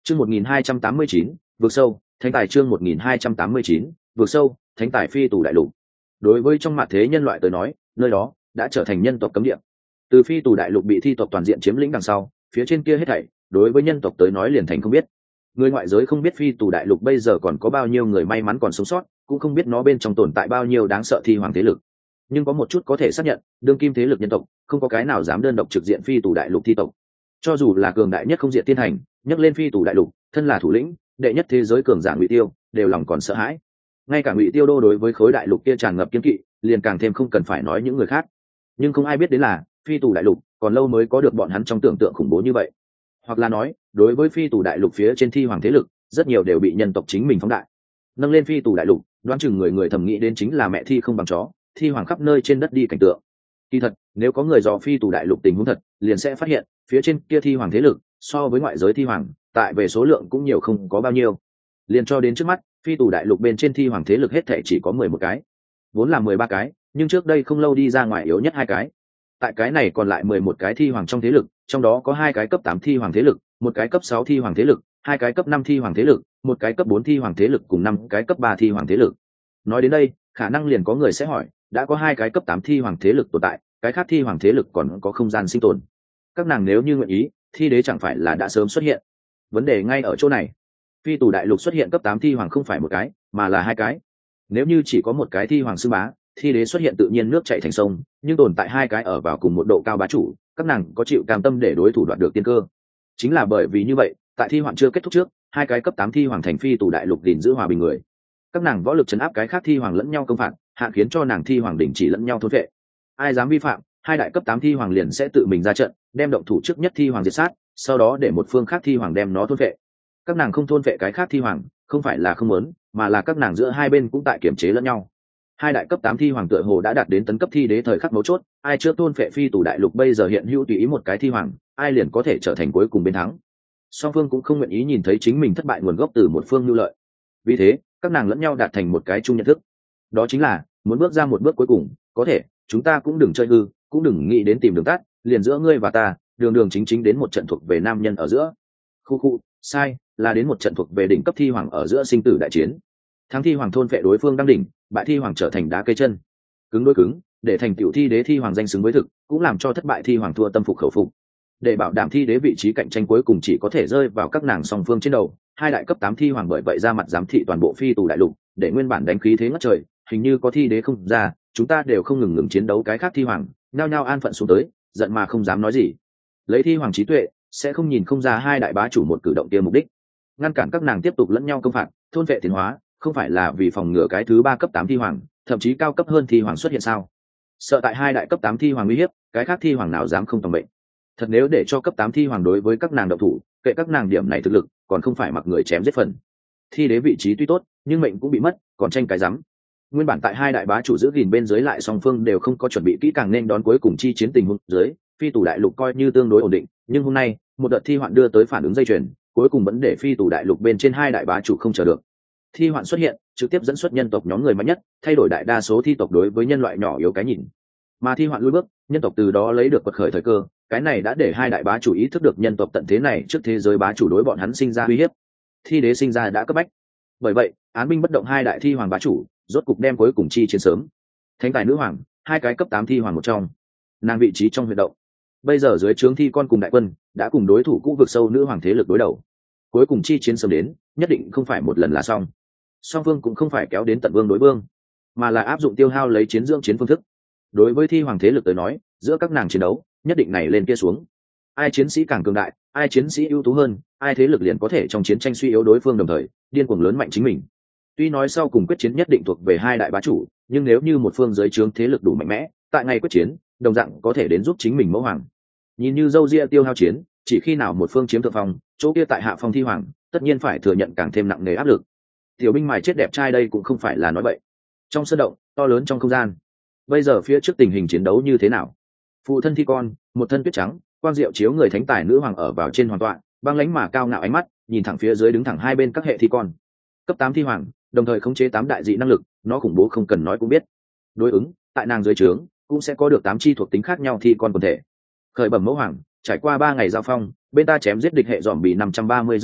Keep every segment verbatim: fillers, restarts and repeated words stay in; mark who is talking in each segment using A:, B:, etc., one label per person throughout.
A: Chương một nghìn hai trăm tám mươi chín, vượt sâu, thánh tài chương một nghìn hai trăm tám mươi chín, vượt sâu, thánh tài phi tù đại lục. Đối với trong mặt thế nhân loại tới nói, nơi đó đã trở thành nhân tộc cấm địa. Từ phi tù đại lục bị thi tộc toàn diện chiếm lĩnh đằng sau, phía trên kia hết thảy, đối với nhân tộc tới nói liền thành không biết. Người ngoại giới không biết phi tù đại lục bây giờ còn có bao nhiêu người may mắn còn sống sót, cũng không biết nó bên trong tồn tại bao nhiêu đáng sợ thi hoàng thế lực. Nhưng có một chút có thể xác nhận, đương kim thế lực nhân tộc, không có cái nào dám đơn độc trực diện phi tù đại lục thi tộc. Cho dù là cường đại nhất không diện tiên hành, nhắc lên phi tù đại lục, thân là thủ lĩnh, đệ nhất thế giới cường giả Ngụy Tiêu, đều lòng còn sợ hãi. Ngay cả Ngụy Tiêu đô đối với khối đại lục kia tràn ngập kiên kỵ, liền càng thêm không cần phải nói những người khác. Nhưng không ai biết đến là, phi tù đại lục còn lâu mới có được bọn hắn trong tưởng tượng khủng bố như vậy. Hoặc là nói, đối với phi tù đại lục phía trên thi hoàng thế lực, rất nhiều đều bị nhân tộc chính mình phóng đại. Nâng lên phi tù đại lục, đoán chừng người người thầm nghĩ đến chính là mẹ thi không bằng chó, thi hoàng khắp nơi trên đất đi cảnh tượng. Kỳ thật, nếu có người dò phi tù đại lục tình huống thật, liền sẽ phát hiện, phía trên kia thi hoàng thế lực, so với ngoại giới thi hoàng, tại về số lượng cũng nhiều không có bao nhiêu. Liền cho đến trước mắt, phi tù đại lục bên trên thi hoàng thế lực hết thảy chỉ có mười một cái. Vốn là mười ba cái, nhưng trước đây không lâu đi ra ngoài yếu nhất hai cái. Tại cái này còn lại mười một cái thi hoàng trong thế lực, trong đó có hai cái cấp tám thi hoàng thế lực, một cái cấp sáu thi hoàng thế lực, hai cái cấp năm thi hoàng thế lực, một cái cấp bốn thi hoàng thế lực cùng năm cái cấp ba thi hoàng thế lực. Nói đến đây, khả năng liền có người sẽ hỏi, đã có hai cái cấp tám thi hoàng thế lực tồn tại, cái khác thi hoàng thế lực còn có không gian sinh tồn. Các nàng nếu như nguyện ý, thi đế chẳng phải là đã sớm xuất hiện. Vấn đề ngay ở chỗ này. Phi tù đại lục xuất hiện cấp tám thi hoàng không phải một cái, mà là hai cái. Nếu như chỉ có một cái thi hoàng sư bá, thi đế xuất hiện tự nhiên nước chảy thành sông, nhưng tồn tại hai cái ở vào cùng một độ cao bá chủ, các nàng có chịu cam tâm để đối thủ đoạt được tiên cơ. Chính là bởi vì như vậy, tại thi hoàng chưa kết thúc trước, hai cái cấp tám thi hoàng thành phi tù đại lục gìn giữ hòa bình người. Các nàng võ lực chấn áp cái khác thi hoàng lẫn nhau công phạt, hạn khiến cho nàng thi hoàng đình chỉ lẫn nhau thôn vệ. Ai dám vi phạm, hai đại cấp tám thi hoàng liền sẽ tự mình ra trận, đem động thủ trước nhất thi hoàng diệt sát, sau đó để một phương khác thi hoàng đem nó thôn vệ. Các nàng không thôn vệ cái khác thi hoàng, không phải là không muốn, mà là các nàng giữa hai bên cũng tại kiểm chế lẫn nhau. Hai đại cấp tám thi hoàng tựa hồ đã đạt đến tấn cấp thi đế thời khắc mấu chốt, ai trước thôn vệ phi tù đại lục bây giờ hiện hữu tùy ý một cái thi hoàng, ai liền có thể trở thành cuối cùng bên thắng. Song phương cũng không nguyện ý nhìn thấy chính mình thất bại nguồn gốc từ một phương lưu lợi. Vì thế, các nàng lẫn nhau đạt thành một cái chung nhận thức. Đó chính là, muốn bước ra một bước cuối cùng, có thể, chúng ta cũng đừng chơi hư, cũng đừng nghĩ đến tìm đường tắt, liền giữa ngươi và ta, đường đường chính chính đến một trận thuộc về nam nhân ở giữa. Khu khu, sai, là đến một trận thuộc về đỉnh cấp thi hoàng ở giữa sinh tử đại chiến. Thắng thi hoàng thôn vệ đối phương đang đỉnh, bại thi hoàng trở thành đá cây chân. Cứng đối cứng, để thành tiểu thi đế thi hoàng danh xứng với thực, cũng làm cho thất bại thi hoàng thua tâm phục khẩu phục. Để bảo đảm thi đế vị trí cạnh tranh cuối cùng chỉ có thể rơi vào các nàng song phương trên đầu, hai đại cấp tám thi hoàng bởi vậy ra mặt giám thị toàn bộ phi tù đại lục, để nguyên bản đánh khí thế ngất trời, hình như có thi đế không ra, chúng ta đều không ngừng ngừng chiến đấu cái khác thi hoàng, nhao nhao an phận xuống tới, giận mà không dám nói gì. Lấy thi hoàng trí tuệ, sẽ không nhìn không ra hai đại bá chủ một cử động kia mục đích. Ngăn cản các nàng tiếp tục lẫn nhau công phạt, thôn vệ tiến hóa, không phải là vì phòng ngừa cái thứ ba cấp tám thi hoàng, thậm chí cao cấp hơn thi hoàng xuất hiện sao? Sợ tại hai đại cấp tám thi hoàng uy hiếp, cái khác thi hoàng nào dám không tầm bệnh. Thật nếu để cho cấp tám thi hoàng đối với các nàng động thủ, kệ các nàng điểm này thực lực, còn không phải mặc người chém giết phần. Thi đế vị trí tuy tốt, nhưng mệnh cũng bị mất, còn tranh cái rắm. Nguyên bản tại hai đại bá chủ giữ gìn bên dưới lại song phương đều không có chuẩn bị kỹ càng nên đón cuối cùng chi chiến tình huống dưới, phi tù đại lục coi như tương đối ổn định, nhưng hôm nay, một đợt thi hoạn đưa tới phản ứng dây chuyền, cuối cùng vẫn để phi tù đại lục bên trên hai đại bá chủ không chờ được. Thi hoạn xuất hiện, trực tiếp dẫn xuất nhân tộc nhóm người mạnh nhất, thay đổi đại đa số thi tộc đối với nhân loại nhỏ yếu cái nhìn. Mà thi hoạn lùi bước, nhân tộc từ đó lấy được quật khởi thời cơ, cái này đã để hai đại bá chủ ý thức được nhân tộc tận thế này trước thế giới bá chủ đối bọn hắn sinh ra uy hiếp. Thi đế sinh ra đã cấp bách. Bởi vậy, án binh bất động hai đại thi hoàng bá chủ, rốt cục đem cuối cùng chi chiến sớm. Thánh tài nữ hoàng, hai cái cấp tám thi hoàng một trong. Nàng vị trí trong huy động. Bây giờ dưới trướng thi con cùng đại quân, đã cùng đối thủ cũ vực sâu nữ hoàng thế lực đối đầu. Cuối cùng chi chiến sớm đến, nhất định không phải một lần là xong. Song vương cũng không phải kéo đến tận vương đối vương, mà là áp dụng tiêu hao lấy chiến dưỡng chiến phương thức. Đối với thi hoàng thế lực tới nói, giữa các nàng chiến đấu, nhất định này lên kia xuống. Ai chiến sĩ càng cường đại, ai chiến sĩ ưu tú hơn, ai thế lực liền có thể trong chiến tranh suy yếu đối phương đồng thời, điên cuồng lớn mạnh chính mình. Tuy nói sau cùng quyết chiến nhất định thuộc về hai đại bá chủ, nhưng nếu như một phương dưới trướng thế lực đủ mạnh mẽ, tại ngày quyết chiến, đồng dạng có thể đến giúp chính mình mẫu hoàng. Nhìn như dâu ria tiêu hao chiến, chỉ khi nào một phương chiếm thượng phong, chỗ kia tại hạ phong thi hoàng, tất nhiên phải thừa nhận càng thêm nặng nề áp lực. Tiểu binh mài chết đẹp trai đây cũng không phải là nói bậy. Trong sân động, to lớn trong không gian. Bây giờ phía trước tình hình chiến đấu như thế nào? Phụ thân thi con, một thân tuyết trắng, quang diệu chiếu người thánh tài nữ hoàng ở vào trên hoàng tọa, băng lãnh mà cao ngạo ánh mắt, nhìn thẳng phía dưới đứng thẳng hai bên các hệ thi con. Cấp tám thi hoàng, đồng thời khống chế tám đại dị năng lực, nó khủng bố không cần nói cũng biết. Đối ứng, tại nàng dưới trướng, cũng sẽ có được tám chi thuộc tính khác nhau thi con quần thể. Khởi bẩm mẫu hoàng, trải qua ba ngày giao phong, bên ta chém giết địch hệ dòm bị năm trăm ba mươi dư bạn,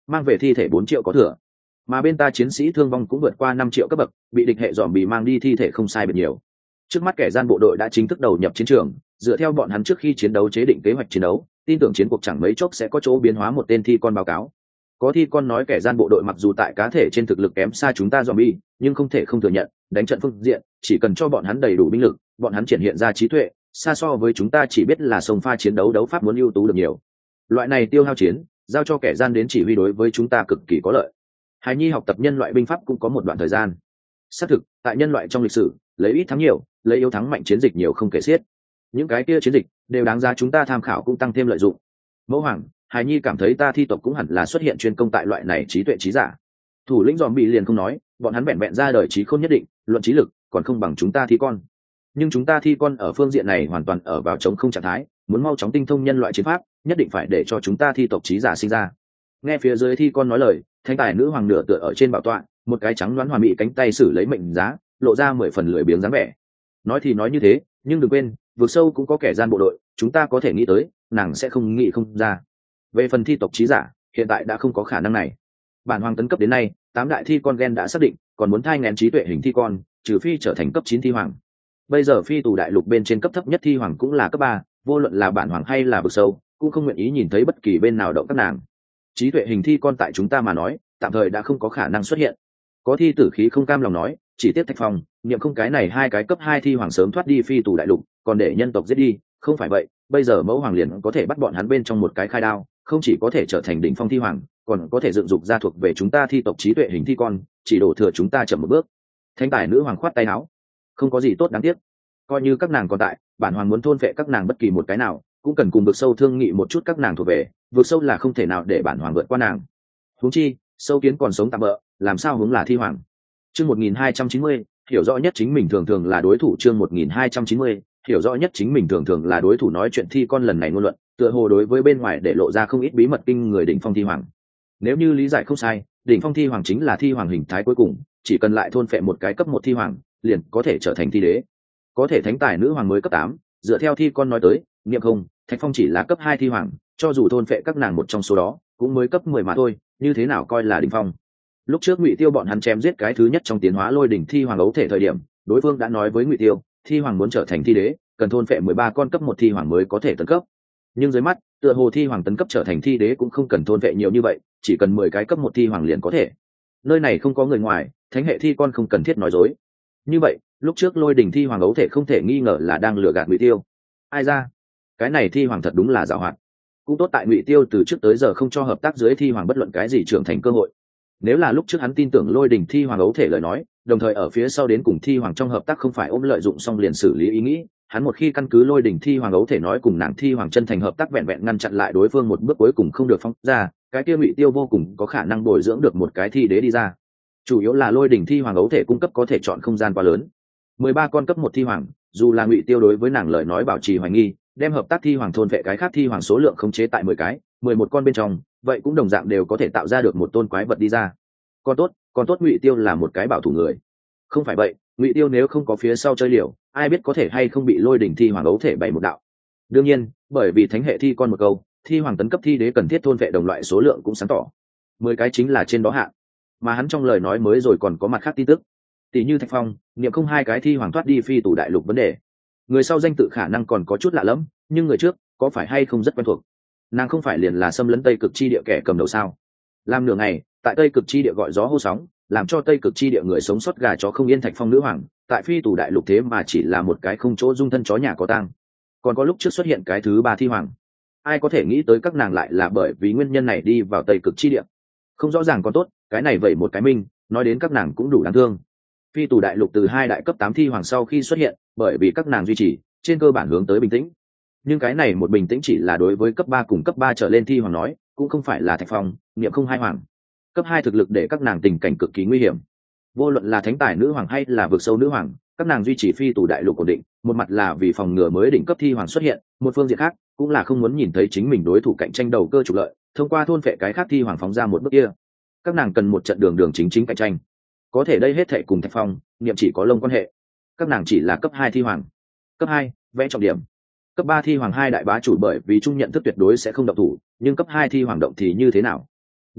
A: mang về thi thể bốn triệu có thừa, mà bên ta chiến sĩ thương vong cũng vượt qua năm triệu cấp bậc, bị địch hệ dòm bị mang đi thi thể không sai biệt nhiều. Trước mắt kẻ gian bộ đội đã chính thức đầu nhập chiến trường, dựa theo bọn hắn trước khi chiến đấu chế định kế hoạch chiến đấu, tin tưởng chiến cuộc chẳng mấy chốc sẽ có chỗ biến hóa. Một tên thi con báo cáo. Có thi con nói kẻ gian bộ đội mặc dù tại cá thể trên thực lực kém xa chúng ta zombie, nhưng không thể không thừa nhận, đánh trận phương diện, chỉ cần cho bọn hắn đầy đủ binh lực, bọn hắn triển hiện ra trí tuệ, xa so với chúng ta chỉ biết là sông pha chiến đấu đấu pháp muốn ưu tú được nhiều. Loại này tiêu hao chiến, giao cho kẻ gian đến chỉ huy đối với chúng ta cực kỳ có lợi. Hài Nhi học tập nhân loại binh pháp cũng có một đoạn thời gian. Xác thực, tại nhân loại trong lịch sử, lấy ít thắng nhiều, lấy yếu thắng mạnh chiến dịch nhiều không kể xiết. Những cái kia chiến dịch đều đáng giá chúng ta tham khảo cũng tăng thêm lợi dụng. Mẫu hoàng, Hài Nhi cảm thấy ta thi tộc cũng hẳn là xuất hiện chuyên công tại loại này trí tuệ trí giả. Thủ lĩnh dòm bị liền không nói, bọn hắn vẹn vẹn ra đời trí khôn nhất định, luận trí lực còn không bằng chúng ta thi con. Nhưng chúng ta thi con ở phương diện này hoàn toàn ở vào chống không trạng thái, muốn mau chóng tinh thông nhân loại chiến pháp, nhất định phải để cho chúng ta thi tộc trí giả sinh ra. Nghe phía dưới thi con nói lời, thanh tài nữ hoàng nửa tựa ở trên bảo tọa, một cái trắng đoán hoàn mỹ cánh tay xử lấy mệnh giá, lộ ra mười phần lười biếng dáng vẻ. Nói thì nói như thế, nhưng đừng quên, vực sâu cũng có kẻ gian bộ đội, chúng ta có thể nghĩ tới, nàng sẽ không nghĩ không ra. Về phần thi tộc trí giả, hiện tại đã không có khả năng này. Bản hoàng tấn cấp đến nay, tám đại thi con gen đã xác định, còn muốn thai nghén trí tuệ hình thi con, trừ phi trở thành cấp chín thi hoàng. Bây giờ phi tù đại lục bên trên cấp thấp nhất thi hoàng cũng là cấp ba, vô luận là bản hoàng hay là vực sâu, cũng không nguyện ý nhìn thấy bất kỳ bên nào động các nàng. Trí tuệ hình thi con tại chúng ta mà nói, tạm thời đã không có khả năng xuất hiện. Có thi tử khí không cam lòng nói, chỉ tiếp Thạch Phong, niệm không cái này hai cái cấp hai thi hoàng sớm thoát đi phi tù đại lục, còn để nhân tộc giết đi, không phải vậy, bây giờ mẫu hoàng liền có thể bắt bọn hắn bên trong một cái khai đao, không chỉ có thể trở thành đỉnh phong thi hoàng, còn có thể dựng dục ra thuộc về chúng ta thi tộc trí tuệ hình thi con, chỉ đổ thừa chúng ta chậm một bước. Thánh tài nữ hoàng khoát tay áo, không có gì tốt đáng tiếc, coi như các nàng còn tại, bản hoàng muốn thôn phệ các nàng bất kỳ một cái nào, cũng cần cùng vực sâu thương nghị một chút các nàng thuộc về, vực sâu là không thể nào để bản hoàng vượt qua nàng. Huống chi, sâu kiến còn sống tạm bỡ, làm sao hướng là thi hoàng. Chương một nghìn hai trăm chín mươi, hiểu rõ nhất chính mình thường thường là đối thủ. Chương một nghìn hai trăm chín mươi, hiểu rõ nhất chính mình thường thường là đối thủ. Nói chuyện thi con lần này ngôn luận, tựa hồ đối với bên ngoài để lộ ra không ít bí mật kinh người đỉnh phong thi hoàng. Nếu như lý giải không sai, đỉnh phong thi hoàng chính là thi hoàng hình thái cuối cùng, chỉ cần lại thôn phệ một cái cấp một thi hoàng, liền có thể trở thành thi đế. Có thể thánh tài nữ hoàng mới cấp tám, dựa theo thi con nói tới, niệm không, Thạch Phong chỉ là cấp hai thi hoàng, cho dù thôn phệ các nàng một trong số đó, cũng mới cấp mười mà thôi, như thế nào coi là đỉnh phong. Lúc trước Ngụy Tiêu bọn hắn chém giết cái thứ nhất trong tiến hóa lôi đỉnh thi hoàng ấu thể thời điểm, đối phương đã nói với Ngụy Tiêu, thi hoàng muốn trở thành thi đế, cần thôn phệ mười ba con cấp một thi hoàng mới có thể tấn cấp. Nhưng dưới mắt, tựa hồ thi hoàng tấn cấp trở thành thi đế cũng không cần thôn phệ nhiều như vậy, chỉ cần mười cái cấp một thi hoàng liền có thể. Nơi này không có người ngoài, thánh hệ thi con không cần thiết nói dối. Như vậy, lúc trước lôi đỉnh thi hoàng ấu thể không thể nghi ngờ là đang lừa gạt Ngụy Tiêu. Ai ra? Cái này thi hoàng thật đúng là giàu hoạt. Cũng tốt tại Ngụy Tiêu từ trước tới giờ không cho hợp tác dưới thi hoàng bất luận cái gì trưởng thành cơ hội. Nếu là lúc trước hắn tin tưởng lôi đỉnh thi hoàng ấu thể lời nói, đồng thời ở phía sau đến cùng thi hoàng trong hợp tác không phải ôm lợi dụng xong liền xử lý ý nghĩ, hắn một khi căn cứ lôi đỉnh thi hoàng ấu thể nói cùng nàng thi hoàng chân thành hợp tác vẹn vẹn ngăn chặn lại đối phương một bước cuối cùng không được phóng ra, cái kia Ngụy Tiêu vô cùng có khả năng bồi dưỡng được một cái thi đế đi ra. Chủ yếu là lôi đỉnh thi hoàng ấu thể cung cấp có thể chọn không gian quá lớn. mười ba con cấp một thi hoàng, dù là Ngụy Tiêu đối với nàng lời nói bảo trì hoài nghi, đem hợp tác thi hoàng thôn vệ cái khác thi hoàng số lượng khống chế tại mười cái, mười một con bên trong, vậy cũng đồng dạng đều có thể tạo ra được một tôn quái vật đi ra. Còn tốt, còn tốt Ngụy Tiêu là một cái bảo thủ người. Không phải vậy, Ngụy Tiêu nếu không có phía sau chơi liều, ai biết có thể hay không bị lôi đỉnh thi hoàng ấu thể bày một đạo. Đương nhiên, bởi vì thánh hệ thi con một câu, thi hoàng tấn cấp thi đế cần thiết thôn vệ đồng loại số lượng cũng sáng tỏ. Mười cái chính là trên đó hạn. Mà hắn trong lời nói mới rồi còn có mặt khác tin tức. Tỷ như Thạch Phong, niệm không hai cái thi hoàng thoát đi phi tù đại lục vấn đề. Người sau danh tự khả năng còn có chút lạ lẫm, nhưng người trước có phải hay không rất quen thuộc. Nàng không phải liền là xâm lấn Tây Cực chi địa kẻ cầm đầu sao? Làm nửa ngày, tại Tây Cực chi địa gọi gió hô sóng, làm cho Tây Cực chi địa người sống sót gà chó không yên. Thạch Phong nữ hoàng, tại phi tù đại lục thế mà chỉ là một cái không chỗ dung thân chó nhà có tang. Còn có lúc trước xuất hiện cái thứ ba thi hoàng, ai có thể nghĩ tới các nàng lại là bởi vì nguyên nhân này đi vào Tây Cực chi địa? Không rõ ràng còn tốt, cái này vậy một cái minh, nói đến các nàng cũng đủ đáng thương. Phi tù đại lục từ hai đại cấp tám thi hoàng sau khi xuất hiện, bởi vì các nàng duy trì, trên cơ bản hướng tới bình tĩnh. Nhưng cái này một bình tĩnh chỉ là đối với cấp ba cùng cấp ba trở lên thi hoàng nói, cũng không phải là Thạch Phong, niệm không hai hoàng. Cấp hai thực lực để các nàng tình cảnh cực kỳ nguy hiểm. Vô luận là thánh tài nữ hoàng hay là vực sâu nữ hoàng, các nàng duy trì phi tù đại lục ổn định, một mặt là vì phòng ngừa mới đỉnh cấp thi hoàng xuất hiện, một phương diện khác cũng là không muốn nhìn thấy chính mình đối thủ cạnh tranh đầu cơ trục lợi, thông qua thôn phệ cái khác thi hoàng phóng ra một bước kia. Các nàng cần một trận đường đường chính chính cạnh tranh. Có thể đây hết thệ cùng Thạch Phong, niệm chỉ có lông quan hệ. Các nàng chỉ là cấp hai thi hoàng. Cấp hai, vẽ trọng điểm. Cấp ba thi hoàng hai đại bá chủ bởi vì chung nhận thức tuyệt đối sẽ không động thủ, nhưng cấp hai thi hoàng động thì như thế nào?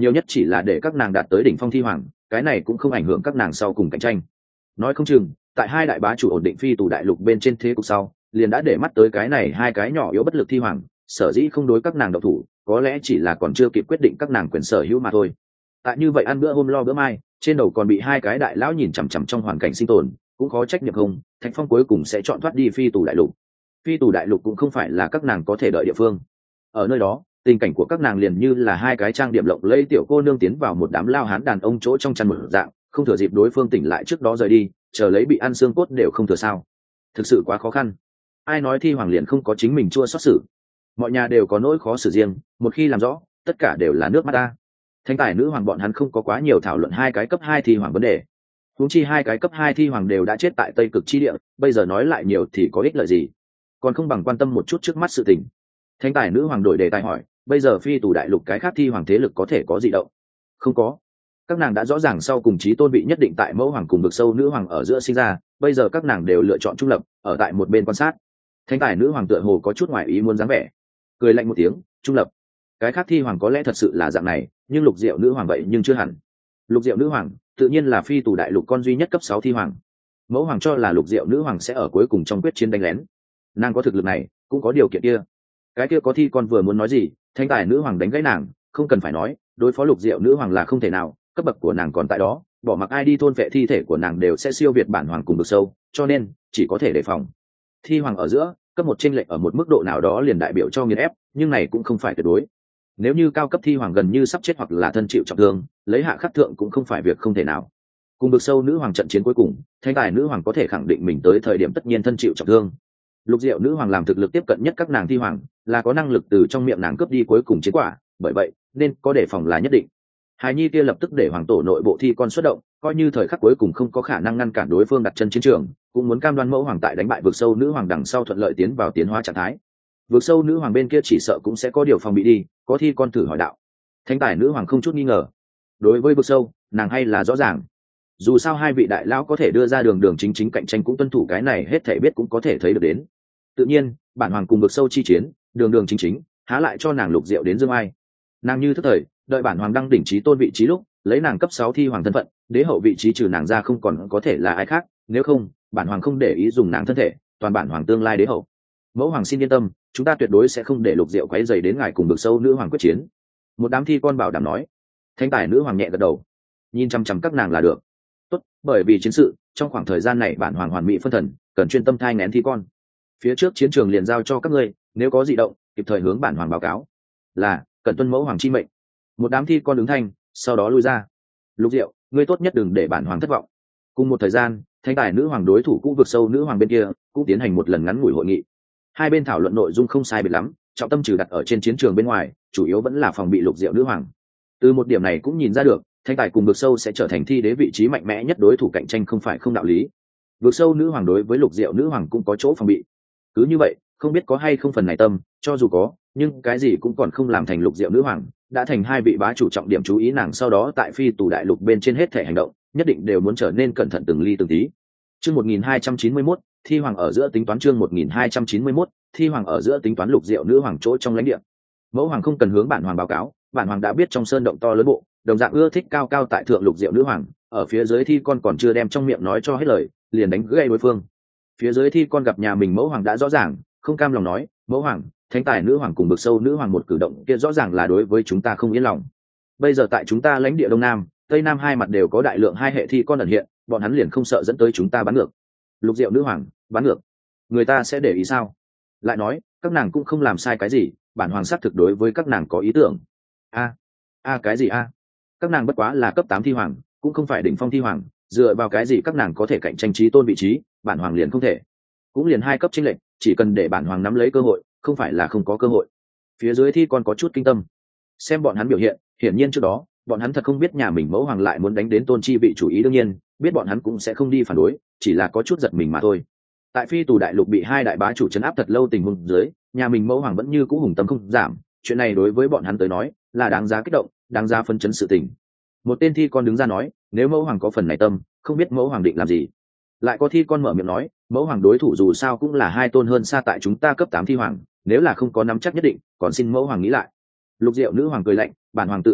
A: nhiều nhất chỉ là để các nàng đạt tới đỉnh phong thi hoàng, cái này cũng không ảnh hưởng các nàng sau cùng cạnh tranh. Nói không chừng tại hai đại bá chủ ổn định phi tù đại lục bên trên thế cục sau, liền đã để mắt tới cái này hai cái nhỏ yếu bất lực thi hoàng, sở dĩ không đối các nàng độc thủ, có lẽ chỉ là còn chưa kịp quyết định các nàng quyền sở hữu mà thôi. Tại như vậy ăn bữa hôm lo bữa mai, trên đầu còn bị hai cái đại lão nhìn chằm chằm trong hoàn cảnh sinh tồn, cũng khó trách nhập không, Thạch Phong cuối cùng sẽ chọn thoát đi phi tù đại lục. Phi tù đại lục cũng không phải là các nàng có thể đợi địa phương. Ở nơi đó, tình cảnh của các nàng liền như là hai cái trang điểm lộng lẫy tiểu cô nương tiến vào một đám lao hán đàn ông chỗ trong chăn một dạng, không thừa dịp đối phương tỉnh lại trước đó rời đi, chờ lấy bị ăn xương cốt đều không thừa sao. Thực sự quá khó khăn. Ai nói thi hoàng liền không có chính mình chua xót xử. Mọi nhà đều có nỗi khó xử riêng, một khi làm rõ, tất cả đều là nước mắt ta. Thánh tài nữ hoàng bọn hắn không có quá nhiều thảo luận hai cái cấp hai thi hoàng vấn đề. Huống chi hai cái cấp hai thi hoàng đều đã chết tại Tây Cực chi địa, bây giờ nói lại nhiều thì có ích lợi gì? Còn không bằng quan tâm một chút trước mắt sự tình. Thánh tài nữ hoàng đổi đề tài hỏi, bây giờ phi tù đại lục cái khác thi hoàng thế lực có thể có gì động? Không có. Các nàng đã rõ ràng sau cùng chí tôn bị nhất định tại mẫu hoàng cùng vực sâu nữ hoàng ở giữa sinh ra, bây giờ các nàng đều lựa chọn trung lập, ở tại một bên quan sát. Thánh tài nữ hoàng tựa hồ có chút ngoài ý muốn dáng vẻ, cười lạnh một tiếng, trung lập. Cái khác thi hoàng có lẽ thật sự là dạng này, nhưng lục diệu nữ hoàng vậy nhưng chưa hẳn. Lục diệu nữ hoàng tự nhiên là phi tù đại lục con duy nhất cấp sáu thi hoàng. Mẫu hoàng cho là lục diệu nữ hoàng sẽ ở cuối cùng trong quyết chiến đánh lén. Nàng có thực lực này, cũng có điều kiện kia. Cái kia có thi con vừa muốn nói gì, thanh tài nữ hoàng đánh gãy nàng, không cần phải nói, đối phó lục diệu nữ hoàng là không thể nào, cấp bậc của nàng còn tại đó, bỏ mặc ai đi thôn vệ thi thể của nàng đều sẽ siêu việt bản hoàng cùng vực sâu, cho nên chỉ có thể đề phòng. Thi hoàng ở giữa, cấp một chênh lệch ở một mức độ nào đó liền đại biểu cho nghiền ép, nhưng này cũng không phải tuyệt đối. Nếu như cao cấp thi hoàng gần như sắp chết hoặc là thân chịu trọng thương, lấy hạ khắc thượng cũng không phải việc không thể nào. Cùng vực sâu nữ hoàng trận chiến cuối cùng, thanh tài nữ hoàng có thể khẳng định mình tới thời điểm tất nhiên thân chịu trọng thương. Lục diệu nữ hoàng làm thực lực tiếp cận nhất các nàng thi hoàng, là có năng lực từ trong miệng nàng cướp đi cuối cùng chiến quả, bởi vậy nên có đề phòng là nhất định. Hài nhi kia lập tức để hoàng tổ nội bộ thi con xuất động, coi như thời khắc cuối cùng không có khả năng ngăn cản đối phương đặt chân chiến trường, cũng muốn cam đoan mẫu hoàng tại đánh bại vực sâu nữ hoàng đằng sau thuận lợi tiến vào tiến hóa trạng thái. Vực sâu nữ hoàng bên kia chỉ sợ cũng sẽ có điều phòng bị đi, có thi con thử hỏi đạo. Thánh tài nữ hoàng không chút nghi ngờ. Đối với vực sâu, nàng hay là rõ ràng. Dù sao hai vị đại lão có thể đưa ra đường đường chính chính cạnh tranh cũng tuân thủ cái này hết thể biết cũng có thể thấy được đến. Tự nhiên, bản hoàng cùng vực sâu chi chiến, đường đường chính chính, há lại cho nàng lục diệu đến dương ai. Nàng như thức thời, đợi bản hoàng đăng đỉnh trí tôn vị trí lúc, lấy nàng cấp sáu thi hoàng thân phận, đế hậu vị trí trừ nàng ra không còn có thể là ai khác, nếu không, bản hoàng không để ý dùng nàng thân thể, toàn bản hoàng tương lai đế hậu. Mẫu hoàng xin yên tâm, chúng ta tuyệt đối sẽ không để lục diệu quấy rầy đến ngài cùng vực sâu nữ hoàng quyết chiến. Một đám thi con bảo đảm nói. Thánh tài nữ hoàng nhẹ gật đầu, nhìn chăm chăm các nàng là được. Tốt, bởi vì chiến sự, trong khoảng thời gian này bản hoàng hoàn mỹ phân thần, cần chuyên tâm thai nghén thi con. Phía trước chiến trường liền giao cho các ngươi, nếu có dị động, kịp thời hướng bản hoàng báo cáo. Là, cần tuân mẫu hoàng chi mệnh. Một đám thi con ứng thanh, sau đó lui ra. Lục diệu, ngươi tốt nhất đừng để bản hoàng thất vọng. Cùng một thời gian, thanh tài nữ hoàng đối thủ cũ vực sâu nữ hoàng bên kia cũng tiến hành một lần ngắn ngủi hội nghị. Hai bên thảo luận nội dung không sai biệt lắm, trọng tâm trừ đặt ở trên chiến trường bên ngoài, chủ yếu vẫn là phòng bị lục diệu nữ hoàng. Từ một điểm này cũng nhìn ra được, thanh tài cùng vực sâu sẽ trở thành thi đế vị trí mạnh mẽ nhất đối thủ cạnh tranh không phải không đạo lý. Vực sâu nữ hoàng đối với lục diệu nữ hoàng cũng có chỗ phòng bị. Cứ như vậy, không biết có hay không phần này tâm, cho dù có, nhưng cái gì cũng còn không làm thành lục diệu nữ hoàng, đã thành hai vị bá chủ trọng điểm chú ý nàng sau đó tại phi tù đại lục bên trên hết thể hành động, nhất định đều muốn trở nên cẩn thận từng ly từng tí. Chương một nghìn hai trăm chín mươi mốt, thi hoàng ở giữa tính toán chương một nghìn hai trăm chín mươi mốt, thi hoàng ở giữa tính toán lục diệu nữ hoàng chỗ trong lãnh địa. Mẫu hoàng không cần hướng bản hoàng báo cáo, bản hoàng đã biết trong sơn động to lớn bộ, đồng dạng ưa thích cao cao tại thượng lục diệu nữ hoàng, ở phía dưới thi con còn chưa đem trong miệng nói cho hết lời, liền đánh gãy đối phương. Phía dưới thi con gặp nhà mình mẫu hoàng đã rõ ràng, không cam lòng nói, mẫu hoàng, thánh tài nữ hoàng cùng vực sâu nữ hoàng một cử động kia rõ ràng là đối với chúng ta không yên lòng. Bây giờ tại chúng ta lãnh địa đông nam, tây nam hai mặt đều có đại lượng hai hệ thi con ẩn hiện, bọn hắn liền không sợ dẫn tới chúng ta bắn ngược. Lục diệu nữ hoàng bắn ngược, người ta sẽ để ý sao? Lại nói, các nàng cũng không làm sai cái gì, bản hoàng xác thực đối với các nàng có ý tưởng. A a cái gì a? Các nàng bất quá là cấp tám thi hoàng, cũng không phải đỉnh phong thi hoàng, dựa vào cái gì các nàng có thể cạnh tranh trí tôn vị trí, bản hoàng liền không thể? Cũng liền hai cấp chênh lệch, chỉ cần để bản hoàng nắm lấy cơ hội, không phải là không có cơ hội. Phía dưới thi con có chút kinh tâm, xem bọn hắn biểu hiện, hiển nhiên trước đó bọn hắn thật không biết nhà mình mẫu hoàng lại muốn đánh đến tôn chi vị chủ ý, đương nhiên biết bọn hắn cũng sẽ không đi phản đối, chỉ là có chút giật mình mà thôi. Tại phi tù đại lục bị hai đại bá chủ chấn áp thật lâu tình huống dưới, nhà mình mẫu hoàng vẫn như cũ hùng tâm không giảm, chuyện này đối với bọn hắn tới nói là đáng giá kích động, đáng giá phân chấn sự tình. Một tên thi con đứng ra nói, nếu mẫu hoàng có phần này tâm, không biết mẫu hoàng định làm gì. Lại có thi con mở miệng nói, mẫu hoàng đối thủ dù sao cũng là hai tôn hơn xa tại chúng ta cấp tám thi hoàng, nếu là không có nắm chắc nhất định, còn xin mẫu hoàng nghĩ lại. Lục diệu nữ hoàng cười lạnh, bản hoàng tự nhiên biết,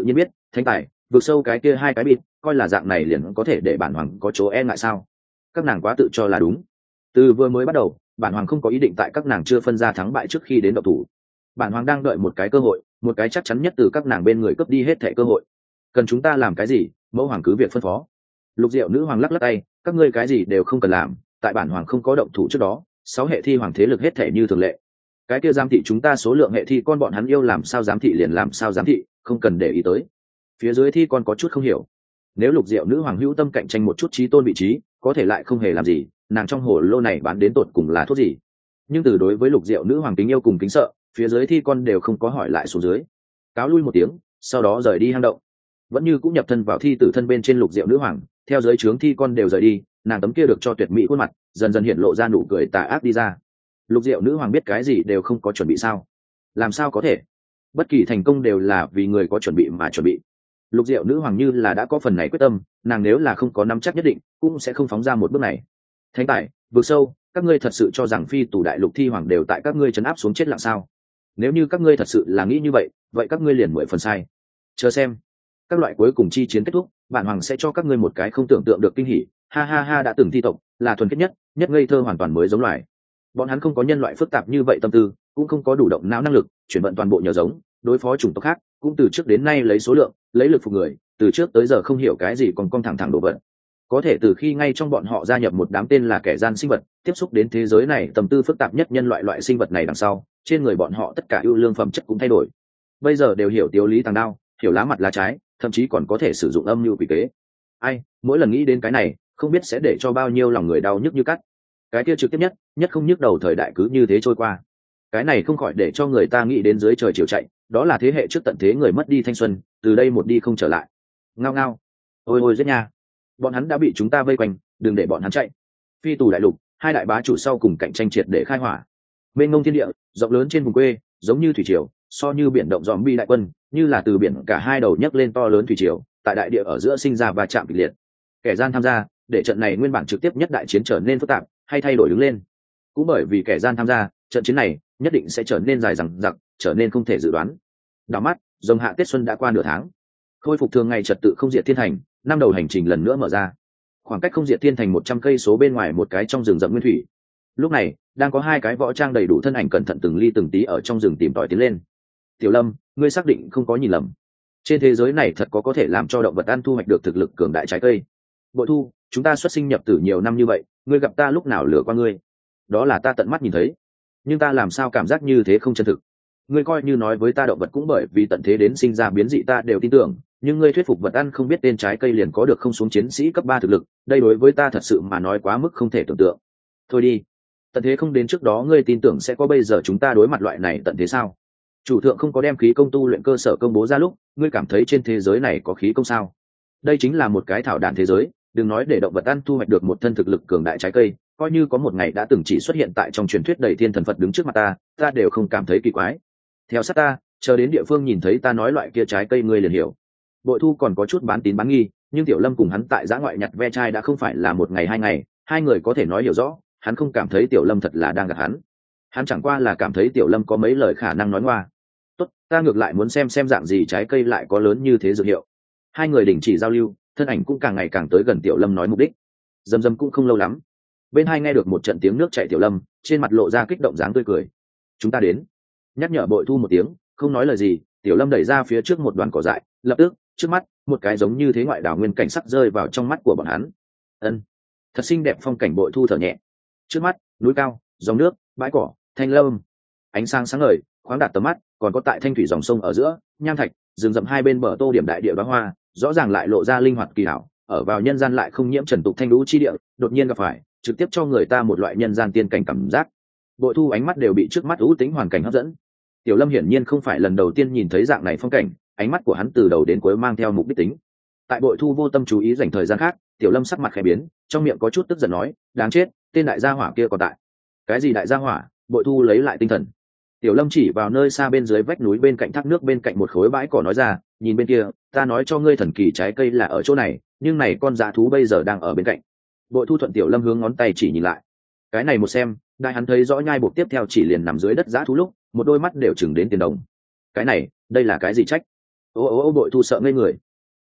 A: Thánh tài vượt sâu cái kia hai cái bịt, coi là dạng này liền có thể để bản hoàng có chỗ e ngại sao? Các nàng quá tự cho là đúng. Từ vừa mới bắt đầu, bản hoàng không có ý định tại các nàng chưa phân ra thắng bại trước khi đến động thủ. Bản hoàng đang đợi một cái cơ hội, một cái chắc chắn nhất từ các nàng bên người cướp đi hết thẻ cơ hội. Cần chúng ta làm cái gì, mẫu hoàng cứ việc phân phó. Lục Diệu nữ hoàng lắc lắc tay, các ngươi cái gì đều không cần làm, tại bản hoàng không có động thủ trước đó, sáu hệ thi hoàng thế lực hết thể như thường lệ. Cái kia giám thị chúng ta số lượng hệ thi con bọn hắn yêu làm sao giám thị liền làm sao giám thị, không cần để ý tới. Phía dưới thi con có chút không hiểu, nếu Lục Diệu nữ hoàng hữu tâm cạnh tranh một chút trí tôn vị trí, có thể lại không hề làm gì, nàng trong hồ lô này bán đến tột cùng là thuốc gì? Nhưng từ đối với Lục Diệu nữ hoàng kính yêu cùng kính sợ, phía dưới thi con đều không có hỏi lại xuống dưới, cáo lui một tiếng, sau đó rời đi hang động. Vẫn như cũng nhập thân vào thi tử thân bên trên Lục Diệu nữ hoàng, theo dưới trướng thi con đều rời đi, nàng tấm kia được cho tuyệt mỹ khuôn mặt dần dần hiện lộ ra nụ cười tà ác đi ra. Lục Diệu nữ hoàng biết cái gì đều không có chuẩn bị sao? Làm sao có thể? Bất kỳ thành công đều là vì người có chuẩn bị mà chuẩn bị. Lục Diệu nữ hoàng như là đã có phần này quyết tâm, nàng nếu là không có nắm chắc nhất định, cũng sẽ không phóng ra một bước này. Thánh tài, vực sâu, các ngươi thật sự cho rằng phi tù đại lục thi hoàng đều tại các ngươi trấn áp xuống chết lặng sao? Nếu như các ngươi thật sự là nghĩ như vậy, vậy các ngươi liền mười phần sai. Chờ xem, các loại cuối cùng chi chiến kết thúc, bản hoàng sẽ cho các ngươi một cái không tưởng tượng được kinh hỉ. Ha ha ha, đã từng thi tộc là thuần khiết nhất, nhất ngây thơ hoàn toàn mới giống loài. Bọn hắn không có nhân loại phức tạp như vậy tâm tư, cũng không có đủ động não năng lực chuyển vận toàn bộ nhờ giống đối phó chủng tộc khác, cũng từ trước đến nay lấy số lượng lấy lực phục người, từ trước tới giờ không hiểu cái gì còn con thẳng thẳng đổ vật. Có thể từ khi ngay trong bọn họ gia nhập một đám tên là kẻ gian sinh vật, tiếp xúc đến thế giới này tâm tư phức tạp nhất nhân loại loại sinh vật này đằng sau, trên người bọn họ tất cả ưu lương phẩm chất cũng thay đổi. Bây giờ đều hiểu tiêu lý tàng đao, hiểu lá mặt lá trái, thậm chí còn có thể sử dụng âm mưu quỷ kế. Ai, mỗi lần nghĩ đến cái này, không biết sẽ để cho bao nhiêu lòng người đau nhức như cắt. Cái kia trực tiếp nhất, nhất không nhức đầu thời đại cứ như thế trôi qua. Cái này không khỏi để cho người ta nghĩ đến dưới trời chiều chạy, đó là thế hệ trước tận thế người mất đi thanh xuân, từ đây một đi không trở lại. Ngao ngao, ôi ôi giết nha, bọn hắn đã bị chúng ta vây quanh, đừng để bọn hắn chạy. Phi tù đại lục, hai đại bá chủ sau cùng cạnh tranh triệt để khai hỏa. Mênh mông thiên địa, rộng lớn trên vùng quê, giống như thủy triều, so như biển động dòm bi đại quân, như là từ biển cả hai đầu nhấc lên to lớn thủy triều, tại đại địa ở giữa sinh ra và chạm kịch liệt. Kẻ gian tham gia, để trận này nguyên bản trực tiếp nhất đại chiến trở nên phức tạp, hay thay đổi đứng lên. Cũng bởi vì kẻ gian tham gia, trận chiến này nhất định sẽ trở nên dài dằng dặc, trở nên không thể dự đoán. Đảo mắt, dòng hạ Tết xuân đã qua nửa tháng, khôi phục thường ngày trật tự không diệt thiên thành, năm đầu hành trình lần nữa mở ra. Khoảng cách không diệt thiên thành một trăm cây số bên ngoài một cái trong rừng rậm nguyên thủy. Lúc này, đang có hai cái võ trang đầy đủ thân ảnh cẩn thận từng ly từng tí ở trong rừng tìm tòi tiến lên. Tiểu Lâm, ngươi xác định không có nhìn lầm? Trên thế giới này thật có có thể làm cho động vật ăn thu hoạch được thực lực cường đại trái cây. Bội Thu, chúng ta xuất sinh nhập tử nhiều năm như vậy, ngươi gặp ta lúc nào lừa qua ngươi? Đó là ta tận mắt nhìn thấy, nhưng ta làm sao cảm giác như thế không chân thực? Ngươi coi như nói với ta động vật cũng bởi vì tận thế đến sinh ra biến dị ta đều tin tưởng, nhưng ngươi thuyết phục vật ăn không biết tên trái cây liền có được không xuống chiến sĩ cấp ba thực lực, đây đối với ta thật sự mà nói quá mức không thể tưởng tượng. Thôi đi, tận thế không đến trước đó ngươi tin tưởng sẽ có bây giờ chúng ta đối mặt loại này tận thế sao? Chủ thượng không có đem khí công tu luyện cơ sở công bố ra lúc, ngươi cảm thấy trên thế giới này có khí công sao? Đây chính là một cái thảo đàn thế giới, đừng nói để động vật ăn thu hoạch được một thân thực lực cường đại trái cây, coi như có một ngày đã từng chỉ xuất hiện tại trong truyền thuyết đầy thiên thần Phật đứng trước mặt ta, ta đều không cảm thấy kỳ quái. Theo sát ta, chờ đến địa phương nhìn thấy ta nói loại kia trái cây ngươi liền hiểu. Bội Thu còn có chút bán tín bán nghi, nhưng Tiểu Lâm cùng hắn tại giã ngoại nhặt ve chai đã không phải là một ngày hai ngày, hai người có thể nói hiểu rõ, hắn không cảm thấy Tiểu Lâm thật là đang gạt hắn. Hắn chẳng qua là cảm thấy Tiểu Lâm có mấy lời khả năng nói ngoa. Tốt, ta ngược lại muốn xem xem dạng gì trái cây lại có lớn như thế dược hiệu. Hai người đình chỉ giao lưu, thân ảnh cũng càng ngày càng tới gần Tiểu Lâm nói mục đích. Dầm dầm cũng không lâu lắm, bên hai nghe được một trận tiếng nước chảy, Tiểu Lâm trên mặt lộ ra kích động dáng tươi cười. Chúng ta đến. Nhắc nhở Bội Thu một tiếng, không nói lời gì, Tiểu Lâm đẩy ra phía trước một đoàn cỏ dại, lập tức trước mắt một cái giống như thế ngoại đảo nguyên cảnh sắc rơi vào trong mắt của bọn hắn. Ân, thật xinh đẹp phong cảnh. Bội Thu thở nhẹ. Trước mắt núi cao, dòng nước, bãi cỏ, thanh lâm, ánh sáng sáng ngời khoáng đạt tầm mắt, còn có tại thanh thủy dòng sông ở giữa nham thạch, rừng rậm hai bên bờ tô điểm đại địa đóa hoa, rõ ràng lại lộ ra linh hoạt kỳ hảo, ở vào nhân gian lại không nhiễm trần tục thanh lũ chi địa, đột nhiên gặp phải trực tiếp cho người ta một loại nhân gian tiên cảnh cảm giác. Bội Thu ánh mắt đều bị trước mắt ưu tính hoàn cảnh hấp dẫn. Tiểu Lâm hiển nhiên không phải lần đầu tiên nhìn thấy dạng này phong cảnh, ánh mắt của hắn từ đầu đến cuối mang theo mục đích tính. Tại Bội Thu vô tâm chú ý dành thời gian khác, Tiểu Lâm sắc mặt khẽ biến, trong miệng có chút tức giận nói, đáng chết, tên đại gia hỏa kia còn tại. Cái gì đại gia hỏa? Bội Thu lấy lại tinh thần. Tiểu Lâm chỉ vào nơi xa bên dưới vách núi bên cạnh thác nước bên cạnh một khối bãi cỏ nói ra, nhìn bên kia, ta nói cho ngươi thần kỳ trái cây là ở chỗ này, nhưng này con dã thú bây giờ đang ở bên cạnh. Bội Thu thuận Tiểu Lâm hướng ngón tay chỉ nhìn lại. Cái này một xem, đại hắn thấy rõ nhai buộc tiếp theo chỉ liền nằm dưới đất dã thú lúc, một đôi mắt đều chừng đến tiền đồng. Cái này, đây là cái gì trách? Ô ô ô Bội Thu sợ ngây người.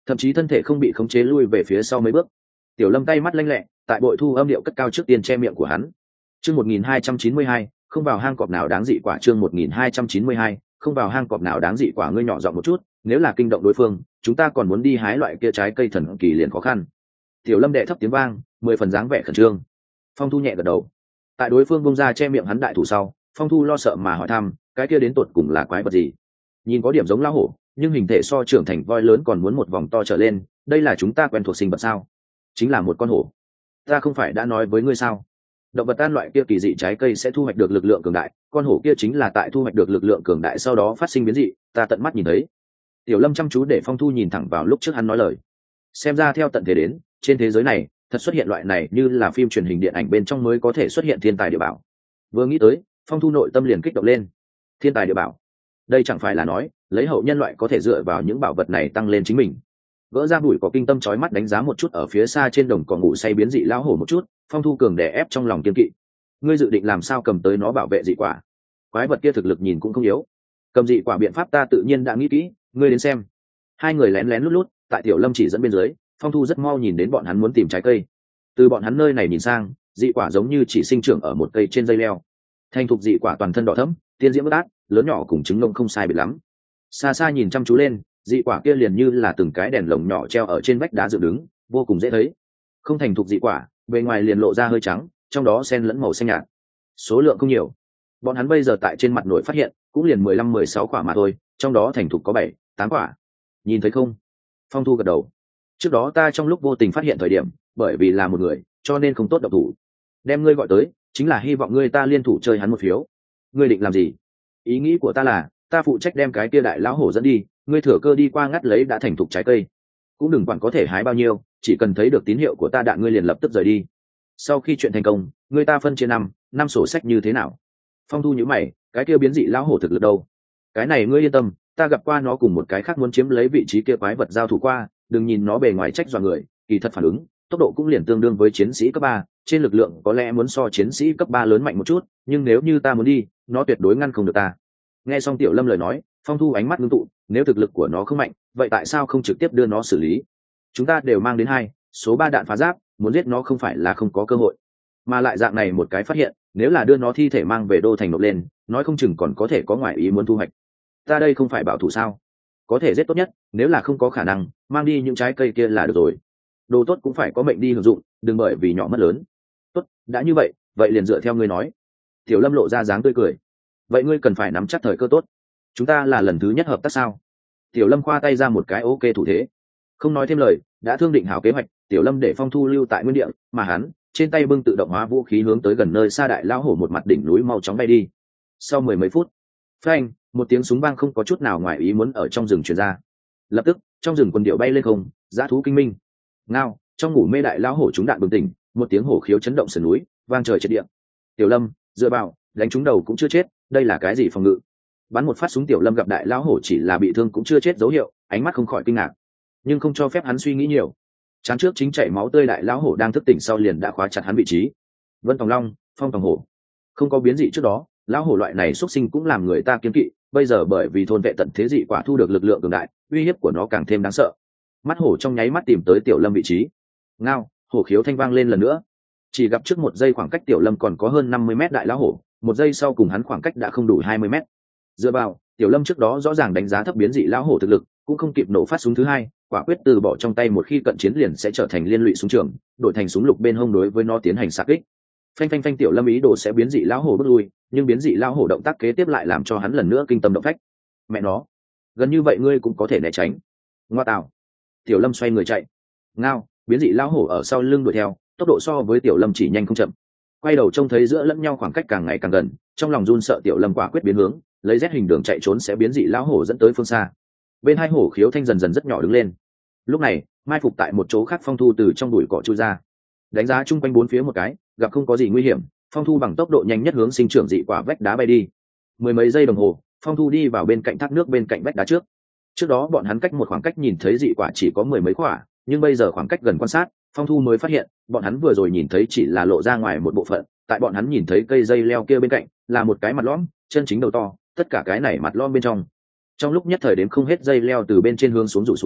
A: thậm chí thân thể không bị khống chế lui về phía sau mấy bước. Tiểu Lâm tay mắt lanh lẹ, tại bội thu âm điệu cất cao trước tiên che miệng của hắn. Chương một nghìn hai trăm chín mươi hai, không vào hang cọp nào đáng dị quả. Chương một nghìn hai trăm chín mươi hai, không vào hang cọp nào đáng dị quả. Ngươi nhỏ giọng một chút, nếu là kinh động đối phương, chúng ta còn muốn đi hái loại kia trái cây thần kỳ liền khó khăn. Tiểu Lâm đệ thấp tiếng vang, mười phần dáng vẻ khẩn trương. Phong Thu nhẹ gật đầu. Tại đối phương bung ra che miệng hắn đại thủ sau, Phong Thu lo sợ mà hỏi thăm, cái kia đến tột cùng là quái vật gì? Nhìn có điểm giống lão hổ, nhưng hình thể so trưởng thành voi lớn còn muốn một vòng to trở lên, đây là chúng ta quen thuộc sinh vật sao? Chính là một con hổ. Ta không phải đã nói với ngươi sao? Động vật tan loại kia kỳ dị trái cây sẽ thu hoạch được lực lượng cường đại, con hổ kia chính là tại thu hoạch được lực lượng cường đại sau đó phát sinh biến dị, ta tận mắt nhìn thấy. Tiểu Lâm chăm chú để Phong Thu nhìn thẳng vào lúc trước hắn nói lời. Xem ra theo tận thế đến, trên thế giới này thật xuất hiện loại này như là phim truyền hình điện ảnh bên trong mới có thể xuất hiện thiên tài địa bảo. Vừa nghĩ tới, Phong Thu nội tâm liền kích động lên. Thiên tài địa bảo, đây chẳng phải là nói lấy hậu nhân loại có thể dựa vào những bảo vật này tăng lên chính mình. Gỡ ra bụi có kinh tâm chói mắt đánh giá một chút ở phía xa trên đồng cỏ ngủ say biến dị lão hổ một chút, Phong Thu cường đè ép trong lòng kiên kỵ. Ngươi dự định làm sao cầm tới nó bảo vệ dị quả? Quái vật kia thực lực nhìn cũng không yếu. Cầm dị quả biện pháp ta tự nhiên đã nghĩ kỹ, ngươi đến xem. Hai người lén lén lút lút, tại Tiểu Lâm chỉ dẫn bên dưới, Phong Thu rất mau nhìn đến bọn hắn muốn tìm trái cây. Từ bọn hắn nơi này nhìn sang, dị quả giống như chỉ sinh trưởng ở một cây trên dây leo. Thành thục dị quả toàn thân đỏ thẫm, tiên diễm bất át, lớn nhỏ cùng trứng ngông không sai biệt lắm. Xa xa nhìn chăm chú lên, dị quả kia liền như là từng cái đèn lồng nhỏ treo ở trên vách đá dựng đứng, vô cùng dễ thấy. Không thành thục dị quả, bề ngoài liền lộ ra hơi trắng, trong đó xen lẫn màu xanh nhạt. Số lượng không nhiều. Bọn hắn bây giờ tại trên mặt nổi phát hiện, cũng liền mười lăm mười sáu quả mà thôi, trong đó thành thục có bảy tám quả. Nhìn thấy không? Phong Thu gật đầu. Trước đó ta trong lúc vô tình phát hiện thời điểm, bởi vì là một người, cho nên không tốt động thủ. Đem ngươi gọi tới, chính là hy vọng ngươi ta liên thủ chơi hắn một phiếu. Ngươi định làm gì? Ý nghĩ của ta là, ta phụ trách đem cái kia đại lão hổ dẫn đi, ngươi thừa cơ đi qua ngắt lấy đã thành thục trái cây. Cũng đừng quản có thể hái bao nhiêu, chỉ cần thấy được tín hiệu của ta đạn ngươi liền lập tức rời đi. Sau khi chuyện thành công, ngươi ta phân chia năm, năm sổ sách như thế nào? Phong Thu nhíu mày, cái kia biến dị lão hổ thực lực đâu? Cái này ngươi yên tâm, ta gặp qua nó cùng một cái khác muốn chiếm lấy vị trí kia quái vật giao thủ qua, đừng nhìn nó bề ngoài trách dọa người, kỳ thật phản ứng, tốc độ cũng liền tương đương với chiến sĩ cấp ba, trên lực lượng có lẽ muốn so chiến sĩ cấp ba lớn mạnh một chút, nhưng nếu như ta muốn đi, nó tuyệt đối ngăn không được ta. Nghe xong Tiểu Lâm lời nói, Phong Thu ánh mắt ngưng tụ, nếu thực lực của nó không mạnh, vậy tại sao không trực tiếp đưa nó xử lý? Chúng ta đều mang đến hai, số ba đạn phá giáp, muốn giết nó không phải là không có cơ hội. Mà lại dạng này một cái phát hiện, nếu là đưa nó thi thể mang về đô thành nộp lên, nói không chừng còn có thể có ngoại ý muốn thu hoạch. Ta đây không phải bảo thủ sao? Có thể giết tốt nhất, nếu là không có khả năng, mang đi những trái cây kia là được rồi. Đồ tốt cũng phải có mệnh đi hưởng dụng, đừng bởi vì nhỏ mất lớn. Tốt, đã như vậy, vậy liền dựa theo ngươi nói. Tiểu Lâm lộ ra dáng tươi cười. Vậy ngươi cần phải nắm chắc thời cơ tốt. Chúng ta là lần thứ nhất hợp tác sao? Tiểu Lâm khoa tay ra một cái ok thủ thế. Không nói thêm lời, đã thương định hảo kế hoạch, Tiểu Lâm để Phong Thu lưu tại nguyên địa, mà hắn trên tay bưng tự động hóa vũ khí hướng tới gần nơi xa đại lão hổ một mặt đỉnh núi mau chóng bay đi. Sau mười mấy phút, phanh, một tiếng súng vang không có chút nào ngoài ý muốn ở trong rừng truyền ra. Lập tức, trong rừng quần điệu bay lên không, dã thú kinh minh. Ngao, trong ngủ mê đại lão hổ trúng đạn bừng tỉnh, một tiếng hổ khiếu chấn động sườn núi, vang trời triệt địa. Tiểu Lâm, dựa vào, đánh trúng đầu cũng chưa chết, đây là cái gì phòng ngự? Bắn một phát súng Tiểu Lâm gặp đại lão hổ chỉ là bị thương cũng chưa chết dấu hiệu, ánh mắt không khỏi kinh ngạc, nhưng không cho phép hắn suy nghĩ nhiều. Trán trước chính chảy máu tươi đại lão hổ đang thức tỉnh sau liền đã khóa chặt hắn vị trí. Vân Tòng Long, Phong Tòng Hổ. Không có biến dị trước đó, lão hổ loại này xuất sinh cũng làm người ta kiêng kỵ, bây giờ bởi vì thôn vệ tận thế dị quả thu được lực lượng cường đại, uy hiếp của nó càng thêm đáng sợ. Mắt hổ trong nháy mắt tìm tới Tiểu Lâm vị trí. Ngao, hổ khiếu thanh vang lên lần nữa. Chỉ gặp trước một giây khoảng cách Tiểu Lâm còn có hơn năm mươi mét đại lão hổ, một giây sau cùng hắn khoảng cách đã không đủ hai mươi mét. Dựa vào, Tiểu Lâm trước đó rõ ràng đánh giá thấp biến dị lão hổ thực lực, cũng không kịp nổ phát súng thứ hai, quả quyết từ bỏ trong tay một khi cận chiến liền sẽ trở thành liên lụy súng trường, đổi thành súng lục bên hông đối với nó tiến hành xạ kích. Phanh phanh phanh, Tiểu Lâm ý đồ sẽ biến dị lão hổ bước lui, nhưng biến dị lão hổ động tác kế tiếp lại làm cho hắn lần nữa kinh tâm động phách. Mẹ nó, gần như vậy ngươi cũng có thể né tránh. Ngoa tạo. Tiểu Lâm xoay người chạy. Ngao, biến dị lão hổ ở sau lưng đuổi theo, tốc độ so với Tiểu Lâm chỉ nhanh không chậm. Quay đầu trông thấy giữa lẫn nhau khoảng cách càng ngày càng gần, trong lòng run sợ Tiểu Lâm quả quyết biến hướng, lấy Z hình đường chạy trốn sẽ biến dị lão hổ dẫn tới phương xa. Bên hai hổ khiếu thanh dần dần rất nhỏ đứng lên. Lúc này, mai phục tại một chỗ khác Phong Thu từ trong bụi cỏ chui ra, đánh giá chung quanh bốn phía một cái, gặp không có gì nguy hiểm, Phong Thu bằng tốc độ nhanh nhất hướng sinh trưởng dị quả vách đá bay đi. Mười mấy giây đồng hồ, Phong Thu đi vào bên cạnh thác nước bên cạnh vách đá trước. Trước đó bọn hắn cách một khoảng cách nhìn thấy dị quả chỉ có mười mấy quả, nhưng bây giờ khoảng cách gần quan sát, Phong Thu mới phát hiện, bọn hắn vừa rồi nhìn thấy chỉ là lộ ra ngoài một bộ phận, tại bọn hắn nhìn thấy cây dây leo kia bên cạnh, là một cái mặt lõm, chân chính đầu to, tất cả cái này mặt lõm bên trong. Trong lúc nhất thời đến không hết dây leo từ bên trên hướng xuống rủ xuống,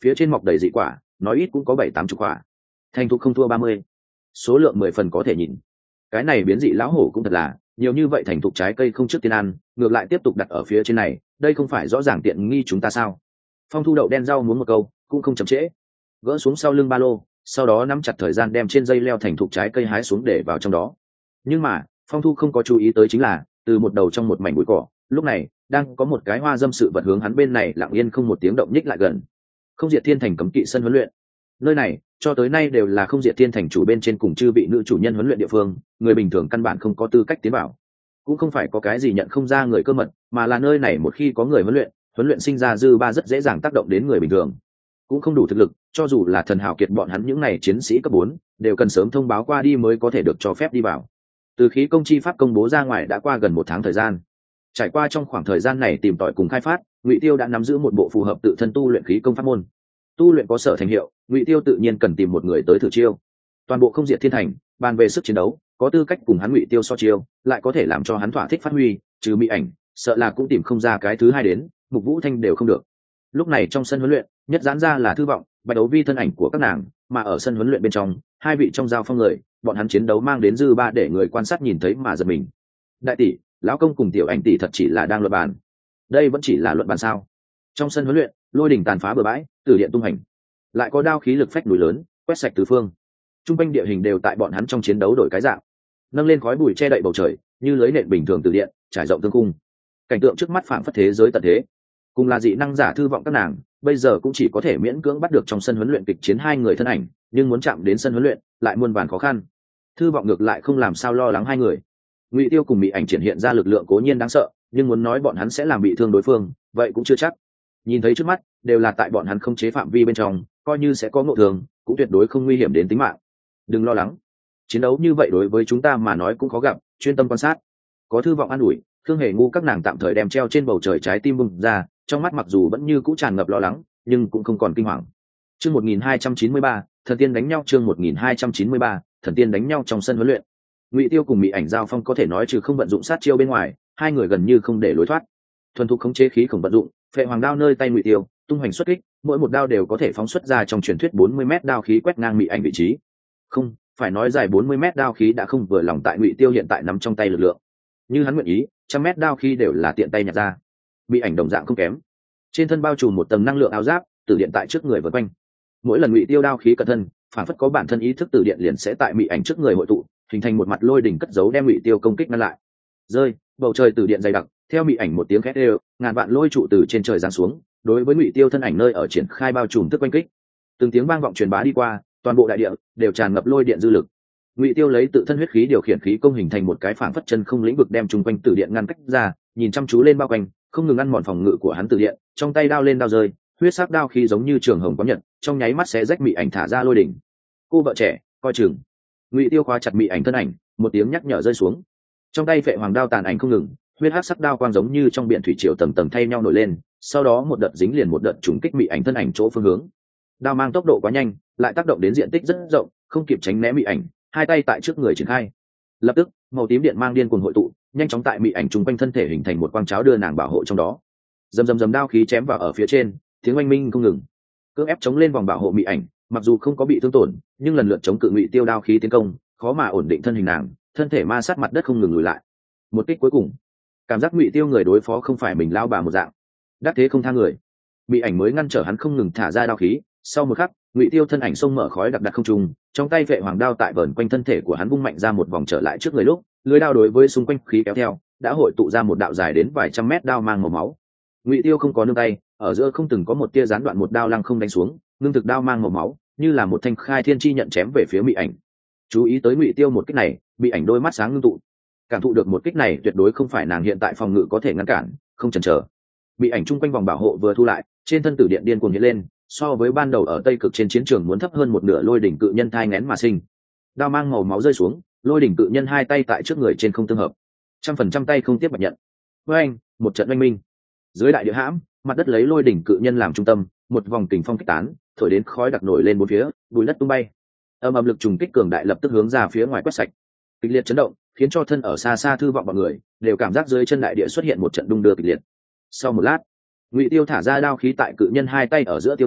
A: phía trên mọc đầy dị quả, nói ít cũng có bảy tám chục quả, thành thục không thua ba mươi, số lượng mười phần có thể nhìn. Cái này biến dị lão hổ cũng thật là nhiều như vậy, thành thục trái cây không trước tiên ăn, ngược lại tiếp tục đặt ở phía trên này, đây không phải rõ ràng tiện nghi chúng ta sao? Phong Thu đậu đen rau muốn một câu cũng không chậm trễ, gỡ xuống sau lưng ba lô, sau đó nắm chặt thời gian đem trên dây leo thành thục trái cây hái xuống để vào trong đó. Nhưng mà Phong Thu không có chú ý tới chính là từ một đầu trong một mảnh bụi cỏ, lúc này đang có một cái hoa dâm sự vật hướng hắn bên này lặng yên không một tiếng động nhích lại gần. Không Diệt Thiên Thành cấm kỵ sân huấn luyện, nơi này cho tới nay đều là Không Diệt Thiên Thành chủ bên trên cùng chư vị nữ chủ nhân huấn luyện địa phương, người bình thường căn bản không có tư cách tiến vào. Cũng không phải có cái gì nhận không ra người cơ mật, mà là nơi này một khi có người huấn luyện, huấn luyện sinh ra dư ba rất dễ dàng tác động đến người bình thường, cũng không đủ thực lực, cho dù là thần hào kiệt bọn hắn những này chiến sĩ cấp bốn đều cần sớm thông báo qua đi mới có thể được cho phép đi vào. Từ khí công chi pháp công bố ra ngoài đã qua gần một tháng thời gian, trải qua trong khoảng thời gian này tìm tòi cùng khai phát, Ngụy Tiêu đã nắm giữ một bộ phù hợp tự thân tu luyện khí công pháp môn. Tu luyện có sở thành hiệu, Ngụy Tiêu tự nhiên cần tìm một người tới thử chiêu. Toàn bộ Không Diệt Thiên Thành bàn về sức chiến đấu, có tư cách cùng hắn Ngụy Tiêu so chiêu, lại có thể làm cho hắn thỏa thích phát huy, trừ Mỹ Ảnh, sợ là cũng tìm không ra cái thứ hai đến, Mục Vũ Thanh đều không được. Lúc này trong sân huấn luyện, nhất giãn ra là Thư Vọng, Bạch Đấu Vi thân ảnh của các nàng, mà ở sân huấn luyện bên trong, hai vị trong giao phong người, bọn hắn chiến đấu mang đến dư ba để người quan sát nhìn thấy mà giật mình. Đại tỷ, lão công cùng tiểu ảnh tỷ thật chỉ là đang luận bàn. Đây vẫn chỉ là luận bàn sao? Trong sân huấn luyện, lôi đỉnh tàn phá bừa bãi, tử điện tung hành, lại có đao khí lực phách núi lớn, quét sạch tứ phương. Trung quanh địa hình đều tại bọn hắn trong chiến đấu đổi cái dạng, nâng lên khói bụi che đậy bầu trời, như lưới nện bình thường từ điện trải rộng tương cung. Cảnh tượng trước mắt phảng phất thế giới tận thế. Cùng là dị năng giả Thư Vọng các nàng, bây giờ cũng chỉ có thể miễn cưỡng bắt được trong sân huấn luyện kịch chiến hai người thân ảnh, nhưng muốn chạm đến sân huấn luyện lại muôn vàn khó khăn. Thư Vọng ngược lại không làm sao lo lắng hai người. Ngụy Tiêu cùng Mỹ Ảnh triển hiện ra lực lượng cố nhiên đáng sợ, nhưng muốn nói bọn hắn sẽ làm bị thương đối phương, vậy cũng chưa chắc. Nhìn thấy trước mắt, đều là tại bọn hắn không chế phạm vi bên trong, coi như sẽ có ngộ thương, cũng tuyệt đối không nguy hiểm đến tính mạng. Đừng lo lắng, chiến đấu như vậy đối với chúng ta mà nói cũng khó gặp, chuyên tâm quan sát. Có Thư Vọng an ủi, Khương Hề Ngu các nàng tạm thời đem treo trên bầu trời trái tim bung ra, trong mắt mặc dù vẫn như cũ tràn ngập lo lắng, nhưng cũng không còn kinh hoàng. Chương một nghìn hai trăm chín mươi ba, thần tiên đánh nhau. Chương một nghìn hai trăm chín mươi ba, thần tiên đánh nhau trong sân huấn luyện. Ngụy Tiêu cùng Mỹ Ảnh giao phong có thể nói trừ không vận dụng sát chiêu bên ngoài, hai người gần như không để lối thoát. Thuần thục khống chế khí không vận dụng, Phệ Hoàng đao nơi tay Ngụy Tiêu, tung hoành xuất kích, mỗi một đao đều có thể phóng xuất ra trong truyền thuyết bốn mươi mét đao khí quét ngang Mỹ Ảnh vị trí. Không, phải nói dài bốn mươi mét đao khí đã không vừa lòng tại Ngụy Tiêu hiện tại nắm trong tay lực lượng. Như hắn nguyện ý, trăm mét đao khí đều là tiện tay nhặt ra. Mỹ Ảnh đồng dạng không kém, trên thân bao trùm một tầng năng lượng áo giáp, tử điện tại trước người vần quanh. Mỗi lần Ngụy Tiêu đao khí cận thân, phản phất có bản thân ý thức tử điện liền sẽ tại Mỹ Ảnh trước người hội tụ, hình thành một mặt lôi đỉnh cất giấu đem Ngụy Tiêu công kích ngăn lại. Rơi, bầu trời tử điện dày đặc, theo Mỹ Ảnh một tiếng khét đều, ngàn vạn lôi trụ từ trên trời giáng xuống, đối với Ngụy Tiêu thân ảnh nơi ở triển khai bao trùm tức quanh kích. Từng tiếng vang vọng truyền bá đi qua, toàn bộ đại địa đều tràn ngập lôi điện dư lực. Ngụy Tiêu lấy tự thân huyết khí điều khiển khí công hình thành một cái phảng phất chân không lĩnh vực đem chung quanh tử điện ngăn cách ra, nhìn chăm chú lên bao quanh, không ngừng ăn mòn phòng ngự của hắn tử điện, trong tay đao lên đao rơi, huyết sắc đao khí giống như trường hồng có nhật, trong nháy mắt sẽ rách Mỹ Ảnh thả ra lôi đỉnh. Cô vợ trẻ, coi chừng. Ngụy Tiêu khóa chặt Mỹ Ảnh thân ảnh, một tiếng nhắc nhở rơi xuống. Trong tay Phệ Hoàng đao tàn ảnh không ngừng, huyết hắc sắc đao quang giống như trong biển thủy triều tầng tầng thay nhau nổi lên, sau đó một đợt dính liền một đợt trùng kích Mỹ Ảnh thân ảnh chỗ phương hướng. Đao mang tốc độ quá nhanh, lại tác động đến diện tích rất rộng, không kịp tránh né Mỹ Ảnh, hai tay tại trước người triển khai. Lập tức, màu tím điện mang điên cuồng hội tụ, nhanh chóng tại Mỹ Ảnh trung quanh thân thể hình thành một quang cháo đưa nàng bảo hộ trong đó. Dầm dầm dầm đao khí chém vào ở phía trên, tiếng oanh minh không ngừng. Cưỡng ép chống lên vòng bảo hộ Mỹ Ảnh, mặc dù không có bị thương tổn, nhưng lần lượt chống cự Ngụy Tiêu đao khí tiến công, khó mà ổn định thân hình nàng, thân thể ma sát mặt đất không ngừng lùi lại. Một kích cuối cùng, cảm giác Ngụy Tiêu người đối phó không phải mình lao bà một dạng, đắc thế không tha người. Mỹ Ảnh mới ngăn trở hắn không ngừng thả ra đao khí, sau một khắc, Ngụy Tiêu thân ảnh xông mở khói đặc đặc không trung, trong tay Phệ Hoàng đao tại vờn quanh thân thể của hắn vung mạnh ra một vòng trở lại trước người lúc, lưới đao đối với xung quanh khí kéo theo, đã hội tụ ra một đạo dài đến vài trăm mét đao mang màu máu. Ngụy Tiêu không có nương tay, ở giữa không từng có một tia gián đoạn một đao lăng không đánh xuống, ngưng thực đao mang màu máu, như là một thanh khai thiên chi nhận chém về phía Mỹ Ảnh. Chú ý tới Ngụy Tiêu một kích này, Mỹ Ảnh đôi mắt sáng ngưng tụ. Cảm thụ được một kích này tuyệt đối không phải nàng hiện tại phòng ngự có thể ngăn cản, không chần chờ. Mỹ Ảnh trung quanh vòng bảo hộ vừa thu lại, trên thân tử điện điên cuồng hiện lên, so với ban đầu ở Tây Cực trên chiến trường muốn thấp hơn một nửa lôi đỉnh cự nhân thai nghén mà sinh. Đao mang màu máu rơi xuống, lôi đỉnh cự nhân hai tay tại trước người trên không tương hợp, trăm phần trăm tay không tiếp bạch nhận. Với anh, một trận oanh minh. Dưới đại địa hãm, mặt đất lấy lôi đỉnh cự nhân làm trung tâm, một vòng kình phong kích tán, thổi đến khói đặc nổi lên bốn phía, bụi đất tung bay. Âm ầm lực trùng kích cường đại lập tức hướng ra phía ngoài quét sạch. Kịch liệt chấn động, khiến cho thân ở xa xa Thư Vọng bọn người đều cảm giác dưới chân đại địa xuất hiện một trận đung đưa kịch liệt. Sau một lát, Ngụy Tiêu thả ra đao khí tại cự nhân hai tay ở giữa tiêu tán,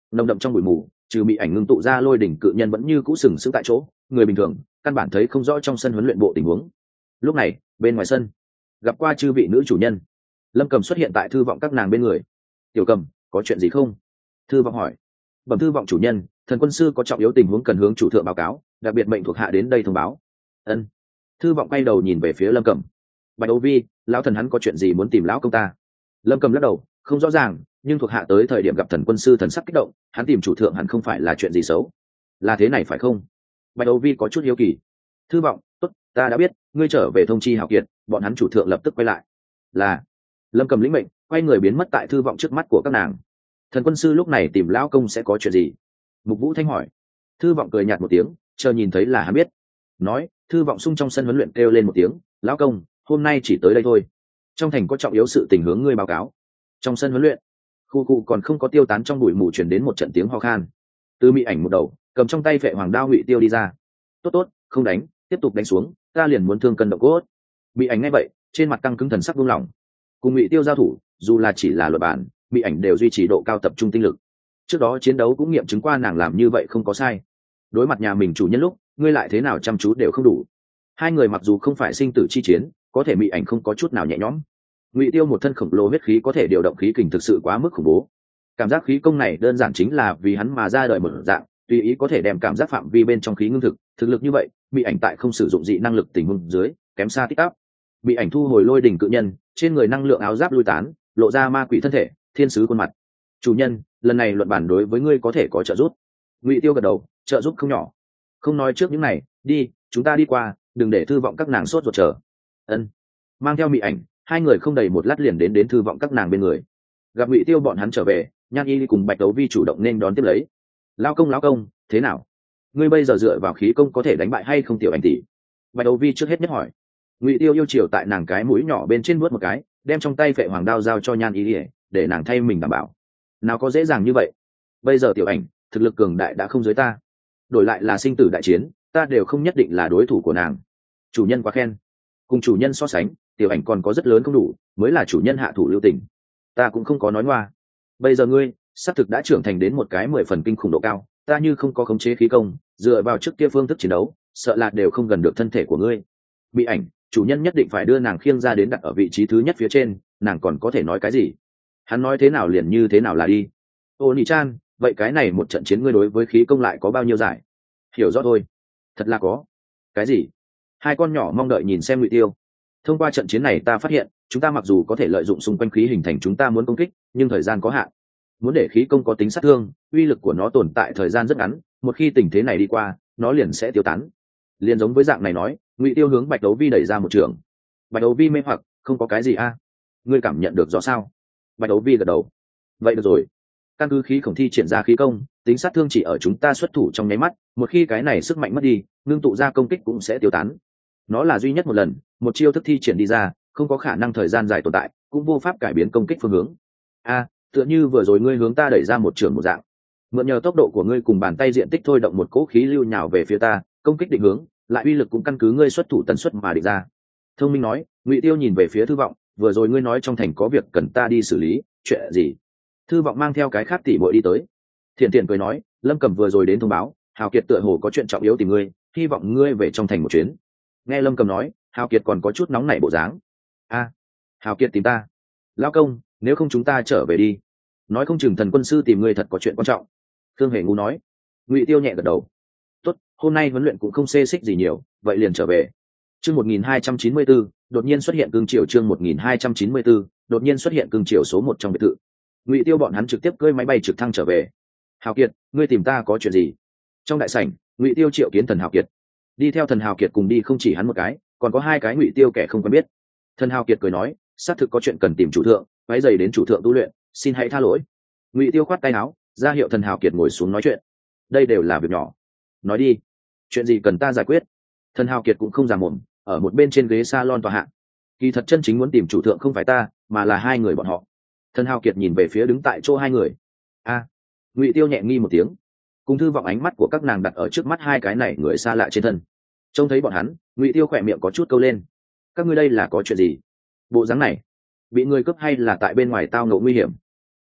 A: nồng đậm trong bụi mù, trừ bị ảnh ngưng tụ ra lôi đỉnh cự nhân vẫn như cũ sừng sững tại chỗ, người bình thường căn bản thấy không rõ trong sân huấn luyện bộ tình huống. Lúc này bên ngoài sân, gặp qua chư vị nữ chủ nhân, Lâm Cầm xuất hiện tại thư vọng các nàng bên người. Tiểu Cầm, có chuyện gì không? Thư vọng hỏi. Bẩm thư vọng chủ nhân, thần quân sư có trọng yếu tình huống cần hướng chủ thượng báo cáo, đặc biệt mệnh thuộc hạ đến đây thông báo. Ân. Thư vọng quay đầu nhìn về phía Lâm Cầm. Bạch Âu Vi, lão thần hắn có chuyện gì muốn tìm lão công ta? Lâm Cầm lắc đầu, không rõ ràng, nhưng thuộc hạ tới thời điểm gặp thần quân sư thần sắc kích động, hắn tìm chủ thượng hẳn không phải là chuyện gì xấu. Là thế này phải không? Bạch Âu Vi có chút hiếu kỳ. Thư vọng, tốt, ta đã biết, ngươi trở về thông chi Hào Kiệt, bọn hắn chủ thượng lập tức quay lại. Là. Lâm Cầm lĩnh mệnh, quay người biến mất tại thư vọng trước mắt của các nàng. Thần quân sư lúc này tìm lão công sẽ có chuyện gì? Mục Vũ Thanh hỏi. Thư vọng cười nhạt một tiếng, chờ nhìn thấy là hắn biết. Nói, thư vọng sung trong sân huấn luyện kêu lên một tiếng, lão công, hôm nay chỉ tới đây thôi. Trong thành có trọng yếu sự tình hướng ngươi báo cáo. Trong sân huấn luyện, khu cụ còn không có tiêu tán trong bụi mù truyền đến một trận tiếng ho khan. Từ Mị Ảnh một đầu, cầm trong tay phệ hoàng đao Ngụy Tiêu đi ra. Tốt tốt, không đánh, tiếp tục đánh xuống, ta liền muốn thương cân động cốt. Mị Ảnh nghe vậy, trên mặt căng cứng thần sắc buông lỏng. Cùng Ngụy Tiêu giao thủ, dù là chỉ là luật bản, Mị Ảnh đều duy trì độ cao tập trung tinh lực. Trước đó chiến đấu cũng nghiệm chứng qua nàng làm như vậy không có sai. Đối mặt nhà mình chủ nhân lúc, ngươi lại thế nào chăm chú đều không đủ. Hai người mặc dù không phải sinh tử chi chiến, có thể Mị Ảnh không có chút nào nhẹ nhõm. Ngụy Tiêu một thân khổng lồ huyết khí có thể điều động khí kình thực sự quá mức khủng bố. Cảm giác khí công này đơn giản chính là vì hắn mà ra đời một dạng, tùy ý có thể đem cảm giác phạm vi bên trong khí ngưng thực, thực lực như vậy, Mị Ảnh tại không sử dụng dị năng lực tình huống dưới, kém xa tích tắp. Mị Ảnh thu hồi lôi đỉnh cự nhân, trên người năng lượng áo giáp lui tán, lộ ra ma quỷ thân thể, thiên sứ khuôn mặt. Chủ nhân, lần này luận bản đối với ngươi có thể có trợ giúp. Ngụy Tiêu gật đầu, trợ giúp không nhỏ. Không nói trước những này, đi, chúng ta đi qua, đừng để thư vọng các nàng sốt ruột chờ. Ân. Mang theo Mị Ảnh, hai người không đầy một lát liền đến đến thư vọng các nàng bên người. Gặp Ngụy Tiêu bọn hắn trở về, Nhan Y cùng Bạch Đấu Vi chủ động nên đón tiếp lấy. Lão công lão công, thế nào? Ngươi bây giờ dựa vào khí công có thể đánh bại hay không tiểu Ảnh tỷ? Bạch Đấu Vi trước hết nhất hỏi. Ngụy Tiêu yêu chiều tại nàng cái mũi nhỏ bên trên vuốt một cái, đem trong tay phệ hoàng đao giao cho Nhan Y để nàng thay mình đảm bảo. Nào có dễ dàng như vậy? Bây giờ tiểu Ảnh thực lực cường đại đã không dưới ta, đổi lại là sinh tử đại chiến, ta đều không nhất định là đối thủ của nàng. Chủ nhân quá khen. Cùng chủ nhân so sánh, tiểu Ảnh còn có rất lớn không đủ, mới là chủ nhân hạ thủ lưu tình. Ta cũng không có nói ngoa. Bây giờ ngươi xác thực đã trưởng thành đến một cái mười phần kinh khủng độ cao, ta như không có khống chế khí công, dựa vào trước kia phương thức chiến đấu, sợ là đều không gần được thân thể của ngươi. Bị Ảnh, chủ nhân nhất định phải đưa nàng khiêng ra đến đặt ở vị trí thứ nhất phía trên, nàng còn có thể nói cái gì? Hắn nói thế nào liền như thế nào là đi. Ô Nị Chan, vậy cái này một trận chiến ngươi đối với khí công lại có bao nhiêu giải? Hiểu rõ thôi. Thật là có. Cái gì? Hai con nhỏ mong đợi nhìn xem Ngụy Tiêu. Thông qua trận chiến này ta phát hiện, chúng ta mặc dù có thể lợi dụng xung quanh khí hình thành chúng ta muốn công kích, nhưng thời gian có hạn. Muốn để khí công có tính sát thương, uy lực của nó tồn tại thời gian rất ngắn, một khi tình thế này đi qua, nó liền sẽ tiêu tán. Liền giống với dạng này nói, Ngụy Tiêu hướng Bạch Đấu Vi đẩy ra một trường. Bạch Đấu Vi mê hoặc, không có cái gì a? Ngươi cảm nhận được rõ sao? Bạch Đấu Vi gật đầu. Vậy được rồi. Căn cứ khí khổng thi triển ra khí công, tính sát thương chỉ ở chúng ta xuất thủ trong nháy mắt, một khi cái này sức mạnh mất đi, ngưng tụ ra công kích cũng sẽ tiêu tán. Nó là duy nhất một lần, một chiêu thức thi triển đi ra, không có khả năng thời gian dài tồn tại, cũng vô pháp cải biến công kích phương hướng. A, tựa như vừa rồi ngươi hướng ta đẩy ra một trường một dạng. Mượn nhờ tốc độ của ngươi cùng bàn tay diện tích thôi động một cỗ khí lưu nhào về phía ta, công kích định hướng, lại uy lực cũng căn cứ ngươi xuất thủ tần suất mà định ra. Thông minh nói, Ngụy Tiêu nhìn về phía Thư vọng, vừa rồi ngươi nói trong thành có việc cần ta đi xử lý, chuyện gì? Thư vọng mang theo cái khác tỉ muội đi tới. Thiện Thiện cười nói, Lâm Cẩm vừa rồi đến thông báo, Hào Kiệt tựa hồ có chuyện trọng yếu tìm ngươi, hy vọng ngươi về trong thành một chuyến. Nghe Lâm Cẩm nói, Hào Kiệt còn có chút nóng nảy bộ dáng. A, Hào Kiệt tìm ta? Lão công, nếu không chúng ta trở về đi. Nói không chừng thần quân sư tìm ngươi thật có chuyện quan trọng. Thương Hề Ngu nói. Ngụy Tiêu nhẹ gật đầu. Tốt, hôm nay huấn luyện cũng không xê xích gì nhiều, vậy liền trở về. Chương một nghìn hai trăm chín mươi bốn, đột nhiên xuất hiện cương triều chương một nghìn hai trăm chín mươi bốn, đột nhiên xuất hiện cương triều số một trong biệt thự. Ngụy Tiêu bọn hắn trực tiếp cưỡi máy bay trực thăng trở về. Hào Kiệt, ngươi tìm ta có chuyện gì? Trong đại sảnh, Ngụy Tiêu triệu kiến thần Hào Kiệt. Đi theo thần Hào Kiệt cùng đi không chỉ hắn một cái, còn có hai cái Ngụy Tiêu kẻ không quen biết. Thần Hào Kiệt cười nói, xác thực có chuyện cần tìm chủ thượng, váy giày đến chủ thượng tu luyện, xin hãy tha lỗi. Ngụy Tiêu khoát tay áo, ra hiệu thần Hào Kiệt ngồi xuống nói chuyện. Đây đều là việc nhỏ. Nói đi, chuyện gì cần ta giải quyết? Thần Hào Kiệt cũng không già mồm, ở một bên trên ghế salon tòa hạ. Kỳ thật chân chính muốn tìm chủ thượng không phải ta, mà là hai người bọn họ. Thần Hào Kiệt nhìn về phía đứng tại chỗ hai người. A, Ngụy Tiêu nhẹ nghi một tiếng, cùng Thư vọng ánh mắt của các nàng đặt ở trước mắt hai cái này người xa lạ trên thân. Trông thấy bọn hắn, Ngụy Tiêu khỏe miệng có chút câu lên. Các ngươi đây là có chuyện gì? Bộ dáng này, bị người cướp hay là tại bên ngoài tao ngộ nguy hiểm?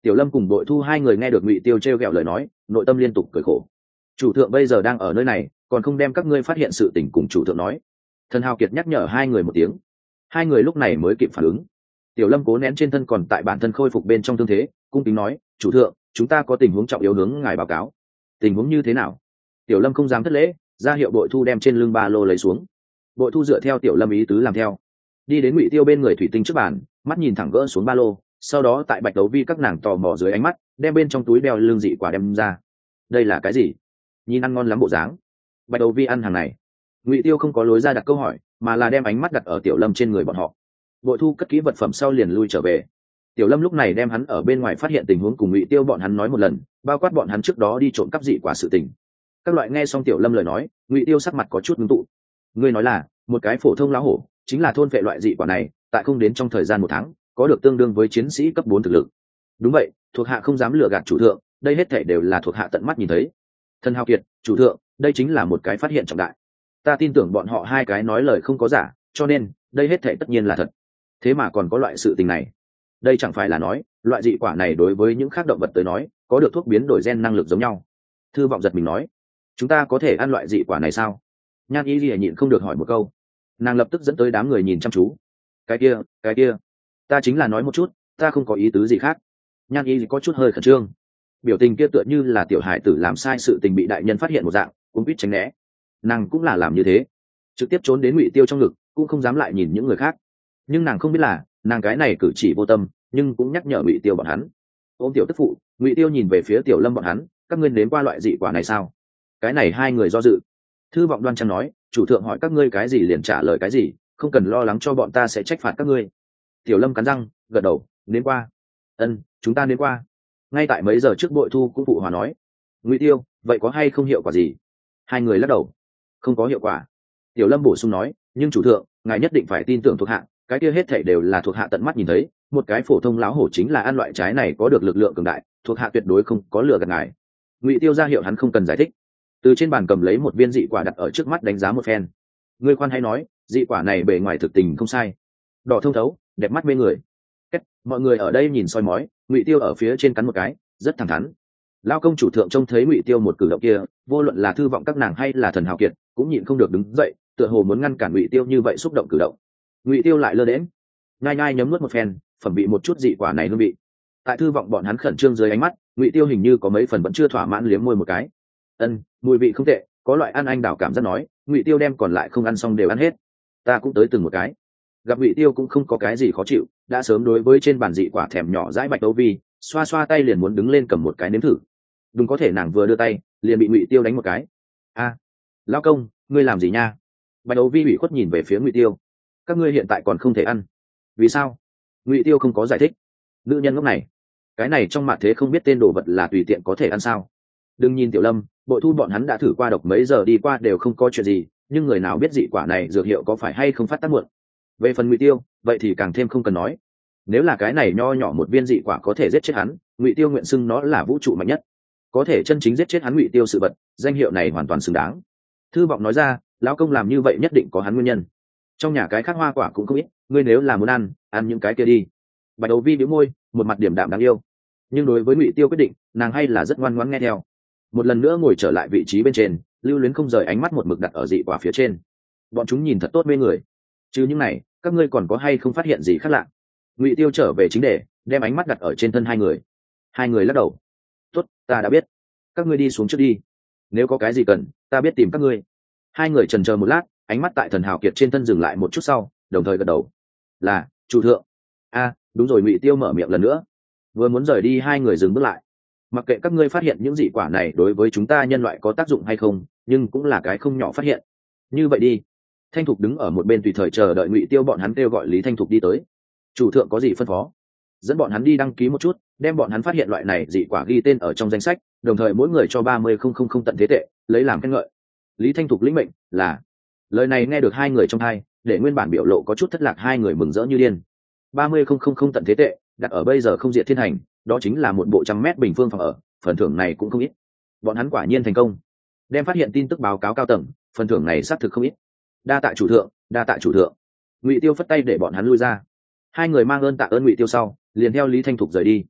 A: Tiểu Lâm cùng Bội Thu hai người nghe được Ngụy Tiêu trêu ghẹo lời nói, nội tâm liên tục cười khổ. Chủ thượng bây giờ đang ở nơi này, còn không đem các ngươi phát hiện sự tình cùng chủ thượng nói. Thần Hào Kiệt nhắc nhở hai người một tiếng. Hai người lúc này mới kịp phản ứng. Tiểu Lâm cố nén trên thân còn tại bản thân khôi phục bên trong thương thế, cung kính nói, chủ thượng, chúng ta có tình huống trọng yếu hướng ngài báo cáo. Tình huống như thế nào? Tiểu Lâm không dám thất lễ, ra hiệu Bội Thu đem trên lưng ba lô lấy xuống. Bội Thu dựa theo Tiểu Lâm ý tứ làm theo, đi đến Ngụy Tiêu bên người thủy tinh trước bàn, mắt nhìn thẳng gỡ xuống ba lô, sau đó tại Bạch Đấu Vi các nàng tò mò dưới ánh mắt, đem bên trong túi đeo lưng dị quả đem ra. Đây là cái gì? Nhìn ăn ngon lắm bộ dáng. Bạch Đấu Vi ăn hàng này. Ngụy Tiêu không có lối ra đặt câu hỏi, mà là đem ánh mắt đặt ở Tiểu Lâm trên người bọn họ. Bội Thu cất kỹ vật phẩm sau liền lui trở về. Tiểu Lâm lúc này đem hắn ở bên ngoài phát hiện tình huống cùng Ngụy Tiêu bọn hắn nói một lần, bao quát bọn hắn trước đó đi trộm cắp dị quả sự tình. Các loại nghe xong Tiểu Lâm lời nói, Ngụy Tiêu sắc mặt có chút ngưng tụ. Ngươi nói là một cái phổ thông lão hổ, chính là thôn phệ loại dị quả này, tại không đến trong thời gian một tháng, có được tương đương với chiến sĩ cấp bốn thực lực. Đúng vậy, thuộc hạ không dám lừa gạt chủ thượng, đây hết thảy đều là thuộc hạ tận mắt nhìn thấy. Thần Hào Kiệt, chủ thượng, đây chính là một cái phát hiện trọng đại. Ta tin tưởng bọn họ hai cái nói lời không có giả, cho nên đây hết thảy tất nhiên là thật. Thế mà còn có loại sự tình này, đây chẳng phải là nói loại dị quả này đối với những khác động vật tới nói có được thuốc biến đổi gen năng lực giống nhau. Thư Vọng giật mình nói, chúng ta có thể ăn loại dị quả này sao? Nhan Y Lìa nhịn không được hỏi một câu. Nàng lập tức dẫn tới đám người nhìn chăm chú. Cái kia, cái kia, ta chính là nói một chút, ta không có ý tứ gì khác. Nhan Y có chút hơi khẩn trương, biểu tình kia tựa như là tiểu hải tử làm sai sự tình bị đại nhân phát hiện một dạng, cũng biết tránh né. Nàng cũng là làm như thế, trực tiếp trốn đến Ngụy Tiêu trong ngực, cũng không dám lại nhìn những người khác. Nhưng nàng không biết là nàng cái này cử chỉ vô tâm, nhưng cũng nhắc nhở Ngụy Tiêu bọn hắn. Ôm tiểu tức phụ, Ngụy Tiêu nhìn về phía Tiểu Lâm bọn hắn, các ngươi nếm qua loại dị quả này sao? Cái này hai người do dự. Thư Vọng đoan trang nói, chủ thượng hỏi các ngươi cái gì liền trả lời cái gì, không cần lo lắng cho bọn ta sẽ trách phạt các ngươi. Tiểu Lâm cắn răng gật đầu, nếm qua. Ân, chúng ta nếm qua. Ngay tại mấy giờ trước Bội Thu cũng phụ hòa nói. Ngụy Tiêu, vậy có hay không hiệu quả gì? Hai người lắc đầu, không có hiệu quả. Tiểu Lâm bổ sung nói, nhưng chủ thượng, ngài nhất định phải tin tưởng thuộc hạ, cái kia hết thảy đều là thuộc hạ tận mắt nhìn thấy, một cái phổ thông lão hổ chính là ăn loại trái này có được lực lượng cường đại, thuộc hạ tuyệt đối không có lừa gạt ngài. Ngụy Tiêu ra hiệu hắn không cần giải thích, từ trên bàn cầm lấy một viên dị quả đặt ở trước mắt đánh giá một phen. Ngươi khoan hay nói, dị quả này bề ngoài thực tình không sai, đỏ thông thấu, đẹp mắt mê người. Kết, mọi người ở đây nhìn soi mói, Ngụy Tiêu ở phía trên cắn một cái, rất thẳng thắn. Lao công chủ thượng trông thấy Ngụy Tiêu một cử động kia, vô luận là Thư Vọng các nàng hay là Thần Hào Kiệt, cũng nhịn không được đứng dậy, tựa hồ muốn ngăn cản Ngụy Tiêu như vậy xúc động cử động. Ngụy Tiêu lại lơ đễnh, nhai nhai nhấm nuốt một phen, phẩm bị một chút dị quả này hương vị. Tại Thư Vọng bọn hắn khẩn trương dưới ánh mắt, Ngụy Tiêu hình như có mấy phần vẫn chưa thỏa mãn liếm môi một cái. Ân, mùi vị không tệ, có loại ăn anh đào cảm giác nói. Ngụy Tiêu đem còn lại không ăn xong đều ăn hết. Ta cũng tới từng một cái. Gặp Ngụy Tiêu cũng không có cái gì khó chịu, đã sớm đối với trên bàn dị quả thèm nhỏ dãi Bạch Đấu Vi, xoa xoa tay liền muốn đứng lên cầm một cái nếm thử. Đúng, có thể nàng vừa đưa tay, liền bị Ngụy Tiêu đánh một cái. A, lão công, ngươi làm gì nha? Bạch Đấu Vi ủy khuất nhìn về phía Ngụy Tiêu. Các ngươi hiện tại còn không thể ăn. Vì sao? Ngụy Tiêu không có giải thích. Nữ nhân ngốc này, cái này trong mạn thế không biết tên đồ vật là tùy tiện có thể ăn sao? Đừng nhìn Tiểu Lâm, Bội Thu bọn hắn đã thử qua độc mấy giờ đi qua đều không có chuyện gì, nhưng người nào biết dị quả này dược hiệu có phải hay không phát tác muộn. Về phần Ngụy Tiêu, vậy thì càng thêm không cần nói. Nếu là cái này nho nhỏ một viên dị quả có thể giết chết hắn, Ngụy Tiêu nguyện xưng nó là vũ trụ mạnh nhất. Có thể chân chính giết chết hắn Ngụy Tiêu sự vật, danh hiệu này hoàn toàn xứng đáng. Thư Vọng nói ra, lão công làm như vậy nhất định có hắn nguyên nhân. Trong nhà cái khác hoa quả cũng không ít, ngươi nếu là muốn ăn, ăn những cái kia đi. Bạch Đấu Vi bĩu môi, một mặt điểm đạm đáng yêu. Nhưng đối với Ngụy Tiêu quyết định, nàng hay là rất ngoan ngoãn nghe theo. Một lần nữa ngồi trở lại vị trí bên trên, Lưu Luyến không rời ánh mắt một mực đặt ở dị quả phía trên. Bọn chúng nhìn thật tốt mê người. Chứ những này, các ngươi còn có hay không phát hiện gì khác lạ? Ngụy Tiêu trở về chính đề, đem ánh mắt đặt ở trên thân hai người. Hai người lắc đầu. Tốt, ta đã biết. Các ngươi đi xuống trước đi. Nếu có cái gì cần, ta biết tìm các ngươi. Hai người chần chờ một lát, ánh mắt tại Thần Hào Kiệt trên thân dừng lại một chút sau, đồng thời gật đầu. Là, chủ thượng. A, đúng rồi. Ngụy Tiêu mở miệng lần nữa. Vừa muốn rời đi, hai người dừng bước lại. Mặc kệ các ngươi phát hiện những dị quả này đối với chúng ta nhân loại có tác dụng hay không, nhưng cũng là cái không nhỏ phát hiện. Như vậy đi. Thanh Thục đứng ở một bên tùy thời chờ đợi Ngụy Tiêu bọn hắn kêu gọi Lý Thanh Thục đi tới. Chủ thượng có gì phân phó? Dẫn bọn hắn đi đăng ký một chút, đem bọn hắn phát hiện loại này dị quả ghi tên ở trong danh sách, đồng thời mỗi người cho ba mươi không không không tận thế tệ, lấy làm khen ngợi. Lý Thanh Thục lĩnh mệnh. Là. Lời này nghe được hai người trong tai, để nguyên bản biểu lộ có chút thất lạc hai người mừng rỡ như điên. ba mươi không không không tận thế tệ, đặt ở bây giờ không diệt thiên hành, đó chính là một bộ trăm mét bình phương phòng ở, phần thưởng này cũng không ít. Bọn hắn quả nhiên thành công, đem phát hiện tin tức báo cáo cao tầng, phần thưởng này xác thực không ít. Đa tạ chủ thượng, đa tạ chủ thượng. Ngụy Tiêu phất tay để bọn hắn lui ra. Hai người mang ơn tạ ơn Ngụy Tiêu sau, liền theo Lý Thanh Thục rời đi.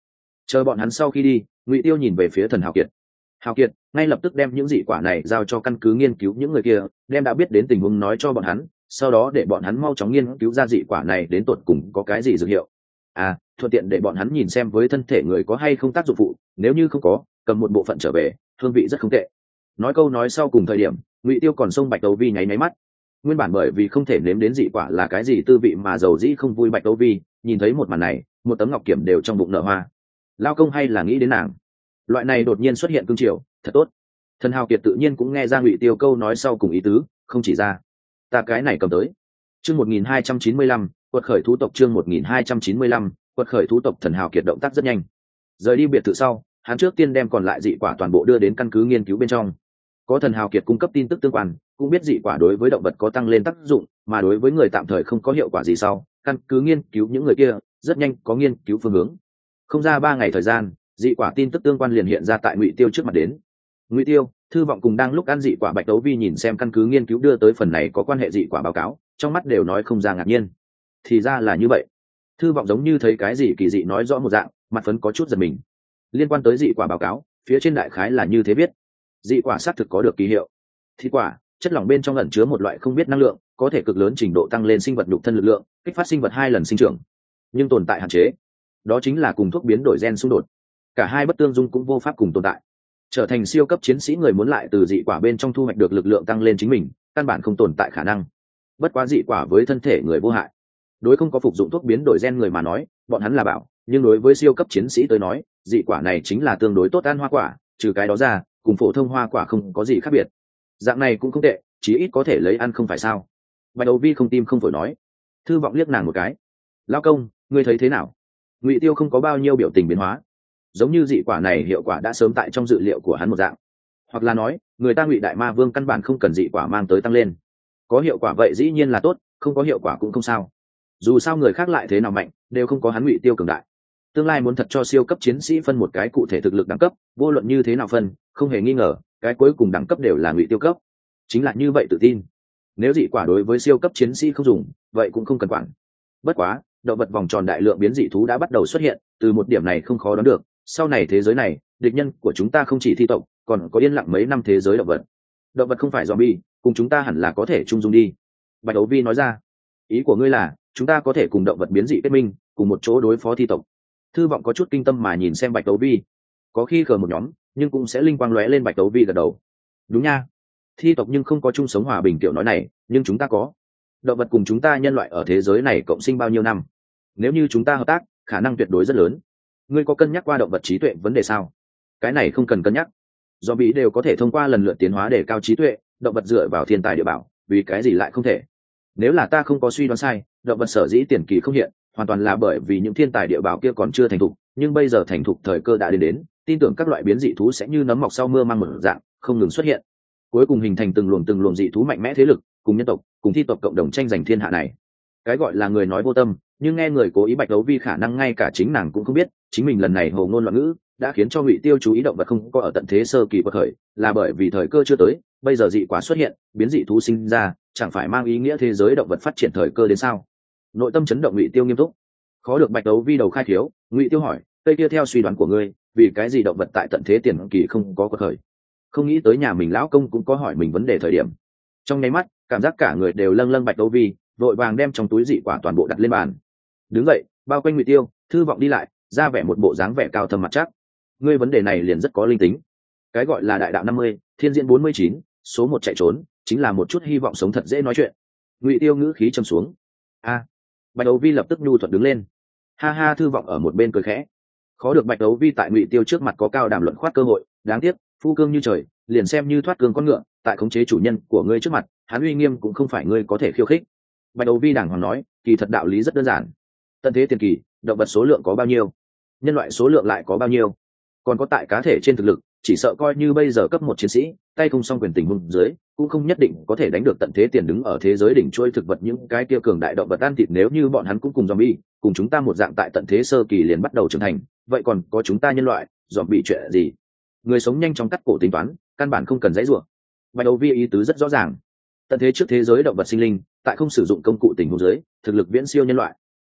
A: Chờ bọn hắn sau khi đi, Ngụy Tiêu nhìn về phía Thần Hào Kiệt. Hào Kiệt ngay lập tức đem những dị quả này giao cho căn cứ nghiên cứu những người kia, đem đã biết đến tình huống nói cho bọn hắn, sau đó để bọn hắn mau chóng nghiên cứu ra dị quả này đến tột cùng có cái gì dược hiệu. À, thuận tiện để bọn hắn nhìn xem với thân thể người có hay không tác dụng phụ, nếu như không có, cầm một bộ phận trở về, hương vị rất không tệ. Nói câu nói sau cùng thời điểm, Ngụy Tiêu còn xông Bạch Đấu Vi nháy nháy mắt. Nguyên bản bởi vì không thể nếm đến dị quả là cái gì tư vị mà dầu dĩ không vui Bạch Đấu Vi, nhìn thấy một màn này, một tấm ngọc kiểm đều trong bụng nở hoa. Lao công hay là nghĩ đến nàng. Loại này đột nhiên xuất hiện cương triều, thật tốt. Thần Hào Kiệt tự nhiên cũng nghe ra Ngụy Tiêu câu nói sau cùng ý tứ, không chỉ ra. Ta cái này cầm tới. Chương một nghìn hai trăm chín mươi lăm, quật khởi thú tộc chương một nghìn hai trăm chín mươi lăm, quật khởi thú tộc. Thần Hào Kiệt động tác rất nhanh. Rời đi biệt thự sau, hắn trước tiên đem còn lại dị quả toàn bộ đưa đến căn cứ nghiên cứu bên trong. Có Thần Hào Kiệt cung cấp tin tức tương quan, cũng biết dị quả đối với động vật có tăng lên tác dụng, mà đối với người tạm thời không có hiệu quả gì sau, căn cứ nghiên cứu những người kia, rất nhanh có nghiên cứu phương hướng. Không ra ba ngày thời gian, dị quả tin tức tương quan liền hiện ra tại Ngụy Tiêu trước mặt đến. Ngụy Tiêu, Thư Vọng cùng đang lúc ăn dị quả Bạch Đấu Vi nhìn xem căn cứ nghiên cứu đưa tới phần này có quan hệ dị quả báo cáo, trong mắt đều nói không ra ngạc nhiên. Thì ra là như vậy. Thư Vọng giống như thấy cái gì kỳ dị nói rõ một dạng, mặt phấn có chút giật mình. Liên quan tới dị quả báo cáo, phía trên đại khái là như thế viết: dị quả xác thực có được kỳ hiệu. Thịt quả, chất lỏng bên trong ẩn chứa một loại không biết năng lượng, có thể cực lớn trình độ tăng lên sinh vật nhục thân lực lượng, kích phát sinh vật hai lần sinh trưởng. Nhưng tồn tại hạn chế, đó chính là cùng thuốc biến đổi gen xung đột. Cả hai bất tương dung cũng vô pháp cùng tồn tại. Trở thành siêu cấp chiến sĩ người muốn lại từ dị quả bên trong thu hoạch được lực lượng tăng lên chính mình, căn bản không tồn tại khả năng. Bất quá dị quả với thân thể người vô hại. Đối không có phục dụng thuốc biến đổi gen người mà nói, bọn hắn là bảo, nhưng đối với siêu cấp chiến sĩ tới nói, dị quả này chính là tương đối tốt ăn hoa quả, trừ cái đó ra, cùng phổ thông hoa quả không có gì khác biệt. Dạng này cũng không tệ, chí ít có thể lấy ăn không phải sao? Bạch Đấu Vi không tim không phổi nói. Thư Vọng liếc nàng một cái. Lão công, ngươi thấy thế nào? Ngụy Tiêu không có bao nhiêu biểu tình biến hóa, giống như dị quả này hiệu quả đã sớm tại trong dự liệu của hắn một dạng, hoặc là nói, người ta Ngụy Đại Ma Vương căn bản không cần dị quả mang tới tăng lên. Có hiệu quả vậy dĩ nhiên là tốt, không có hiệu quả cũng không sao. Dù sao người khác lại thế nào mạnh, đều không có hắn Ngụy Tiêu cường đại. Tương lai muốn thật cho siêu cấp chiến sĩ phân một cái cụ thể thực lực đẳng cấp, vô luận như thế nào phân, không hề nghi ngờ, cái cuối cùng đẳng cấp đều là Ngụy Tiêu cấp. Chính là như vậy tự tin. Nếu dị quả đối với siêu cấp chiến sĩ không dùng, vậy cũng không cần quản. Bất quá, động vật vòng tròn đại lượng biến dị thú đã bắt đầu xuất hiện, từ một điểm này không khó đoán được, sau này thế giới này, địch nhân của chúng ta không chỉ thi tộc, còn có yên lặng mấy năm thế giới động vật. Động vật không phải zombie, cùng chúng ta hẳn là có thể chung dung đi. Bạch Đấu Vi nói ra. Ý của ngươi là, chúng ta có thể cùng động vật biến dị kết minh, cùng một chỗ đối phó thi tộc. Thư Vọng có chút kinh tâm mà nhìn xem Bạch Đấu Vi. Có khi cờ một nhóm, nhưng cũng sẽ linh quang lóe lên. Bạch Đấu Vi gật đầu. Đúng nha. Thi tộc nhưng không có chung sống hòa bình kiểu nói này, nhưng chúng ta có. Động vật cùng chúng ta nhân loại ở thế giới này cộng sinh bao nhiêu năm? Nếu như chúng ta hợp tác, khả năng tuyệt đối rất lớn. Ngươi có cân nhắc qua động vật trí tuệ vấn đề sao? Cái này không cần cân nhắc. Do bị đều có thể thông qua lần lượt tiến hóa để cao trí tuệ, động vật dựa vào thiên tài địa bảo, vì cái gì lại không thể? Nếu là ta không có suy đoán sai, động vật sở dĩ tiền kỳ không hiện, hoàn toàn là bởi vì những thiên tài địa bảo kia còn chưa thành thục, nhưng bây giờ thành thục thời cơ đã đến đến, tin tưởng các loại biến dị thú sẽ như nấm mọc sau mưa mang một dạng, không ngừng xuất hiện. Cuối cùng hình thành từng luồng từng luồng dị thú mạnh mẽ thế lực, cùng nhân tộc, cùng thi tộc cộng đồng tranh giành thiên hạ này. Cái gọi là người nói vô tâm, nhưng nghe người cố ý. Bạch Đấu Vi khả năng ngay cả chính nàng cũng không biết, chính mình lần này hồ ngôn loạn ngữ đã khiến cho Ngụy Tiêu chú ý động vật không có ở tận thế sơ kỳ quật khởi, là bởi vì thời cơ chưa tới, bây giờ dị quả xuất hiện, biến dị thú sinh ra, chẳng phải mang ý nghĩa thế giới động vật phát triển thời cơ đến sao? Nội tâm chấn động, Ngụy Tiêu nghiêm túc. Khó được Bạch Đấu Vi đầu khai thiếu, Ngụy Tiêu hỏi, cây kia theo suy đoán của ngươi, vì cái gì động vật tại tận thế tiền kỳ không có quật khởi? Không nghĩ tới nhà mình lão công cũng có hỏi mình vấn đề thời điểm. Trong nháy mắt, cảm giác cả người đều lâng lâng. Bạch Đấu Vi vội vàng đem trong túi dị quả toàn bộ đặt lên bàn, đứng dậy bao quanh Ngụy Tiêu. Thư Vọng đi lại, ra vẻ một bộ dáng vẻ cao thâm mặt chắc. Ngươi vấn đề này liền rất có linh tính. Cái gọi là đại đạo năm mươi, thiên diễn bốn mươi chín, số một chạy trốn, chính là một chút hy vọng sống thật dễ nói chuyện. Ngụy Tiêu ngữ khí trầm xuống. A. Bạch Đấu Vi lập tức nhu thuận đứng lên. Ha ha. Thư Vọng ở một bên cười khẽ. Khó được Bạch Đấu Vi tại Ngụy Tiêu trước mặt có cao đàm luận khoát cơ hội, đáng tiếc, phu cương như trời, liền xem như thoát cương con ngựa, tại khống chế chủ nhân của ngươi trước mặt, hắn uy nghiêm cũng không phải ngươi có thể khiêu khích. Bạch Đấu Vi đàng hoàng nói, kỳ thật đạo lý rất đơn giản. Tận thế tiền kỳ, động vật số lượng có bao nhiêu, nhân loại số lượng lại có bao nhiêu, còn có tại cá thể trên thực lực, chỉ sợ coi như bây giờ cấp một chiến sĩ, tay không song quyền tình huống dưới, cũng không nhất định có thể đánh được tận thế tiền đứng ở thế giới đỉnh trôi thực vật những cái kia cường đại động vật ăn thịt. Nếu như bọn hắn cũng cùng zombie, cùng chúng ta một dạng tại tận thế sơ kỳ liền bắt đầu trưởng thành, vậy còn có chúng ta nhân loại, zombie chuyện gì? Người sống nhanh chóng cắt cổ tính toán, căn bản không cần dãy rủa. Bạch Đấu Vi ý tứ rất rõ ràng. Tận thế trước thế giới động vật sinh linh, tại không sử dụng công cụ tình huống dưới, thực lực viễn siêu nhân loại.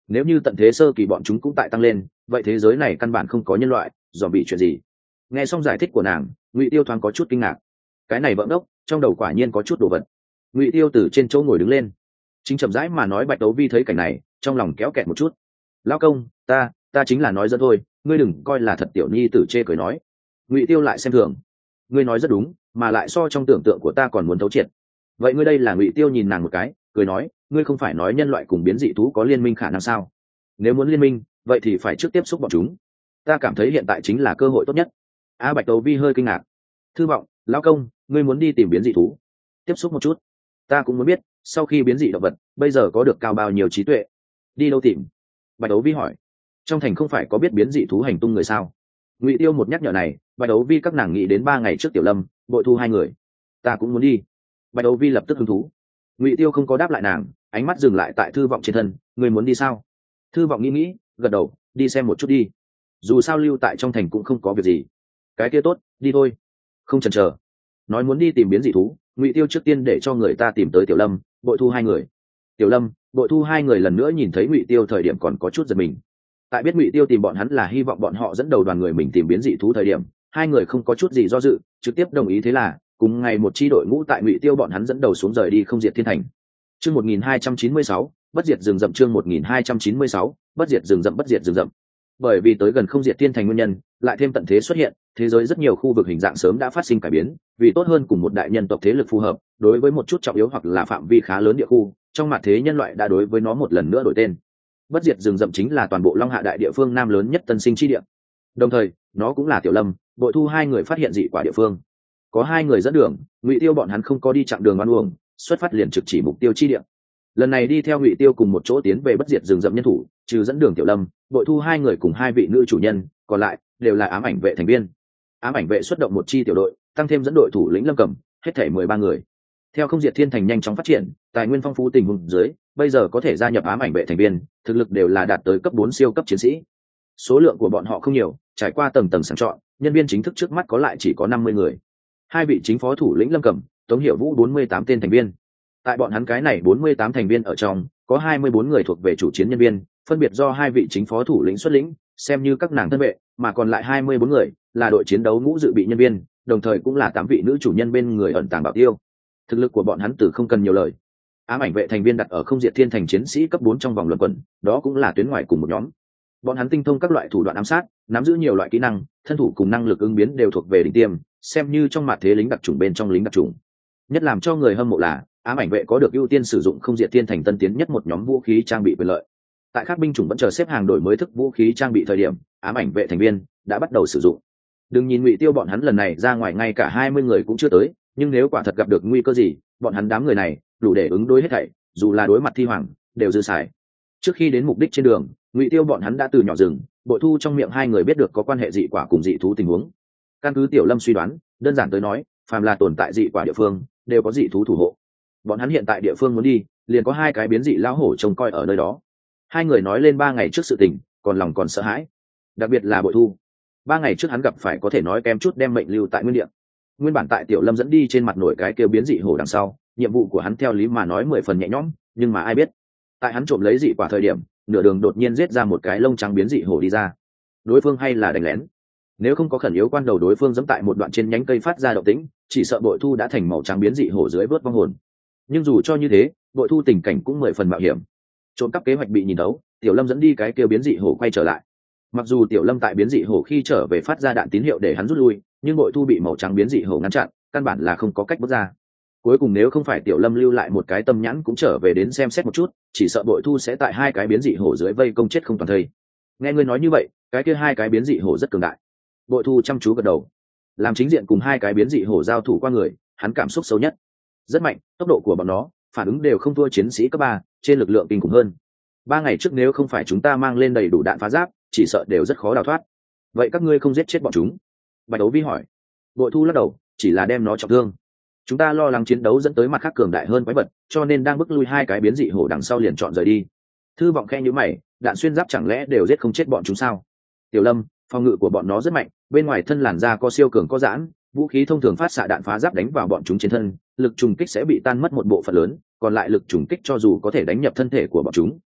A: nếu như tận thế sơ kỳ bọn chúng cũng tại tăng lên, vậy thế giới này căn bản không có nhân loại, dòm bị chuyện gì? Nghe xong giải thích của nàng, Ngụy Tiêu thoáng có chút kinh ngạc. Cái này vỡ đốc, trong đầu quả nhiên có chút đồ vật. Ngụy Tiêu từ trên chỗ ngồi đứng lên, chính chậm rãi mà nói. Bạch Đấu Vi thấy cảnh này, trong lòng kéo kẹt một chút. Lão công, ta, ta chính là nói dẫn thôi, ngươi đừng coi là thật tiểu nhi tử chê cười nói. Ngụy Tiêu lại xem thường. Ngươi nói rất đúng, mà lại so trong tưởng tượng của ta còn muốn thấu triệt. Vậy ngươi đây là? Ngụy Tiêu nhìn nàng một cái, cười nói, ngươi không phải nói nhân loại cùng biến dị thú có liên minh khả năng sao? Nếu muốn liên minh, vậy thì phải trước tiếp xúc bọn chúng. Ta cảm thấy hiện tại chính là cơ hội tốt nhất. A Bạch Đấu Vi hơi kinh ngạc. Thư vọng, lão công, ngươi muốn đi tìm biến dị thú, tiếp xúc một chút. Ta cũng muốn biết, sau khi biến dị động vật, bây giờ có được cao bao nhiêu trí tuệ. Đi đâu tìm? Bạch Đấu Vi hỏi. Trong thành không phải có biết biến dị thú hành tung người sao? Ngụy Tiêu một nhắc nhở này, Bạch Đấu Vi các nàng nghĩ đến ba ngày trước Tiểu Lâm, Bội Thu hai người. Ta cũng muốn đi. Bạch Đấu Vi lập tức hứng thú. Ngụy Tiêu không có đáp lại nàng, ánh mắt dừng lại tại Thư vọng trên thân. Người muốn đi sao? Thư vọng nghĩ nghĩ, gật đầu, đi xem một chút đi. Dù sao lưu tại trong thành cũng không có việc gì. Cái kia tốt, đi thôi. Không chần chờ, nói muốn đi tìm biến dị thú, Ngụy Tiêu trước tiên để cho người ta tìm tới Tiểu Lâm, Bội Thu hai người. Tiểu Lâm, Bội Thu hai người lần nữa nhìn thấy Ngụy Tiêu thời điểm còn có chút giật mình. Tại biết Ngụy Tiêu tìm bọn hắn là hy vọng bọn họ dẫn đầu đoàn người mình tìm biến dị thú thời điểm, hai người không có chút gì do dự, trực tiếp đồng ý. Thế là cùng ngày một chi đội ngũ tại Ngụy Tiêu bọn hắn dẫn đầu xuống rời đi Không Diệt Thiên Thành. Chương một nghìn hai trăm chín mươi sáu, bất diệt rừng rậm. Chương một nghìn hai trăm chín mươi sáu, bất diệt rừng rậm. Bất diệt rừng rậm. Bởi vì tới gần Không Diệt Thiên Thành nguyên nhân, lại thêm tận thế xuất hiện, thế giới rất nhiều khu vực hình dạng sớm đã phát sinh cải biến, vì tốt hơn cùng một đại nhân tộc thế lực phù hợp, đối với một chút trọng yếu hoặc là phạm vi khá lớn địa khu, trong mặt thế nhân loại đã đối với nó một lần nữa đổi tên. Bất diệt rừng rậm chính là toàn bộ Long Hạ đại địa phương nam lớn nhất tân sinh chi địa. Đồng thời, nó cũng là Tiểu Lâm, Bội Thu hai người phát hiện dị quả địa phương. Có hai người dẫn đường, Ngụy Tiêu bọn hắn không có đi chặng đường oan uổng, xuất phát liền trực chỉ mục tiêu chi địa. Lần này đi theo Ngụy Tiêu cùng một chỗ tiến về bất diệt rừng rậm nhân thủ, trừ dẫn đường Tiểu Lâm, Bội Thu hai người cùng hai vị nữ chủ nhân, còn lại đều là ám ảnh vệ thành viên. Ám ảnh vệ xuất động một chi tiểu đội, tăng thêm dẫn đội thủ lĩnh Lâm Cầm, hết thảy mười ba người. Theo Không Diệt Thiên Thành nhanh chóng phát triển, tài nguyên phong phú tình huống dưới, bây giờ có thể gia nhập ám ảnh vệ thành viên, thực lực đều là đạt tới cấp bốn siêu cấp chiến sĩ. Số lượng của bọn họ không nhiều, trải qua tầng tầng sàng chọn, nhân viên chính thức trước mắt có lại chỉ có năm mươi người. Hai vị chính phó thủ lĩnh Lâm Cầm, Tống Hiểu Vũ bốn mươi tám tên thành viên. Tại bọn hắn cái này bốn mươi tám thành viên ở trong, có hai mươi bốn người thuộc về chủ chiến nhân viên, phân biệt do hai vị chính phó thủ lĩnh xuất lĩnh, xem như các nàng thân vệ, mà còn lại hai mươi bốn người là đội chiến đấu ngũ dự bị nhân viên, đồng thời cũng là tám vị nữ chủ nhân bên người ẩn tàng bảo tiêu. Thực lực của bọn hắn từ không cần nhiều lời. Ám ảnh vệ thành viên đặt ở Không Diệt Thiên Thành chiến sĩ cấp bốn trong vòng luận quẩn, đó cũng là tuyến ngoài cùng một nhóm. Bọn hắn tinh thông các loại thủ đoạn ám sát, nắm giữ nhiều loại kỹ năng, thân thủ cùng năng lực ứng biến đều thuộc về đỉnh tiêm, xem như trong mặt thế lính đặc chủng bên trong lính đặc chủng. Nhất làm cho người hâm mộ là, ám ảnh vệ có được ưu tiên sử dụng Không Diệt Thiên Thành tân tiến nhất một nhóm vũ khí trang bị quyền lợi. Tại các binh chủng vẫn chờ xếp hàng đổi mới thức vũ khí trang bị thời điểm, ám ảnh vệ thành viên đã bắt đầu sử dụng. Đừng nhìn Ngụy Tiêu bọn hắn lần này ra ngoài ngay cả hai mươi người cũng chưa tới, nhưng nếu quả thật gặp được nguy cơ gì, bọn hắn đám người này đủ để ứng đối hết thảy, dù là đối mặt thi hoàng đều dư xài. Trước khi đến mục đích trên đường, Ngụy Tiêu bọn hắn đã từ nhỏ rừng, Bội Thu trong miệng hai người biết được có quan hệ dị quả cùng dị thú tình huống. Căn cứ Tiểu Lâm suy đoán, đơn giản tới nói, phàm là tồn tại dị quả địa phương, đều có dị thú thủ hộ. Bọn hắn hiện tại địa phương muốn đi, liền có hai cái biến dị lão hổ trông coi ở nơi đó. Hai người nói lên ba ngày trước sự tình, còn lòng còn sợ hãi. Đặc biệt là Bội Thu, ba ngày trước hắn gặp phải có thể nói kém chút đem mệnh lưu tại nguyên địa. Nguyên bản tại Tiểu Lâm dẫn đi trên mặt nổi cái kêu biến dị hổ đằng sau, nhiệm vụ của hắn theo lý mà nói mười phần nhẹ nhõm, nhưng mà ai biết, tại hắn trộm lấy dị quả thời điểm, nửa đường đột nhiên giết ra một cái lông trắng biến dị hổ đi ra. Đối phương hay là đánh lén. Nếu không có khẩn yếu quan đầu đối phương giẫm tại một đoạn trên nhánh cây phát ra động tĩnh, chỉ sợ Bội Thu đã thành màu trắng biến dị hổ dưới vớt vong hồn. Nhưng dù cho như thế, Bội Thu tình cảnh cũng mười phần mạo hiểm. Trộm cắp kế hoạch bị nhìn đấu, Tiểu Lâm dẫn đi cái kêu biến dị hổ quay trở lại. Mặc dù Tiểu Lâm tại biến dị hổ khi trở về phát ra đạn tín hiệu để hắn rút lui, nhưng Bội Thu bị màu trắng biến dị hổ ngăn chặn, căn bản là không có cách bước ra. Cuối cùng nếu không phải Tiểu Lâm lưu lại một cái tâm nhãn cũng trở về đến xem xét một chút, chỉ sợ Bội Thu sẽ tại hai cái biến dị hổ dưới vây công chết không toàn thây. Nghe ngươi nói như vậy, cái kia hai cái biến dị hổ rất cường đại. Bội Thu chăm chú gật đầu. Làm chính diện cùng hai cái biến dị hổ giao thủ qua người, hắn cảm xúc sâu nhất. Rất mạnh, tốc độ của bọn nó, phản ứng đều không thua chiến sĩ cấp ba, trên lực lượng kinh khủng hơn. Ba ngày trước nếu không phải chúng ta mang lên đầy đủ đạn phá giáp, chỉ sợ đều rất khó đào thoát. Vậy các ngươi không giết chết bọn chúng? Bạch Đấu Vi hỏi. Bội Thu lắc đầu, chỉ là đem nó trọng thương. Chúng ta lo lắng chiến đấu dẫn tới mặt khác cường đại hơn quái vật, cho nên đang bước lui hai cái biến dị hổ đằng sau liền chọn rời đi. Thư vọng khe nhíu mày, đạn xuyên giáp chẳng lẽ đều giết không chết bọn chúng sao? Tiểu Lâm, phòng ngự của bọn nó rất mạnh, bên ngoài thân làn da có siêu cường có giãn, vũ khí thông thường phát xạ đạn phá giáp đánh vào bọn chúng trên thân, lực trùng kích sẽ bị tan mất một bộ phận lớn, còn lại lực trùng kích cho dù có thể đánh nhập thân thể của bọn chúng,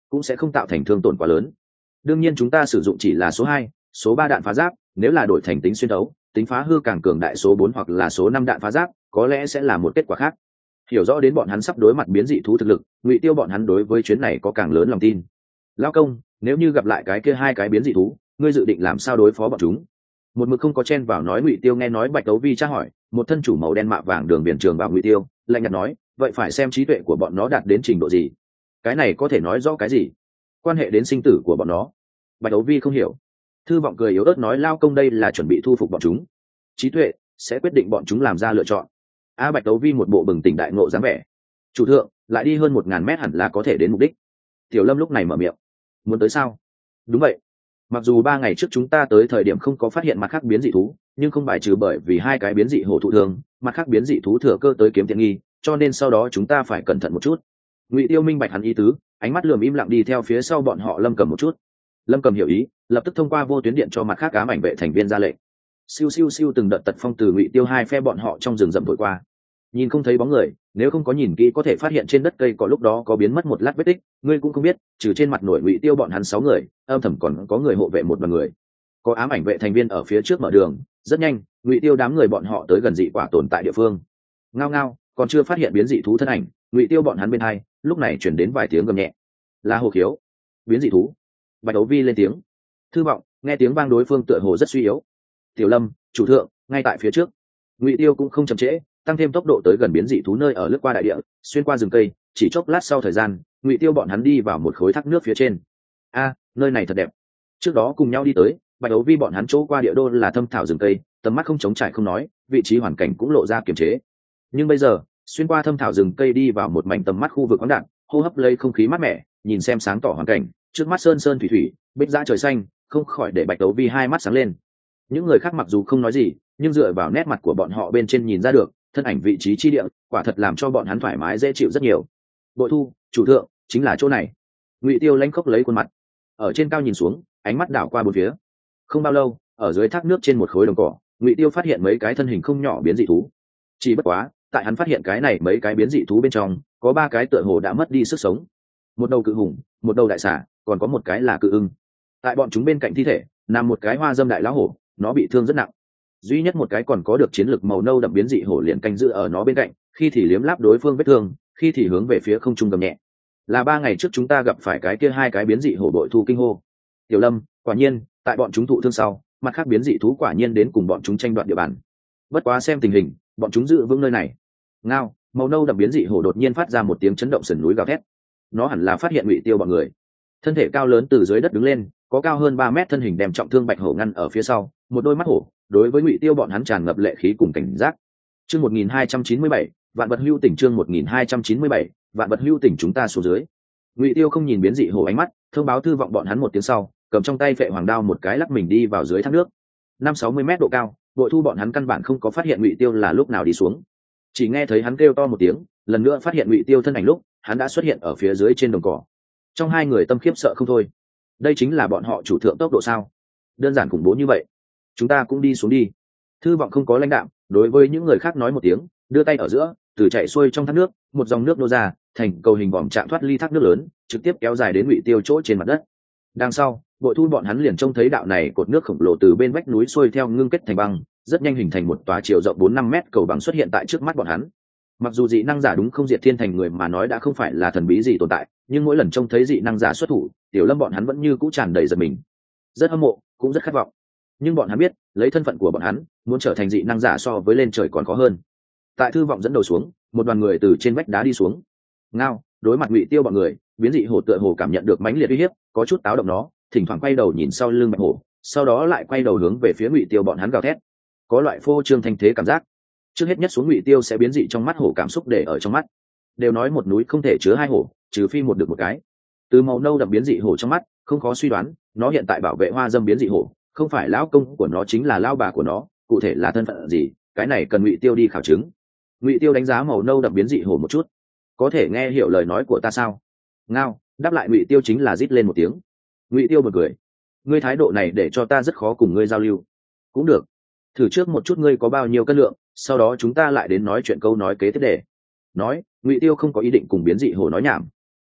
A: cũng sẽ không tạo thành thương tổn quá lớn. Đương nhiên chúng ta sử dụng chỉ là số hai, số ba đạn phá giáp, nếu là đổi thành tính xuyên thấu, tính phá hư càng cường đại số bốn hoặc là số năm đạn phá giáp, có lẽ sẽ là một kết quả khác. Hiểu rõ đến bọn hắn sắp đối mặt biến dị thú thực lực, Ngụy Tiêu bọn hắn đối với chuyến này có càng lớn lòng tin. Lão công, nếu như gặp lại cái kia hai cái biến dị thú, ngươi dự định làm sao đối phó bọn chúng? Một mực không có chen vào nói Ngụy Tiêu nghe nói Bạch Đấu Vi tra hỏi, một thân chủ màu đen mạ vàng đường biển trường vào Ngụy Tiêu, lạnh nhạt nói, vậy phải xem trí tuệ của bọn nó đạt đến trình độ gì. Cái này có thể nói rõ cái gì? Quan hệ đến sinh tử của bọn nó. Bạch Đấu Vi không hiểu. Thư Vọng cười yếu ớt nói Lao công đây là chuẩn bị thu phục bọn chúng. Trí tuệ sẽ quyết định bọn chúng làm ra lựa chọn. A Bạch Đấu Vi một bộ bừng tỉnh đại ngộ dáng vẻ. Chủ thượng, lại đi hơn một ngàn mét hẳn là có thể đến mục đích. Tiểu Lâm lúc này mở miệng. Muốn tới sao? Đúng vậy. Mặc dù ba ngày trước chúng ta tới thời điểm không có phát hiện mặt khác biến dị thú, nhưng không bài trừ bởi vì hai cái biến dị hổ thụ thương, mặt khác biến dị thú thừa cơ tới kiếm tiện nghi, cho nên sau đó chúng ta phải cẩn thận một chút. Ngụy Tiêu minh bạch hắn ý tứ, ánh mắt lườm im lặng đi theo phía sau bọn họ Lâm Cầm một chút. Lâm Cầm hiểu ý, lập tức thông qua vô tuyến điện cho mặt khác ám ảnh vệ thành viên ra lệnh. Siêu siêu siêu từng đợt tật phong từ Ngụy Tiêu hai phe bọn họ trong rừng rậm thổi qua. Nhìn không thấy bóng người, nếu không có nhìn kỹ có thể phát hiện trên đất cây có lúc đó có biến mất một lát vết tích, ngươi cũng không biết, trừ trên mặt nổi Ngụy Tiêu bọn hắn sáu người, âm thầm còn có người hộ vệ một đoàn người. Có ám ảnh vệ thành viên ở phía trước mở đường, rất nhanh, Ngụy Tiêu đám người bọn họ tới gần dị quả tồn tại địa phương. Ngao ngao, còn chưa phát hiện biến dị thú thân ảnh, Ngụy Tiêu bọn hắn bên hai, lúc này chuyển đến vài tiếng gầm nhẹ. Là hồ khiếu, biến dị thú. Bạch Đấu Vi lên tiếng. Thư Vọng nghe tiếng vang đối phương tựa hồ rất suy yếu. Tiểu Lâm, chủ thượng, ngay tại phía trước. Ngụy Tiêu cũng không chậm trễ, tăng thêm tốc độ tới gần biến dị thú nơi ở lướt qua đại địa, xuyên qua rừng cây, chỉ chốc lát sau thời gian, Ngụy Tiêu bọn hắn đi vào một khối thác nước phía trên. A, nơi này thật đẹp. Trước đó cùng nhau đi tới, Bạch Đấu Vi bọn hắn chỗ qua địa đô là thâm thảo rừng cây, tầm mắt không chống trải không nói, vị trí hoàn cảnh cũng lộ ra kiềm chế. Nhưng bây giờ, xuyên qua thâm thảo rừng cây đi vào một mảnh tầm mắt khu vực khoáng đạn, hô hấp lấy không khí mát mẻ, nhìn xem sáng tỏ hoàn cảnh, trước mắt sơn sơn thủy thủy, bích dã trời xanh, không khỏi để Bạch Đấu Vi hai mắt sáng lên. Những người khác mặc dù không nói gì, nhưng dựa vào nét mặt của bọn họ bên trên nhìn ra được, thân ảnh vị trí chi địa, quả thật làm cho bọn hắn thoải mái dễ chịu rất nhiều. Bội Thu, chủ thượng, chính là chỗ này. Ngụy Tiêu lãnh khốc lấy khuôn mặt, ở trên cao nhìn xuống, ánh mắt đảo qua bốn phía. Không bao lâu, ở dưới thác nước trên một khối đồng cỏ, Ngụy Tiêu phát hiện mấy cái thân hình không nhỏ biến dị thú. Chỉ bất quá, tại hắn phát hiện cái này mấy cái biến dị thú bên trong, có ba cái tựa hồ đã mất đi sức sống. Một đầu cự hùng, một đầu đại xà, còn có một cái là cự ưng. Tại bọn chúng bên cạnh thi thể, nằm một cái hoa dâm đại lão hổ, nó bị thương rất nặng. Duy nhất một cái còn có được chiến lực màu nâu đậm biến dị hổ liền canh giữ ở nó bên cạnh, khi thì liếm láp đối phương vết thương, khi thì hướng về phía không trung gầm nhẹ. Là ba ngày trước chúng ta gặp phải cái kia hai cái biến dị hổ Bội Thu kinh hô. Tiểu Lâm, quả nhiên, tại bọn chúng thụ thương sau, mặt khác biến dị thú quả nhiên đến cùng bọn chúng tranh đoạt địa bàn. Bất quá xem tình hình, bọn chúng giữ vững nơi này. Ngao, màu nâu đậm biến dị hổ đột nhiên phát ra một tiếng chấn động sườn núi gào thét. Nó hẳn là phát hiện Ngụy Tiêu bọn người. Thân thể cao lớn từ dưới đất đứng lên, có cao hơn ba mét thân hình đem trọng thương bạch hổ ngăn ở phía sau, một đôi mắt hổ, đối với Ngụy Tiêu bọn hắn tràn ngập lệ khí cùng cảnh giác. Chương một nghìn hai trăm chín mươi bảy, vạn vật hưu tỉnh chương một nghìn hai trăm chín mươi bảy, vạn vật hưu tỉnh chúng ta xuống dưới. Ngụy Tiêu không nhìn biến dị hổ ánh mắt, thông báo Thư Vọng bọn hắn một tiếng sau, cầm trong tay phệ hoàng đao một cái lắc mình đi vào dưới thác nước. Năm sáu mươi mét độ cao, Bội Thu bọn hắn căn bản không có phát hiện Ngụy Tiêu là lúc nào đi xuống. Chỉ nghe thấy hắn kêu to một tiếng, lần nữa phát hiện Ngụy Tiêu thân ảnh lúc, hắn đã xuất hiện ở phía dưới trên đồng cỏ. Trong hai người tâm khiếp sợ không thôi. Đây chính là bọn họ chủ thượng tốc độ sao? Đơn giản khủng bố như vậy. Chúng ta cũng đi xuống đi. Thư Vọng không có lãnh đạm, đối với những người khác nói một tiếng, đưa tay ở giữa, từ chạy xuôi trong thác nước, một dòng nước nô ra, thành cầu hình vòm trạng thoát ly thác nước lớn, trực tiếp kéo dài đến Ngụy Tiêu chỗ trên mặt đất. Đằng sau, Bội Thu bọn hắn liền trông thấy đạo này cột nước khổng lồ từ bên vách núi xuôi theo ngưng kết thành băng, rất nhanh hình thành một tòa chiều rộng bốn năm mét cầu bằng xuất hiện tại trước mắt bọn hắn. Mặc dù dị năng giả đúng không diệt thiên thành người mà nói đã không phải là thần bí gì tồn tại, nhưng mỗi lần trông thấy dị năng giả xuất thủ, Tiểu Lâm bọn hắn vẫn như cũ tràn đầy giật mình, rất hâm mộ, cũng rất khát vọng. Nhưng bọn hắn biết, lấy thân phận của bọn hắn, muốn trở thành dị năng giả so với lên trời còn khó hơn. Tại Thư Vọng dẫn đầu xuống, một đoàn người từ trên vách đá đi xuống. Ngao, đối mặt Ngụy Tiêu bọn người, biến dị hổ tựa hồ cảm nhận được mãnh liệt uy hiếp, có chút táo động nó, thỉnh thoảng quay đầu nhìn sau lưng bạch hổ, sau đó lại quay đầu hướng về phía Ngụy Tiêu bọn hắn gào thét, có loại phô trương thanh thế cảm giác. Trước hết nhất xuống Ngụy Tiêu sẽ biến dị trong mắt hổ cảm xúc để ở trong mắt. Đều nói một núi không thể chứa hai hổ, trừ phi một được một cái. Từ màu nâu đậm biến dị hổ trong mắt, không khó suy đoán, nó hiện tại bảo vệ hoa dâm biến dị hổ, không phải lão công của nó chính là lão bà của nó, cụ thể là thân phận gì, cái này cần Ngụy Tiêu đi khảo chứng. Ngụy Tiêu đánh giá màu nâu đậm biến dị hổ một chút, có thể nghe hiểu lời nói của ta sao? Ngao, đáp lại Ngụy Tiêu chính là rít lên một tiếng. Ngụy Tiêu bật cười, ngươi thái độ này để cho ta rất khó cùng ngươi giao lưu. Cũng được, thử trước một chút ngươi có bao nhiêu cân lượng, sau đó chúng ta lại đến nói chuyện câu nói kế tiếp để nói. Ngụy Tiêu không có ý định cùng biến dị hổ nói nhảm,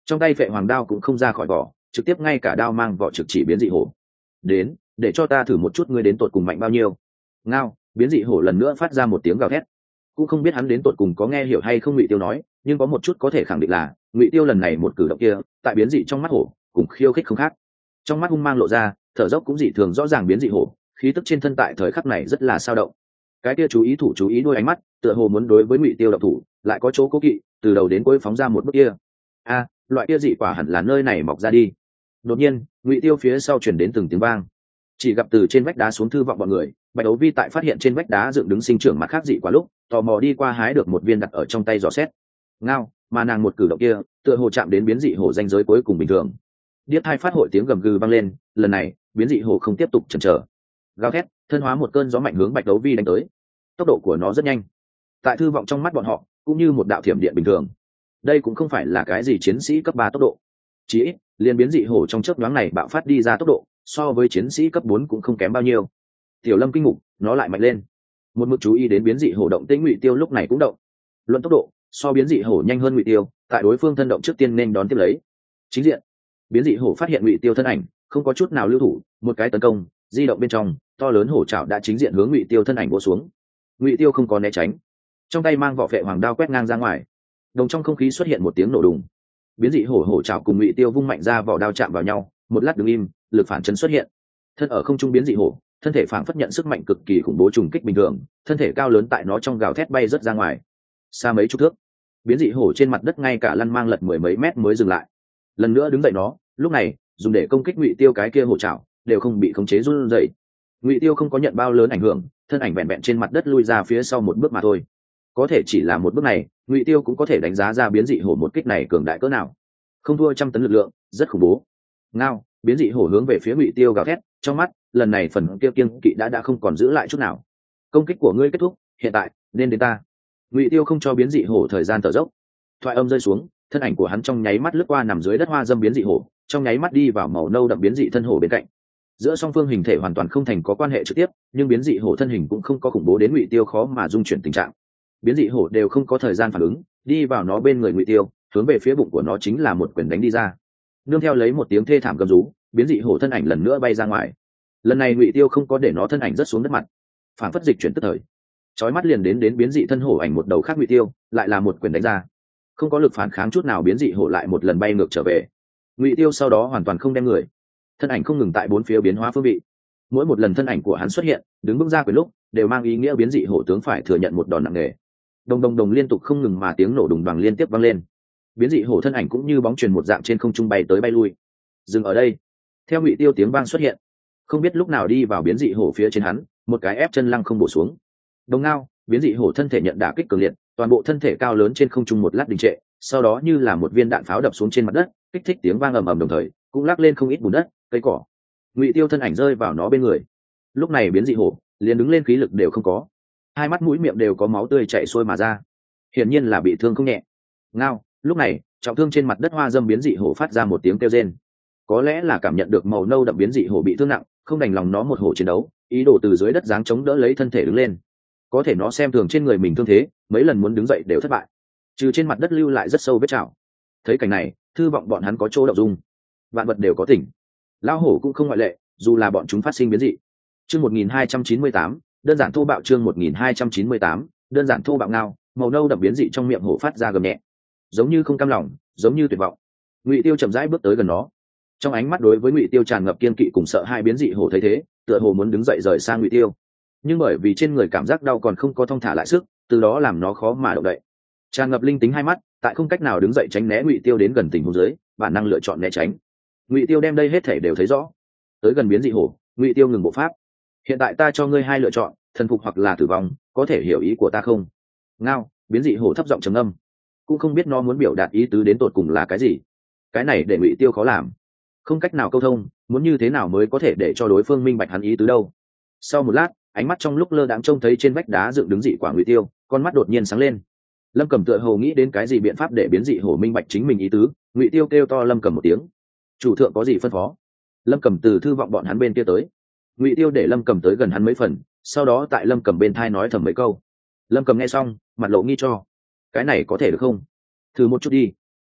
A: trong tay phệ hoàng đao cũng không ra khỏi vỏ, trực tiếp ngay cả đao mang vỏ trực chỉ biến dị hổ. Đến, để cho ta thử một chút ngươi đến tột cùng mạnh bao nhiêu. Ngao, biến dị hổ lần nữa phát ra một tiếng gào thét. Cũng không biết hắn đến tột cùng có nghe hiểu hay không Ngụy Tiêu nói, nhưng có một chút có thể khẳng định là Ngụy Tiêu lần này một cử động kia, tại biến dị trong mắt hổ, cùng khiêu khích không khác. Trong mắt hung mang lộ ra, thở dốc cũng dị thường rõ ràng biến dị hổ, khí tức trên thân tại thời khắc này rất là sao động. Cái kia chú ý thủ chú ý đôi ánh mắt, tựa hồ muốn đối với Ngụy Tiêu động thủ, lại có chỗ cố kỵ, từ đầu đến cuối phóng ra một bước kia. A, loại kia dị quả hẳn là nơi này mọc ra đi. Đột nhiên, Ngụy Tiêu phía sau truyền đến từng tiếng vang. Chỉ gặp từ trên vách đá xuống Thư Vọng bọn người, Bạch Đấu Vi tại phát hiện trên vách đá dựng đứng sinh trưởng mặt khác dị quả lúc, tò mò đi qua hái được một viên đặt ở trong tay dò xét. Ngao, mà nàng một cử động kia, tựa hồ chạm đến biến dị hổ danh giới cuối cùng bình thường. Điếc hai phát hội tiếng gầm gừ vang lên, lần này, biến dị hổ không tiếp tục chần chờ. Gào thét, thân hóa một cơn gió mạnh hướng Bạch Đấu Vi đánh tới. Tốc độ của nó rất nhanh. Tại Thư Vọng trong mắt bọn họ, cũng như một đạo thiểm điện bình thường. Đây cũng không phải là cái gì chiến sĩ cấp ba tốc độ. Chỉ ít, liền biến dị hổ trong chớp nhoáng này bạo phát đi ra tốc độ, so với chiến sĩ cấp bốn cũng không kém bao nhiêu. Tiểu Lâm kinh ngục, nó lại mạnh lên. Một mực chú ý đến biến dị hổ động tĩnh Ngụy Tiêu lúc này cũng động. Luận tốc độ, so biến dị hổ nhanh hơn Ngụy Tiêu, tại đối phương thân động trước tiên nên đón tiếp lấy. Chính diện, biến dị hổ phát hiện Ngụy Tiêu thân ảnh, không có chút nào lưu thủ, một cái tấn công, di động bên trong, to lớn hổ trảo đã chính diện hướng Ngụy Tiêu thân ảnh vỗ xuống. Ngụy Tiêu không có né tránh, trong tay mang vỏ phệ hoàng đao quét ngang ra ngoài. Đồng trong không khí xuất hiện một tiếng nổ đùng. Biến dị hổ hổ trảo cùng Ngụy Tiêu vung mạnh ra vỏ đao chạm vào nhau, một lát đứng im, lực phản chấn xuất hiện. Thân ở không trung biến dị hổ, thân thể phảng phất nhận sức mạnh cực kỳ khủng bố trùng kích bình thường, thân thể cao lớn tại nó trong gào thét bay rất ra ngoài, xa mấy chục thước. Biến dị hổ trên mặt đất ngay cả lăn mang lật mười mấy mét mới dừng lại. Lần nữa đứng dậy nó, lúc này dùng để công kích Ngụy Tiêu cái kia hổ trảo đều không bị khống chế run rẩy. Ngụy Tiêu không có nhận bao lớn ảnh hưởng, thân ảnh vẹn vẹn trên mặt đất lui ra phía sau một bước mà thôi. Có thể chỉ là một bước này, Ngụy Tiêu cũng có thể đánh giá ra biến dị hổ một kích này cường đại cỡ nào. Không thua trăm tấn lực lượng, rất khủng bố. Ngao, biến dị hổ hướng về phía Ngụy Tiêu gào thét, trong mắt lần này phần kia kiêng kỵ đã đã không còn giữ lại chút nào. Công kích của ngươi kết thúc, hiện tại nên đến ta. Ngụy Tiêu không cho biến dị hổ thời gian thở dốc. Thoại âm rơi xuống, thân ảnh của hắn trong nháy mắt lướt qua nằm dưới đất hoa dâm biến dị hổ, trong nháy mắt đi vào màu nâu đậm biến dị thân hổ bên cạnh. Giữa song phương hình thể hoàn toàn không thành có quan hệ trực tiếp, nhưng biến dị hổ thân hình cũng không có khủng bố đến Ngụy Tiêu khó mà dung chuyển tình trạng. Biến dị hổ đều không có thời gian phản ứng, đi vào nó bên người Ngụy Tiêu, hướng về phía bụng của nó chính là một quyền đánh đi ra. Nương theo lấy một tiếng thê thảm gầm rú, biến dị hổ thân ảnh lần nữa bay ra ngoài. Lần này Ngụy Tiêu không có để nó thân ảnh rớt xuống đất mặt, phản phất dịch chuyển tức thời, chói mắt liền đến đến biến dị thân hổ ảnh một đầu khác Ngụy Tiêu, lại là một quyền đánh ra. Không có lực phản kháng chút nào, biến dị hổ lại một lần bay ngược trở về. Ngụy Tiêu sau đó hoàn toàn không đem người, thân ảnh không ngừng tại bốn phía biến hóa phương vị. Mỗi một lần thân ảnh của hắn xuất hiện, đứng bước ra quyền lúc, đều mang ý nghĩa biến dị hổ tướng phải thừa nhận một đòn nặng nề. Đồng đồng đồng liên tục không ngừng mà tiếng nổ đùng đoàng liên tiếp vang lên. Biến dị hổ thân ảnh cũng như bóng chuyền một dạng trên không trung bay tới bay lui. Dừng ở đây. Theo Ngụy Tiêu tiếng vang xuất hiện, không biết lúc nào đi vào biến dị hổ phía trên hắn, một cái ép chân lăng không bổ xuống. Đồng ngao, biến dị hổ thân thể nhận đả kích cường liệt, toàn bộ thân thể cao lớn trên không trung một lát đình trệ, sau đó như là một viên đạn pháo đập xuống trên mặt đất, kích thích tiếng vang ầm ầm, đồng thời cũng lắc lên không ít bùn đất, cây cỏ. Ngụy Tiêu thân ảnh rơi vào nó bên người. Lúc này biến dị hổ liền đứng lên khí lực đều không có, hai mắt mũi miệng đều có máu tươi chảy xuôi mà ra, hiển nhiên là bị thương không nhẹ. Ngao, lúc này trọng thương trên mặt đất hoa dâm biến dị hổ phát ra một tiếng kêu rên. Có lẽ là cảm nhận được màu nâu đậm biến dị hổ bị thương nặng, không đành lòng nó một hổ chiến đấu, ý đồ từ dưới đất giáng chống đỡ lấy thân thể đứng lên. Có thể nó xem thường trên người mình thương thế, mấy lần muốn đứng dậy đều thất bại, trừ trên mặt đất lưu lại rất sâu vết chảo. Thấy cảnh này, Thư Vọng bọn hắn có chỗ động dung. Vạn vật đều có tỉnh, lão hổ cũng không ngoại lệ, dù là bọn chúng phát sinh biến dị. Chương một nghìn hai trăm chín mươi tám, đơn giản thô bạo. Chương một nghìn hai trăm chín mươi tám, đơn giản thô bạo. Ngao, màu nâu đậm biến dị trong miệng hổ phát ra gầm nhẹ, giống như không cam lòng, giống như tuyệt vọng. Ngụy Tiêu chậm rãi bước tới gần nó, trong ánh mắt đối với Ngụy Tiêu tràn ngập kiên kỵ cùng sợ hai. Biến dị hổ thấy thế, tựa hồ muốn đứng dậy rời xa Ngụy Tiêu, nhưng bởi vì trên người cảm giác đau còn không có thong thả lại sức, từ đó làm nó khó mà động đậy. Tràn ngập linh tính hai mắt, tại không cách nào đứng dậy tránh né Ngụy Tiêu đến gần tình huống dưới, bản năng lựa chọn né tránh. Ngụy Tiêu đem đây hết thể đều thấy rõ. Tới gần biến dị hổ, Ngụy Tiêu ngừng bộ pháp. Hiện tại ta cho ngươi hai lựa chọn, thần phục hoặc là tử vong, có thể hiểu ý của ta không? Ngao, biến dị hổ thấp giọng trầm âm, cũng không biết nó muốn biểu đạt ý tứ đến tột cùng là cái gì. Cái này để Ngụy Tiêu khó làm, không cách nào câu thông, muốn như thế nào mới có thể để cho đối phương minh bạch hắn ý tứ đâu. Sau một lát, ánh mắt trong lúc lơ đãng trông thấy trên vách đá dựng đứng dị quả Ngụy Tiêu, con mắt đột nhiên sáng lên. Lâm Cầm tựa hồ nghĩ đến cái gì biện pháp để biến dị hổ minh bạch chính mình ý tứ. Ngụy Tiêu kêu to Lâm Cầm một tiếng. Chủ thượng có gì phân phó? Lâm Cầm từ Thư Vọng bọn hắn bên kia tới. Ngụy Tiêu để Lâm Cầm tới gần hắn mấy phần, sau đó tại Lâm Cầm bên thai nói thầm mấy câu. Lâm Cầm nghe xong, mặt lộ nghi cho. Cái này có thể được không? Thử một chút đi.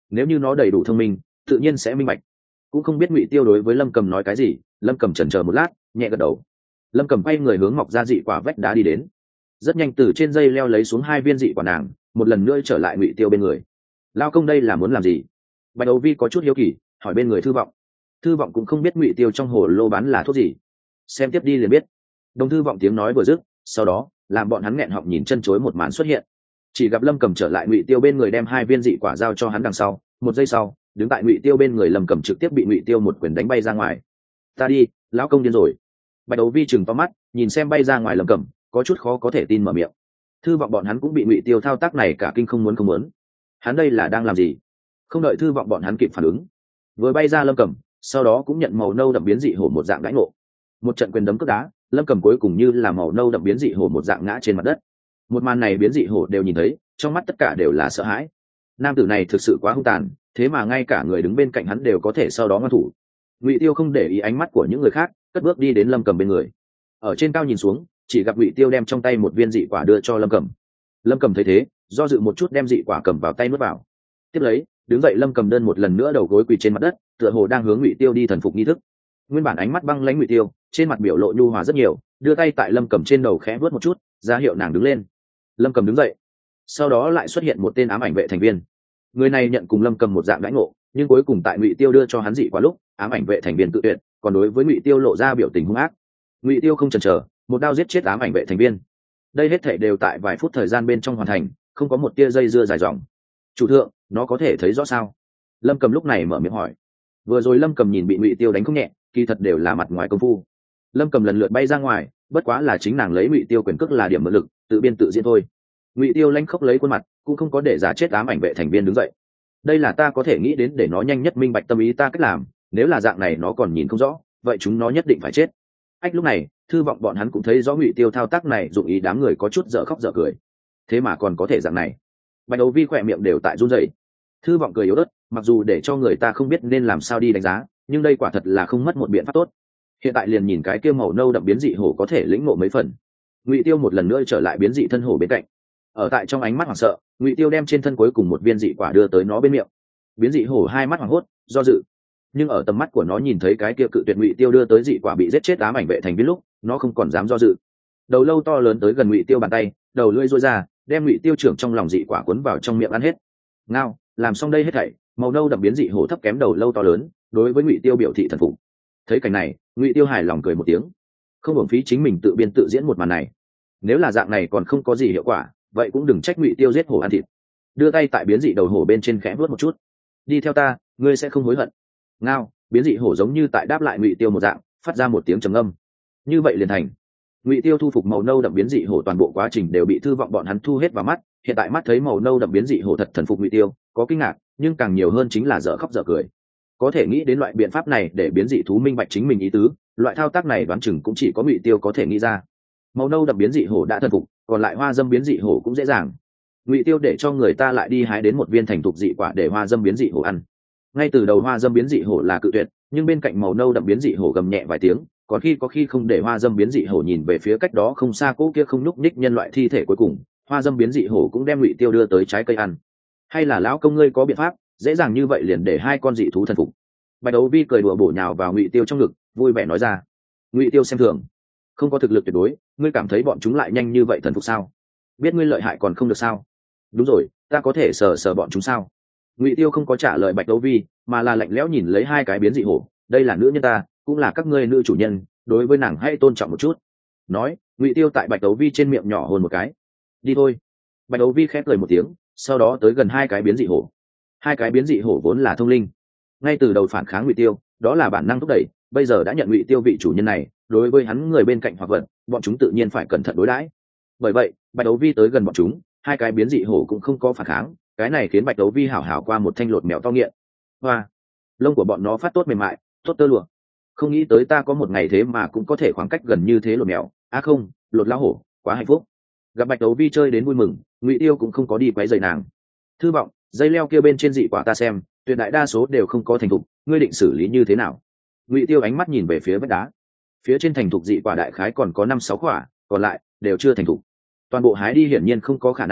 A: nếu như nó đầy đủ thông minh tự nhiên sẽ minh bạch. Cũng không biết Ngụy Tiêu đối với Lâm Cầm nói cái gì. Lâm Cầm chần chờ một lát, nhẹ gật đầu. Lâm Cầm quay người hướng mọc ra dị quả vách đá đi đến, rất nhanh từ trên dây leo lấy xuống hai viên dị quả nàng, một lần nữa trở lại Ngụy Tiêu bên người. Lao công đây là muốn làm gì? Bạch Đấu Vi có chút hiếu kỳ hỏi bên người Thư Vọng. Thư Vọng cũng không biết Ngụy Tiêu trong hồ lô bán là thuốc gì, xem tiếp đi liền biết. Đồng Thư Vọng tiếng nói vừa dứt, sau đó làm bọn hắn nghẹn họng nhìn chân chối một màn xuất hiện. Chỉ gặp Lâm Cầm trở lại Ngụy Tiêu bên người đem hai viên dị quả giao cho hắn đằng sau, một giây sau đứng tại Ngụy Tiêu bên người Lâm Cầm trực tiếp bị Ngụy Tiêu một quyền đánh bay ra ngoài. Ta đi, lão công điên rồi. Bạch Đấu Vi chừng to mắt nhìn xem bay ra ngoài Lâm Cầm, có chút khó có thể tin mở miệng. Thư Vọng bọn hắn cũng bị Ngụy Tiêu thao tác này cả kinh không muốn không muốn. Hắn đây là đang làm gì? Không đợi Thư Vọng bọn hắn kịp phản ứng, vừa bay ra Lâm Cầm, sau đó cũng nhận màu nâu đậm biến dị hổ một dạng đãi ngộ. Một trận quyền đấm cước đá, Lâm Cầm cuối cùng như là màu nâu đậm biến dị hổ một dạng ngã trên mặt đất. Một màn này biến dị hổ đều nhìn thấy, trong mắt tất cả đều là sợ hãi. Nam tử này thực sự quá hung tàn, thế mà ngay cả người đứng bên cạnh hắn đều có thể sau đó ngăn thủ. Ngụy Tiêu không để ý ánh mắt của những người khác, cất bước đi đến Lâm Cầm bên người. Ở trên cao nhìn xuống, chỉ gặp Ngụy Tiêu đem trong tay một viên dị quả đưa cho Lâm Cầm. Lâm Cầm thấy thế, do dự một chút đem dị quả cầm vào tay nuốt vào. Tiếp lấy, đứng dậy Lâm Cầm đơn một lần nữa đầu gối quỳ trên mặt đất, tựa hồ đang hướng Ngụy Tiêu đi thần phục nghi thức. Nguyên bản ánh mắt băng lãnh Ngụy Tiêu, trên mặt biểu lộ nhu hòa rất nhiều, đưa tay tại Lâm Cầm trên đầu khẽ vuốt một chút, ra hiệu nàng đứng lên. Lâm Cầm đứng dậy, sau đó lại xuất hiện một tên ám ảnh vệ thành viên. Người này nhận cùng Lâm Cầm một dạng đãi ngộ, nhưng cuối cùng tại Ngụy Tiêu đưa cho hắn dị quả lúc, ám ảnh vệ thành viên tự tuyệt, còn đối với Ngụy Tiêu lộ ra biểu tình hung ác. Ngụy Tiêu không chần chờ, một đao giết chết ám ảnh vệ thành viên. Đây hết thảy đều tại vài phút thời gian bên trong hoàn thành, không có một tia dây dưa dài dòng. Chủ thượng, nó có thể thấy rõ sao? Lâm Cầm lúc này mở miệng hỏi. Vừa rồi Lâm Cầm nhìn bị Ngụy Tiêu đánh không nhẹ, kỳ thật đều là mặt ngoài công phu. Lâm Cầm lần lượt bay ra ngoài, bất quá là chính nàng lấy Ngụy Tiêu quyền cước là điểm mượn lực, tự biên tự diễn thôi. Ngụy Tiêu lanh khóc lấy khuôn mặt, cũng không có để giả chết ám ảnh vệ thành viên đứng dậy. Đây là ta có thể nghĩ đến để nó nhanh nhất minh bạch tâm ý ta cách làm, nếu là dạng này nó còn nhìn không rõ, vậy chúng nó nhất định phải chết. Ách lúc này, Thư Vọng bọn hắn cũng thấy rõ Ngụy Tiêu thao tác này dụng ý đám người có chút dở khóc dở cười. Thế mà còn có thể dạng này. Bạch Đấu Vi khỏe miệng đều tại run rẩy. Thư Vọng cười yếu ớt, mặc dù để cho người ta không biết nên làm sao đi đánh giá, nhưng đây quả thật là không mất một biện pháp tốt. Hiện tại liền nhìn cái kia màu nâu đậm biến dị hổ có thể lĩnh ngộ mấy phần. Ngụy Tiêu một lần nữa trở lại biến dị thân hổ bên cạnh. Ở tại trong ánh mắt hoảng sợ, Ngụy Tiêu đem trên thân cuối cùng một viên dị quả đưa tới nó bên miệng. Biến dị hổ hai mắt hoảng hốt, do dự. Nhưng ở tầm mắt của nó nhìn thấy cái kia cự tuyệt Ngụy Tiêu đưa tới dị quả bị giết chết ám ảnh vệ thành viên lúc, nó không còn dám do dự. Đầu lâu to lớn tới gần Ngụy Tiêu bàn tay, đầu lưỡi duỗi ra, đem Ngụy Tiêu trưởng trong lòng dị quả cuốn vào trong miệng ăn hết. Ngao, làm xong đây hết thảy, màu nâu đậm biến dị hổ thấp kém đầu lâu to lớn, đối với Ngụy Tiêu biểu thị thần phục. Thấy cảnh này, Ngụy Tiêu hài lòng cười một tiếng. Không uổng phí chính mình tự biên tự diễn một màn này. Nếu là dạng này còn không có gì hiệu quả, vậy cũng đừng trách Ngụy Tiêu giết hổ ăn thịt. Đưa tay tại biến dị đầu hổ bên trên khẽ vuốt một chút. Đi theo ta, ngươi sẽ không hối hận. Ngao, biến dị hổ giống như tại đáp lại Ngụy Tiêu một dạng, phát ra một tiếng trầm âm. Như vậy liền thành. Ngụy Tiêu thu phục màu nâu đậm biến dị hổ toàn bộ quá trình đều bị Thư Vọng bọn hắn thu hết vào mắt, hiện tại mắt thấy màu nâu đậm biến dị hổ thật thần phục Ngụy Tiêu, có kinh ngạc, nhưng càng nhiều hơn chính là dở khóc dở cười. Có thể nghĩ đến loại biện pháp này để biến dị thú minh bạch chính mình ý tứ, loại thao tác này đoán chừng cũng chỉ có Ngụy Tiêu có thể nghĩ ra. Màu nâu đậm biến dị hổ đã thần phục, còn lại hoa dâm biến dị hổ cũng dễ dàng. Ngụy Tiêu để cho người ta lại đi hái đến một viên thành thục dị quả để hoa dâm biến dị hổ ăn. Ngay từ đầu hoa dâm biến dị hổ là cự tuyệt, nhưng bên cạnh màu nâu đậm biến dị hổ gầm nhẹ vài tiếng, còn khi có khi không để hoa dâm biến dị hổ nhìn về phía cách đó không xa cỗ kia không nhúc nhích nhân loại thi thể cuối cùng, hoa dâm biến dị hổ cũng đem Ngụy Tiêu đưa tới trái cây ăn. Hay là lão công ngươi có biện pháp, dễ dàng như vậy liền để hai con dị thú thần phục? Bạch Đấu Vi cười đùa bổ nhào vào Ngụy Tiêu trong ngực, vui vẻ nói ra. Ngụy Tiêu xem thường, không có thực lực tuyệt đối, ngươi cảm thấy bọn chúng lại nhanh như vậy thần phục sao? Biết ngươi lợi hại còn không được sao? Đúng rồi, ta có thể sờ sờ bọn chúng sao? Ngụy Tiêu không có trả lời Bạch Đấu Vi, mà là lạnh lẽo nhìn lấy hai cái biến dị hổ. Đây là nữ nhân ta, cũng là các ngươi nữ chủ nhân, đối với nàng hãy tôn trọng một chút. Nói, Ngụy Tiêu tại Bạch Đấu Vi trên miệng nhỏ hôn một cái. Đi thôi. Bạch Đấu Vi khép cười một tiếng, sau đó tới gần hai cái biến dị hổ. Hai cái biến dị hổ vốn là thông linh, ngay từ đầu phản kháng Ngụy Tiêu, đó là bản năng thúc đẩy, bây giờ đã nhận Ngụy Tiêu vị chủ nhân này, đối với hắn người bên cạnh hoặc vật, bọn chúng tự nhiên phải cẩn thận đối đãi. Bởi vậy, Bạch Đấu Vi tới gần bọn chúng, hai cái biến dị hổ cũng không có phản kháng, cái này khiến Bạch Đấu Vi hảo hảo qua một thanh lột mèo to nghiện. Hoa, lông của bọn nó phát tốt mềm mại, tốt tơ lụa. Không nghĩ tới ta có một ngày thế mà cũng có thể khoảng cách gần như thế lột mèo, à không, lột lão hổ, quá hạnh phúc. Gặp Bạch Đấu Vi chơi đến vui mừng, Ngụy Tiêu cũng không có đi quấy rầy nàng. Thư Vọng, dây leo kia bên trên dị quả ta xem, tuyệt đại đa số đều không có thành thục, ngươi định xử lý như thế nào? Ngụy Tiêu ánh mắt nhìn về phía vách đá, phía trên thành thục dị quả đại khái còn có năm sáu quả, còn lại đều chưa thành thục. Toàn bộ hái đi hiển nhiên không có khả năng,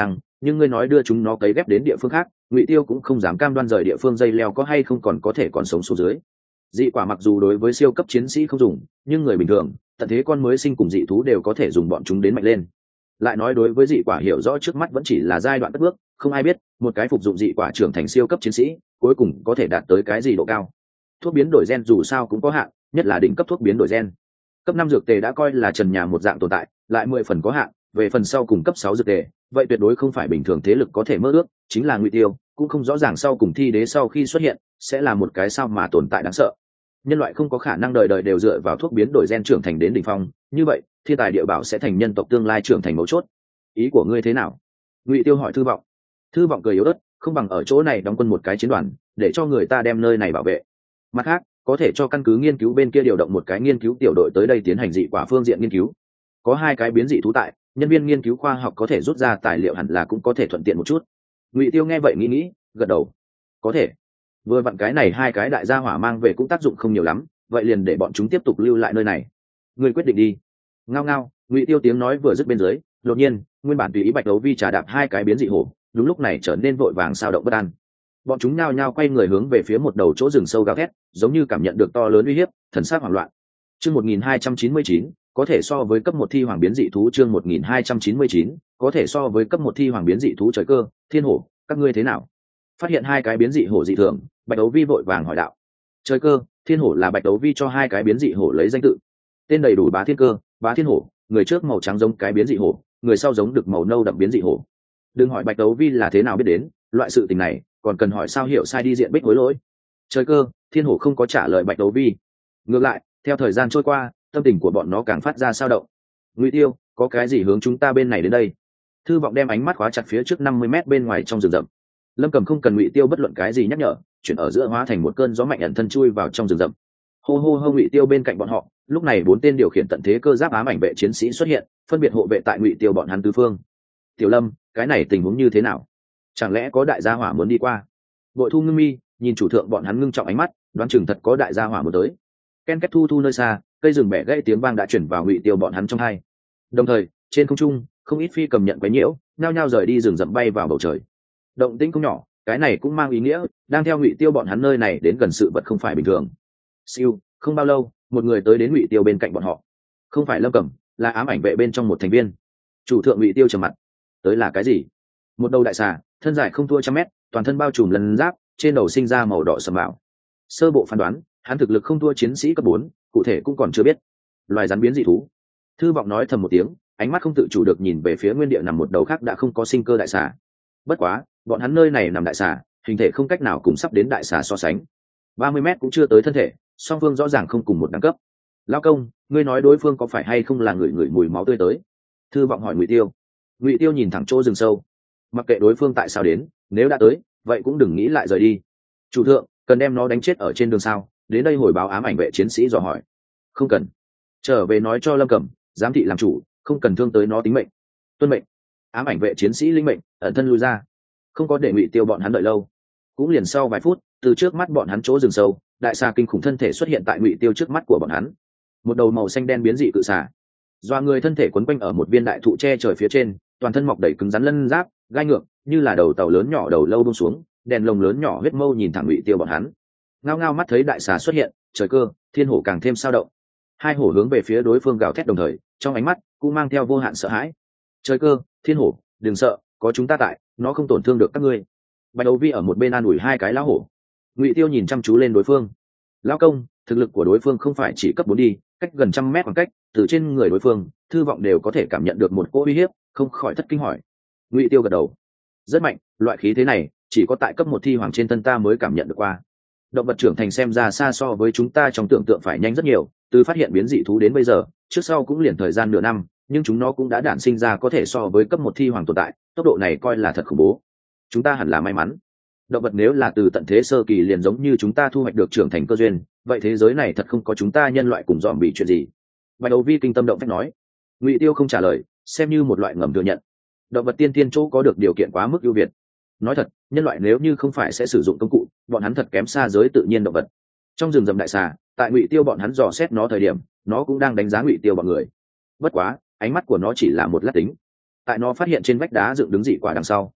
A: nhưng ngươi nói đưa chúng nó cấy ghép đến địa phương khác, Ngụy Tiêu cũng không dám cam đoan rời địa phương dây leo có hay không còn có thể còn sống xuống dưới. Dị quả mặc dù đối với siêu cấp chiến sĩ không dùng, nhưng người bình thường, tận thế con mới sinh cùng dị thú đều có thể dùng bọn chúng đến mạnh lên. Lại nói đối với dị quả hiểu rõ trước mắt vẫn chỉ là giai đoạn cất bước, không ai biết một cái phục dụng dị quả trưởng thành siêu cấp chiến sĩ cuối cùng có thể đạt tới cái gì độ cao. Thuốc biến đổi gen dù sao cũng có hạn, nhất là đỉnh cấp thuốc biến đổi gen. Cấp năm dược tề đã coi là trần nhà một dạng tồn tại, lại mười phần có hạn, về phần sau cùng cấp sáu dược tề, vậy tuyệt đối không phải bình thường thế lực có thể mơ ước, chính là Ngụy Tiêu, cũng không rõ ràng sau cùng thi đế sau khi xuất hiện sẽ là một cái sao mà tồn tại đáng sợ. Nhân loại không có khả năng đời đời đều dựa vào thuốc biến đổi gen trưởng thành đến đỉnh phong, như vậy, thiên tài địa bảo sẽ thành nhân tộc tương lai trưởng thành mấu chốt. Ý của ngươi thế nào? Ngụy Tiêu hỏi Thư Vọng. Thư Vọng cười yếu ớt, không bằng ở chỗ này đóng quân một cái chiến đoàn, để cho người ta đem nơi này bảo vệ. Mặt khác, có thể cho căn cứ nghiên cứu bên kia điều động một cái nghiên cứu tiểu đội tới đây tiến hành dị quả phương diện nghiên cứu. Có hai cái biến dị thú tại, nhân viên nghiên cứu khoa học có thể rút ra tài liệu hẳn là cũng có thể thuận tiện một chút. Ngụy Tiêu nghe vậy nghĩ nghĩ, gật đầu. Có thể. Vừa vặn cái này hai cái đại gia hỏa mang về cũng tác dụng không nhiều lắm, vậy liền để bọn chúng tiếp tục lưu lại nơi này. Ngươi quyết định đi. Ngao ngao, Ngụy Tiêu tiếng nói vừa dứt bên dưới, đột nhiên, nguyên bản tùy ý Bạch Đấu Vi trà đạp hai cái biến dị hổ, đúng lúc này trở nên vội vàng sao động bất an. Bọn chúng nhao nhao quay người hướng về phía một đầu chỗ rừng sâu gào thét, giống như cảm nhận được to lớn uy hiếp, thần sắc hoảng loạn. Chương một nghìn hai trăm chín mươi chín, có thể so với cấp một thi hoàng biến dị thú. Chương một nghìn hai trăm chín mươi chín, có thể so với cấp một thi hoàng biến dị thú. Trời cơ, thiên hổ, các ngươi thế nào? Phát hiện hai cái biến dị hổ dị thường, Bạch Đấu Vi vội vàng hỏi đạo. Trời cơ, thiên hổ là Bạch Đấu Vi cho hai cái biến dị hổ lấy danh tự. Tên đầy đủ Bá Thiên Cơ, Bá Thiên Hổ, người trước màu trắng giống cái biến dị hổ, người sau giống được màu nâu đậm biến dị hổ. Đừng hỏi Bạch Đấu Vi là thế nào biết đến, loại sự tình này, còn cần hỏi sao hiểu sai đi diện bích hối lỗi. Trời cơ, thiên hổ không có trả lời Bạch Đấu Vi. Ngược lại, theo thời gian trôi qua, tâm tình của bọn nó càng phát ra sao động. Ngụy Tiêu, có cái gì hướng chúng ta bên này đến đây? Thư Vọng đem ánh mắt khóa chặt phía trước năm mươi mét bên ngoài trong rừng rậm. Lâm Cầm không cần Ngụy Tiêu bất luận cái gì nhắc nhở, chuyển ở giữa hóa thành một cơn gió mạnh ẩn thân chui vào trong rừng rậm. Hô hô hô, Ngụy Tiêu bên cạnh bọn họ, lúc này bốn tên điều khiển tận thế cơ giáp ám ảnh vệ chiến sĩ xuất hiện, phân biệt hộ vệ tại Ngụy Tiêu bọn hắn tứ phương. Tiểu Lâm, cái này tình huống như thế nào? Chẳng lẽ có đại gia hỏa muốn đi qua? Bội Thu ngưng mi, nhìn chủ thượng bọn hắn ngưng trọng ánh mắt, đoán chừng thật có đại gia hỏa muốn tới. Ken két thu thu nơi xa, cây rừng bẻ gãy tiếng vang đã chuyển vào Ngụy Tiêu bọn hắn trong hai. Đồng thời, trên không trung, không ít phi cầm nhận quấy nhiễu, nhao nhao rời đi rừng rậm bay vào bầu trời. Động tĩnh không nhỏ, cái này cũng mang ý nghĩa, đang theo Ngụy Tiêu bọn hắn nơi này đến gần sự vật không phải bình thường. Siêu, không bao lâu, một người tới đến Ngụy Tiêu bên cạnh bọn họ. Không phải Lâm Cẩm, là ám ảnh vệ bên trong một thành viên. Chủ thượng Ngụy Tiêu trầm mặt. Tới là cái gì? Một đầu đại xà, thân dài không thua trăm mét, toàn thân bao trùm lân giáp, trên đầu sinh ra màu đỏ sầm mạo. Sơ bộ phán đoán, hắn thực lực không thua chiến sĩ cấp bốn, cụ thể cũng còn chưa biết. Loài rắn biến dị thú. Thư Vọng nói thầm một tiếng, ánh mắt không tự chủ được nhìn về phía nguyên địa nằm một đầu khác đã không có sinh cơ đại xà. Bất quá, bọn hắn nơi này nằm đại xà, hình thể không cách nào cùng sắp đến đại xà so sánh. ba mươi mét cũng chưa tới thân thể, song phương rõ ràng không cùng một đẳng cấp. Lão công, ngươi nói đối phương có phải hay không là người người mùi máu tươi tới? Thư Vọng hỏi Ngụy Tiêu. Ngụy Tiêu nhìn thẳng chỗ rừng sâu. Mặc kệ đối phương tại sao đến, nếu đã tới, vậy cũng đừng nghĩ lại rời đi. Chủ thượng, cần đem nó đánh chết ở trên đường sao? Đến đây hồi báo ám ảnh vệ chiến sĩ dò hỏi. Không cần. Trở về nói cho Lâm Cẩm, giám thị làm chủ, không cần thương tới nó tính mệnh. Tuân mệnh. Ám ảnh vệ chiến sĩ linh mệnh, ẩn thân lui ra. Không có để Ngụy Tiêu bọn hắn đợi lâu. Cũng liền sau vài phút, từ trước mắt bọn hắn chỗ rừng sâu, đại xà kinh khủng thân thể xuất hiện tại Ngụy Tiêu trước mắt của bọn hắn. Một đầu màu xanh đen biến dị cự xà, doa người thân thể quấn quanh ở một viên đại thụ che trời phía trên, toàn thân mọc đầy cứng rắn lân giáp, gai ngược, như là đầu tàu lớn nhỏ đầu lâu buông xuống, đèn lồng lớn nhỏ huyết mâu nhìn thẳng Ngụy Tiêu bọn hắn. Ngao ngao mắt thấy đại xà xuất hiện, trời cơ, thiên hổ càng thêm sao động. Hai hổ hướng về phía đối phương gào thét đồng thời, trong ánh mắt cũng mang theo vô hạn sợ hãi. Trời cơ, thiên hổ, đừng sợ, có chúng ta tại, nó không tổn thương được các ngươi. Bạch Đấu Vi ở một bên an ủi hai cái lão hổ. Ngụy Tiêu nhìn chăm chú lên đối phương. Lão công, thực lực của đối phương không phải chỉ cấp bốn đi, cách gần trăm mét khoảng cách, từ trên người đối phương, Thư Vọng đều có thể cảm nhận được một cỗ uy hiếp, không khỏi thất kinh hỏi. Ngụy Tiêu gật đầu. Rất mạnh, loại khí thế này, chỉ có tại cấp một thi hoàng trên thân ta mới cảm nhận được qua. Động vật trưởng thành xem ra xa so với chúng ta trong tưởng tượng phải nhanh rất nhiều, từ phát hiện biến dị thú đến bây giờ, trước sau cũng liền thời gian nửa năm, nhưng chúng nó cũng đã đản sinh ra có thể so với cấp một thi hoàng tồn tại, tốc độ này coi là thật khủng bố. Chúng ta hẳn là may mắn. Động vật nếu là từ tận thế sơ kỳ liền giống như chúng ta thu hoạch được trưởng thành cơ duyên, vậy thế giới này thật không có chúng ta nhân loại cùng dòm bị chuyện gì. Bạch Đấu Vi kinh tâm động phách nói. Ngụy Tiêu không trả lời, xem như một loại ngầm thừa nhận. Động vật tiên tiên chỗ có được điều kiện quá mức ưu việt. Nói thật, nhân loại nếu như không phải sẽ sử dụng công cụ, bọn hắn thật kém xa giới tự nhiên động vật. Trong rừng rậm đại xà, tại Ngụy Tiêu bọn hắn dò xét nó thời điểm, nó cũng đang đánh giá Ngụy Tiêu bọn người. Bất quá, ánh mắt của nó chỉ là một lát tính. Tại nó phát hiện trên vách đá dựng đứng dị quả đằng sau,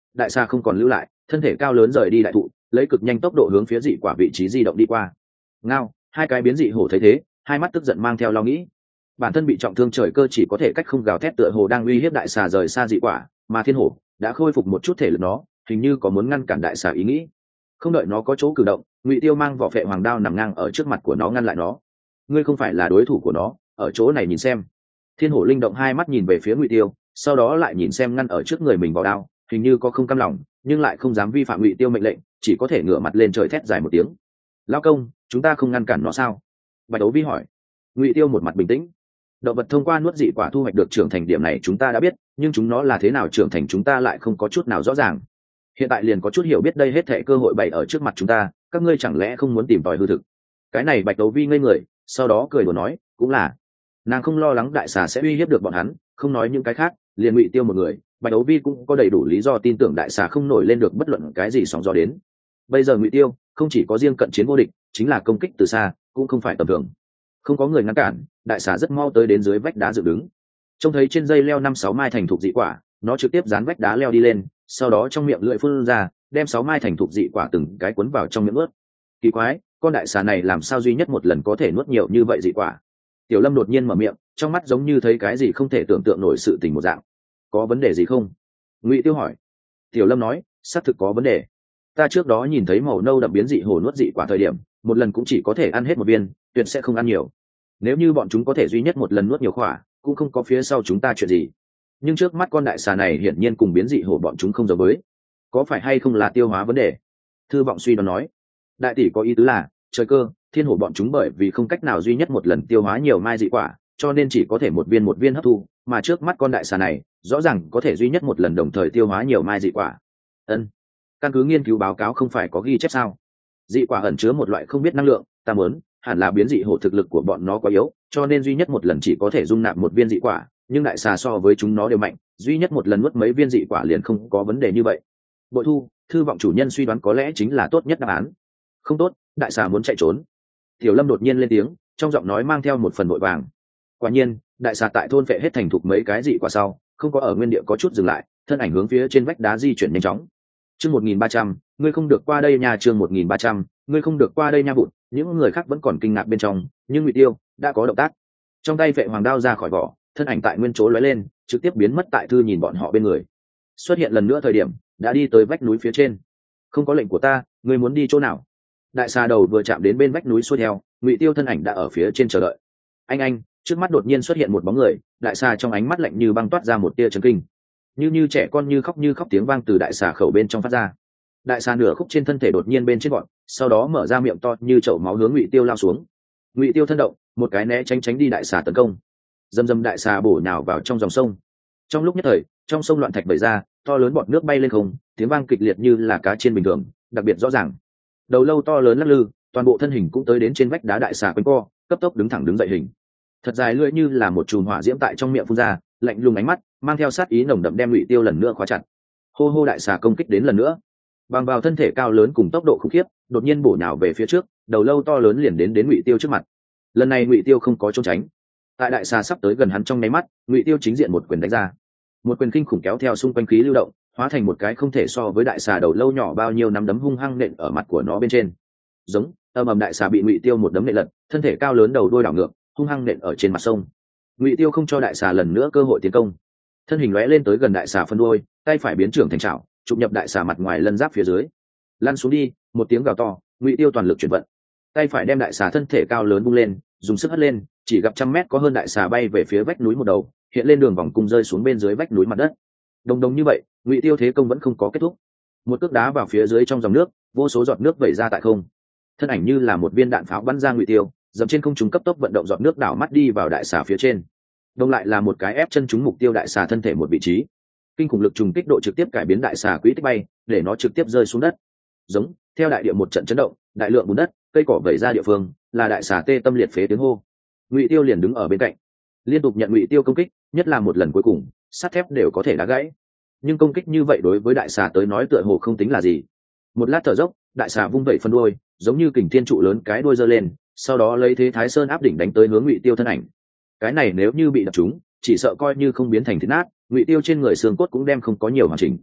A: đại xà không còn lưu lại, thân thể cao lớn rời đi đại thụ, lấy cực nhanh tốc độ hướng phía dị quả vị trí di động đi qua. Ngao, hai cái biến dị hổ thấy thế, hai mắt tức giận mang theo lo nghĩ. Bản thân bị trọng thương trời cơ chỉ có thể cách không gào thét tựa hồ đang uy hiếp đại xà rời xa dị quả, mà thiên hổ đã khôi phục một chút thể lực nó, hình như có muốn ngăn cản đại xà ý nghĩ. Không đợi nó có chỗ cử động, Ngụy Tiêu mang vỏ phệ hoàng đao nằm ngang ở trước mặt của nó ngăn lại nó. Ngươi không phải là đối thủ của nó, ở chỗ này nhìn xem. Thiên hổ linh động hai mắt nhìn về phía Ngụy Tiêu, sau đó lại nhìn xem ngăn ở trước người mình vỏ đao, hình như có không cam lòng, nhưng lại không dám vi phạm Ngụy Tiêu mệnh lệnh, chỉ có thể ngửa mặt lên trời thét dài một tiếng. Lão công, chúng ta không ngăn cản nó sao? Bạch Đấu Vi hỏi. Ngụy Tiêu một mặt bình tĩnh. Động vật thông qua nuốt dị quả thu hoạch được trưởng thành điểm này chúng ta đã biết, nhưng chúng nó là thế nào trưởng thành chúng ta lại không có chút nào rõ ràng. Hiện tại liền có chút hiểu biết đây hết thảy cơ hội bày ở trước mặt chúng ta, các ngươi chẳng lẽ không muốn tìm tòi hư thực? Cái này Bạch Đấu Vi ngây người, sau đó cười đùa nói, cũng là. Nàng không lo lắng đại xà sẽ uy hiếp được bọn hắn, không nói những cái khác, liền Ngụy Tiêu một người, Bạch Đấu Vi cũng có đầy đủ lý do tin tưởng đại xà không nổi lên được bất luận cái gì sóng gió đến. Bây giờ Ngụy Tiêu không chỉ có riêng cận chiến vô địch, chính là công kích từ xa, cũng không phải tầm thường. Không có người ngăn cản, đại xà rất mau tới đến dưới vách đá dựng đứng. Trông thấy trên dây leo năm sáu mai thành thục dị quả, nó trực tiếp dán vách đá leo đi lên, sau đó trong miệng lưỡi phun ra, đem sáu mai thành thục dị quả từng cái cuốn vào trong miệng nuốt. Kỳ quái, con đại xà này làm sao duy nhất một lần có thể nuốt nhiều như vậy dị quả? Tiểu Lâm đột nhiên mở miệng, trong mắt giống như thấy cái gì không thể tưởng tượng nổi sự tình một dạng. Có vấn đề gì không? Ngụy Tiêu hỏi. Tiểu Lâm nói, xác thực có vấn đề. Ta trước đó nhìn thấy màu nâu đậm biến dị hổ nuốt dị quả thời điểm, một lần cũng chỉ có thể ăn hết một viên, tuyệt sẽ không ăn nhiều. Nếu như bọn chúng có thể duy nhất một lần nuốt nhiều quả, cũng không có phía sau chúng ta chuyện gì. Nhưng trước mắt con đại xà này hiển nhiên cùng biến dị hổ bọn chúng không giống với. Có phải hay không là tiêu hóa vấn đề? Thư Vọng suy đoán nói. Đại tỷ có ý tứ là, trời cơ, thiên hổ bọn chúng bởi vì không cách nào duy nhất một lần tiêu hóa nhiều mai dị quả, cho nên chỉ có thể một viên một viên hấp thu, mà trước mắt con đại xà này, rõ ràng có thể duy nhất một lần đồng thời tiêu hóa nhiều mai dị quả. Ân, căn cứ nghiên cứu báo cáo không phải có ghi chép sao? Dị quả ẩn chứa một loại không biết năng lượng, ta muốn hẳn là biến dị hổ thực lực của bọn nó quá yếu, cho nên duy nhất một lần chỉ có thể dung nạp một viên dị quả, nhưng đại xà so với chúng nó đều mạnh, duy nhất một lần nuốt mấy viên dị quả liền không có vấn đề như vậy. Bội Thu, Thư Vọng chủ nhân suy đoán có lẽ chính là tốt nhất đáp án. Không tốt, đại xà muốn chạy trốn. Tiểu Lâm đột nhiên lên tiếng, trong giọng nói mang theo một phần vội vàng. Quả nhiên, đại xà tại thôn vệ hết thành thục mấy cái dị quả sau, không có ở nguyên địa có chút dừng lại, thân ảnh hướng phía trên vách đá di chuyển nhanh chóng. Chương một nghìn ba trăm, ngươi không được qua đây nha, chương một nghìn ba trăm, ngươi không được qua đây nha vụn, những người khác vẫn còn kinh ngạc bên trong, nhưng Ngụy Tiêu đã có động tác. Trong tay vệ hoàng đao ra khỏi vỏ, thân ảnh tại nguyên chỗ lóe lên, trực tiếp biến mất tại Thư nhìn bọn họ bên người. Xuất hiện lần nữa thời điểm, đã đi tới vách núi phía trên. Không có lệnh của ta, ngươi muốn đi chỗ nào? Đại xà đầu vừa chạm đến bên vách núi xuôi theo, Ngụy Tiêu thân ảnh đã ở phía trên chờ đợi. Anh anh, trước mắt đột nhiên xuất hiện một bóng người, đại xà trong ánh mắt lạnh như băng toát ra một tia chấn kinh. Như như trẻ con như khóc như khóc tiếng vang từ đại xà khẩu bên trong phát ra. Đại xà nửa khúc trên thân thể đột nhiên bên trên gọn, sau đó mở ra miệng to như chậu máu hướng Ngụy Tiêu lao xuống. Ngụy Tiêu thân động, một cái né tránh tránh đi đại xà tấn công. Dầm dầm đại xà bổ nhào vào trong dòng sông. Trong lúc nhất thời, trong sông loạn thạch bày ra, to lớn bọt nước bay lên không, tiếng vang kịch liệt như là cá trên bình thường, đặc biệt rõ ràng. Đầu lâu to lớn lắc lư, toàn bộ thân hình cũng tới đến trên vách đá đại xà quanh co, cấp tốc đứng thẳng đứng dậy hình. Thật dài lưỡi như là một chùm hỏa diễm tại trong miệng phun ra, lạnh lùng ánh mắt, mang theo sát ý nồng đậm đem Ngụy Tiêu lần nữa khóa chặt. Hô hô đại xà công kích đến lần nữa. Bằng vào thân thể cao lớn cùng tốc độ khủng khiếp, đột nhiên bổ nhào về phía trước, đầu lâu to lớn liền đến đến Ngụy Tiêu trước mặt. Lần này Ngụy Tiêu không có trốn tránh. Tại đại xà sắp tới gần hắn trong nháy mắt, Ngụy Tiêu chính diện một quyền đánh ra. Một quyền kinh khủng kéo theo xung quanh khí lưu động, hóa thành một cái không thể so với đại xà đầu lâu nhỏ bao nhiêu nắm đấm hung hăng nện ở mặt của nó bên trên. Giống, ầm ầm đại xà bị Ngụy Tiêu một đấm nện lật, thân thể cao lớn đầu đuôi đảo ngược, hung hăng nện ở trên mặt sông. Ngụy Tiêu không cho đại xà lần nữa cơ hội tiến công, thân hình lóe lên tới gần đại xà phân đuôi, tay phải biến trưởng thành chảo, chụp nhập đại xà mặt ngoài lân giáp phía dưới. Lăn xuống đi, một tiếng gào to, Ngụy Tiêu toàn lực chuyển vận, tay phải đem đại xà thân thể cao lớn bung lên, dùng sức hất lên, chỉ gặp trăm mét có hơn đại xà bay về phía vách núi một đầu, hiện lên đường vòng cung rơi xuống bên dưới vách núi mặt đất. Đồng đồng như vậy, Ngụy Tiêu thế công vẫn không có kết thúc. Một cước đá vào phía dưới trong dòng nước, vô số giọt nước vẩy ra tại không. Thân ảnh như là một viên đạn pháo bắn ra Ngụy Tiêu, dẫm trên không trung cấp tốc vận động giọt nước đảo mắt đi vào đại xà phía trên. Đồng lại là một cái ép chân trúng mục tiêu đại xà thân thể một vị trí. Kinh khủng lực trùng kích độ trực tiếp cải biến đại xà quỹ tích bay, để nó trực tiếp rơi xuống đất. Giống, theo đại địa một trận chấn động, đại lượng bùn đất, cây cỏ vẩy ra địa phương, là đại xà tê tâm liệt phế tiếng hô. Ngụy Tiêu liền đứng ở bên cạnh, liên tục nhận Ngụy Tiêu công kích, nhất là một lần cuối cùng, sắt thép đều có thể đá gãy. Nhưng công kích như vậy đối với đại xà tới nói tựa hồ không tính là gì. Một lát thở dốc, đại xà vung vẩy phân đuôi, giống như kình thiên trụ lớn cái đuôi giơ lên, sau đó lấy thế Thái Sơn áp đỉnh đánh tới hướng Ngụy Tiêu thân ảnh. Cái này nếu như bị đập trúng, chỉ sợ coi như không biến thành thịt nát, Ngụy Tiêu trên người xương cốt cũng đem không có nhiều hoàn chỉnh.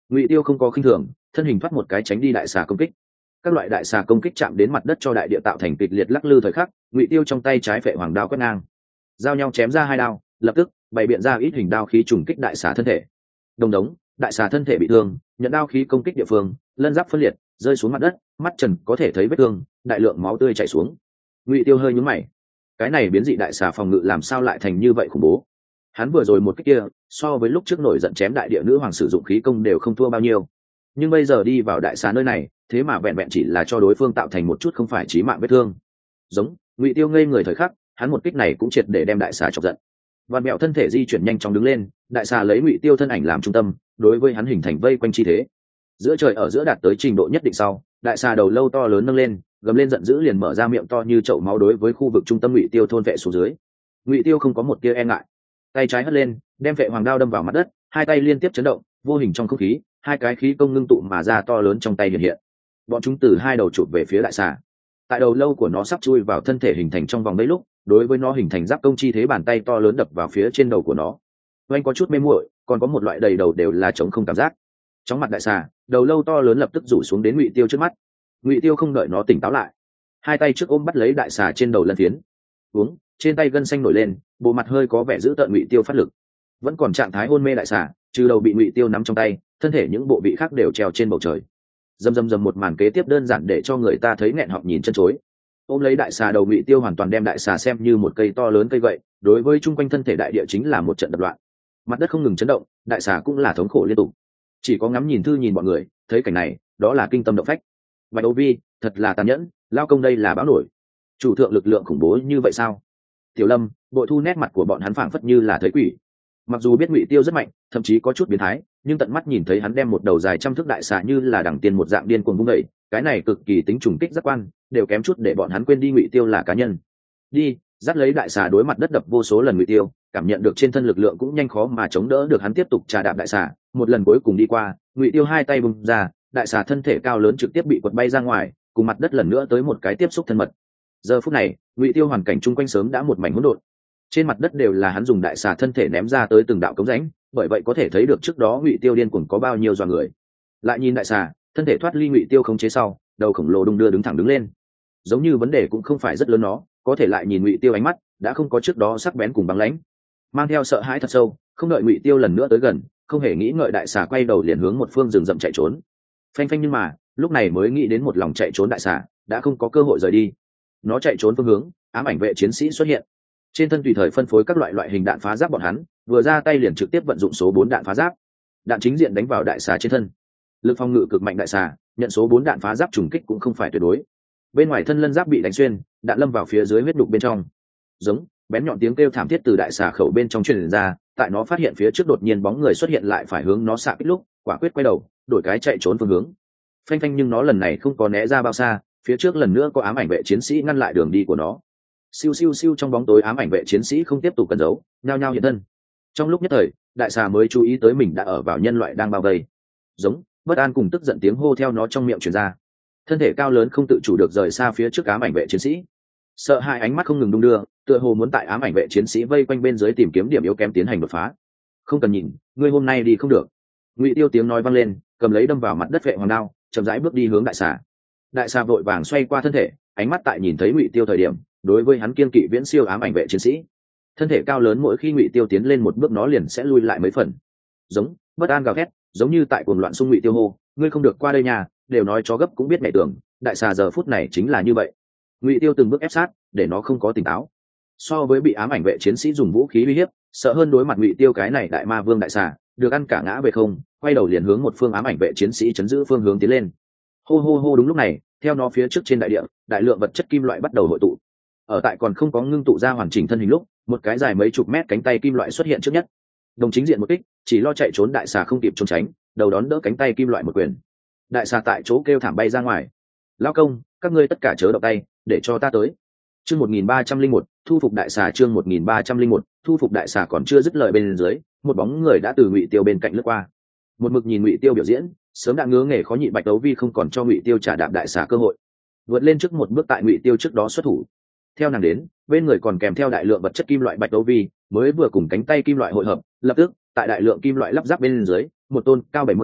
A: Ngụy Tiêu không có khinh thường, thân hình thoát một cái tránh đi đại xà công kích. Các loại đại xà công kích chạm đến mặt đất cho đại địa tạo thành kịch liệt lắc lư thời khắc, Ngụy Tiêu trong tay trái phệ hoàng đao quét ngang, giao nhau chém ra hai đao, lập tức bày biện ra ít hình đao khí trùng kích đại xà thân thể. Đồng đống, đại xà thân thể bị thương, nhận đao khí công kích địa phương, lân giáp phân liệt, rơi xuống mặt đất, mắt trần có thể thấy vết thương, đại lượng máu tươi chảy xuống. Ngụy Tiêu hơi nhướng mày, cái này biến dị đại xà phòng ngự làm sao lại thành như vậy khủng bố? Hắn vừa rồi một kích kia, so với lúc trước nổi giận chém đại địa nữ hoàng sử dụng khí công đều không thua bao nhiêu, nhưng bây giờ đi vào đại xà nơi này, thế mà vẹn vẹn chỉ là cho đối phương tạo thành một chút không phải chí mạng vết thương. Giống, Ngụy Tiêu ngây người thời khắc, hắn một kích này cũng triệt để đem đại xà chọc giận. Vạn mẹo thân thể di chuyển nhanh chóng đứng lên, đại xà lấy Ngụy Tiêu thân ảnh làm trung tâm, đối với hắn hình thành vây quanh chi thế. Giữa trời ở giữa đạt tới trình độ nhất định sau, đại xà đầu lâu to lớn nâng lên, gầm lên giận dữ liền mở ra miệng to như chậu máu đối với khu vực trung tâm Ngụy Tiêu thôn vệ xuống dưới. Ngụy Tiêu không có một tia e ngại, tay trái hất lên, đem vệ hoàng đao đâm vào mặt đất, hai tay liên tiếp chấn động, vô hình trong không khí, hai cái khí công ngưng tụ mà ra to lớn trong tay hiện hiện. Bọn chúng từ hai đầu chụp về phía đại xà. Tại đầu lâu của nó sắp chui vào thân thể hình thành trong vòng mấy lúc, đối với nó hình thành giáp công chi thế bàn tay to lớn đập vào phía trên đầu của nó. Oanh có chút mê muội, còn có một loại đầy đầu đều là trống không cảm giác. Trong mặt đại xà, đầu lâu to lớn lập tức rủ xuống đến Ngụy Tiêu trước mắt. Ngụy Tiêu không đợi nó tỉnh táo lại, hai tay trước ôm bắt lấy đại xà trên đầu lân phiến. Uống, trên tay gân xanh nổi lên, bộ mặt hơi có vẻ dữ tợn. Ngụy Tiêu phát lực, vẫn còn trạng thái hôn mê đại xà, trừ đầu bị Ngụy Tiêu nắm trong tay, thân thể những bộ vị khác đều treo trên bầu trời. Dầm dầm dầm một màn kế tiếp đơn giản để cho người ta thấy nghẹn họng nhìn chân chối. Ôm lấy đại xà đầu Ngụy Tiêu hoàn toàn đem đại xà xem như một cây to lớn cây gậy, đối với chung quanh thân thể đại địa chính là một trận đập loạn. Mặt đất không ngừng chấn động, đại xà cũng là thống khổ liên tục. Chỉ có ngắm nhìn thư nhìn bọn người, thấy cảnh này, đó là kinh tâm động phách. Bạch Âu Vi, thật là tàn nhẫn, lao công đây là báo nổi. Chủ thượng lực lượng khủng bố như vậy sao? Tiểu Lâm, bội thu nét mặt của bọn hắn phảng phất như là thấy quỷ. Mặc dù biết Ngụy Tiêu rất mạnh, thậm chí có chút biến thái, nhưng tận mắt nhìn thấy hắn đem một đầu dài trăm thước đại xà như là đằng tiên một dạng điên cuồng vung đẩy, cái này cực kỳ tính trùng kích giác quan, đều kém chút để bọn hắn quên đi Ngụy Tiêu là cá nhân. Đi, dắt lấy đại xà đối mặt đất đập vô số lần Ngụy Tiêu, cảm nhận được trên thân lực lượng cũng nhanh khó mà chống đỡ được hắn tiếp tục trà đạp đại xà, một lần cuối cùng đi qua, Ngụy Tiêu hai tay bung ra, đại xà thân thể cao lớn trực tiếp bị quật bay ra ngoài, cùng mặt đất lần nữa tới một cái tiếp xúc thân mật. Giờ phút này, Ngụy Tiêu hoàn cảnh chung quanh sớm đã một mảnh hỗn độn. Trên mặt đất đều là hắn dùng đại xà thân thể ném ra tới từng đạo cống rãnh, bởi vậy có thể thấy được trước đó Ngụy Tiêu điên cuồng có bao nhiêu dọa người. Lại nhìn đại xà, thân thể thoát ly Ngụy Tiêu khống chế sau, đầu khổng lồ đung đưa đứng thẳng đứng lên, giống như vấn đề cũng không phải rất lớn, nó có thể lại nhìn Ngụy Tiêu ánh mắt đã không có trước đó sắc bén cùng băng lãnh, mang theo sợ hãi thật sâu. Không đợi Ngụy Tiêu lần nữa tới gần, không hề nghĩ ngợi đại xà quay đầu liền hướng một phương rừng rậm chạy trốn. Phanh phanh, nhưng mà lúc này mới nghĩ đến một lòng chạy trốn đại xà đã không có cơ hội rời đi. Nó chạy trốn phương hướng, ám ảnh vệ chiến sĩ xuất hiện, trên thân tùy thời phân phối các loại loại hình đạn phá giáp. Bọn hắn vừa ra tay liền trực tiếp vận dụng số bốn đạn phá giáp, đạn chính diện đánh vào đại xà trên thân, lực phòng ngự cực mạnh. Đại xà nhận số bốn đạn phá giáp trùng kích cũng không phải tuyệt đối, bên ngoài thân lân giáp bị đánh xuyên, đạn lâm vào phía dưới huyết đục bên trong. Giống bén nhọn tiếng kêu thảm thiết từ đại xà khẩu bên trong truyền ra. Tại nó phát hiện phía trước đột nhiên bóng người xuất hiện lại phải hướng nó xạ kích lúc, quả quyết quay đầu đổi cái chạy trốn phương hướng. Phanh phanh, nhưng nó lần này không có né ra bao xa, phía trước lần nữa có ám ảnh vệ chiến sĩ ngăn lại đường đi của nó. Siêu siêu siêu, trong bóng tối ám ảnh vệ chiến sĩ không tiếp tục cẩn giấu, nhao nhao hiện thân. Trong lúc nhất thời, đại xà mới chú ý tới mình đã ở vào nhân loại đang bao vây. Giống bất an cùng tức giận tiếng hô theo nó trong miệng truyền ra, thân thể cao lớn không tự chủ được rời xa phía trước ám ảnh vệ chiến sĩ. Sợ hai ánh mắt không ngừng đung đưa, tựa hồ muốn tại ám ảnh vệ chiến sĩ vây quanh bên dưới tìm kiếm điểm yếu kém tiến hành đột phá. Không cần nhìn, ngươi hôm nay đi không được. Ngụy Tiêu tiếng nói vang lên, cầm lấy đâm vào mặt đất vệ hoàng đao, chậm rãi bước đi hướng đại xà. Đại xà vội vàng xoay qua thân thể, ánh mắt tại nhìn thấy Ngụy Tiêu thời điểm, đối với hắn kiên kỵ viễn siêu ám ảnh vệ chiến sĩ. Thân thể cao lớn mỗi khi Ngụy Tiêu tiến lên một bước nó liền sẽ lui lại mấy phần. Giống bất an gào thét, giống như tại cuồng loạn xung. Ngụy Tiêu hô, ngươi không được qua đây nhà, đều nói chó gấp cũng biết nhảy tường. Đại xà giờ phút này chính là như vậy. Ngụy Tiêu từng bước ép sát, để nó không có tỉnh táo. So với bị ám ảnh vệ chiến sĩ dùng vũ khí uy hiếp, sợ hơn đối mặt Ngụy Tiêu cái này đại ma vương đại xà, được ăn cả ngã về không, quay đầu liền hướng một phương ám ảnh vệ chiến sĩ chấn giữ phương hướng tiến lên. Hô hô hô, đúng lúc này, theo nó phía trước trên đại địa, đại lượng vật chất kim loại bắt đầu hội tụ. Ở tại còn không có ngưng tụ ra hoàn chỉnh thân hình lúc, một cái dài mấy chục mét cánh tay kim loại xuất hiện trước nhất. Đồng chính diện một kích, chỉ lo chạy trốn đại xà không kịp trốn tránh, đầu đón đỡ cánh tay kim loại một quyền. Đại xà tại chỗ kêu thảm bay ra ngoài. Lao công, các ngươi tất cả chớ động tay, để cho ta tới. Chương một nghìn ba trăm linh một, thu phục đại xà. Chương một nghìn ba trăm linh một, thu phục đại xà. Còn chưa dứt lời, bên dưới một bóng người đã từ Ngụy Tiêu bên cạnh lướt qua. Một mực nhìn Ngụy Tiêu biểu diễn, sớm đã ngứa nghề khó nhịn Bạch Đấu Vi không còn cho Ngụy Tiêu trả đạp đại xà cơ hội, vượt lên trước một bước tại Ngụy Tiêu trước đó xuất thủ. Theo nàng đến, bên người còn kèm theo đại lượng vật chất kim loại. Bạch Đấu Vi mới vừa cùng cánh tay kim loại hội hợp, lập tức tại đại lượng kim loại lắp ráp bên dưới, một tôn cao bảy mươi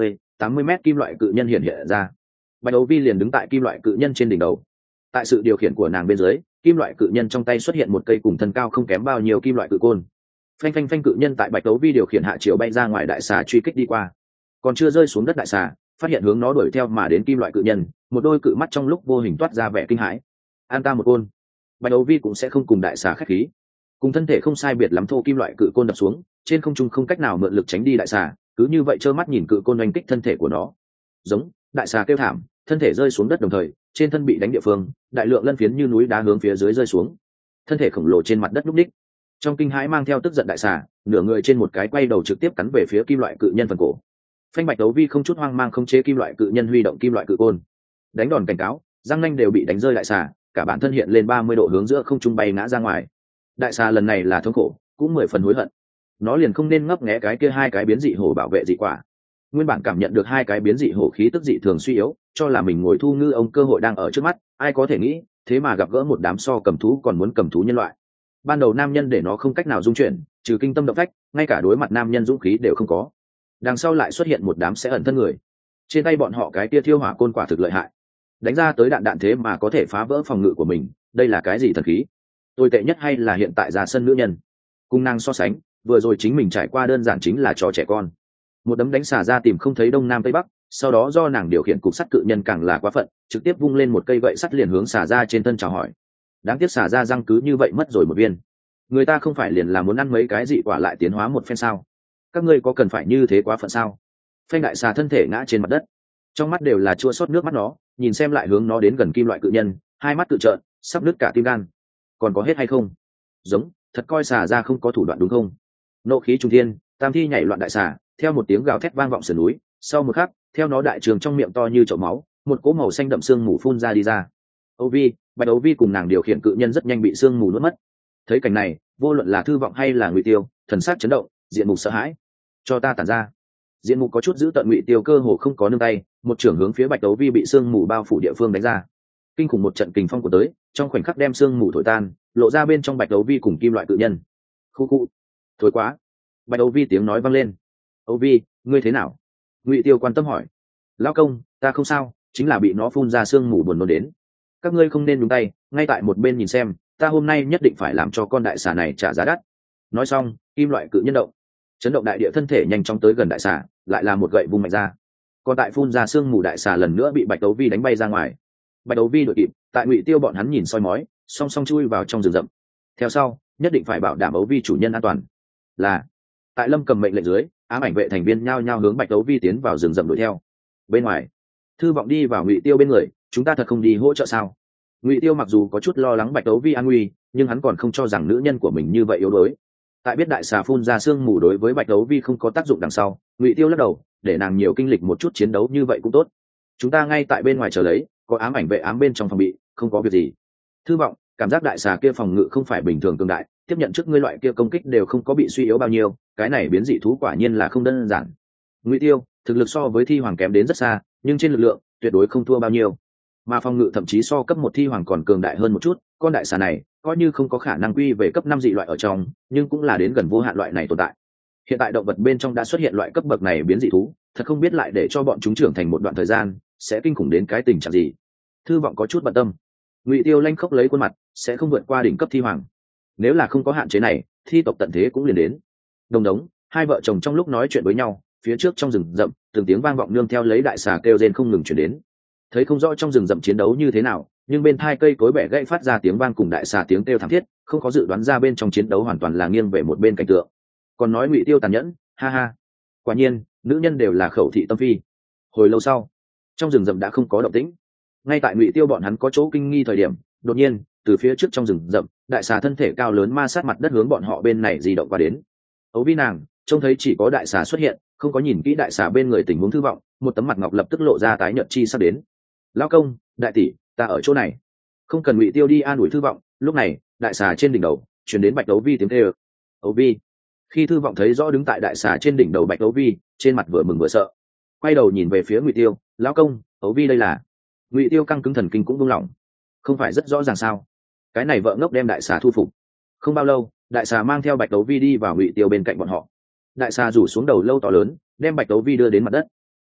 A: tám mươi mét kim loại cự nhân hiện hiện ra. Bạch đấu vi liền đứng tại kim loại cự nhân trên đỉnh đầu. Tại sự điều khiển của nàng bên dưới, kim loại cự nhân trong tay xuất hiện một cây cùng thân cao không kém bao nhiêu kim loại cự côn. Phanh phanh phanh, cự nhân tại bạch đấu vi điều khiển hạ chiều bay ra ngoài đại xà truy kích đi qua. Còn chưa rơi xuống đất đại xà, phát hiện hướng nó đuổi theo mà đến kim loại cự nhân, một đôi cự mắt trong lúc vô hình toát ra vẻ kinh hãi. An ta một côn. Bạch đấu vi cũng sẽ không cùng đại xà khách khí, cùng thân thể không sai biệt lắm thô kim loại cự côn đập xuống, trên không trung không cách nào mượn lực tránh đi đại xà, cứ như vậy trơ mắt nhìn cự côn oanh kích thân thể của nó. Giống, đại xà kêu thảm, thân thể rơi xuống đất đồng thời, trên thân bị đánh địa phương, đại lượng lân phiến như núi đá hướng phía dưới rơi xuống, thân thể khổng lồ trên mặt đất núp đích. Trong kinh hãi mang theo tức giận đại xà, nửa người trên một cái quay đầu trực tiếp cắn về phía kim loại cự nhân phần cổ. Phanh, bạch đấu vi không chút hoang mang không chế kim loại cự nhân huy động kim loại cự côn, đánh đòn cảnh cáo, răng nanh đều bị đánh rơi đại xà, cả bản thân hiện lên ba mươi độ hướng giữa không trung bay ngã ra ngoài. Đại xà lần này là thống khổ, cũng mười phần hối hận, nó liền không nên ngấp nghé cái kia hai cái biến dị hổ bảo vệ dị quả. Nguyên bản cảm nhận được hai cái biến dị hổ khí tức dị thường suy yếu, cho là mình ngồi thu ngư ông cơ hội đang ở trước mắt, ai có thể nghĩ thế mà gặp gỡ một đám so cầm thú còn muốn cầm thú nhân loại. Ban đầu nam nhân để nó không cách nào dung chuyển, trừ kinh tâm động phách, ngay cả đối mặt nam nhân dũng khí đều không có. Đằng sau lại xuất hiện một đám sẽ ẩn thân người, trên tay bọn họ cái kia thiêu hỏa côn quả thực lợi hại, đánh ra tới đạn đạn thế mà có thể phá vỡ phòng ngự của mình, đây là cái gì thần khí? Tồi tệ nhất hay là hiện tại ra sân nữ nhân, cung năng so sánh vừa rồi chính mình trải qua đơn giản chính là trò trẻ con. Một đấm đánh xà ra tìm không thấy đông nam tây bắc, sau đó do nàng điều khiển cục sắt cự nhân càng là quá phận, trực tiếp vung lên một cây gậy sắt liền hướng xà ra trên thân chào hỏi. Đáng tiếc xà ra răng cứ như vậy mất rồi một viên. Người ta không phải liền là muốn ăn mấy cái dị quả lại tiến hóa một phen sao? Các ngươi có cần phải như thế quá phận sao? Phanh, đại xà thân thể ngã trên mặt đất, trong mắt đều là chua xót nước mắt nó, nhìn xem lại hướng nó đến gần kim loại cự nhân, hai mắt cự trợn, sắp nứt cả tim gan. Còn có hết hay không? Giống, thật coi xà ra không có thủ đoạn đúng không? Nộ khí trung thiên, tam thi nhảy loạn đại xà, theo một tiếng gào thét vang vọng sườn núi, sau một khắc, theo nó đại trường trong miệng to như chậu máu, một cỗ màu xanh đậm xương mù phun ra đi ra. Âu Vi, bạch Âu Vi cùng nàng điều khiển cự nhân rất nhanh bị xương mù nuốt mất. Thấy cảnh này, vô luận là Thư Vọng hay là Ngụy Tiêu, thần sắc chấn động, diện mục sợ hãi. Cho ta tản ra. Diện mục có chút giữ tận Ngụy Tiêu cơ hồ không có nương tay, một trưởng hướng phía bạch Âu Vi bị xương mù bao phủ địa phương đánh ra. Kinh khủng một trận kình phong của tới, trong khoảnh khắc đem xương mù thổi tan, lộ ra bên trong bạch Âu Vi cùng kim loại cự nhân. Khu khu, thối quá. Bạch Âu Vi tiếng nói vang lên. Âu Vi, ngươi thế nào? Ngụy Tiêu quan tâm hỏi. Lão công, ta không sao, chính là bị nó phun ra xương mù buồn nôn đến. Các ngươi không nên nhúng tay, ngay tại một bên nhìn xem, ta hôm nay nhất định phải làm cho con đại xà này trả giá đắt. Nói xong, kim loại cự nhân động, chấn động đại địa thân thể nhanh chóng tới gần đại xà, lại là một gậy vung mạnh ra. Còn tại phun ra xương mù đại xà lần nữa bị Bạch Đấu Vi đánh bay ra ngoài. Bạch Đấu Vi đội kịp, tại Ngụy Tiêu bọn hắn nhìn soi mói, song song chui vào trong rừng rậm. Theo sau, nhất định phải bảo đảm Ấu Vi chủ nhân an toàn. Là, tại Lâm Cầm mệnh lệnh dưới, ám ảnh vệ thành viên nhao nhao hướng Bạch Đấu Vi tiến vào rừng rậm đuổi theo. Bên ngoài, Thư Vọng đi vào Ngụy Tiêu bên người, chúng ta thật không đi hỗ trợ sao? Ngụy Tiêu mặc dù có chút lo lắng Bạch Đấu Vi an nguy, nhưng hắn còn không cho rằng nữ nhân của mình như vậy yếu đuối. Tại biết đại xà phun ra xương mù đối với Bạch Đấu Vi không có tác dụng đằng sau, Ngụy Tiêu lắc đầu, để nàng nhiều kinh lịch một chút chiến đấu như vậy cũng tốt. Chúng ta ngay tại bên ngoài chờ lấy, có ám ảnh vệ ám bên trong phòng bị, không có việc gì. Thư Vọng, cảm giác đại xà kia phòng ngự không phải bình thường cường đại, tiếp nhận trước ngươi loại kia công kích đều không có bị suy yếu bao nhiêu, cái này biến dị thú quả nhiên là không đơn giản. Ngụy Tiêu, thực lực so với thi hoàng kém đến rất xa, nhưng trên lực lượng tuyệt đối không thua bao nhiêu, mà phòng ngự thậm chí so cấp một thi hoàng còn cường đại hơn một chút. Con đại xà này coi như không có khả năng quy về cấp năm dị loại ở trong, nhưng cũng là đến gần vô hạn loại này tồn tại. Hiện tại động vật bên trong đã xuất hiện loại cấp bậc này biến dị thú, thật không biết lại để cho bọn chúng trưởng thành một đoạn thời gian sẽ kinh khủng đến cái tình trạng gì. Thư Vọng có chút bận tâm. Ngụy Tiêu lanh khóc lấy khuôn mặt, sẽ không vượt qua đỉnh cấp thi hoàng. Nếu là không có hạn chế này, thi tộc tận thế cũng liền đến. Đồng đống, hai vợ chồng trong lúc nói chuyện với nhau, phía trước trong rừng rậm, từng tiếng vang vọng nương theo lấy đại xà kêu rên không ngừng truyền đến. Thấy không rõ trong rừng rậm chiến đấu như thế nào, nhưng bên thai cây cối bẻ gãy phát ra tiếng vang cùng đại xà tiếng kêu thảm thiết, không có dự đoán ra bên trong chiến đấu hoàn toàn là nghiêng về một bên cảnh tượng. Còn nói Ngụy Tiêu tàn nhẫn, ha ha. Quả nhiên, nữ nhân đều là khẩu thị tâm phi. Hồi lâu sau, trong rừng rậm đã không có động tĩnh. Ngay tại Ngụy Tiêu bọn hắn có chỗ kinh nghi thời điểm, đột nhiên, từ phía trước trong rừng rậm, đại xà thân thể cao lớn ma sát mặt đất hướng bọn họ bên này di động qua đến. Ấu Vi nàng trông thấy chỉ có đại xà xuất hiện, không có nhìn kỹ đại xà bên người tình huống Thư Vọng, một tấm mặt ngọc lập tức lộ ra tái nhợt chi sắp đến. Lão công, đại tỷ, ta ở chỗ này. Không cần Ngụy Tiêu đi an ủi Thư Vọng, lúc này, đại xà trên đỉnh đầu truyền đến Bạch Đấu Vi tiếng kêu. Ấu Vi. Khi Thư Vọng thấy rõ đứng tại đại xà trên đỉnh đầu Bạch Đấu Vi, trên mặt vừa mừng vừa sợ, quay đầu nhìn về phía Ngụy Tiêu, lão công, Ấu Vi đây là. Ngụy Tiêu căng cứng thần kinh cũng buông lỏng. Không phải rất rõ ràng sao? Cái này vợ ngốc đem đại xà thu phục. Không bao lâu, đại xà mang theo Bạch Đấu Vi đi vào Ngụy Tiêu bên cạnh bọn họ. Đại xà rủ xuống đầu lâu to lớn, đem Bạch Đấu Vi đưa đến mặt đất.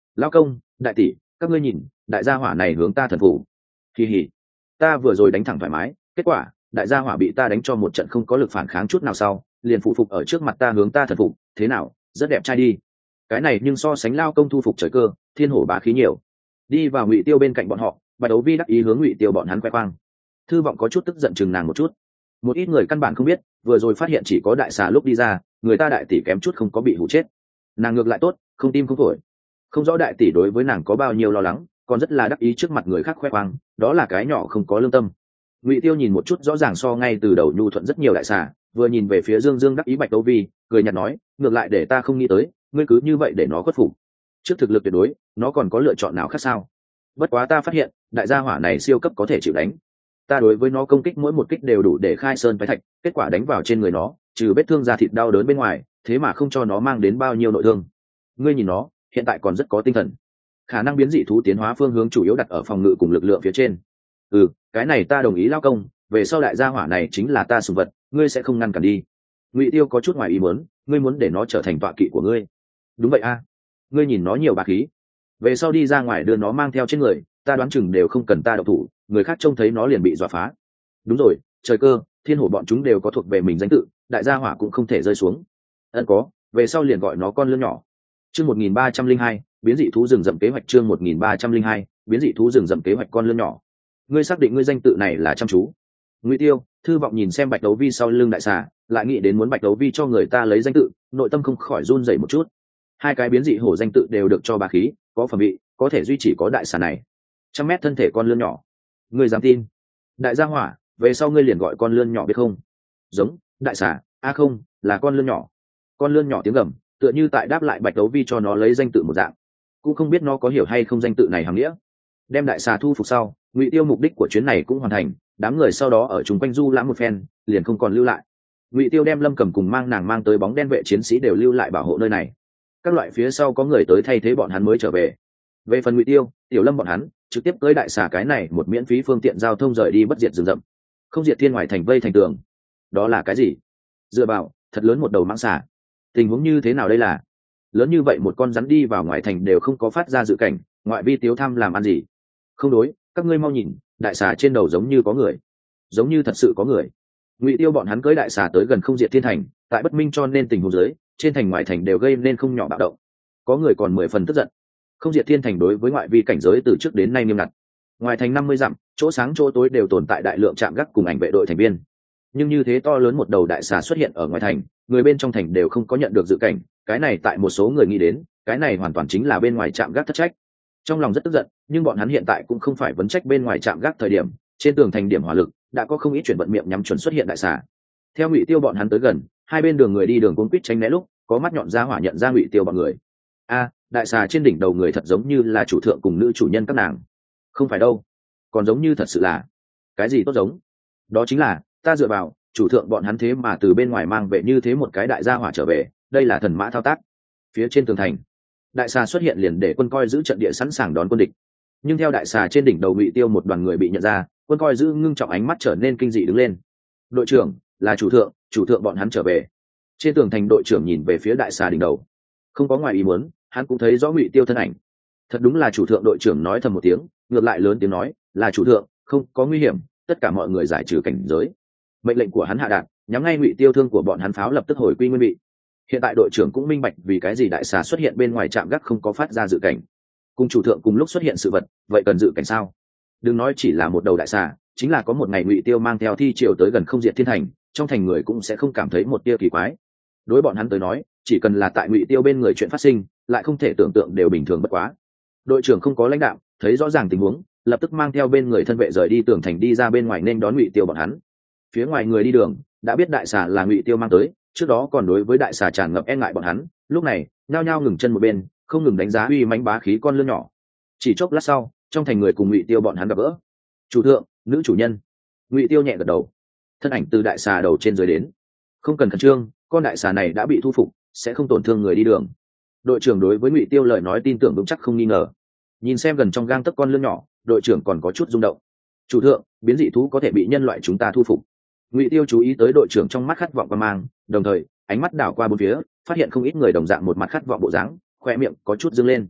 A: Lão công, đại tỷ, các ngươi nhìn, đại gia hỏa này hướng ta thần phủ. Kỳ hỉ, ta vừa rồi đánh thẳng thoải mái, kết quả đại gia hỏa bị ta đánh cho một trận không có lực phản kháng chút nào sau, liền phụ phục ở trước mặt ta hướng ta thần phục, thế nào, rất đẹp trai đi. Cái này nhưng so sánh Lao công thu phục trời cơ, thiên hổ bá khí nhiều. Đi vào Ngụy Tiêu bên cạnh bọn họ, Bạch Đấu Vi đắc ý hướng Ngụy Tiêu bọn hắn khoe khoang. Thư Vọng có chút tức giận chừng nàng một chút. Một ít người căn bản không biết, vừa rồi phát hiện chỉ có đại xà lúc đi ra, người ta đại tỷ kém chút không có bị hụ chết. Nàng ngược lại tốt, không tim không phổi. Không rõ đại tỷ đối với nàng có bao nhiêu lo lắng, còn rất là đắc ý trước mặt người khác khoe khoang, đó là cái nhỏ không có lương tâm. Ngụy Tiêu nhìn một chút rõ ràng so ngay từ đầu nhu thuận rất nhiều đại xà, vừa nhìn về phía Dương Dương đắc ý Bạch Đấu Vi, cười nhạt nói, ngược lại để ta không nghĩ tới, ngươi cứ như vậy để nó khuất phục. Trước thực lực tuyệt đối, nó còn có lựa chọn nào khác sao? Bất quá ta phát hiện, đại gia hỏa này siêu cấp có thể chịu đánh. Ta đối với nó công kích mỗi một kích đều đủ để khai sơn phái thạch, kết quả đánh vào trên người nó, trừ vết thương da thịt đau đớn bên ngoài, thế mà không cho nó mang đến bao nhiêu nội thương. Ngươi nhìn nó, hiện tại còn rất có tinh thần. Khả năng biến dị thú tiến hóa phương hướng chủ yếu đặt ở phòng ngự cùng lực lượng phía trên. Ừ, cái này ta đồng ý lao công, về sau đại gia hỏa này chính là ta sùng vật, ngươi sẽ không ngăn cản đi. Ngụy Tiêu có chút ngoài ý muốn, ngươi muốn để nó trở thành tọa kỵ của ngươi. Đúng vậy a, ngươi nhìn nó nhiều bá khí, về sau đi ra ngoài đưa nó mang theo trên người, ta đoán chừng đều không cần ta độc thủ, người khác trông thấy nó liền bị dọa phá. Đúng rồi, trời cơ, thiên hổ bọn chúng đều có thuộc về mình danh tự, đại gia hỏa cũng không thể rơi xuống. Ân có, về sau liền gọi nó con lươn nhỏ. Chương một nghìn ba trăm linh hai, biến dị thú rừng rậm kế hoạch. Chương một nghìn ba trăm linh hai, biến dị thú rừng rậm kế hoạch con lươn nhỏ. Ngươi xác định ngươi danh tự này là chăm chú? Ngụy Tiêu, Thư Vọng nhìn xem Bạch Đấu Vi sau lưng đại xà, lại nghĩ đến muốn Bạch Đấu Vi cho người ta lấy danh tự, nội tâm không khỏi run rẩy một chút. Hai cái biến dị hổ danh tự đều được cho bá khí, có phẩm vị, có thể duy trì có đại xà này. Trăm mét thân thể con lươn nhỏ, ngươi dám tin? Đại gia hỏa, về sau ngươi liền gọi con lươn nhỏ biết không? Giống, đại xà, a không, là con lươn nhỏ. Con lươn nhỏ tiếng gầm, tựa như tại đáp lại Bạch Đấu Vi cho nó lấy danh tự một dạng. Cũng không biết nó có hiểu hay không danh tự này hàm nghĩa. Đem đại xà thu phục sau, Ngụy Tiêu mục đích của chuyến này cũng hoàn thành, đám người sau đó ở chung quanh du lãm một phen, liền không còn lưu lại. Ngụy Tiêu đem Lâm Cầm cùng mang nàng mang tới bóng đen vệ chiến sĩ đều lưu lại bảo hộ nơi này. Các loại phía sau có người tới thay thế bọn hắn mới trở về. Về phần Ngụy Tiêu, Tiểu Lâm bọn hắn trực tiếp tới đại xà cái này một miễn phí phương tiện giao thông rời đi bất diệt rừng rậm. Không diệt thiên ngoài thành vây thành tường. Đó là cái gì? Dựa vào, thật lớn một đầu mãng xà. Tình huống như thế nào đây là? Lớn như vậy một con rắn đi vào ngoài thành đều không có phát ra dự cảnh, ngoại vi tiếu tham làm ăn gì? Không đối, các ngươi mau nhìn, đại xà trên đầu giống như có người. Giống như thật sự có người. Ngụy Tiêu bọn hắn cưỡi đại xà tới gần không diệt thiên thành, tại bất minh cho nên tình huống dưới, trên thành ngoại thành đều gây nên không nhỏ bạo động. Có người còn mười phần tức giận. Không diệt thiên thành đối với ngoại vi cảnh giới từ trước đến nay nghiêm ngặt. Ngoài thành năm mươi dặm, chỗ sáng chỗ tối đều tồn tại đại lượng trạm gác cùng ảnh vệ đội thành viên. Nhưng như thế to lớn một đầu đại xà xuất hiện ở ngoài thành, người bên trong thành đều không có nhận được dự cảnh, cái này tại một số người nghĩ đến, cái này hoàn toàn chính là bên ngoài trạm gác thất trách. Trong lòng rất tức giận, nhưng bọn hắn hiện tại cũng không phải vấn trách bên ngoài trạm gác thời điểm, trên tường thành điểm hỏa lực đã có không ít chuyển vận miệng nhắm chuẩn xuất hiện đại xà. Theo Ngụy Tiêu bọn hắn tới gần, hai bên đường người đi đường cuống quýt tránh né lúc, có mắt nhọn ra hỏa nhận ra Ngụy Tiêu bọn người. A, đại xà trên đỉnh đầu người thật giống như là chủ thượng cùng nữ chủ nhân các nàng. Không phải đâu, còn giống như thật sự là. Cái gì tốt giống? Đó chính là, ta dựa vào, chủ thượng bọn hắn thế mà từ bên ngoài mang về như thế một cái đại gia hỏa trở về, đây là thần mã thao tác. Phía trên tường thành, đại xà xuất hiện liền để quân coi giữ trận địa sẵn sàng đón quân địch. Nhưng theo đại xà trên đỉnh đầu Ngụy Tiêu một đoàn người bị nhận ra, quân coi giữ ngưng trọng ánh mắt trở nên kinh dị đứng lên. Đội trưởng, là chủ thượng, chủ thượng bọn hắn trở về. Trên tường thành đội trưởng nhìn về phía đại xà đỉnh đầu, không có ngoài ý muốn, hắn cũng thấy rõ Ngụy Tiêu thân ảnh. Thật đúng là chủ thượng, đội trưởng nói thầm một tiếng, ngược lại lớn tiếng nói, là chủ thượng, không có nguy hiểm, tất cả mọi người giải trừ cảnh giới. Mệnh lệnh của hắn hạ đạt, nhắm ngay Ngụy Tiêu thương của bọn hắn pháo lập tức hồi quy nguyên vị. Hiện tại đội trưởng cũng minh bạch vì cái gì đại xà xuất hiện bên ngoài trạm gác không có phát ra dự cảnh. Cùng chủ thượng cùng lúc xuất hiện sự vật, vậy cần dự cảnh sao? Đừng nói chỉ là một đầu đại xà, chính là có một ngày Ngụy Tiêu mang theo thi triều tới gần không diệt thiên thành, trong thành người cũng sẽ không cảm thấy một tia kỳ quái. Đối bọn hắn tới nói, chỉ cần là tại Ngụy Tiêu bên người chuyện phát sinh, lại không thể tưởng tượng đều bình thường bất quá. Đội trưởng không có lãnh đạo, thấy rõ ràng tình huống, lập tức mang theo bên người thân vệ rời đi tường thành đi ra bên ngoài nên đón Ngụy Tiêu bọn hắn. Phía ngoài người đi đường đã biết đại xà là Ngụy Tiêu mang tới, trước đó còn đối với đại xà tràn ngập e ngại bọn hắn, lúc này nhao nhao ngừng chân một bên, không ngừng đánh giá uy mãnh bá khí con lươn nhỏ. Chỉ chốc lát sau, trong thành người cùng Ngụy Tiêu bọn hắn gặp gỡ. Chủ thượng, nữ chủ nhân. Ngụy Tiêu nhẹ gật đầu, thân ảnh từ đại xà đầu trên dưới đến. Không cần khẩn trương, con đại xà này đã bị thu phục, sẽ không tổn thương người đi đường. Đội trưởng đối với Ngụy Tiêu lời nói tin tưởng vững chắc không nghi ngờ. Nhìn xem gần trong gang tấc con lươn nhỏ, đội trưởng còn có chút rung động. Chủ thượng, biến dị thú có thể bị nhân loại chúng ta thu phục. Ngụy Tiêu chú ý tới đội trưởng trong mắt khát vọng và mang, đồng thời ánh mắt đảo qua bốn phía, phát hiện không ít người đồng dạng một mặt khát vọng bộ dáng, khoe miệng có chút dương lên.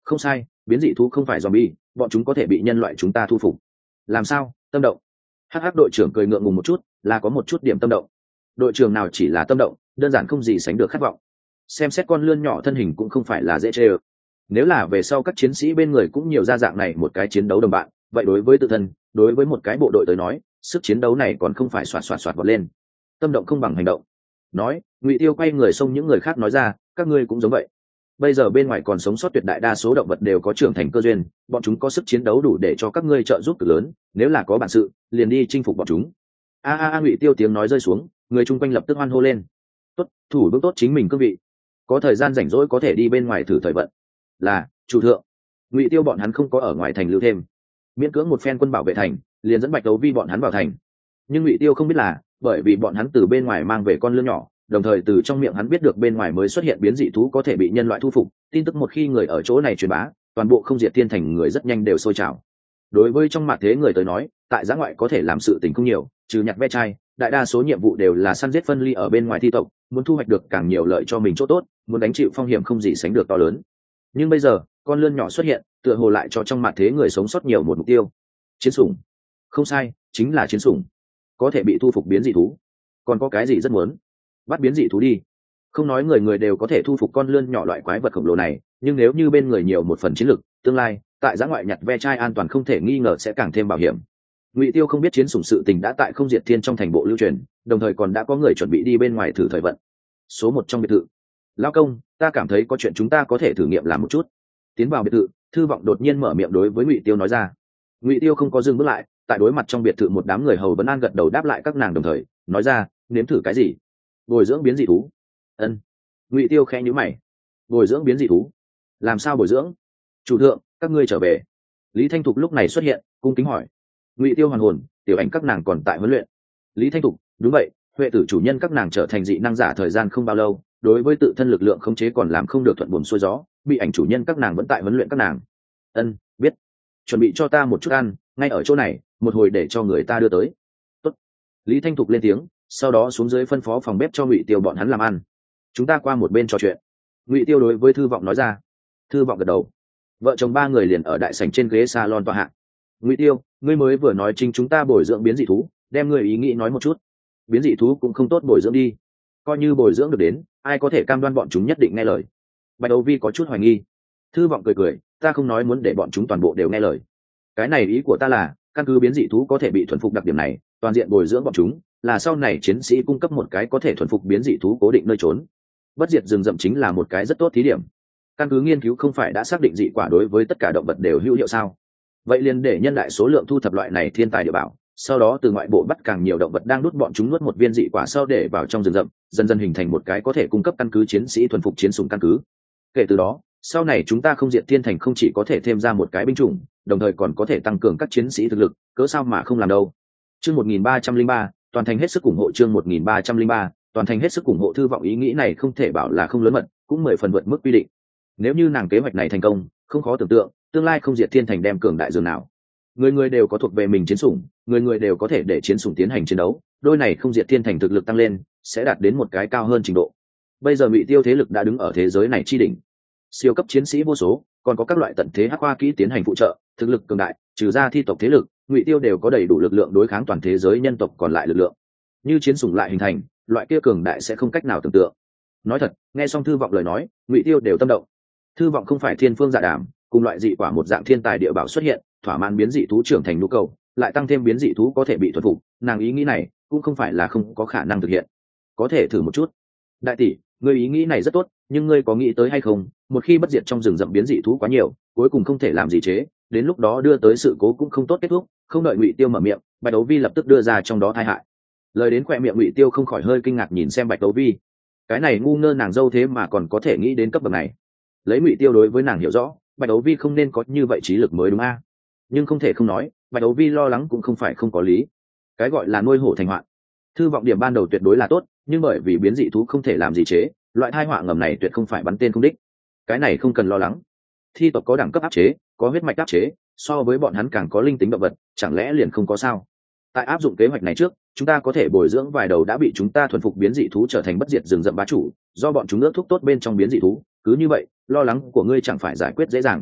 A: Không sai, biến dị thú không phải zombie, bọn chúng có thể bị nhân loại chúng ta thu phục. Làm sao? Tâm động. Hắc hắc đội trưởng cười ngượng ngùng một chút, là có một chút điểm tâm động. Đội trưởng nào chỉ là tâm động, đơn giản không gì sánh được khát vọng. Xem xét con lươn nhỏ thân hình cũng không phải là dễ chơi ơ. Nếu là về sau các chiến sĩ bên người cũng nhiều ra dạng này một cái chiến đấu đồng bạn, vậy đối với tự thân, đối với một cái bộ đội tới nói, sức chiến đấu này còn không phải xoạt xoạt xoạt vọt lên. Tâm động không bằng hành động. Nói, Ngụy Tiêu quay người xông những người khác nói ra, các ngươi cũng giống vậy. Bây giờ bên ngoài còn sống sót tuyệt đại đa số động vật đều có trưởng thành cơ duyên, bọn chúng có sức chiến đấu đủ để cho các ngươi trợ giúp cực lớn, nếu là có bản sự, liền đi chinh phục bọn chúng. A a a Ngụy Tiêu tiếng nói rơi xuống, người chung quanh lập tức hoan hô lên. Tốt, thủ bước tốt chính mình cương vị. Có thời gian rảnh rỗi có thể đi bên ngoài thử thời vận. Là, chủ thượng. Ngụy Tiêu bọn hắn không có ở ngoài thành lưu thêm, miễn cưỡng một phen quân bảo vệ thành, liền dẫn Bạch Đấu Vi bọn hắn vào thành. Nhưng Ngụy Tiêu không biết là, bởi vì bọn hắn từ bên ngoài mang về con lươn nhỏ, đồng thời từ trong miệng hắn biết được bên ngoài mới xuất hiện biến dị thú có thể bị nhân loại thu phục, tin tức một khi người ở chỗ này truyền bá, toàn bộ không diệt thiên thành người rất nhanh đều sôi trào. Đối với trong mặt thế người tới nói, tại giã ngoại có thể làm sự tình không nhiều, trừ nhặt ve chai, đại đa số nhiệm vụ đều là săn giết phân ly ở bên ngoài thi tộc, muốn thu hoạch được càng nhiều lợi cho mình chỗ tốt, muốn đánh chịu phong hiểm không gì sánh được to lớn. Nhưng bây giờ, con lươn nhỏ xuất hiện, tựa hồ lại cho trong mặt thế người sống sót nhiều một mục tiêu. Chiến sủng. Không sai, chính là chiến sủng. Có thể bị thu phục biến dị thú. Còn có cái gì rất muốn? Bắt biến dị thú đi. Không nói người người đều có thể thu phục con lươn nhỏ loại quái vật khổng lồ này, nhưng nếu như bên người nhiều một phần chiến lực, tương lai tại giã ngoại nhặt ve chai an toàn không thể nghi ngờ sẽ càng thêm bảo hiểm. Ngụy Tiêu không biết chiến sủng sự tình đã tại không diệt thiên trong thành bộ lưu truyền, đồng thời còn đã có người chuẩn bị đi bên ngoài thử thời vận. Số một trong biệt thự. Lão công, ta cảm thấy có chuyện chúng ta có thể thử nghiệm làm một chút. Tiến vào biệt thự, Thư Vọng đột nhiên mở miệng đối với Ngụy Tiêu nói ra. Ngụy Tiêu không có dừng bước lại, tại đối mặt trong biệt thự một đám người hầu vẫn an gật đầu đáp lại các nàng đồng thời nói ra, nếm thử cái gì? Bồi dưỡng biến dị thú. Ân. Ngụy Tiêu khẽ nhíu mày. Bồi dưỡng biến dị thú? Làm sao bồi dưỡng? Chủ thượng, các ngươi trở về. Lý Thanh Thục lúc này xuất hiện, cung kính hỏi. Ngụy Tiêu hoàn hồn, tiểu ảnh các nàng còn tại huấn luyện. Lý Thanh Thục, đúng vậy, huệ tử chủ nhân các nàng trở thành dị năng giả thời gian không bao lâu, đối với tự thân lực lượng khống chế còn làm không được thuận buồm xuôi gió, bị ảnh chủ nhân các nàng vẫn tại huấn luyện các nàng. Ân, biết. Chuẩn bị cho ta một chút ăn, ngay ở chỗ này, một hồi để cho người ta đưa tới. Tốt. Lý Thanh Thục lên tiếng, sau đó xuống dưới phân phó phòng bếp cho Ngụy Tiêu bọn hắn làm ăn. Chúng ta qua một bên trò chuyện. Ngụy Tiêu đối với Thư Vọng nói ra. Thư Vọng gật đầu. Vợ chồng ba người liền ở đại sảnh trên ghế salon tọa hạ. Ngụy Tiêu, ngươi mới vừa nói chính chúng ta bồi dưỡng biến dị thú, đem ngươi ý nghĩ nói một chút. Biến dị thú cũng không tốt bồi dưỡng đi. Coi như bồi dưỡng được đến, ai có thể cam đoan bọn chúng nhất định nghe lời? Bạch Đấu Vi có chút hoài nghi. Thư Vọng cười cười, ta không nói muốn để bọn chúng toàn bộ đều nghe lời. Cái này ý của ta là, căn cứ biến dị thú có thể bị thuần phục đặc điểm này, toàn diện bồi dưỡng bọn chúng, là sau này chiến sĩ cung cấp một cái có thể thuần phục biến dị thú cố định nơi trốn. Bất diệt rừng rậm chính là một cái rất tốt thí điểm. Căn cứ nghiên cứu không phải đã xác định dị quả đối với tất cả động vật đều hữu hiệu sao? Vậy liền để nhân đại số lượng thu thập loại này thiên tài địa bảo, sau đó từ ngoại bộ bắt càng nhiều động vật đang nuốt bọn chúng nuốt một viên dị quả sau để vào trong rừng rậm, dần dần hình thành một cái có thể cung cấp căn cứ chiến sĩ thuần phục chiến sủng căn cứ. Kể từ đó, sau này chúng ta không diệt thiên thành không chỉ có thể thêm ra một cái binh chủng, đồng thời còn có thể tăng cường các chiến sĩ thực lực, cớ sao mà không làm đâu. Chương một nghìn ba trăm linh ba, toàn thành hết sức ủng hộ chương một nghìn ba trăm linh ba, toàn thành hết sức ủng hộ Thư Vọng ý nghĩ này không thể bảo là không lớn mật, cũng mười phần vượt mức quy định. Nếu như nàng kế hoạch này thành công, không khó tưởng tượng, tương lai không diệt thiên thành đem cường đại dường nào. Người người đều có thuộc về mình chiến sủng, người người đều có thể để chiến sủng tiến hành chiến đấu, đôi này không diệt thiên thành thực lực tăng lên, sẽ đạt đến một cái cao hơn trình độ. Bây giờ Ngụy Tiêu thế lực đã đứng ở thế giới này chi đỉnh. Siêu cấp chiến sĩ vô số, còn có các loại tận thế hắc khoa kỹ tiến hành phụ trợ, thực lực cường đại, trừ ra thi tộc thế lực, Ngụy Tiêu đều có đầy đủ lực lượng đối kháng toàn thế giới nhân tộc còn lại lực lượng. Như chiến sủng lại hình thành, loại kia cường đại sẽ không cách nào tưởng tượng. Nói thật, nghe xong Thư Vọng lời nói, Ngụy Tiêu đều tâm động. Thư Vọng không phải thiên phương dạ đàm, cùng loại dị quả một dạng thiên tài địa bảo xuất hiện, thỏa mãn biến dị thú trưởng thành nhu cầu, lại tăng thêm biến dị thú có thể bị thuần phục, nàng ý nghĩ này cũng không phải là không có khả năng thực hiện. Có thể thử một chút. Đại tỷ, ngươi ý nghĩ này rất tốt, nhưng ngươi có nghĩ tới hay không, một khi bất diệt trong rừng rậm biến dị thú quá nhiều, cuối cùng không thể làm gì chế, đến lúc đó đưa tới sự cố cũng không tốt kết thúc. Không đợi Ngụy Tiêu mở miệng, Bạch Đấu Vi lập tức đưa ra trong đó tai hại. Lời đến khóe miệng Ngụy Tiêu không khỏi hơi kinh ngạc nhìn xem Bạch Đấu Vi. Cái này ngu ngơ nàng dâu thế mà còn có thể nghĩ đến cấp bậc này. Lấy Ngụy Tiêu đối với nàng hiểu rõ, Bạch Đấu Vi không nên có như vậy trí lực mới đúng a. Nhưng không thể không nói, Bạch Đấu Vi lo lắng cũng không phải không có lý. Cái gọi là nuôi hổ thành hoạn. Thư Vọng điểm ban đầu tuyệt đối là tốt, nhưng bởi vì biến dị thú không thể làm gì chế, loại tai họa ngầm này tuyệt không phải bắn tên không đích. Cái này không cần lo lắng. Thi tộc có đẳng cấp áp chế, có huyết mạch áp chế, so với bọn hắn càng có linh tính động vật, chẳng lẽ liền không có sao? Tại áp dụng kế hoạch này trước, chúng ta có thể bồi dưỡng vài đầu đã bị chúng ta thuần phục biến dị thú trở thành bất diệt rừng rậm bá chủ, do bọn chúng ước thúc tốt bên trong biến dị thú, cứ như vậy, lo lắng của ngươi chẳng phải giải quyết dễ dàng.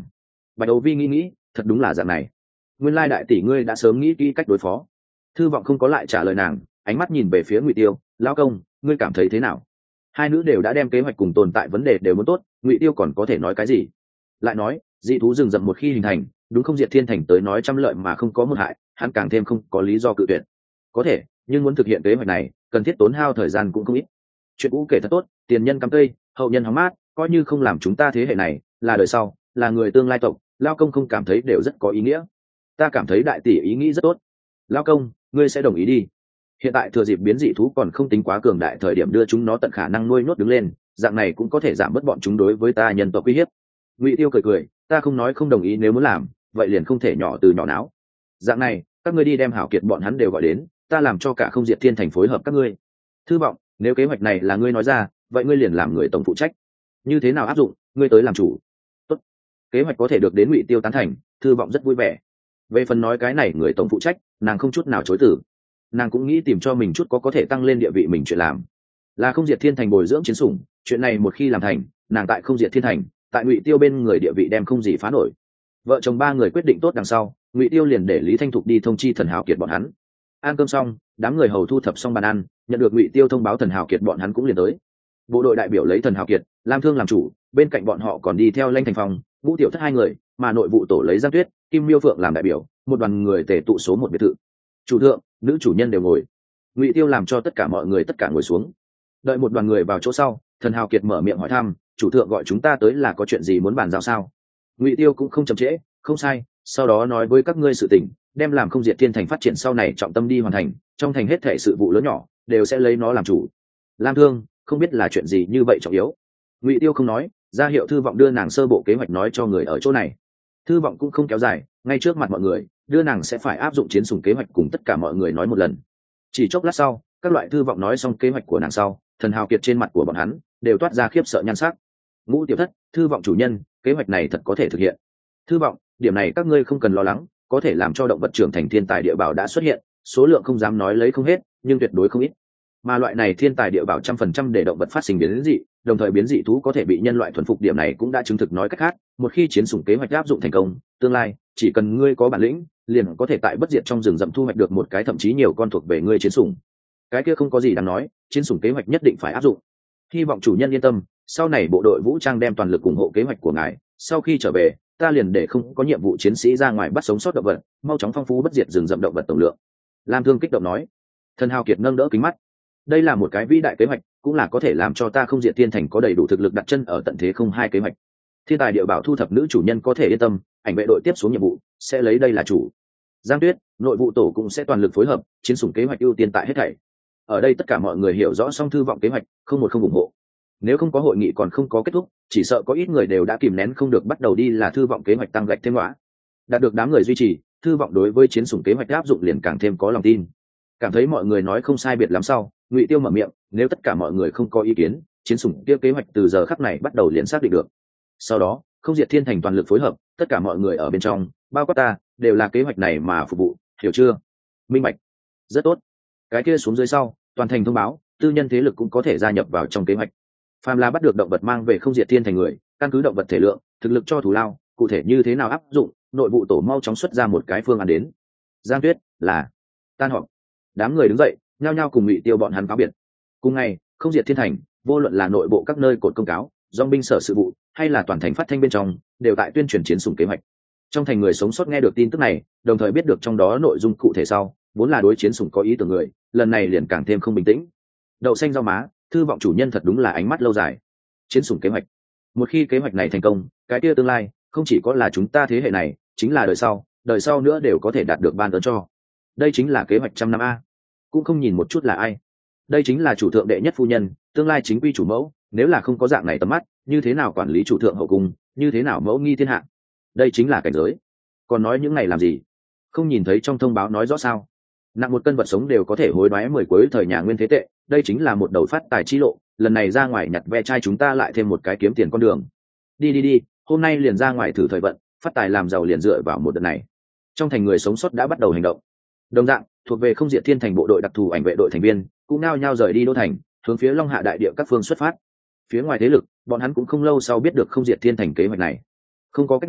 A: Bạch Đấu Vi nghĩ nghĩ, thật đúng là dạng này. Nguyên lai đại tỷ ngươi đã sớm nghĩ kỹ cách đối phó. Thư vọng không có lại trả lời nàng, ánh mắt nhìn về phía Ngụy Tiêu, lão công, ngươi cảm thấy thế nào? Hai nữ đều đã đem kế hoạch cùng tồn tại vấn đề đều muốn tốt, Ngụy Tiêu còn có thể nói cái gì? Lại nói, dị thú rừng rậm một khi hình thành, đúng không Diệt Thiên Thành tới nói trăm lợi mà không có một hại, hắn càng thêm không có lý do cự tuyệt. Có thể, nhưng muốn thực hiện kế hoạch này, cần thiết tốn hao thời gian cũng không ít. Chuyện cũ kể thật tốt, tiền nhân cắm cây, hậu nhân hóng mát, coi như không làm chúng ta thế hệ này, là đời sau, là người tương lai tộc, lao công không cảm thấy đều rất có ý nghĩa. Ta cảm thấy đại tỷ ý nghĩ rất tốt. Lao công, ngươi sẽ đồng ý đi. Hiện tại thừa dịp biến dị thú còn không tính quá cường đại thời điểm đưa chúng nó tận khả năng nuôi nhốt đứng lên, dạng này cũng có thể giảm bớt bọn chúng đối với ta nhân tộc uy hiếp. Ngụy Tiêu cười cười, ta không nói không đồng ý, nếu muốn làm, vậy liền không thể nhỏ từ nhỏ não. Dạng này, các ngươi đi đem Hảo Kiệt bọn hắn đều gọi đến, ta làm cho cả Không Diệt Thiên Thành phối hợp các ngươi. Thư vọng, nếu kế hoạch này là ngươi nói ra, vậy ngươi liền làm người tổng phụ trách. Như thế nào áp dụng, ngươi tới làm chủ. Tốt. Kế hoạch có thể được đến Ngụy Tiêu tán thành, Thư vọng rất vui vẻ. Về phần nói cái này người tổng phụ trách, nàng không chút nào chối từ. Nàng cũng nghĩ tìm cho mình chút có có thể tăng lên địa vị mình chuyện làm. Là Không Diệt Thiên Thành bồi dưỡng chiến sủng, chuyện này một khi làm thành, nàng tại Không Diệt Thiên Thành, tại Ngụy Tiêu bên người địa vị đem không gì phá nổi. Vợ chồng ba người quyết định tốt đằng sau, Ngụy Tiêu liền để Lý Thanh Thục đi thông chi Thần Hào Kiệt bọn hắn. Ăn cơm xong, đám người hầu thu thập xong bàn ăn, nhận được Ngụy Tiêu thông báo Thần Hào Kiệt bọn hắn cũng liền tới. Bộ đội đại biểu lấy Thần Hào Kiệt, Lam Thương làm chủ, bên cạnh bọn họ còn đi theo Lanh Thành Phong, Vũ Tiểu Thất hai người, mà nội vụ tổ lấy Giang Tuyết, Kim Miêu Phượng làm đại biểu, một đoàn người tề tụ số một biệt thự. Chủ thượng, nữ chủ nhân đều ngồi. Ngụy Tiêu làm cho tất cả mọi người tất cả ngồi xuống. Đợi một đoàn người vào chỗ sau, Thần Hào Kiệt mở miệng hỏi thăm, chủ thượng gọi chúng ta tới là có chuyện gì muốn bàn giao sao? Ngụy Tiêu cũng không chậm trễ, không sai, sau đó nói với các ngươi sự tình, đem làm Không Diệt Thiên Thành phát triển sau này trọng tâm đi hoàn thành, trong thành hết thảy sự vụ lớn nhỏ đều sẽ lấy nó làm chủ. Lam Thương, không biết là chuyện gì như vậy trọng yếu. Ngụy Tiêu không nói, ra hiệu Thư vọng đưa nàng sơ bộ kế hoạch nói cho người ở chỗ này. Thư vọng cũng không kéo dài, ngay trước mặt mọi người, đưa nàng sẽ phải áp dụng chiến sủng kế hoạch cùng tất cả mọi người nói một lần. Chỉ chốc lát sau, các loại Thư vọng nói xong kế hoạch của nàng sau, Thần Hào Kiệt trên mặt của bọn hắn đều toát ra khiếp sợ nhan sắc. Ngũ Tiểu Thất, Thư vọng chủ nhân, kế hoạch này thật có thể thực hiện. Thư vọng, điểm này các ngươi không cần lo lắng, có thể làm cho động vật trưởng thành thiên tài địa bảo đã xuất hiện, số lượng không dám nói lấy không hết, nhưng tuyệt đối không ít. Mà loại này thiên tài địa bảo trăm phần trăm để động vật phát sinh biến dị, đồng thời biến dị thú có thể bị nhân loại thuần phục, điểm này cũng đã chứng thực. Nói cách khác, một khi chiến sủng kế hoạch áp dụng thành công, tương lai chỉ cần ngươi có bản lĩnh, liền có thể tại bất diệt trong rừng rậm thu hoạch được một cái thậm chí nhiều con thuộc về ngươi chiến sủng. Cái kia không có gì đáng nói, chiến sủng kế hoạch nhất định phải áp dụng. Hy vọng chủ nhân yên tâm, sau này bộ đội vũ trang đem toàn lực ủng hộ kế hoạch của ngài, sau khi trở về, ta liền để không có nhiệm vụ chiến sĩ ra ngoài bắt sống sót động vật, mau chóng phong phú bất diệt rừng rậm động vật tổng lượng. Lam Thương kích động nói. Thần Hào Kiệt nâng đỡ kính mắt. Đây là một cái vĩ đại kế hoạch, cũng là có thể làm cho ta Không Diệt Thiên Thành có đầy đủ thực lực đặt chân ở tận thế không hai kế hoạch. Thiên tài địa bảo thu thập nữ chủ nhân có thể yên tâm, ảnh vệ đội tiếp xuống nhiệm vụ sẽ lấy đây là chủ. Giang Tuyết, nội vụ tổ cũng sẽ toàn lực phối hợp, chiến sủng kế hoạch ưu tiên tại hết thảy. Ở đây tất cả mọi người hiểu rõ song Thư vọng kế hoạch, không một không ủng hộ. Nếu không có hội nghị còn không có kết thúc, chỉ sợ có ít người đều đã kìm nén không được bắt đầu đi là Thư vọng kế hoạch tăng gạch thêm lõa. Đạt được đám người duy trì, Thư vọng đối với chiến sủng kế hoạch áp dụng liền càng thêm có lòng tin. Cảm thấy mọi người nói không sai biệt lắm sau, Ngụy Tiêu mở miệng, nếu tất cả mọi người không có ý kiến, chiến sủng kia kế hoạch từ giờ khắc này bắt đầu liền xác định được. Sau đó, Không Diệt Thiên Thành toàn lực phối hợp, tất cả mọi người ở bên trong, bao quát ta, đều là kế hoạch này mà phục vụ, hiểu chưa? Minh bạch. Rất tốt. Cái kia xuống dưới sau, toàn thành thông báo, tư nhân thế lực cũng có thể gia nhập vào trong kế hoạch. Phàm là bắt được động vật mang về Không Diệt Thiên Thành người, căn cứ động vật thể lượng, thực lực cho thù lao, cụ thể như thế nào áp dụng, nội vụ tổ mau chóng xuất ra một cái phương án đến. Giang Tuyết, là tan họp. Đám người đứng dậy, nhao nhao cùng Ngụy Tiêu bọn hắn cáo biệt. Cùng ngày, Không Diệt Thiên Thành, vô luận là nội bộ các nơi cột công cáo, dòng binh sở sự vụ, hay là toàn thành phát thanh bên trong, đều tại tuyên truyền chiến sủng kế hoạch. Trong thành người sống sót nghe được tin tức này, đồng thời biết được trong đó nội dung cụ thể sau, vốn là đối chiến sủng có ý tưởng người, lần này liền càng thêm không bình tĩnh. Đậu xanh rau má, Thư vọng chủ nhân thật đúng là ánh mắt lâu dài. Chiến sủng kế hoạch, một khi kế hoạch này thành công, cái kia tương lai không chỉ có là chúng ta thế hệ này, chính là đời sau, đời sau nữa đều có thể đạt được ban ơn cho. Đây chính là kế hoạch trăm năm a. Cũng không nhìn một chút là ai. Đây chính là chủ thượng đệ nhất phu nhân, tương lai chính quy chủ mẫu, nếu là không có dạng này tầm mắt, như thế nào quản lý chủ thượng hậu cung, như thế nào mẫu nghi thiên hạ. Đây chính là cảnh giới. Còn nói những này làm gì? Không nhìn thấy trong thông báo nói rõ sao? Nặng một cân vật sống đều có thể hối đoái mười cuối thời nhà nguyên thế tệ, đây chính là một đầu phát tài chi lộ, lần này ra ngoài nhặt ve chai chúng ta lại thêm một cái kiếm tiền con đường. Đi đi đi, hôm nay liền ra ngoài thử thời vận, phát tài làm giàu liền dựa vào một đợt này. Trong thành người sống sót đã bắt đầu hành động. Đồng dạng, thuộc về Không Diệt Thiên Thành bộ đội đặc thù ảnh vệ đội thành viên, cũng nao nhao rời đi đô thành, hướng phía Long Hạ đại địa các phương xuất phát. Phía ngoài thế lực, bọn hắn cũng không lâu sau biết được Không Diệt Thiên Thành kế hoạch này. Không có cách nào,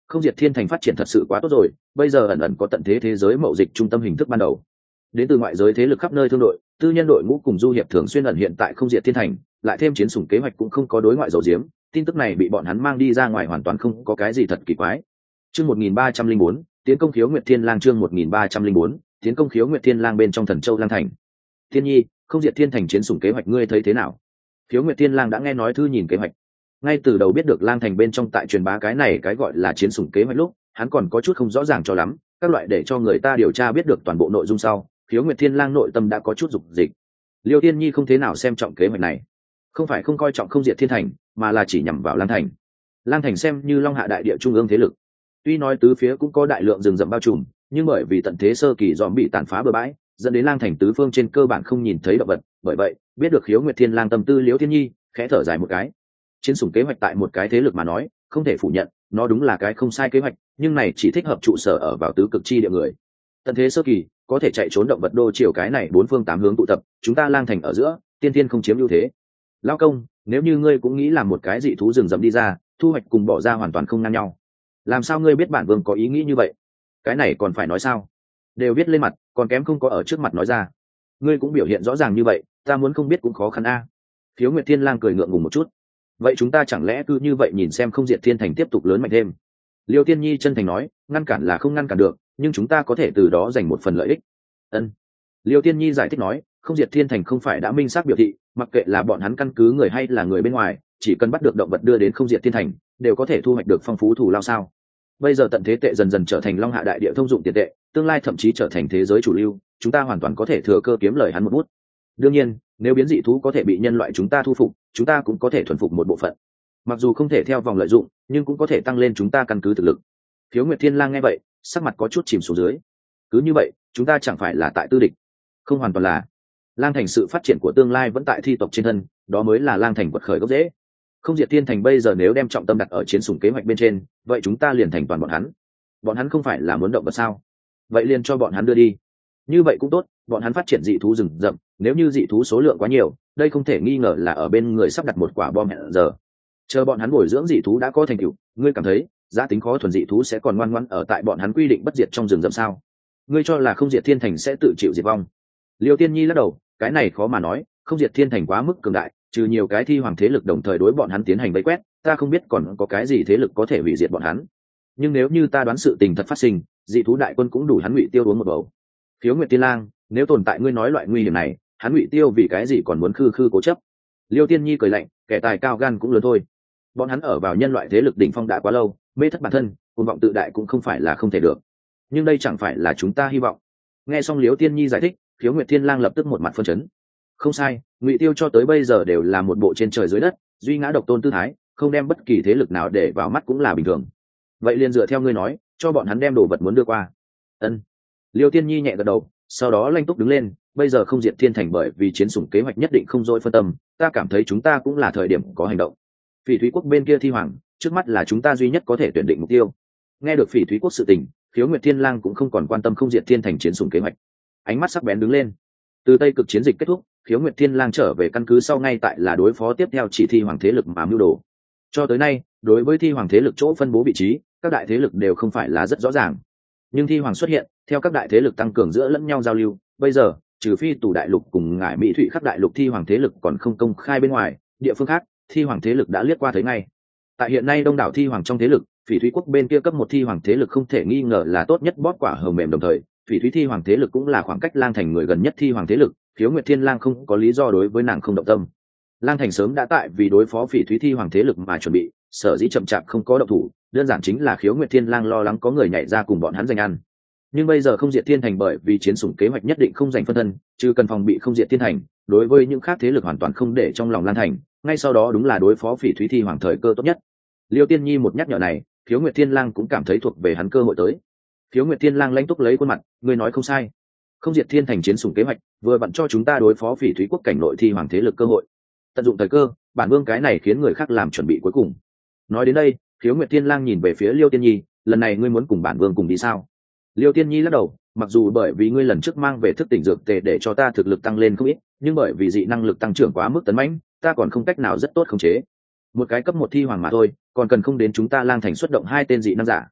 A: Không Diệt Thiên Thành phát triển thật sự quá tốt rồi, bây giờ ẩn ẩn có tận thế thế giới mậu dịch trung tâm hình thức ban đầu. Đến từ ngoại giới thế lực khắp nơi thương đội, tư nhân đội ngũ cùng du hiệp thường xuyên ẩn hiện tại Không Diệt Thiên Thành, lại thêm chiến sủng kế hoạch cũng không có đối ngoại dầu diếm, tin tức này bị bọn hắn mang đi ra ngoài hoàn toàn không có cái gì thật kỳ quái. Chương một nghìn ba trăm linh bốn, tiến công khiếu Nguyệt Thiên Lang chương một nghìn ba trăm linh bốn, tiến công khiếu Nguyệt Thiên Lang bên trong Thần Châu Lang Thành. Thiên Nhi, Không Diệt Thiên Thành chiến sủng kế hoạch ngươi thấy thế nào? Khiếu Nguyệt Thiên Lang đã nghe nói thư nhìn kế hoạch, ngay từ đầu biết được Lang Thành bên trong tại truyền bá cái này cái gọi là chiến sủng kế hoạch lúc, hắn còn có chút không rõ ràng cho lắm, các loại để cho người ta điều tra biết được toàn bộ nội dung sau, Khiếu Nguyệt Thiên Lang nội tâm đã có chút dục dịch. Liêu Tiên Nhi không thế nào xem trọng kế hoạch này, không phải không coi trọng Không Diệt Thiên Thành, mà là chỉ nhằm vào Lang Thành. Lang Thành xem như Long Hạ đại địa trung ương thế lực, tuy nói tứ phía cũng có đại lượng rừng rậm bao trùm, nhưng bởi vì tận thế sơ kỳ dòm bị tàn phá bừa bãi, dẫn đến Lang Thành tứ phương trên cơ bản không nhìn thấy động vật, bởi vậy biết được Khiếu Nguyệt Thiên Lang tâm tư, Liêu Tiên Nhi khẽ thở dài một cái. Chiến sủng kế hoạch tại một cái thế lực mà nói, không thể phủ nhận, nó đúng là cái không sai kế hoạch, nhưng này chỉ thích hợp trụ sở ở vào tứ cực chi địa người. Tận thế sơ kỳ có thể chạy trốn động vật đô chiều cái này bốn phương tám hướng tụ tập, chúng ta Lang Thành ở giữa, tiên tiên không chiếm ưu thế. Lão công, nếu như ngươi cũng nghĩ làm một cái dị thú rừng rậm đi ra, thu hoạch cùng bỏ ra hoàn toàn không ngang nhau. Làm sao ngươi biết bản vương có ý nghĩ như vậy? Cái này còn phải nói sao? Đều viết lên mặt, còn kém không có ở trước mặt nói ra. Ngươi cũng biểu hiện rõ ràng như vậy, ta muốn không biết cũng khó khăn a. À. Khiếu Nguyệt Thiên Lang cười ngượng ngùng một chút. Vậy chúng ta chẳng lẽ cứ như vậy nhìn xem Không Diệt Thiên Thành tiếp tục lớn mạnh thêm? Liêu Tiên Nhi chân thành nói, ngăn cản là không ngăn cản được, nhưng chúng ta có thể từ đó giành một phần lợi ích. Ân. Liêu Tiên Nhi giải thích nói, Không Diệt Thiên Thành không phải đã minh xác biểu thị, mặc kệ là bọn hắn căn cứ người hay là người bên ngoài, chỉ cần bắt được động vật đưa đến Không Diệt Thiên Thành, đều có thể thu hoạch được phong phú thù lao sao? Bây giờ tận thế tệ dần dần trở thành Long Hạ đại địa thông dụng tiền tệ, tương lai thậm chí trở thành thế giới chủ lưu, chúng ta hoàn toàn có thể thừa cơ kiếm lời hắn một bút. Đương nhiên, nếu biến dị thú có thể bị nhân loại chúng ta thu phục, chúng ta cũng có thể thuần phục một bộ phận. Mặc dù không thể theo vòng lợi dụng, nhưng cũng có thể tăng lên chúng ta căn cứ thực lực. Khiếu Nguyệt Thiên Lang nghe vậy, sắc mặt có chút chìm xuống dưới. Cứ như vậy, chúng ta chẳng phải là tại tư địch? Không hoàn toàn là. Lang Thành sự phát triển của tương lai vẫn tại thi tộc trên thân, đó mới là Lang Thành quật khởi gốc rễ. Không Diệt Thiên Thành bây giờ nếu đem trọng tâm đặt ở chiến sủng kế hoạch bên trên, vậy chúng ta liền thành toàn bọn hắn. Bọn hắn không phải là muốn động vật sao? Vậy liền cho bọn hắn đưa đi. Như vậy cũng tốt, bọn hắn phát triển dị thú rừng rậm, nếu như dị thú số lượng quá nhiều, đây không thể nghi ngờ là ở bên người sắp đặt một quả bom hẹn giờ. Chờ bọn hắn bồi dưỡng dị thú đã có thành tựu, ngươi cảm thấy giá tính khó thuần dị thú sẽ còn ngoan ngoãn ở tại bọn hắn quy định bất diệt trong rừng rậm sao? Ngươi cho là Không Diệt Thiên Thành sẽ tự chịu diệt vong? Liêu Tiên Nhi lắc đầu, cái này khó mà nói, Không Diệt Thiên Thành quá mức cường đại, trừ nhiều cái thi hoàng thế lực đồng thời đối bọn hắn tiến hành vây quét, ta không biết còn có cái gì thế lực có thể hủy diệt bọn hắn. Nhưng nếu như ta đoán sự tình thật phát sinh, dị thú đại quân cũng đủ hắn ngụy tiêu uống một bầu. Khiếu Nguyệt Tiên Lang, nếu tồn tại ngươi nói loại nguy hiểm này, hắn ngụy tiêu vì cái gì còn muốn khư khư cố chấp? Liêu Tiên Nhi cười lạnh, kẻ tài cao gan cũng lớn thôi. Bọn hắn ở vào nhân loại thế lực đỉnh phong đã quá lâu, mê thất bản thân, cuồng vọng tự đại cũng không phải là không thể được. Nhưng đây chẳng phải là chúng ta hy vọng. Nghe xong Liêu Tiên Nhi giải thích, Khiếu Nguyệt Thiên Lang lập tức một mặt phân chấn. Không sai, ngụy tiêu cho tới bây giờ đều là một bộ trên trời dưới đất, duy ngã độc tôn tư thái, không đem bất kỳ thế lực nào để vào mắt cũng là bình thường. Vậy liền dựa theo ngươi nói, cho bọn hắn đem đồ vật muốn đưa qua. Ân. Liêu Tiên Nhi nhẹ gật đầu, sau đó lanh túc đứng lên, bây giờ Không Diệt Thiên Thành bởi vì chiến sủng kế hoạch nhất định không dội phân tâm, ta cảm thấy chúng ta cũng là thời điểm có hành động. Phỉ Thúy quốc bên kia thi hoàng, trước mắt là chúng ta duy nhất có thể tuyển định mục tiêu. Nghe được Phỉ Thúy quốc sự tình, Khiếu Nguyệt Thiên Lang cũng không còn quan tâm Không Diệt Thiên Thành chiến sủng kế hoạch, ánh mắt sắc bén đứng lên. Từ Tây cực chiến dịch kết thúc, Khiếu Nguyệt Thiên Lang trở về căn cứ sau ngay tại là đối phó tiếp theo chỉ thi hoàng thế lực mà mưu đồ. Cho tới nay, đối với thi hoàng thế lực chỗ phân bố vị trí, các đại thế lực đều không phải là rất rõ ràng. Nhưng thi hoàng xuất hiện, theo các đại thế lực tăng cường giữa lẫn nhau giao lưu, bây giờ, trừ phi Tù đại lục cùng Ngải Mỹ Thụy khắp đại lục thi hoàng thế lực còn không công khai bên ngoài, địa phương khác, thi hoàng thế lực đã liếc qua thấy ngay. Tại hiện nay đông đảo thi hoàng trong thế lực, Phỉ Thúy quốc bên kia cấp một thi hoàng thế lực không thể nghi ngờ là tốt nhất bóp quả hờ mềm, đồng thời, Phỉ Thúy thi hoàng thế lực cũng là khoảng cách Lang Thành người gần nhất thi hoàng thế lực, Khiếu Nguyệt Thiên Lang không có lý do đối với nàng không động tâm. Lang Thành sớm đã tại vì đối phó Phỉ Thúy thi hoàng thế lực mà chuẩn bị, sở dĩ chậm chạp không có động thủ, đơn giản chính là Khiếu Nguyệt Thiên Lang lo lắng có người nhảy ra cùng bọn hắn giành ăn. Nhưng bây giờ Không Diệt Thiên Thành bởi vì chiến sủng kế hoạch nhất định không giành phân thân, chứ cần phòng bị Không Diệt Thiên Thành, đối với những khác thế lực hoàn toàn không để trong lòng Lang Thành, ngay sau đó đúng là đối phó Phỉ Thúy thi hoàng thời cơ tốt nhất. Liêu Tiên Nhi một nhắc nhở này, Khiếu Nguyệt Thiên Lang cũng cảm thấy thuộc về hắn cơ hội tới. Khiếu Nguyệt Thiên Lang lãnh túc lấy khuôn mặt, ngươi nói không sai. Không Diệt Thiên Thành chiến sủng kế hoạch, vừa vặn cho chúng ta đối phó Phỉ Thúy quốc cảnh nội thi hoàng thế lực cơ hội. Tận dụng thời cơ, bản vương cái này khiến người khác làm chuẩn bị cuối cùng. Nói đến đây, Khiếu Nguyệt Thiên Lang nhìn về phía Liêu Tiên Nhi, lần này ngươi muốn cùng bản vương cùng đi sao? Liêu Tiên Nhi lắc đầu, mặc dù bởi vì ngươi lần trước mang về thức tỉnh dược tề để cho ta thực lực tăng lên không ít, nhưng bởi vì dị năng lực tăng trưởng quá mức tấn mãnh, ta còn không cách nào rất tốt khống chế. Một cái cấp một thi hoàng mà thôi, còn cần không đến chúng ta Lang Thành xuất động hai tên dị năng giả.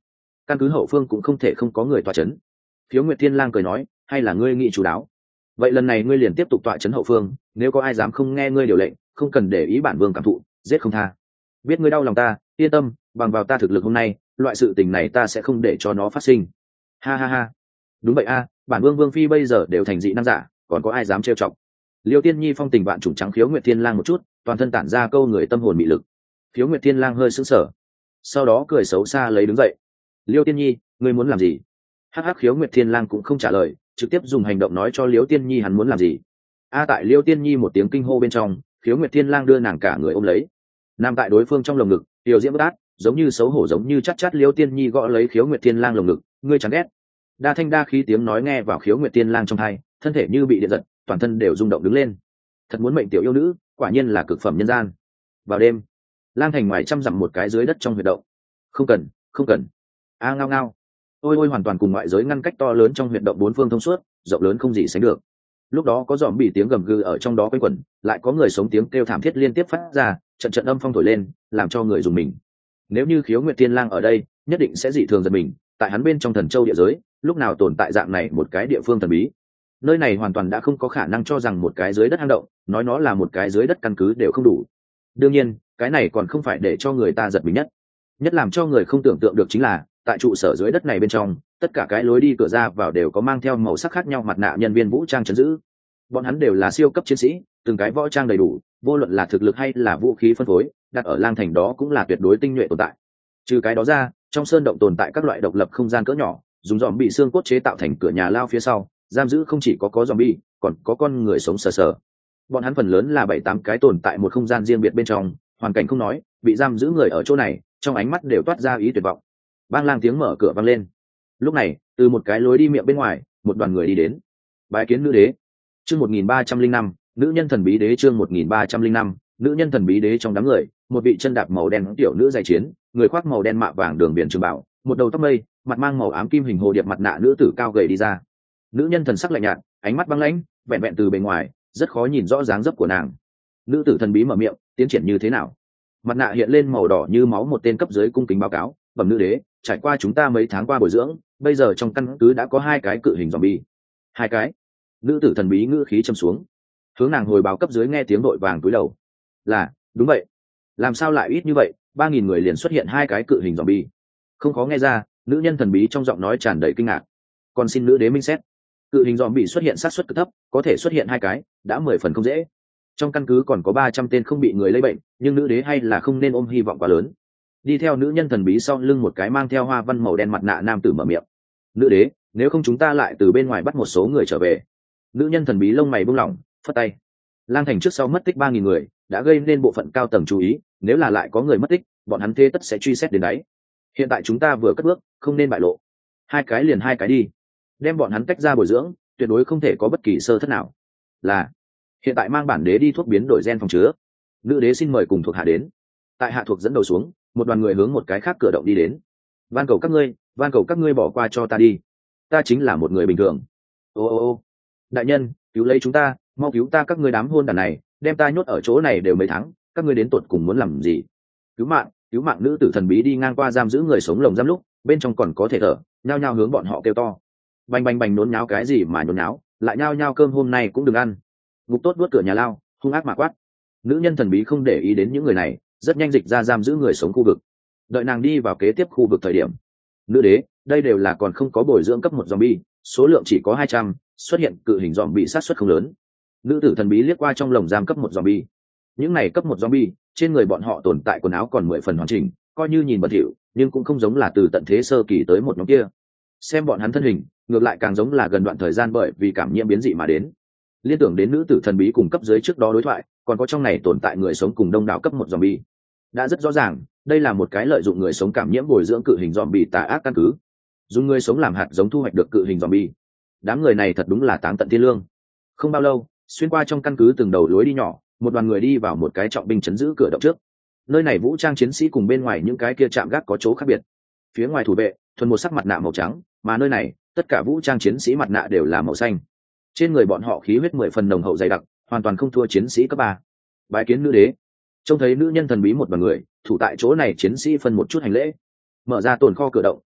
A: căn cứ hậu phương cũng không thể không có người tọa chấn. Khiếu Nguyệt Thiên Lang cười nói, hay là ngươi nghĩ chủ đáo, vậy lần này ngươi liền tiếp tục tọa chấn hậu phương, nếu có ai dám không nghe ngươi điều lệnh, không cần để ý bản vương cảm thụ, giết không tha. Biết ngươi đau lòng ta, yên tâm, bằng vào ta thực lực hôm nay, loại sự tình này ta sẽ không để cho nó phát sinh. Ha ha ha, đúng vậy a, bản vương vương phi bây giờ đều thành dị năng giả, còn có ai dám trêu chọc. Liêu Tiên Nhi phong tình vạn trùng trắng Khiếu Nguyệt Thiên Lang một chút, toàn thân tản ra câu người tâm hồn mị lực. Khiếu Nguyệt Thiên Lang hơi sững sờ, sau đó cười xấu xa lấy đứng dậy. Liêu Tiên Nhi, ngươi muốn làm gì? Hắc hắc, Khiếu Nguyệt Thiên Lang cũng không trả lời, trực tiếp dùng hành động nói cho Liêu Tiên Nhi hắn muốn làm gì. A tại Liêu Tiên Nhi một tiếng kinh hô bên trong, Khiếu Nguyệt Thiên Lang đưa nàng cả người ôm lấy, nằm tại đối phương trong lồng ngực, tiểu diễm bất át, giống như xấu hổ giống như chát chát. Liêu Tiên Nhi gõ lấy Khiếu Nguyệt Thiên Lang lồng ngực, ngươi chán ghét. Đa thanh đa khí tiếng nói nghe vào Khiếu Nguyệt Thiên Lang trong tai, thân thể như bị điện giật, toàn thân đều rung động đứng lên. Thật muốn mệnh tiểu yêu nữ, quả nhiên là cực phẩm nhân gian. Vào đêm, Lang Thành ngoài trăm dặm một cái dưới đất trong huyệt động. Không cần, không cần. A ngao ngao. Ôi ôi, hoàn toàn cùng ngoại giới ngăn cách to lớn trong huyệt động bốn phương thông suốt, rộng lớn không gì sánh được. Lúc đó có dòm bị tiếng gầm gừ ở trong đó quanh quẩn, lại có người sống tiếng kêu thảm thiết liên tiếp phát ra, trận trận âm phong thổi lên, làm cho người dùng mình. Nếu như Khiếu Nguyệt Thiên Lang ở đây, nhất định sẽ dị thường giật mình, tại hắn bên trong thần châu địa giới, lúc nào tồn tại dạng này một cái địa phương thần bí. Nơi này hoàn toàn đã không có khả năng cho rằng một cái dưới đất hang động, nói nó là một cái dưới đất căn cứ đều không đủ. Đương nhiên, cái này còn không phải để cho người ta giật mình nhất. Nhất làm cho người không tưởng tượng được chính là, tại trụ sở dưới đất này bên trong, tất cả cái lối đi cửa ra vào đều có mang theo màu sắc khác nhau mặt nạ nhân viên vũ trang trấn giữ. Bọn hắn đều là siêu cấp chiến sĩ, từng cái võ trang đầy đủ, vô luận là thực lực hay là vũ khí phân phối, đặt ở Lang Thành đó cũng là tuyệt đối tinh nhuệ tồn tại. Trừ cái đó ra, trong sơn động tồn tại các loại độc lập không gian cỡ nhỏ, dùng dòm bị xương cốt chế tạo thành cửa nhà lao phía sau, giam giữ không chỉ có có dòm bi, còn có con người sống sờ sờ. Bọn hắn phần lớn là bảy tám cái tồn tại một không gian riêng biệt bên trong, hoàn cảnh không nói, bị giam giữ người ở chỗ này, trong ánh mắt đều toát ra ý tuyệt vọng. Bang lang tiếng mở cửa vang lên. Lúc này, từ một cái lối đi miệng bên ngoài, một đoàn người đi đến. Bái kiến nữ đế. Chương một nghìn ba trăm linh năm, nữ nhân thần bí đế. Chương một nghìn ba trăm linh năm, nữ nhân thần bí đế. Trong đám người, một vị chân đạp màu đen tiểu nữ giày chiến, người khoác màu đen mạ vàng đường biển trường bảo, một đầu tóc mây, mặt mang màu ám kim hình hồ điệp mặt nạ nữ tử cao gầy đi ra. Nữ nhân thần sắc lạnh nhạt, ánh mắt băng lãnh, vẹn vẹn từ bề ngoài, rất khó nhìn rõ dáng dấp của nàng. Nữ tử thần bí mở miệng, tiến triển như thế nào? Mặt nạ hiện lên màu đỏ như máu, một tên cấp dưới cung kính báo cáo, bẩm nữ đế, trải qua chúng ta mấy tháng qua bồi dưỡng, bây giờ trong căn cứ đã có hai cái cự hình zombie. Hai cái? Nữ tử thần bí ngữ khí trầm xuống, hướng nàng hồi báo cấp dưới nghe tiếng đội vàng cúi đầu. Là, đúng vậy. Làm sao lại ít như vậy, ba nghìn người liền xuất hiện hai cái cự hình zombie? Không khó nghe ra, nữ nhân thần bí trong giọng nói tràn đầy kinh ngạc. Còn xin nữ đế minh xét, cự hình zombie xuất hiện xác suất cực thấp, có thể xuất hiện hai cái, đã mười phần không dễ. Trong căn cứ còn có ba trăm tên không bị người lây bệnh, nhưng nữ đế hay là không nên ôm hy vọng quá lớn. Đi theo nữ nhân thần bí sau lưng một cái mang theo hoa văn màu đen mặt nạ nam tử mở miệng. Nữ đế, nếu không chúng ta lại từ bên ngoài bắt một số người trở về. Nữ nhân thần bí lông mày buông lỏng, phất tay. Lang Thành trước sau mất tích ba nghìn người, đã gây nên bộ phận cao tầng chú ý, nếu là lại có người mất tích, bọn hắn thế tất sẽ truy xét đến đấy. Hiện tại chúng ta vừa cất bước, không nên bại lộ. Hai cái liền hai cái đi, đem bọn hắn tách ra bồi dưỡng, tuyệt đối không thể có bất kỳ sơ thất nào. Là, hiện tại mang bản đế đi thuốc biến đổi gen phòng chứa. Nữ đế xin mời cùng thuộc hạ đến. Tại hạ thuộc dẫn đầu xuống, một đoàn người hướng một cái khác cửa động đi đến. Van cầu các ngươi, van cầu các ngươi bỏ qua cho ta đi, ta chính là một người bình thường. Ô ô ô, đại nhân, cứu lấy chúng ta, mau cứu ta, các ngươi đám hôn đản này, đem ta nhốt ở chỗ này đều mấy tháng, các ngươi đến tụt cùng muốn làm gì? Cứu mạng, cứu mạng! Nữ tử thần bí đi ngang qua giam giữ người sống lồng giam lúc, bên trong còn có thể thở, nhao nhao hướng bọn họ kêu to. Bành bành bành, nôn nháo cái gì mà nôn nháo, lại nhao nhao cơm hôm nay cũng đừng ăn. Ngục tốt vuốt cửa nhà lao, hung ác mà quát. Nữ nhân thần bí không để ý đến những người này, rất nhanh dịch ra giam giữ người sống khu vực. Đợi nàng đi vào kế tiếp khu vực thời điểm, nữ đế, đây đều là còn không có bồi dưỡng cấp một zombie, số lượng chỉ có hai trăm, xuất hiện cự hình zombie sát suất không lớn. Nữ tử thần bí liếc qua trong lồng giam cấp một zombie. Những này cấp một zombie, trên người bọn họ tồn tại quần áo còn mười phần hoàn chỉnh, coi như nhìn bẩn thỉu, nhưng cũng không giống là từ tận thế sơ kỳ tới một nhóm kia. Xem bọn hắn thân hình, ngược lại càng giống là gần đoạn thời gian bởi vì cảm nhiễm biến dị mà đến. Liên tưởng đến nữ tử thần bí cùng cấp dưới trước đó đối thoại, còn có trong này tồn tại người sống cùng đông đảo cấp một zombie. Đã rất rõ ràng, đây là một cái lợi dụng người sống cảm nhiễm bồi dưỡng cự hình zombie tà ác căn cứ. Dùng người sống làm hạt giống thu hoạch được cự hình zombie. Đám người này thật đúng là táng tận thiên lương. Không bao lâu, xuyên qua trong căn cứ từng đầu lối đi nhỏ, một đoàn người đi vào một cái trọng binh chấn giữ cửa động trước. Nơi này vũ trang chiến sĩ cùng bên ngoài những cái kia trạm gác có chỗ khác biệt. Phía ngoài thủ vệ thuần một sắc mặt nạ màu trắng, mà nơi này tất cả vũ trang chiến sĩ mặt nạ đều là màu xanh. Trên người bọn họ khí huyết mười phần nồng hậu dày đặc, hoàn toàn không thua chiến sĩ cấp ba. Bái kiến nữ đế. Trông thấy nữ nhân thần bí một đoàn người, thủ tại chỗ này chiến sĩ phân một chút hành lễ. Mở ra tồn kho cửa động,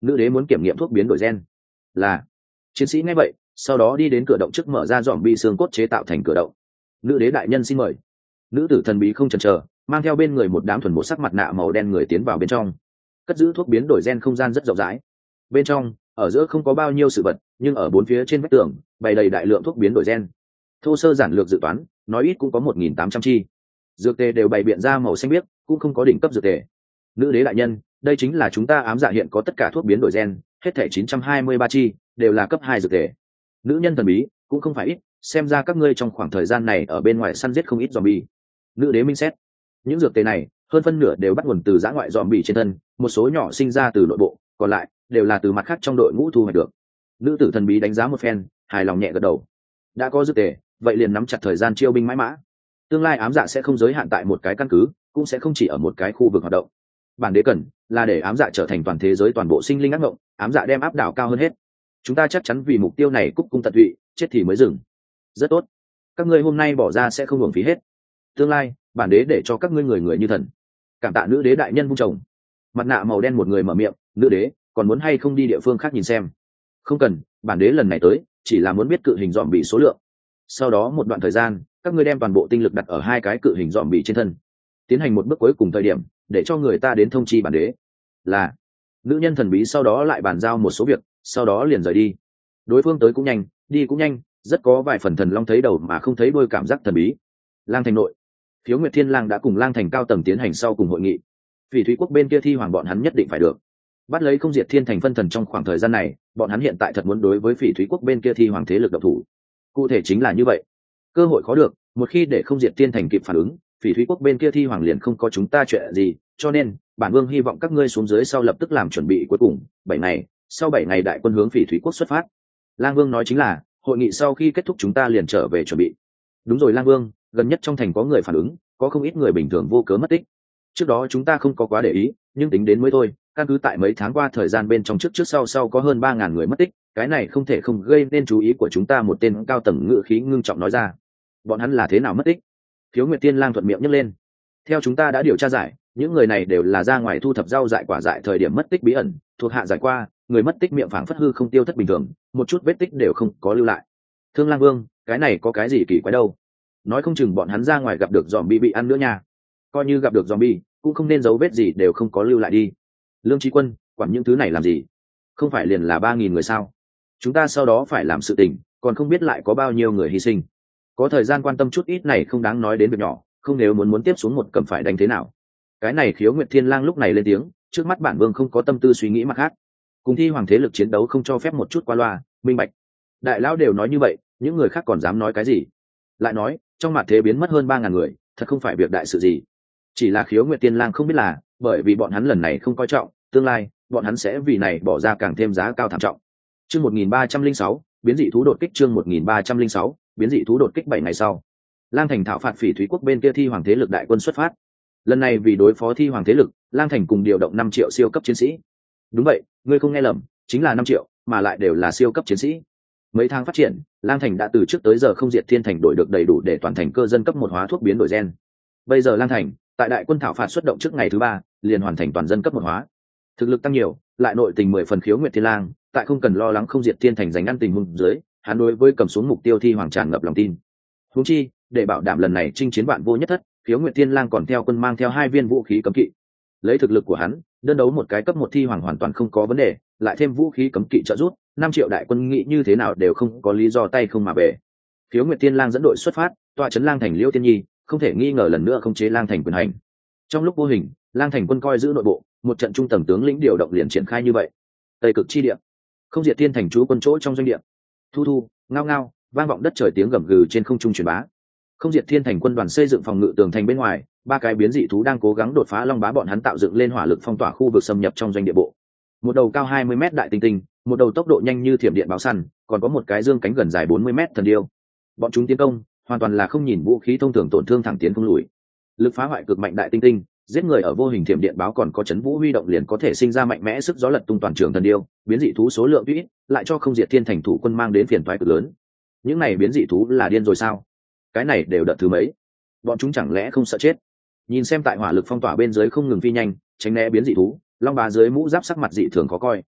A: nữ đế muốn kiểm nghiệm thuốc biến đổi gen. Là. Chiến sĩ nghe vậy, sau đó đi đến cửa động trước mở ra dòm bi xương cốt chế tạo thành cửa động. Nữ đế đại nhân xin mời. Nữ tử thần bí không chần chờ, mang theo bên người một đám thuần một sắc mặt nạ màu đen người tiến vào bên trong. Cất giữ thuốc biến đổi gen không gian rất rộng rãi. Bên trong, ở giữa không có bao nhiêu sự vật, nhưng ở bốn phía trên vách tường bày đầy đại lượng thuốc biến đổi gen. Thô sơ giản lược dự toán, nói ít cũng có một nghìn tám trăm chi. Dược tề đều bày biện ra màu xanh biếc, cũng không có đỉnh cấp dược tề. Nữ đế đại nhân, đây chính là chúng ta ám dạ hiện có tất cả thuốc biến đổi gen, hết thảy chín trăm hai mươi ba chi, đều là cấp hai dược tề. Nữ nhân thần bí, cũng không phải ít, xem ra các ngươi trong khoảng thời gian này ở bên ngoài săn giết không ít zombie. Nữ đế minh xét, những dược tề này, hơn phân nửa đều bắt nguồn từ giã ngoại zombie trên thân, một số nhỏ sinh ra từ nội bộ, còn lại đều là từ mặt khác trong đội ngũ thu hoạch được. Nữ tử thần bí đánh giá một phen, hài lòng nhẹ gật đầu. Đã có dược tề, vậy liền nắm chặt thời gian chiêu binh mãi mã. Tương lai ám dạ sẽ không giới hạn tại một cái căn cứ, cũng sẽ không chỉ ở một cái khu vực hoạt động. Bản đế cần là để ám dạ trở thành toàn thế giới toàn bộ sinh linh ác ngộng, ám dạ đem áp đảo cao hơn hết. Chúng ta chắc chắn vì mục tiêu này cúc cung tận tụy, chết thì mới dừng. Rất tốt, các ngươi hôm nay bỏ ra sẽ không hưởng phí hết. Tương lai bản đế để cho các ngươi người người như thần. Cảm tạ nữ đế đại nhân vung chồng. Mặt nạ màu đen một người mở miệng, nữ đế còn muốn hay không đi địa phương khác nhìn xem? Không cần, bản đế lần này tới chỉ là muốn biết cự hình dòm bị số lượng. Sau đó một đoạn thời gian, các ngươi đem toàn bộ tinh lực đặt ở hai cái cự hình dòm bị trên thân, tiến hành một bước cuối cùng thời điểm, để cho người ta đến thông chi bản đế. Là. Nữ nhân thần bí sau đó lại bàn giao một số việc, sau đó liền rời đi. Đối phương tới cũng nhanh, đi cũng nhanh, rất có vài phần thần long thấy đầu mà không thấy đuôi cảm giác thần bí. Lang thành nội, Phiếu Nguyệt Thiên Lang đã cùng Lang thành cao tầng tiến hành sau cùng hội nghị. Phỉ Thúy quốc bên kia thi hoàng bọn hắn nhất định phải được bắt lấy Không Diệt Thiên thành phân thần. Trong khoảng thời gian này, bọn hắn hiện tại thật muốn đối với Phỉ Thúy quốc bên kia thi hoàng thế lực độc thủ. Cụ thể chính là như vậy, cơ hội khó được, một khi để Không Diệt Thiên thành kịp phản ứng, Phỉ Thúy quốc bên kia thi hoàng liền không có chúng ta chuyện gì, cho nên bản vương hy vọng các ngươi xuống dưới sau lập tức làm chuẩn bị cuối cùng. Bảy ngày sau, bảy ngày đại quân hướng Phỉ Thúy quốc xuất phát. Lang Vương nói chính là, hội nghị sau khi kết thúc chúng ta liền trở về chuẩn bị. Đúng rồi Lang Vương, gần nhất trong thành có người phản ứng, có không ít người bình thường vô cớ mất tích. Trước đó chúng ta không có quá để ý, nhưng tính đến mới thôi, căn cứ tại mấy tháng qua thời gian bên trong trước trước sau sau có hơn ba ngàn người mất tích, cái này không thể không gây nên chú ý của chúng ta. Một tên cao tầng ngự khí ngưng trọng nói ra. Bọn hắn là thế nào mất tích? Phiếu Nguyệt Tiên Lang thuận miệng nhấc lên. Theo chúng ta đã điều tra giải, những người này đều là ra ngoài thu thập rau dại quả dại thời điểm mất tích bí ẩn, thuộc hạ giải qua, người mất tích miệng phảng phất hư không tiêu thất bình thường, một chút vết tích đều không có lưu lại. Thương Lang Vương, cái này có cái gì kỳ quái đâu? Nói không chừng bọn hắn ra ngoài gặp được zombie bị ăn nữa nha. Coi như gặp được zombie, cũng không nên dấu vết gì đều không có lưu lại đi. Lương Chí Quân, quản những thứ này làm gì? Không phải liền là ba nghìn người sao? Chúng ta sau đó phải làm sự tình, còn không biết lại có bao nhiêu người hy sinh. Có thời gian quan tâm chút ít này không đáng nói đến việc nhỏ, không nếu muốn muốn tiếp xuống một cầm phải đánh thế nào. Cái này Khiếu Nguyệt Thiên Lang lúc này lên tiếng, trước mắt bản vương không có tâm tư suy nghĩ mặt khác. Cùng thi hoàng thế lực chiến đấu không cho phép một chút qua loa, minh bạch. Đại lão đều nói như vậy, những người khác còn dám nói cái gì? Lại nói, trong mặt thế biến mất hơn ba ngàn người, thật không phải việc đại sự gì. Chỉ là Khiếu Nguyệt Tiên Lang không biết là, bởi vì bọn hắn lần này không coi trọng, tương lai bọn hắn sẽ vì này bỏ ra càng thêm giá cao thảm trọng. Chương một nghìn ba trăm lẻ sáu, biến dị thú đột kích. Chương một nghìn ba trăm lẻ sáu, biến dị thú đột kích. Bảy ngày sau, Lang Thành thảo phạt Phỉ Thúy quốc bên kia thi hoàng thế lực đại quân xuất phát. Lần này vì đối phó thi hoàng thế lực, Lang Thành cùng điều động năm triệu siêu cấp chiến sĩ. Đúng vậy, ngươi không nghe lầm, chính là năm triệu, mà lại đều là siêu cấp chiến sĩ. Mấy tháng phát triển, Lang Thành đã từ trước tới giờ Không Diệt Thiên thành đổi được đầy đủ để toàn thành cơ dân cấp một hóa thuốc biến đổi gen. Bây giờ Lang Thành, tại đại quân thảo phạt xuất động trước ngày thứ ba, liền hoàn thành toàn dân cấp một hóa. Thực lực tăng nhiều, lại nội tình mười phần Khiếu Nguyệt Thiên Lang, tại không cần lo lắng Không Diệt Thiên thành giành ăn tình huống dưới, hắn đối với cầm xuống mục tiêu thi hoàng tràn ngập lòng tin. Huống chi, để bảo đảm lần này chinh chiến bạn vô nhất thất, Khiếu Nguyệt Thiên Lang còn theo quân mang theo hai viên vũ khí cấm kỵ. Lấy thực lực của hắn, đơn đấu một cái cấp một thi hoàng hoàn toàn không có vấn đề, lại thêm vũ khí cấm kỵ trợ giúp, năm triệu đại quân nghĩ như thế nào đều không có lý do tay không mà về. Khiếu Nguyệt Thiên Lang dẫn đội xuất phát, tọa trấn Lang Thành Liêu Tiên Nhi, không thể nghi ngờ lần nữa khống chế Lang Thành quyền hành. Trong lúc vô hình, Lang Thành quân coi giữ nội bộ, một trận trung tầng tướng lĩnh điều động liền triển khai như vậy. Tây cực chi địa, Không Diệt Thiên thành trú quân chỗ trong doanh địa. Thu thu, ngao ngao, vang vọng đất trời tiếng gầm gừ trên không trung truyền bá. Không Diệt Thiên thành quân đoàn xây dựng phòng ngự tường thành bên ngoài, ba cái biến dị thú đang cố gắng đột phá long bá bọn hắn tạo dựng lên hỏa lực phong tỏa khu vực xâm nhập trong doanh địa bộ. Một đầu cao hai mươi mét đại tinh tinh, một đầu tốc độ nhanh như thiểm điện báo săn, còn có một cái dương cánh gần dài bốn mươi mét thần điêu. Bọn chúng tiến công, hoàn toàn là không nhìn vũ khí thông thường tổn thương thẳng tiến không lùi. Lực phá hoại cực mạnh đại tinh tinh, giết người ở vô hình thiểm điện báo còn có chấn vũ huy động liền có thể sinh ra mạnh mẽ sức gió lật tung toàn trường thần điêu, biến dị thú số lượng ít, lại cho Không Diệt Thiên thành thủ quân mang đến phiền toái cực lớn. Những này biến dị thú là điên rồi sao? Cái này đều đợt thứ mấy? Bọn chúng chẳng lẽ không sợ chết? Nhìn xem tại hỏa lực phong tỏa bên dưới không ngừng phi nhanh, tránh né biến dị thú, long bá dưới mũ giáp sắc mặt dị thường khó coi.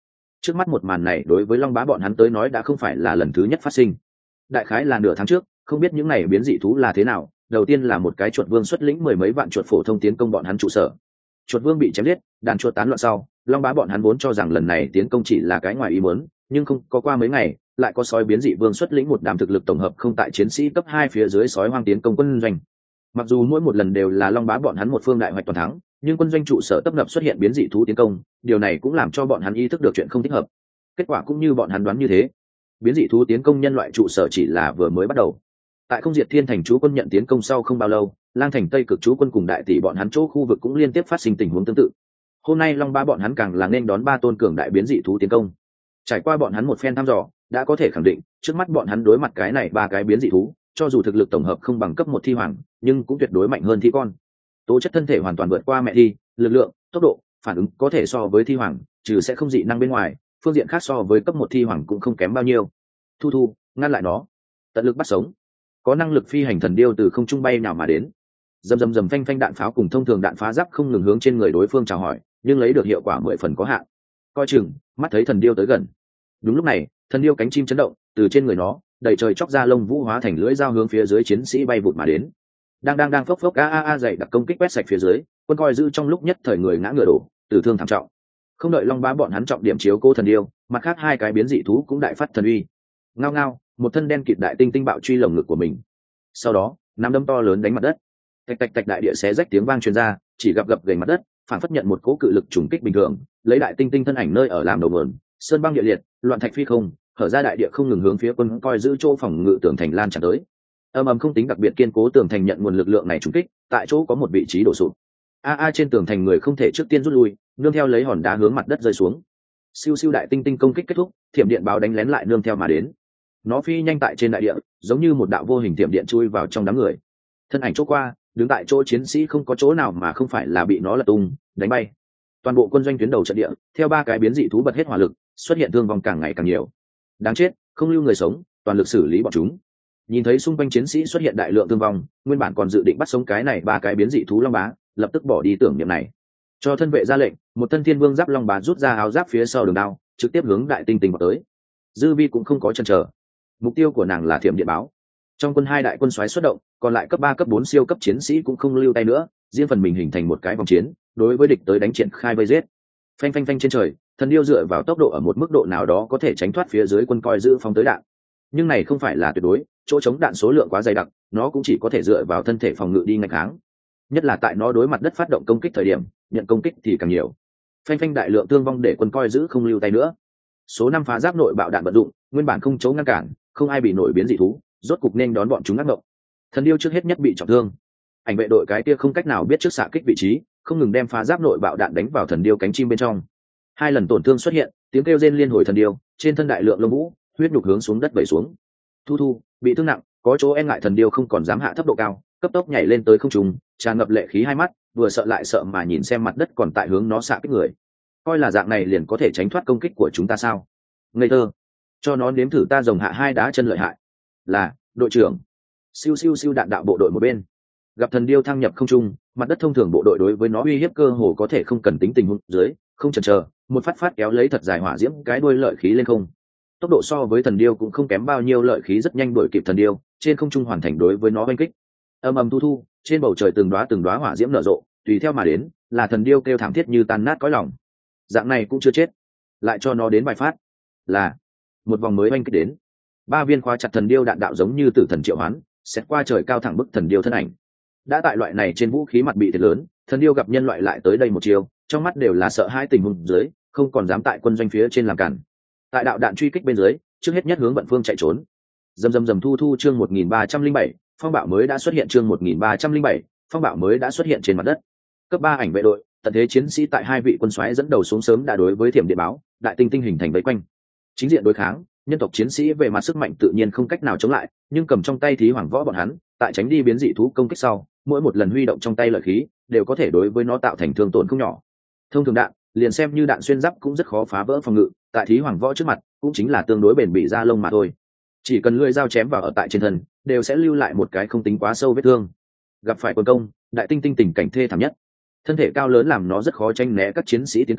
A: Trước mắt một màn này đối với Long Bá bọn hắn tới nói đã không phải là lần thứ nhất phát sinh. Đại khái là nửa tháng trước, không biết những này biến dị thú là thế nào, đầu tiên là một cái chuột vương xuất lĩnh mười mấy vạn chuột phổ thông tiến công bọn hắn trụ sở. Chuột vương bị chém giết, đàn chuột tán loạn sau, Long Bá bọn hắn vốn cho rằng lần này tiến công chỉ là cái ngoài ý muốn, nhưng không có qua mấy ngày, lại có sói biến dị vương xuất lĩnh một đám thực lực tổng hợp không tại chiến sĩ cấp hai phía dưới sói hoang tiến công quân doanh. Mặc dù mỗi một lần đều là Long Bá bọn hắn một phương đại hoạch toàn thắng, nhưng quân doanh trụ sở tấp nập xuất hiện biến dị thú tiến công, điều này cũng làm cho bọn hắn ý thức được chuyện không thích hợp. Kết quả cũng như bọn hắn đoán như thế, biến dị thú tiến công nhân loại trụ sở chỉ là vừa mới bắt đầu. Tại Không Diệt Thiên thành chú quân nhận tiến công sau không bao lâu, Lang thành Tây Cực chú quân cùng đại tỷ bọn hắn chỗ khu vực cũng liên tiếp phát sinh tình huống tương tự. Hôm nay Long Bá bọn hắn càng là nên đón ba tôn cường đại biến dị thú tiến công. Trải qua bọn hắn một phen thăm dò, đã có thể khẳng định, trước mắt bọn hắn đối mặt cái này ba cái biến dị thú, cho dù thực lực tổng hợp không bằng cấp một thi hoàng, nhưng cũng tuyệt đối mạnh hơn thi con. Tố chất thân thể hoàn toàn vượt qua mẹ thi, lực lượng, tốc độ, phản ứng có thể so với thi hoàng, trừ sẽ không dị năng bên ngoài, phương diện khác so với cấp một thi hoàng cũng không kém bao nhiêu. Thu thu, ngăn lại nó, tận lực bắt sống. Có năng lực phi hành thần điêu từ không trung bay nào mà đến, dầm dầm dầm phanh phanh đạn pháo cùng thông thường đạn phá giáp không ngừng hướng trên người đối phương chào hỏi, nhưng lấy được hiệu quả mười phần có hạn. Coi chừng, mắt thấy thần điêu tới gần. Đúng lúc này, thần điêu cánh chim chấn động, từ trên người nó đầy trời chóc ra lông vũ hóa thành lưỡi dao hướng phía dưới chiến sĩ bay vụt mà đến. Đang đang đang phốc phốc a a a dày đặc công kích quét sạch phía dưới, quân coi giữ trong lúc nhất thời người ngã ngựa đổ, tử thương thảm trọng. Không đợi Long Bá bọn hắn trọng điểm chiếu cố thần điêu, mặt khác hai cái biến dị thú cũng đại phát thần uy. Ngao ngao, một thân đen kịt đại tinh tinh bạo truy lồng ngực của mình. Sau đó, nắm đấm to lớn đánh mặt đất. Tạch tạch tạch đại địa xé rách tiếng vang truyền ra, chỉ gặp gập gành mặt đất, phản phất nhận một cỗ cự lực trùng kích bình thường, lấy đại tinh tinh thân ảnh nơi ở làm đầu nguồn, sơn băng địa liệt, loạn thạch phi không, hở ra đại địa không ngừng hướng phía quân coi giữ chỗ phòng ngự tường thành lan tràn tới. Âm ầm không tính đặc biệt kiên cố tường thành nhận nguồn lực lượng này trùng kích, tại chỗ có một vị trí đổ sụp. A a trên tường thành người không thể trước tiên rút lui, nương theo lấy hòn đá hướng mặt đất rơi xuống. Siêu siêu đại tinh tinh công kích kết thúc, thiểm điện báo đánh lén lại nương theo mà đến. Nó phi nhanh tại trên đại địa, giống như một đạo vô hình thiểm điện chui vào trong đám người. Thân ảnh chỗ qua, đứng tại chỗ chiến sĩ không có chỗ nào mà không phải là bị nó lật tung, đánh bay. Toàn bộ quân doanh tuyến đầu trận địa, theo ba cái biến dị thú bật hết hỏa lực, xuất hiện thương vong càng ngày càng nhiều. Đáng chết, không lưu người sống, toàn lực xử lý bọn chúng. Nhìn thấy xung quanh chiến sĩ xuất hiện đại lượng thương vong, nguyên bản còn dự định bắt sống cái này ba cái biến dị thú Long Bá, lập tức bỏ đi tưởng niệm này. Cho thân vệ ra lệnh, một thân thiên vương giáp Long Bá rút ra áo giáp phía sau đường đao, trực tiếp hướng đại tinh tinh vào tới. Dư Vi cũng không có chần chờ, mục tiêu của nàng là thiểm điện báo. Trong quân hai đại quân soái xuất động, còn lại cấp ba cấp bốn siêu cấp chiến sĩ cũng không lưu tay nữa, riêng phần mình hình thành một cái vòng chiến, đối với địch tới đánh triển khai vây giết. Phanh phanh phanh trên trời, thần điêu dựa vào tốc độ ở một mức độ nào đó có thể tránh thoát phía dưới quân coi giữ phóng tới đạn. Nhưng này không phải là tuyệt đối, chỗ chống đạn số lượng quá dày đặc, nó cũng chỉ có thể dựa vào thân thể phòng ngự đi nghênh kháng. Nhất là tại nó đối mặt đất phát động công kích thời điểm, nhận công kích thì càng nhiều. Phanh phanh đại lượng thương vong để quân coi giữ không lưu tay nữa. Số năm phá giáp nội bạo đạn vận dụng, nguyên bản không chống ngăn cản, không ai bị nổi biến dị thú, rốt cục nên đón bọn chúng ác mộng. Thần điêu trước hết nhất bị trọng thương. Ảnh vệ đội cái kia không cách nào biết trước xạ kích vị trí, không ngừng đem phá giáp nội bạo đạn đánh vào thần điêu cánh chim bên trong. Hai lần tổn thương xuất hiện, tiếng kêu rên liên hồi thần điêu, trên thân đại lượng lông vũ, huyết nhục hướng xuống đất vẩy xuống. Thu thu, bị thương nặng, có chỗ e ngại thần điêu không còn dám hạ thấp độ cao, cấp tốc nhảy lên tới không trung, tràn ngập lệ khí hai mắt, vừa sợ lại sợ mà nhìn xem mặt đất còn tại hướng nó xạ kích người. Coi là dạng này liền có thể tránh thoát công kích của chúng ta sao? Ngây thơ, cho nó nếm thử ta rồng hạ hai đá chân lợi hại. Là đội trưởng. Siêu siêu siêu đạn đạo bộ đội một bên. Gặp thần điêu thăng nhập không trung, mặt đất thông thường bộ đội đối với nó uy hiếp cơ hồ có thể không cần tính tình huống dưới, không chần chờ, một phát phát kéo lấy thật dài hỏa diễm cái đuôi lợi khí lên không. Tốc độ so với thần điêu cũng không kém bao nhiêu, lợi khí rất nhanh đuổi kịp thần điêu, trên không trung hoàn thành đối với nó oanh kích. Âm ầm thu thu, trên bầu trời từng đóa từng đóa hỏa diễm nở rộ, tùy theo mà đến là thần điêu kêu thảm thiết như tan nát cõi lòng. Dạng này cũng chưa chết, lại cho nó đến vài phát. Là một vòng mới oanh kích đến. Ba viên khóa chặt thần điêu đạn đạo giống như tử thần triệu hoán, xét qua trời cao thẳng bức thần điêu thân ảnh. Đã tại loại này trên vũ khí mặt bị thiệt lớn, thần điêu gặp nhân loại lại tới đây một chiều, trong mắt đều là sợ hãi tình huống dưới, không còn dám tại quân doanh phía trên làm cản. Tại đạo đạn truy kích bên dưới, trước hết nhất hướng vận phương chạy trốn. Dầm dầm dầm thu thu chương một nghìn ba trăm linh bảy, phong bạo mới đã xuất hiện chương một nghìn ba trăm linh bảy, phong bạo mới đã xuất hiện trên mặt đất. Cấp ba ảnh vệ đội, tận thế chiến sĩ tại hai vị quân soái dẫn đầu xuống sớm đã đối với thiểm điện báo, đại tinh tinh hình thành vây quanh. Chính diện đối kháng, nhân tộc chiến sĩ về mặt sức mạnh tự nhiên không cách nào chống lại, nhưng cầm trong tay thí hoàng võ bọn hắn, tại tránh đi biến dị thú công kích sau, mỗi một lần huy động trong tay lợi khí, đều có thể đối với nó tạo thành thương tổn không nhỏ. Thông thường đạn, liền xem như đạn xuyên giáp cũng rất khó phá vỡ phòng ngự, tại thí hoàng võ trước mặt, cũng chính là tương đối bền bỉ da lông mà thôi. Chỉ cần lưỡi dao chém vào ở tại trên thân, đều sẽ lưu lại một cái không tính quá sâu vết thương. Gặp phải quân công, đại tinh tinh tình cảnh thê thảm nhất. Thân thể cao lớn làm nó rất khó tranh né các chiến sĩ tiến công,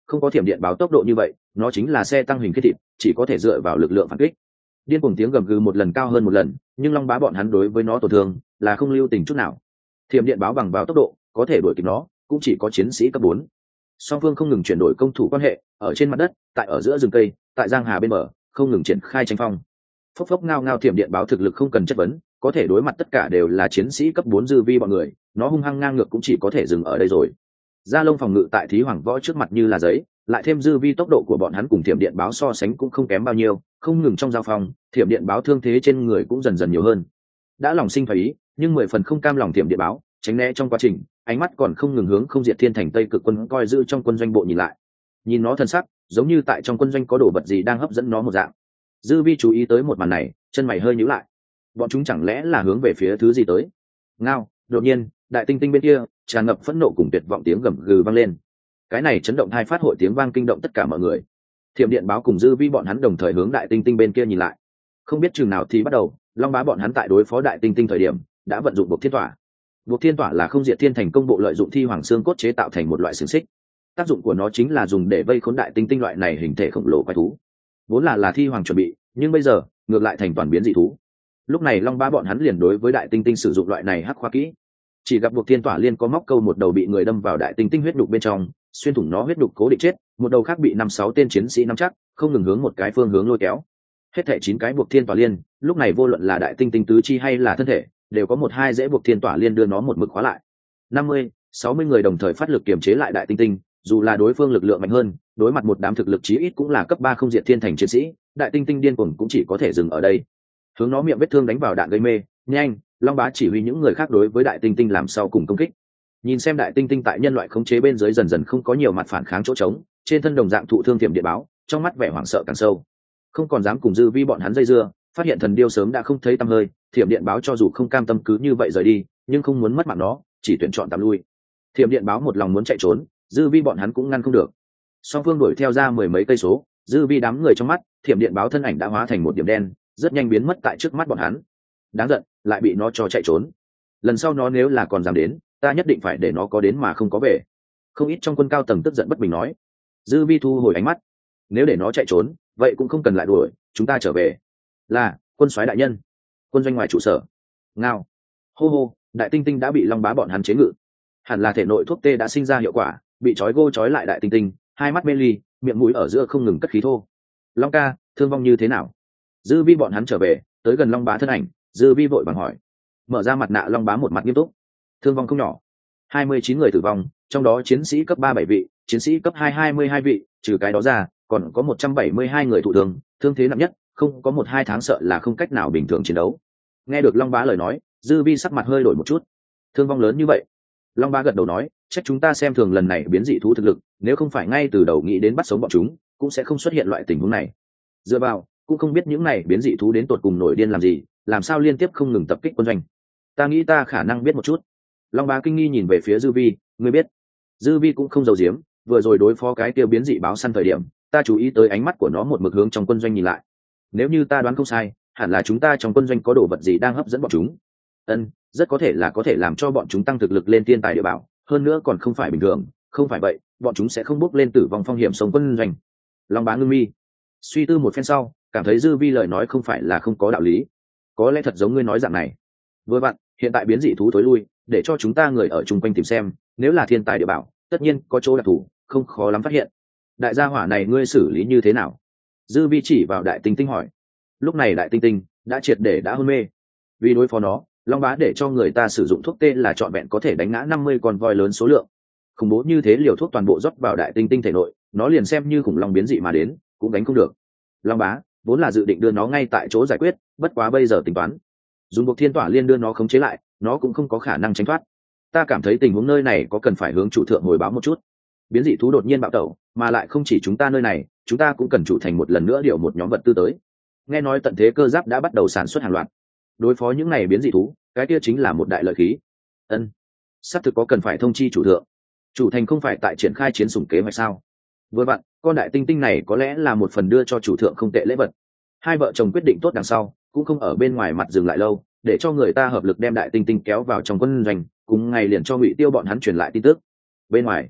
A: không có thiểm điện báo tốc độ như vậy, nó chính là xe tăng hình kết thịt, chỉ có thể dựa vào lực lượng phản kích. Điên cuồng tiếng gầm gừ một lần cao hơn một lần, nhưng long bá bọn hắn đối với nó tổn thương là không lưu tình chút nào. Thiểm điện báo bằng vào tốc độ có thể đuổi kịp nó, cũng chỉ có chiến sĩ cấp bốn. Song phương không ngừng chuyển đổi công thủ quan hệ, ở trên mặt đất, tại ở giữa rừng cây, tại giang hà bên bờ, không ngừng triển khai tranh phong. Phốc phốc ngao ngao, thiểm điện báo thực lực không cần chất vấn, có thể đối mặt tất cả đều là chiến sĩ cấp bốn dư vi bọn người, nó hung hăng ngang ngược cũng chỉ có thể dừng ở đây rồi. Gia lông phòng ngự tại Thí Hoàng Võ trước mặt như là giấy, lại thêm dư vi tốc độ của bọn hắn cùng thiểm điện báo so sánh cũng không kém bao nhiêu, không ngừng trong giao phong, thiểm điện báo thương thế trên người cũng dần dần nhiều hơn. Đã lòng sinh phải ý, nhưng mười phần không cam lòng thiểm điện báo, tránh né trong quá trình, ánh mắt còn không ngừng hướng Không Diệt Thiên Thành Tây Cực quân coi giữ trong quân doanh bộ nhìn lại. Nhìn nó thân sắc, giống như tại trong quân doanh có đồ vật gì đang hấp dẫn nó một dạng. Dư vi chú ý tới một màn này, chân mày hơi nhíu lại. Bọn chúng chẳng lẽ là hướng về phía thứ gì tới? Ngao, đột nhiên, đại tinh tinh bên kia tràn ngập phẫn nộ cùng tuyệt vọng tiếng gầm gừ vang lên. Cái này chấn động hai phát hội tiếng vang kinh động tất cả mọi người. Thiểm điện báo cùng dư vi bọn hắn đồng thời hướng đại tinh tinh bên kia nhìn lại. Không biết chừng nào thì bắt đầu, long bá bọn hắn tại đối phó đại tinh tinh thời điểm đã vận dụng buộc thiên tỏa. Buộc thiên tỏa là Không Diệt Thiên Thành công bộ lợi dụng thi hoàng xương cốt chế tạo thành một loại xiềng xích. Tác dụng của nó chính là dùng để vây khốn đại tinh tinh loại này hình thể khổng lồ quái thú. Vốn là là thi hoàng chuẩn bị, nhưng bây giờ ngược lại thành toàn biến dị thú. Lúc này long bá bọn hắn liền đối với đại tinh tinh sử dụng loại này hắc khoa kỹ. Chỉ gặp buộc thiên tỏa liên có móc câu một đầu bị người đâm vào đại tinh tinh huyết đục bên trong, xuyên thủng nó huyết đục cố định chết, một đầu khác bị năm sáu tên chiến sĩ nắm chắc, không ngừng hướng một cái phương hướng lôi kéo. Hết thảy chín cái buộc thiên tỏa liên, lúc này vô luận là đại tinh tinh tứ chi hay là thân thể, đều có một hai dễ buộc thiên tỏa liên đưa nó một mực khóa lại. năm mươi, sáu mươi người đồng thời phát lực kiềm chế lại đại tinh tinh, dù là đối phương lực lượng mạnh hơn, đối mặt một đám thực lực chí ít cũng là cấp ba Không Diệt Thiên Thành chiến sĩ, đại tinh tinh điên cuồng cũng chỉ có thể dừng ở đây. Hướng nó miệng vết thương đánh vào đạn gây mê, nhanh, long bá chỉ huy những người khác đối với đại tinh tinh làm sau cùng công kích. Nhìn xem đại tinh tinh tại nhân loại khống chế bên dưới dần dần không có nhiều mặt phản kháng chỗ trống, trên thân đồng dạng thụ thương thiểm điện báo, trong mắt vẻ hoảng sợ càng sâu, không còn dám cùng dư vi bọn hắn dây dưa. Phát hiện thần điêu sớm đã không thấy tăm hơi, thiểm điện báo cho dù không cam tâm cứ như vậy rời đi, nhưng không muốn mất mạng nó, chỉ tuyển chọn tạm lui. Thiểm điện báo một lòng muốn chạy trốn, dư vi bọn hắn cũng ngăn không được. Song phương đuổi theo ra mười mấy cây số, dư vi đám người trong mắt, thiểm điện báo thân ảnh đã hóa thành một điểm đen, rất nhanh biến mất tại trước mắt bọn hắn. Đáng giận, lại bị nó cho chạy trốn. Lần sau nó nếu là còn dám đến, ta nhất định phải để nó có đến mà không có về. Không ít trong quân cao tầng tức giận bất bình nói. Dư vi thu hồi ánh mắt, nếu để nó chạy trốn, vậy cũng không cần lại đuổi, chúng ta trở về. Là quân soái đại nhân. Quân doanh ngoài trụ sở. Ngao, hô hô, đại tinh tinh đã bị long bá bọn hắn chế ngự, hẳn là thể nội thuốc tê đã sinh ra hiệu quả, bị trói gô trói lại đại tinh tinh, hai mắt mê ly, miệng mũi ở giữa không ngừng cất khí thô. Long ca, thương vong như thế nào? Dư vi bọn hắn trở về, tới gần long bá thân ảnh, dư vi vội vàng hỏi. Mở ra mặt nạ long bá một mặt nghiêm túc. Thương vong không nhỏ, hai mươi chín người tử vong, trong đó chiến sĩ cấp ba bảy vị, chiến sĩ cấp hai hai mươi hai vị, trừ cái đó ra còn có một trăm bảy mươi hai người thụ thương, thương thế nặng nhất không có một hai tháng sợ là không cách nào bình thường chiến đấu. Nghe được long bá lời nói, dư vi sắc mặt hơi đổi một chút. Thương vong lớn như vậy? Long bá gật đầu nói, chắc chúng ta xem thường lần này biến dị thú thực lực, nếu không phải ngay từ đầu nghĩ đến bắt sống bọn chúng, cũng sẽ không xuất hiện loại tình huống này. Dựa vào, cũng không biết những này biến dị thú đến tột cùng nổi điên làm gì, làm sao liên tiếp không ngừng tập kích quân doanh. Ta nghĩ ta khả năng biết một chút. Long bá kinh nghi nhìn về phía dư vi, ngươi biết? Dư vi cũng không giấu giếm, vừa rồi đối phó cái tiêu biến dị báo săn thời điểm, ta chú ý tới ánh mắt của nó một mực hướng trong quân doanh nhìn lại. Nếu như ta đoán không sai, hẳn là chúng ta trong quân doanh có đồ vật gì đang hấp dẫn bọn chúng. Ân, rất có thể là có thể làm cho bọn chúng tăng thực lực lên thiên tài địa bảo, hơn nữa còn không phải bình thường, không phải vậy bọn chúng sẽ không bước lên tử vong phong hiểm sống quân doanh. Long bá ngưng mi, suy tư một phen sau, cảm thấy dư vi lời nói không phải là không có đạo lý. Có lẽ thật giống ngươi nói dạng này. Vừa vặn, hiện tại biến dị thú thối lui, để cho chúng ta người ở chung quanh tìm xem, nếu là thiên tài địa bảo, tất nhiên có chỗ đặc thù, không khó lắm phát hiện. Đại gia hỏa này ngươi xử lý như thế nào? Dư vi chỉ vào đại tinh tinh hỏi. Lúc này đại tinh tinh đã triệt để đã hôn mê. Vì đối phó nó, long bá để cho người ta sử dụng thuốc tê là trọn vẹn có thể đánh ngã năm mươi con voi lớn số lượng. Khủng bố như thế, liều thuốc toàn bộ rót vào đại tinh tinh thể nội, nó liền xem như khủng long biến dị mà đến, cũng đánh không được. Long bá vốn là dự định đưa nó ngay tại chỗ giải quyết, bất quá bây giờ tính toán dùng buộc thiên tỏa liên đưa nó khống chế lại, nó cũng không có khả năng tránh thoát. Ta cảm thấy tình huống nơi này có cần phải hướng chủ thượng hồi báo một chút. Biến dị thú đột nhiên bạo tẩu, mà lại không chỉ chúng ta nơi này, chúng ta cũng cần chủ thành một lần nữa điều một nhóm vật tư tới. Nghe nói tận thế cơ giáp đã bắt đầu sản xuất hàng loạt, đối phó những này biến dị thú, cái kia chính là một đại lợi khí. Ân, sắp thực có cần phải thông chi chủ thượng. Chủ thành không phải tại triển khai chiến sủng kế hoạch sao? Vừa vặn, con đại tinh tinh này có lẽ là một phần đưa cho chủ thượng không tệ lễ vật. Hai vợ chồng quyết định tốt đằng sau, cũng không ở bên ngoài mặt dừng lại lâu, để cho người ta hợp lực đem đại tinh tinh kéo vào trong quân doanh, cùng ngày liền cho Ngụy Tiêu bọn hắn truyền lại tin tức. Bên ngoài,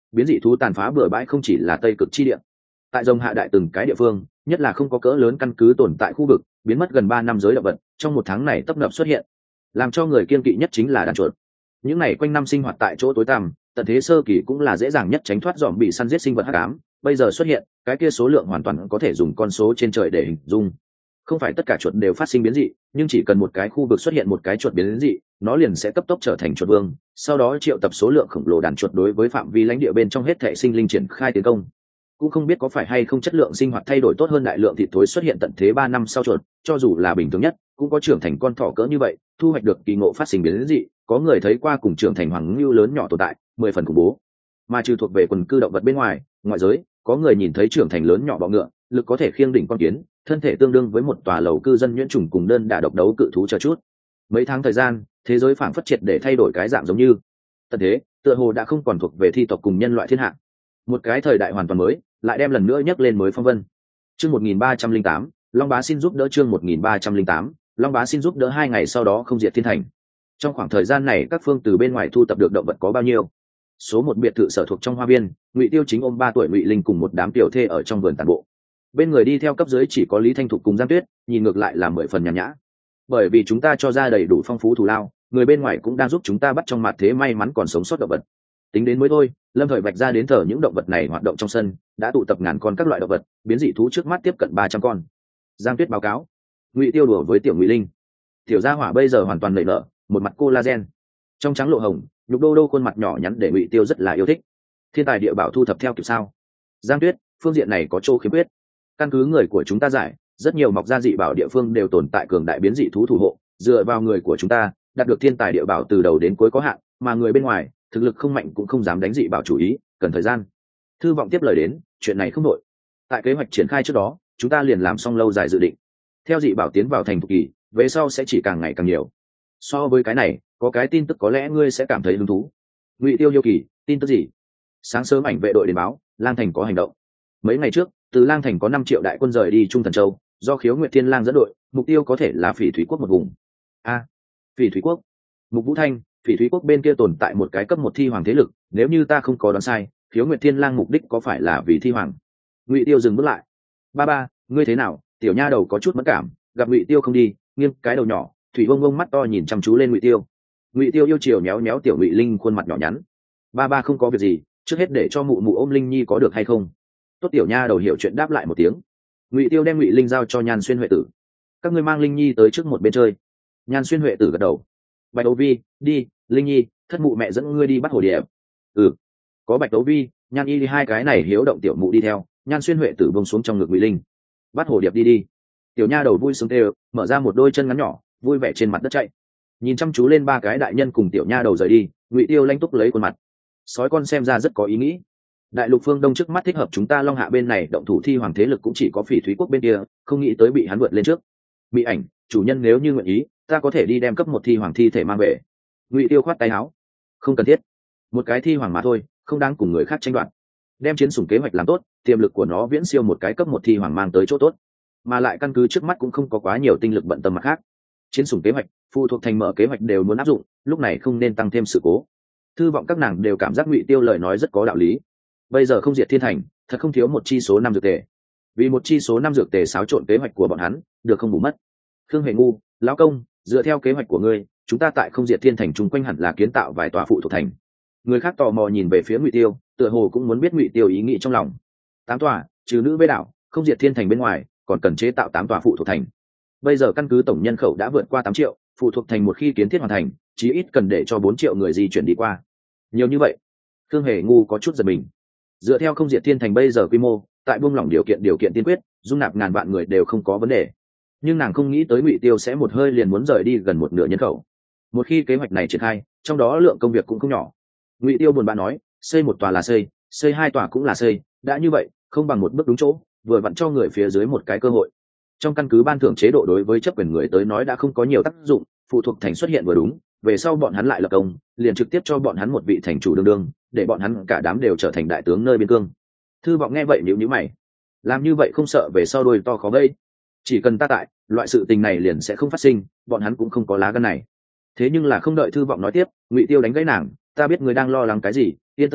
A: biến dị thú tàn phá bừa bãi không chỉ là Tây Cực chi địa. Tại Rồng Hạ Đại từng cái địa phương, nhất là không có cỡ lớn căn cứ tồn tại khu vực, biến mất gần ba năm giới động vật, trong một tháng này tấp nập xuất hiện. Làm cho người kiên kỵ nhất chính là đàn chuột. Những này quanh năm sinh hoạt tại chỗ tối tăm, tận thế sơ kỳ cũng là dễ dàng nhất tránh thoát dòm bị săn giết sinh vật hắc ám, bây giờ xuất hiện, cái kia số lượng hoàn toàn có thể dùng con số trên trời để hình dung. Không phải tất cả chuột đều phát sinh biến dị, nhưng chỉ cần một cái khu vực xuất hiện một cái chuột biến dị, nó liền sẽ cấp tốc trở thành chuột vương, sau đó triệu tập số lượng khổng lồ đàn chuột đối với phạm vi lãnh địa bên trong hết thảy sinh linh triển khai tiến công. Cũng không biết có phải hay không chất lượng sinh hoạt thay đổi tốt hơn, đại lượng thịt thối xuất hiện tận thế ba năm sau chuột, cho dù là bình thường nhất, cũng có trưởng thành con thỏ cỡ như vậy, thu hoạch được kỳ ngộ phát sinh biến dị, có người thấy qua cùng trưởng thành hoàng ngưu lớn nhỏ tồn tại, mười phần khủng bố. Mà trừ thuộc về quần cư động vật bên ngoài, ngoại giới, có người nhìn thấy trưởng thành lớn nhỏ bọ ngựa, lực có thể khiêng đỉnh con kiến, thân thể tương đương với một tòa lầu cư dân nhuyễn trùng cùng đơn đả độc đấu cự thú chờ chút. Mấy tháng thời gian, thế giới phảng phất triệt để thay đổi cái dạng giống như tận thế, tựa hồ đã không còn thuộc về thi tộc cùng nhân loại thiên hạ. Một cái thời đại hoàn toàn mới, lại đem lần nữa nhấc lên mới phong vân. Chương một nghìn ba trăm lẻ tám, Long Bá xin giúp đỡ. Chương một nghìn ba trăm lẻ tám, Long Bá xin giúp đỡ. Hai ngày sau đó không diệt thiên thành. Trong khoảng thời gian này, các phương từ bên ngoài thu tập được động vật có bao nhiêu? Số một biệt thự sở thuộc trong hoa viên, Ngụy Tiêu chính ôm ba tuổi Ngụy Linh cùng một đám tiểu thê ở trong vườn tản bộ. Bên người đi theo cấp dưới chỉ có Lý Thanh Thục cùng Giang Tuyết, nhìn ngược lại là mười phần nhàn nhã. Bởi vì chúng ta cho ra đầy đủ phong phú thù lao, người bên ngoài cũng đang giúp chúng ta bắt trong mặt thế may mắn còn sống sót động vật. Tính đến mới thôi, Lâm Thời Bạch ra đến thờ những động vật này hoạt động trong sân, đã tụ tập ngàn con các loại động vật, biến dị thú trước mắt tiếp cận ba trăm con. Giang Tuyết báo cáo. Ngụy Tiêu đùa với tiểu Ngụy Linh. Tiểu gia hỏa bây giờ hoàn toàn nảy nở, một mặt collagen, trong trắng lộ hồng, nhục đô đô khuôn mặt nhỏ nhắn để Ngụy Tiêu rất là yêu thích. Thiên tài địa bảo thu thập theo kiểu sao? Giang Tuyết, phương diện này có chỗ khiếm khuyết. Căn cứ người của chúng ta giải, rất nhiều mọc ra dị bảo địa phương đều tồn tại cường đại biến dị thú thủ hộ, dựa vào người của chúng ta, đạt được thiên tài địa bảo từ đầu đến cuối có hạn, mà người bên ngoài, thực lực không mạnh cũng không dám đánh dị bảo chủ ý, cần thời gian. Thư vọng tiếp lời đến, chuyện này không đội. Tại kế hoạch triển khai trước đó, chúng ta liền làm xong lâu dài dự định. Theo dị bảo tiến vào thành thục kỳ, về sau sẽ chỉ càng ngày càng nhiều. So với cái này, có cái tin tức có lẽ ngươi sẽ cảm thấy hứng thú. Ngụy Tiêu hiếu kỳ, tin tức gì? Sáng sớm ảnh vệ đội đến báo, Lang Thành có hành động. Mấy ngày trước, từ Lang Thành có năm triệu đại quân rời đi Trung Thần Châu, do Khiếu Nguyệt Thiên Lang dẫn đội, mục tiêu có thể là Phỉ Thúy Quốc một vùng. A, à, Phỉ Thúy Quốc. Mục Vũ Thanh, Phỉ Thúy Quốc bên kia tồn tại một cái cấp một thi hoàng thế lực, nếu như ta không có đoán sai, Khiếu Nguyệt Thiên Lang mục đích có phải là vì thi hoàng? Ngụy Tiêu dừng bước lại. Ba ba, ngươi thế nào? Tiểu nha đầu có chút mất cảm, gặp Ngụy Tiêu không đi, nghiêng cái đầu nhỏ, thủy bông bông mắt to nhìn chăm chú lên Ngụy Tiêu. Ngụy Tiêu yêu chiều méo méo tiểu Ngụy Linh khuôn mặt nhỏ nhắn. Ba ba không có việc gì, trước hết để cho mụ mụ ôm Linh Nhi có được hay không? Tốt, tiểu nha đầu hiểu chuyện đáp lại một tiếng. Ngụy Tiêu đem Ngụy Linh giao cho Nhan Xuyên Huệ Tử. Các ngươi mang Linh Nhi tới trước một bên chơi. Nhan Xuyên Huệ Tử gật đầu. Bạch Đấu Vi, đi, Linh Nhi, thất mụ mẹ dẫn ngươi đi bắt hồ điệp. Ừ, có Bạch Đấu Vi, Nhan Y hai cái này hiếu động tiểu mụ đi theo. Nhan Xuyên Huệ Tử buông xuống trong ngực Ngụy Linh. Bắt hồ điệp đi đi. Tiểu nha đầu vui sướng tê, mở ra một đôi chân ngắn nhỏ, vui vẻ trên mặt đất chạy. Nhìn chăm chú lên ba cái đại nhân cùng tiểu nha đầu rời đi, Ngụy Tiêu lanh túc lấy khuôn mặt. Sói con xem ra rất có ý nghĩ. Đại lục phương đông trước mắt thích hợp chúng ta Long Hạ bên này động thủ thi hoàng thế lực cũng chỉ có Phỉ Thúy Quốc bên kia, không nghĩ tới bị hắn vượt lên trước. Bị ảnh, chủ nhân nếu như nguyện ý, ta có thể đi đem cấp một thi hoàng thi thể mang về. Ngụy Tiêu khoát tay áo. Không cần thiết. Một cái thi hoàng mà thôi, không đáng cùng người khác tranh đoạt. Đem chiến sủng kế hoạch làm tốt, tiềm lực của nó viễn siêu một cái cấp một thi hoàng mang tới chỗ tốt. Mà lại căn cứ trước mắt cũng không có quá nhiều tinh lực bận tâm mặt khác. Chiến sủng kế hoạch, phụ thuộc thành mở kế hoạch đều muốn áp dụng, lúc này không nên tăng thêm sự cố. Thư vọng các nàng đều cảm giác Ngụy Tiêu lời nói rất có đạo lý. Bây giờ không diệt thiên thành, thật không thiếu một chi số năm dược tề. Vì một chi số năm dược tề xáo trộn kế hoạch của bọn hắn, được không bù mất. Khương Hề ngu, lão công, dựa theo kế hoạch của ngươi, chúng ta tại không diệt thiên thành chung quanh hẳn là kiến tạo vài tòa phụ thuộc thành. Người khác tò mò nhìn về phía Ngụy Tiêu, tựa hồ cũng muốn biết Ngụy Tiêu ý nghĩ trong lòng. Tám tòa, trừ nữ bê đảo, không diệt thiên thành bên ngoài, còn cần chế tạo tám tòa phụ thuộc thành. Bây giờ căn cứ tổng nhân khẩu đã vượt qua tám triệu, phụ thuộc thành một khi kiến thiết hoàn thành, chí ít cần để cho bốn triệu người di chuyển đi qua. Nhiều như vậy, Khương Hề ngu có chút giật mình. Dựa theo không diệt thiên thành bây giờ quy mô, tại buông lỏng điều kiện điều kiện tiên quyết, dung nạp ngàn vạn người đều không có vấn đề. Nhưng nàng không nghĩ tới Ngụy Tiêu sẽ một hơi liền muốn rời đi gần một nửa nhân khẩu. Một khi kế hoạch này triển khai, trong đó lượng công việc cũng không nhỏ. Ngụy Tiêu buồn bã nói, xây một tòa là xây, xây hai tòa cũng là xây, đã như vậy, không bằng một bước đúng chỗ, vừa vặn cho người phía dưới một cái cơ hội. Trong căn cứ ban thưởng chế độ đối với chấp quyền người tới nói đã không có nhiều tác dụng, phụ thuộc thành xuất hiện vừa đúng, về sau bọn hắn lại lập công, liền trực tiếp cho bọn hắn một vị thành chủ đương đương, để bọn hắn cả đám đều trở thành đại tướng nơi biên cương. Thư vọng nghe vậy nhíu nhíu mày, làm như vậy không sợ về sau đôi to khó gây? Chỉ cần ta tại, loại sự tình này liền sẽ không phát sinh, bọn hắn cũng không có lá gan này. Thế nhưng là không đợi Thư vọng nói tiếp, Ngụy Tiêu đánh gãy nàng, ta biết người đang lo lắng cái gì, yên tâm,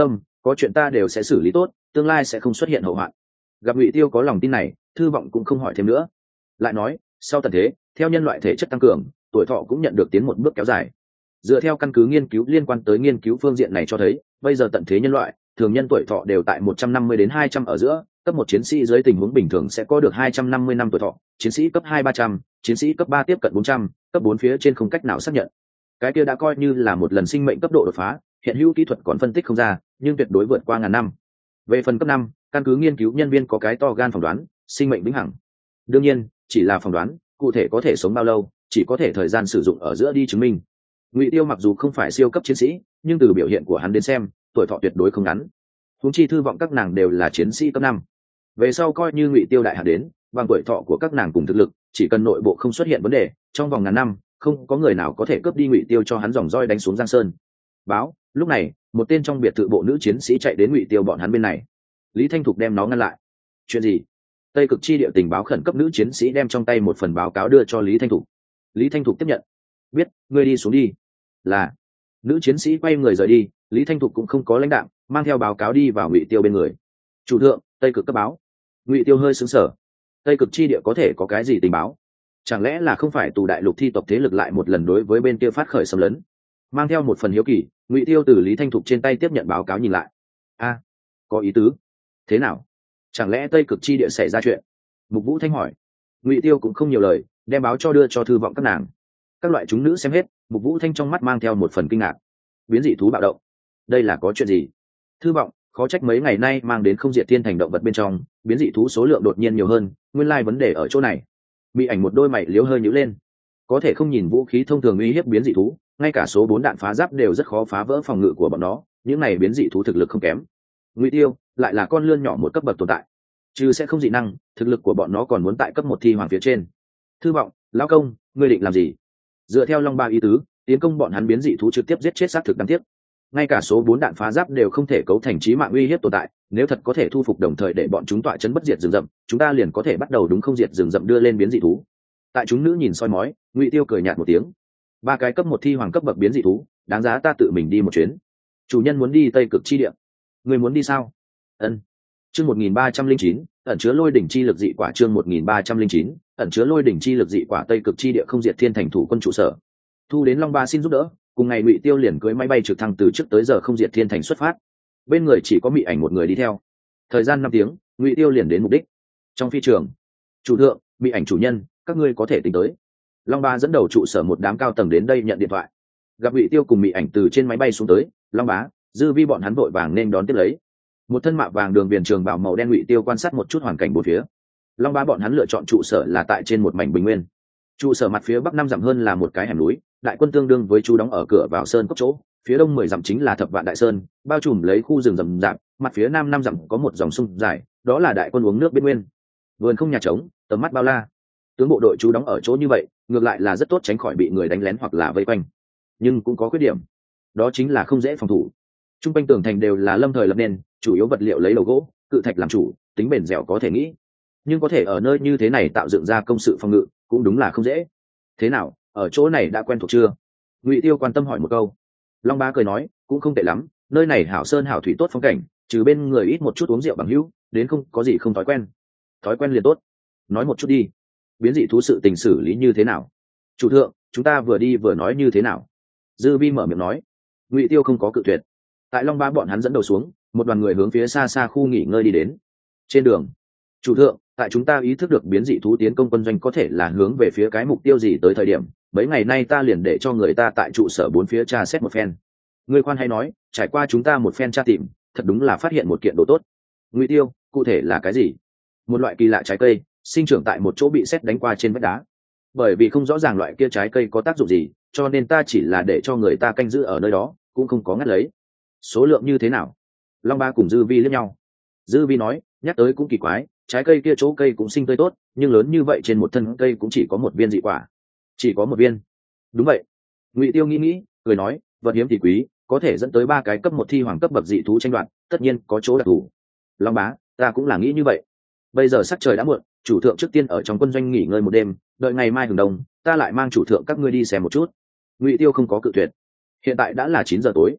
A: có chuyện ta đều sẽ xử lý tốt, tương lai sẽ không xuất hiện hậu hoạn. Gặp Ngụy Tiêu có lòng tin này, Thư vọng cũng không hỏi thêm nữa. Lại nói, sau tận thế, theo nhân loại thể chất tăng cường, tuổi thọ cũng nhận được tiến một bước kéo dài. Dựa theo căn cứ nghiên cứu liên quan tới nghiên cứu phương diện này cho thấy, bây giờ tận thế nhân loại, thường nhân tuổi thọ đều tại một trăm năm mươi đến hai trăm ở giữa, cấp một chiến sĩ dưới tình huống bình thường sẽ có được hai trăm năm mươi năm tuổi thọ, chiến sĩ cấp hai ba trăm, chiến sĩ cấp ba tiếp cận bốn trăm, cấp bốn phía trên không cách nào xác nhận. Cái kia đã coi như là một lần sinh mệnh cấp độ đột phá, hiện hữu kỹ thuật còn phân tích không ra, nhưng tuyệt đối vượt qua ngàn năm. Về phần cấp năm, căn cứ nghiên cứu nhân viên có cái to gan phỏng đoán, sinh mệnh vĩnh hằng. Đương nhiên, chỉ là phỏng đoán, cụ thể có thể sống bao lâu, chỉ có thể thời gian sử dụng ở giữa đi chứng minh. Ngụy Tiêu mặc dù không phải siêu cấp chiến sĩ, nhưng từ biểu hiện của hắn đến xem, tuổi thọ tuyệt đối không ngắn. Huống chi Thư vọng các nàng đều là chiến sĩ cấp năm. Về sau coi như Ngụy Tiêu đại hạ đến, bằng tuổi thọ của các nàng cùng thực lực, chỉ cần nội bộ không xuất hiện vấn đề, trong vòng ngàn năm, không có người nào có thể cướp đi Ngụy Tiêu cho hắn dòng roi đánh xuống Giang Sơn. Báo, lúc này, một tên trong biệt thự bộ nữ chiến sĩ chạy đến Ngụy Tiêu bọn hắn bên này. Lý Thanh Thục đem nó ngăn lại. Chuyện gì? Tây Cực Chi địa tình báo khẩn cấp nữ chiến sĩ đem trong tay một phần báo cáo đưa cho Lý Thanh Thục. Lý Thanh Thục tiếp nhận. Biết, ngươi đi xuống đi. Là. Nữ chiến sĩ quay người rời đi, Lý Thanh Thục cũng không có lãnh đạm, mang theo báo cáo đi vào Ngụy Tiêu bên người. Chủ thượng, Tây Cực cấp báo. Ngụy Tiêu hơi sững sờ. Tây Cực Chi địa có thể có cái gì tình báo? Chẳng lẽ là không phải tù đại lục thi tộc thế lực lại một lần đối với bên kia phát khởi xâm lấn? Mang theo một phần hiếu kỳ, Ngụy Tiêu từ Lý Thanh Thục trên tay tiếp nhận báo cáo nhìn lại. A, có ý tứ. Thế nào? Chẳng lẽ Tây Cực Chi địa xảy ra chuyện? Mục Vũ Thanh hỏi. Ngụy Tiêu cũng không nhiều lời, đem báo cho đưa cho Thư vọng các nàng. Các loại chúng nữ xem hết, Mục Vũ Thanh trong mắt mang theo một phần kinh ngạc. Biến dị thú bạo động, đây là có chuyện gì? Thư vọng, khó trách mấy ngày nay mang đến không diệt thiên thành động vật bên trong, biến dị thú số lượng đột nhiên nhiều hơn, nguyên lai vấn đề ở chỗ này. Bị ảnh một đôi mày liếu hơi nhíu lên. Có thể không nhìn vũ khí thông thường uy hiếp biến dị thú, ngay cả số bốn đạn phá giáp đều rất khó phá vỡ phòng ngự của bọn nó, những này biến dị thú thực lực không kém. Ngụy Tiêu lại là con lươn nhỏ một cấp bậc tồn tại, chứ sẽ không dị năng, thực lực của bọn nó còn muốn tại cấp một thi hoàng phía trên. Thư vọng, lão công, ngươi định làm gì? Dựa theo Long Ba ý tứ, tiến công bọn hắn biến dị thú trực tiếp giết chết xác thực đáng tiếc. Ngay cả số bốn đạn phá giáp đều không thể cấu thành chí mạng uy hiếp tồn tại, nếu thật có thể thu phục đồng thời để bọn chúng tọa chấn bất diệt rừng rậm, chúng ta liền có thể bắt đầu đúng không diệt rừng rậm đưa lên biến dị thú. Tại chúng nữ nhìn soi mói, Ngụy Tiêu cười nhạt một tiếng. Ba cái cấp một thi hoàng cấp bậc biến dị thú, đáng giá ta tự mình đi một chuyến. Chủ nhân muốn đi Tây Cực Chi địa, người muốn đi sao? Ân. Chương một nghìn ba trăm linh chín, ẩn chứa lôi đỉnh chi lực dị quả. Chương một nghìn ba trăm linh chín, ẩn chứa lôi đỉnh chi lực dị quả. Tây Cực Chi địa không diệt thiên thành thủ quân trụ sở. Thu đến Long Ba xin giúp đỡ, cùng ngày Ngụy Tiêu liền cưới máy bay trực thăng từ trước tới giờ không diệt thiên thành xuất phát. Bên người chỉ có Mị Ảnh một người đi theo. Thời gian năm tiếng, Ngụy Tiêu liền đến mục đích. Trong phi trường, chủ thượng, Mị Ảnh chủ nhân, các ngươi có thể tính tới. Long Ba dẫn đầu trụ sở một đám cao tầng đến đây nhận điện thoại. Gặp Ngụy Tiêu cùng Mị Ảnh từ trên máy bay xuống tới, Long Bá, Dư Vi bọn hắn vội vàng nên đón tiếp lấy. Một thân mạ vàng đường viền trường bảo màu đen, Ngụy Tiêu quan sát một chút hoàn cảnh bốn phía. Long Bá bọn hắn lựa chọn trụ sở là tại trên một mảnh bình nguyên. Trụ sở mặt phía bắc năm dặm hơn là một cái hẻm núi, đại quân tương đương với chú đóng ở cửa vào sơn cốc chỗ, phía đông mười dặm chính là Thập Vạn Đại Sơn, bao trùm lấy khu rừng rậm rạp, mặt phía nam năm dặm có một dòng sông dài, đó là đại quân uống nước bên nguyên. Vườn không nhà trống, tầm mắt bao la. Tướng bộ đội chú đóng ở chỗ như vậy, ngược lại là rất tốt tránh khỏi bị người đánh lén hoặc là vây quanh. Nhưng cũng có khuyết điểm, đó chính là không dễ phòng thủ. Trung quanh tường thành đều là lâm thời lập nên, chủ yếu vật liệu lấy đầu gỗ, cự thạch làm chủ, tính bền dẻo có thể nghĩ. Nhưng có thể ở nơi như thế này tạo dựng ra công sự phòng ngự, cũng đúng là không dễ. Thế nào, ở chỗ này đã quen thuộc chưa? Ngụy Tiêu quan tâm hỏi một câu. Long Bá cười nói, cũng không tệ lắm, nơi này hảo sơn hảo thủy tốt phong cảnh, trừ bên người ít một chút uống rượu bằng hữu, đến không có gì không thói quen. Thói quen liền tốt. Nói một chút đi. Biến dị thú sự tình xử lý như thế nào? Chủ thượng, chúng ta vừa đi vừa nói như thế nào? Dư Vi mở miệng nói. Ngụy Tiêu không có cự tuyệt. Tại Long Bá bọn hắn dẫn đầu xuống, một đoàn người hướng phía xa xa khu nghỉ ngơi đi đến. Trên đường, chủ thượng, tại chúng ta ý thức được biến dị thú tiến công quân doanh có thể là hướng về phía cái mục tiêu gì tới thời điểm, mấy ngày nay ta liền để cho người ta tại trụ sở bốn phía tra xét một phen. Người khoan hay nói, trải qua chúng ta một phen tra tìm, thật đúng là phát hiện một kiện đồ tốt. Ngụy Tiêu, cụ thể là cái gì? Một loại kỳ lạ trái cây, sinh trưởng tại một chỗ bị sét đánh qua trên vách đá. Bởi vì không rõ ràng loại kia trái cây có tác dụng gì, cho nên ta chỉ là để cho người ta canh giữ ở nơi đó, cũng không có ngắt lấy. Số lượng như thế nào? Long Ba cùng Dư Vi liếc nhau. Dư Vi nói, nhắc tới cũng kỳ quái, trái cây kia chỗ cây cũng sinh tươi tốt, nhưng lớn như vậy trên một thân cây cũng chỉ có một viên dị quả. Chỉ có một viên? Đúng vậy. Ngụy Tiêu nghĩ nghĩ, cười nói, vật hiếm thì quý, có thể dẫn tới ba cái cấp một thi hoàng cấp bậc dị thú tranh đoạt, tất nhiên có chỗ đặc thù. Long Bá, ta cũng là nghĩ như vậy. Bây giờ sắc trời đã muộn, chủ thượng trước tiên ở trong quân doanh nghỉ ngơi một đêm, đợi ngày mai hừng đông, ta lại mang chủ thượng các ngươi đi xem một chút. Ngụy Tiêu không có cự tuyệt. Hiện tại đã là chín giờ tối.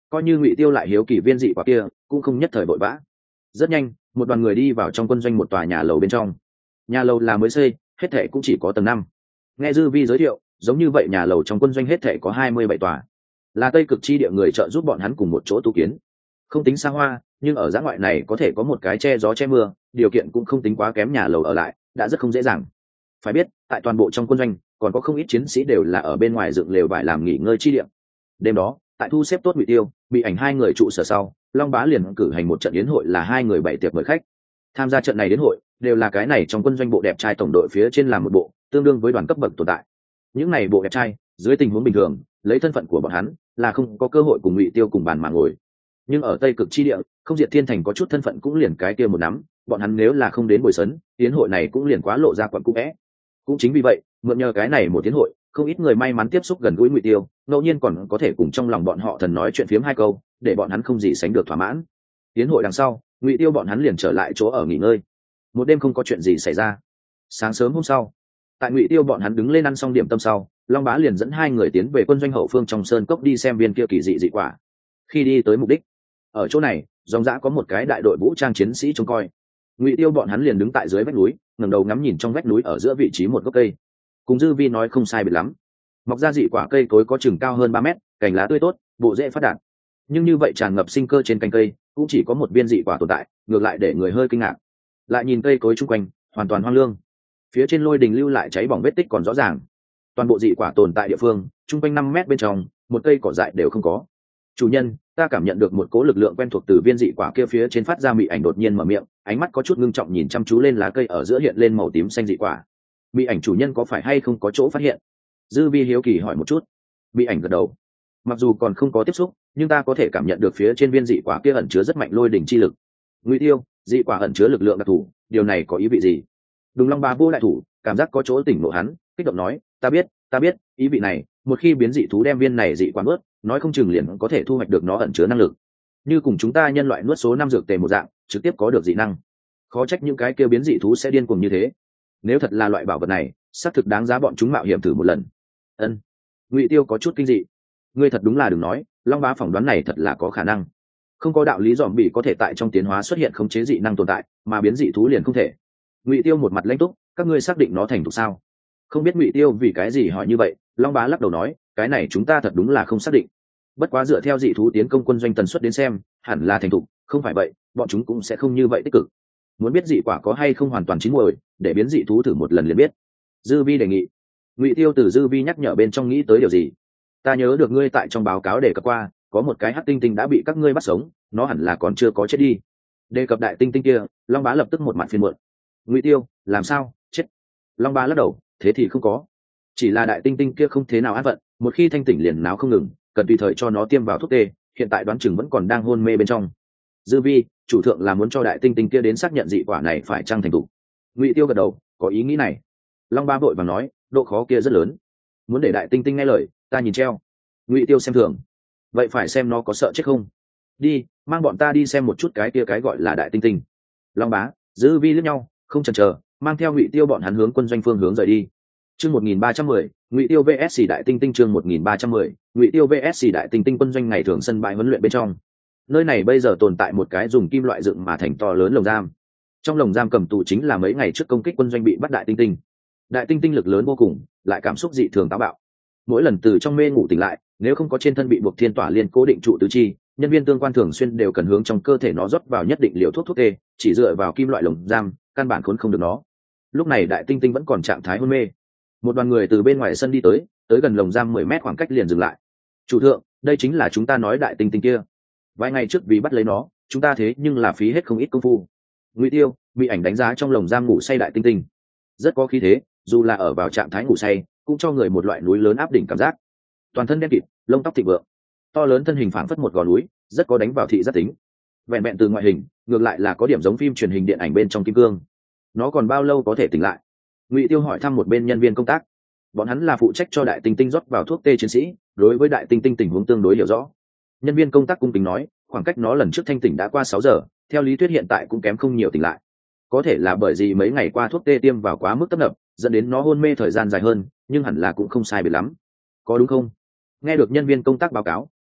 A: coi như Ngụy Tiêu lại hiếu kỳ viên dị quả kia cũng không nhất thời vội vã. Rất nhanh một đoàn người đi vào trong quân doanh một tòa nhà lầu bên trong. Nhà lầu là mới xây, hết thệ cũng chỉ có tầng năm. Nghe Dư Vi giới thiệu, giống như vậy nhà lầu trong quân doanh hết thệ có hai mươi bảy tòa, là Tây Cực chi địa người trợ giúp bọn hắn cùng một chỗ tu kiến. Không tính xa hoa, nhưng ở dã ngoại này có thể có một cái che gió che mưa, điều kiện cũng không tính quá kém, nhà lầu ở lại đã rất không dễ dàng. Phải biết, tại toàn bộ trong quân doanh còn có không ít chiến sĩ đều là ở bên ngoài dựng lều vải làm nghỉ ngơi chi địa. Đêm đó, tại thu xếp tốt Ngụy Tiêu, bị ảnh hai người trụ sở sau, Long Bá liền cử hành một trận yến hội, là hai người bảy tiệc mời khách. Tham gia trận này đến hội đều là cái này trong quân doanh bộ đẹp trai tổng đội phía trên làm một bộ, tương đương với đoàn cấp bậc tồn tại. Những này bộ đẹp trai dưới tình huống bình thường, lấy thân phận của bọn hắn là không có cơ hội cùng Ngụy Tiêu cùng bàn mà ngồi. Nhưng ở Tây Cực chi địa, Không Diệt Thiên Thành có chút thân phận cũng liền cái kia một nắm, bọn hắn nếu là không đến bồi sấn, yến hội này cũng liền quá lộ ra quặn cũ vẽ. Cũng chính vì vậy, mượn nhờ cái này một yến hội, không ít người may mắn tiếp xúc gần gũi Ngụy Tiêu, ngẫu nhiên còn có thể cùng trong lòng bọn họ thần nói chuyện phiếm hai câu, để bọn hắn không gì sánh được thỏa mãn. Yến hội đằng sau, Ngụy Tiêu bọn hắn liền trở lại chỗ ở nghỉ ngơi. Một đêm không có chuyện gì xảy ra. Sáng sớm hôm sau, tại Ngụy Tiêu bọn hắn đứng lên ăn xong điểm tâm sau, Long Bá liền dẫn hai người tiến về quân doanh hậu phương trong sơn cốc đi xem viên kia kỳ dị dị quả. Khi đi tới mục đích, ở chỗ này dòng dã có một cái đại đội vũ trang chiến sĩ trông coi. Ngụy Tiêu bọn hắn liền đứng tại dưới vách núi, ngẩng đầu ngắm nhìn trong vách núi ở giữa vị trí một gốc cây. Cùng Dư Vi nói không sai biệt lắm, mọc ra dị quả cây cối có chừng cao hơn ba mét, cành lá tươi tốt, bộ rễ phát đạt. Nhưng như vậy tràn ngập sinh cơ trên cành cây cũng chỉ có một viên dị quả tồn tại, ngược lại để người hơi kinh ngạc. Lại nhìn cây cối chung quanh, hoàn toàn hoang lương, phía trên lôi đình lưu lại cháy bỏng vết tích còn rõ ràng. Toàn bộ dị quả tồn tại địa phương chung quanh năm mét bên trong, một cây cỏ dại đều không có. Chủ nhân, ta cảm nhận được một cỗ lực lượng quen thuộc từ viên dị quả kia phía trên phát ra. Mị ảnh đột nhiên mở miệng, ánh mắt có chút ngưng trọng nhìn chăm chú lên lá cây ở giữa hiện lên màu tím xanh dị quả. Mị ảnh chủ nhân có phải hay không có chỗ phát hiện? Dư Vi hiếu kỳ hỏi một chút. Mị ảnh gật đầu. Mặc dù còn không có tiếp xúc, nhưng ta có thể cảm nhận được phía trên viên dị quả kia ẩn chứa rất mạnh lôi đỉnh chi lực. Ngụy Tiêu, dị quả ẩn chứa lực lượng đặc thù, điều này có ý vị gì? Đùng Long Ba vô đại thủ, cảm giác có chỗ tỉnh ngộ hắn, kích động nói, ta biết, ta biết, ý vị này, một khi biến dị thú đem viên này dị quả nuốt, nói không chừng liền có thể thu hoạch được nó ẩn chứa năng lực. Như cùng chúng ta nhân loại nuốt số năm dược tề một dạng, trực tiếp có được dị năng. Khó trách những cái kia biến dị thú sẽ điên cuồng như thế. Nếu thật là loại bảo vật này, xác thực đáng giá bọn chúng mạo hiểm thử một lần. Ân. Ngụy Tiêu có chút kinh dị. Ngươi thật đúng là đừng nói, Long Bá phỏng đoán này thật là có khả năng. Không có đạo lý dòm bị có thể tại trong tiến hóa xuất hiện khống chế dị năng tồn tại, mà biến dị thú liền không thể. Ngụy Tiêu một mặt lãnh túc, các ngươi xác định nó thành thục sao? Không biết Ngụy Tiêu vì cái gì hỏi như vậy, Long Bá lắc đầu nói, cái này chúng ta thật đúng là không xác định. Bất quá dựa theo dị thú tiến công quân doanh tần suất đến xem, hẳn là thành thục, không phải vậy, bọn chúng cũng sẽ không như vậy tích cực. Muốn biết dị quả có hay không hoàn toàn chín muồi, để biến dị thú thử một lần liền biết. Dư Vi đề nghị. Ngụy Tiêu từ Dư Vi nhắc nhở bên trong nghĩ tới điều gì? Ta nhớ được ngươi tại trong báo cáo đề cập qua, có một cái hắc tinh tinh đã bị các ngươi bắt sống, nó hẳn là còn chưa có chết đi. Đề cập đại tinh tinh kia, Long Bá lập tức một mặt phiền muộn. Ngụy Tiêu, làm sao? Chết? Long Bá lắc đầu, thế thì không có. Chỉ là đại tinh tinh kia không thế nào an phận, một khi thanh tỉnh liền náo không ngừng, cần tùy thời cho nó tiêm vào thuốc tê, hiện tại đoán chừng vẫn còn đang hôn mê bên trong. Dư Vi, chủ thượng là muốn cho đại tinh tinh kia đến xác nhận dị quả này phải chăng thành thủ. Ngụy Tiêu gật đầu, có ý nghĩ này. Long Bá vội vàng nói, độ khó kia rất lớn, muốn để đại tinh tinh nghe lời, ta nhìn treo. Ngụy Tiêu xem thường, vậy phải xem nó có sợ chết không. Đi, mang bọn ta đi xem một chút cái kia cái gọi là đại tinh tinh. Long Bá, Dư Vi liếc nhau, không chần chờ, mang theo Ngụy Tiêu bọn hắn hướng quân doanh phương hướng rời đi. Chương một nghìn ba trăm mười, Ngụy Tiêu vs Đại Tinh Tinh. Chương một nghìn ba trăm mười, Ngụy Tiêu vs Đại Tinh Tinh. Quân doanh ngày thường sân bãi huấn luyện bên trong. Nơi này bây giờ tồn tại một cái dùng kim loại dựng mà thành to lớn lồng giam. Trong lồng giam cầm tù chính là mấy ngày trước công kích quân doanh bị bắt Đại Tinh Tinh. Đại Tinh Tinh lực lớn vô cùng, lại cảm xúc dị thường táo bạo. Mỗi lần từ trong mê ngủ tỉnh lại, nếu không có trên thân bị buộc thiên tỏa liên cố định trụ tứ chi, nhân viên tương quan thường xuyên đều cần hướng trong cơ thể nó rót vào nhất định liều thuốc thuốc tê, chỉ dựa vào kim loại lồng giam, căn bản khốn không được nó. Lúc này Đại Tinh Tinh vẫn còn trạng thái hôn mê. Một đoàn người từ bên ngoài sân đi tới, tới gần lồng giam mười mét khoảng cách liền dừng lại. Chủ thượng, đây chính là chúng ta nói Đại Tinh Tinh kia. Vài ngày trước vì bắt lấy nó, chúng ta thế nhưng là phí hết không ít công phu. Ngụy Tiêu bị ảnh đánh giá trong lồng giam ngủ say Đại Tinh Tinh, rất có khí thế, dù là ở vào trạng thái ngủ say, cũng cho người một loại núi lớn áp đỉnh cảm giác. Toàn thân đen kịt, lông tóc thịnh vượng, to lớn thân hình phảng phất một gò núi, rất có đánh vào thị giác tính. Vẹn vẹn từ ngoại hình, ngược lại là có điểm giống phim truyền hình điện ảnh bên trong Kim Cương. Nó còn bao lâu có thể tỉnh lại? Ngụy Tiêu hỏi thăm một bên nhân viên công tác. Bọn hắn là phụ trách cho Đại Tinh Tinh rót vào thuốc tê chiến sĩ, đối với Đại Tinh Tinh tình huống tương đối hiểu rõ. Nhân viên công tác cung kính nói, khoảng cách nó lần trước thanh tỉnh đã qua sáu giờ, theo lý thuyết hiện tại cũng kém không nhiều tỉnh lại. Có thể là bởi vì mấy ngày qua thuốc tê tiêm vào quá mức tấp nập, dẫn đến nó hôn mê thời gian dài hơn, nhưng hẳn là cũng không sai biệt lắm. Có đúng không? Nghe được nhân viên công tác báo cáo,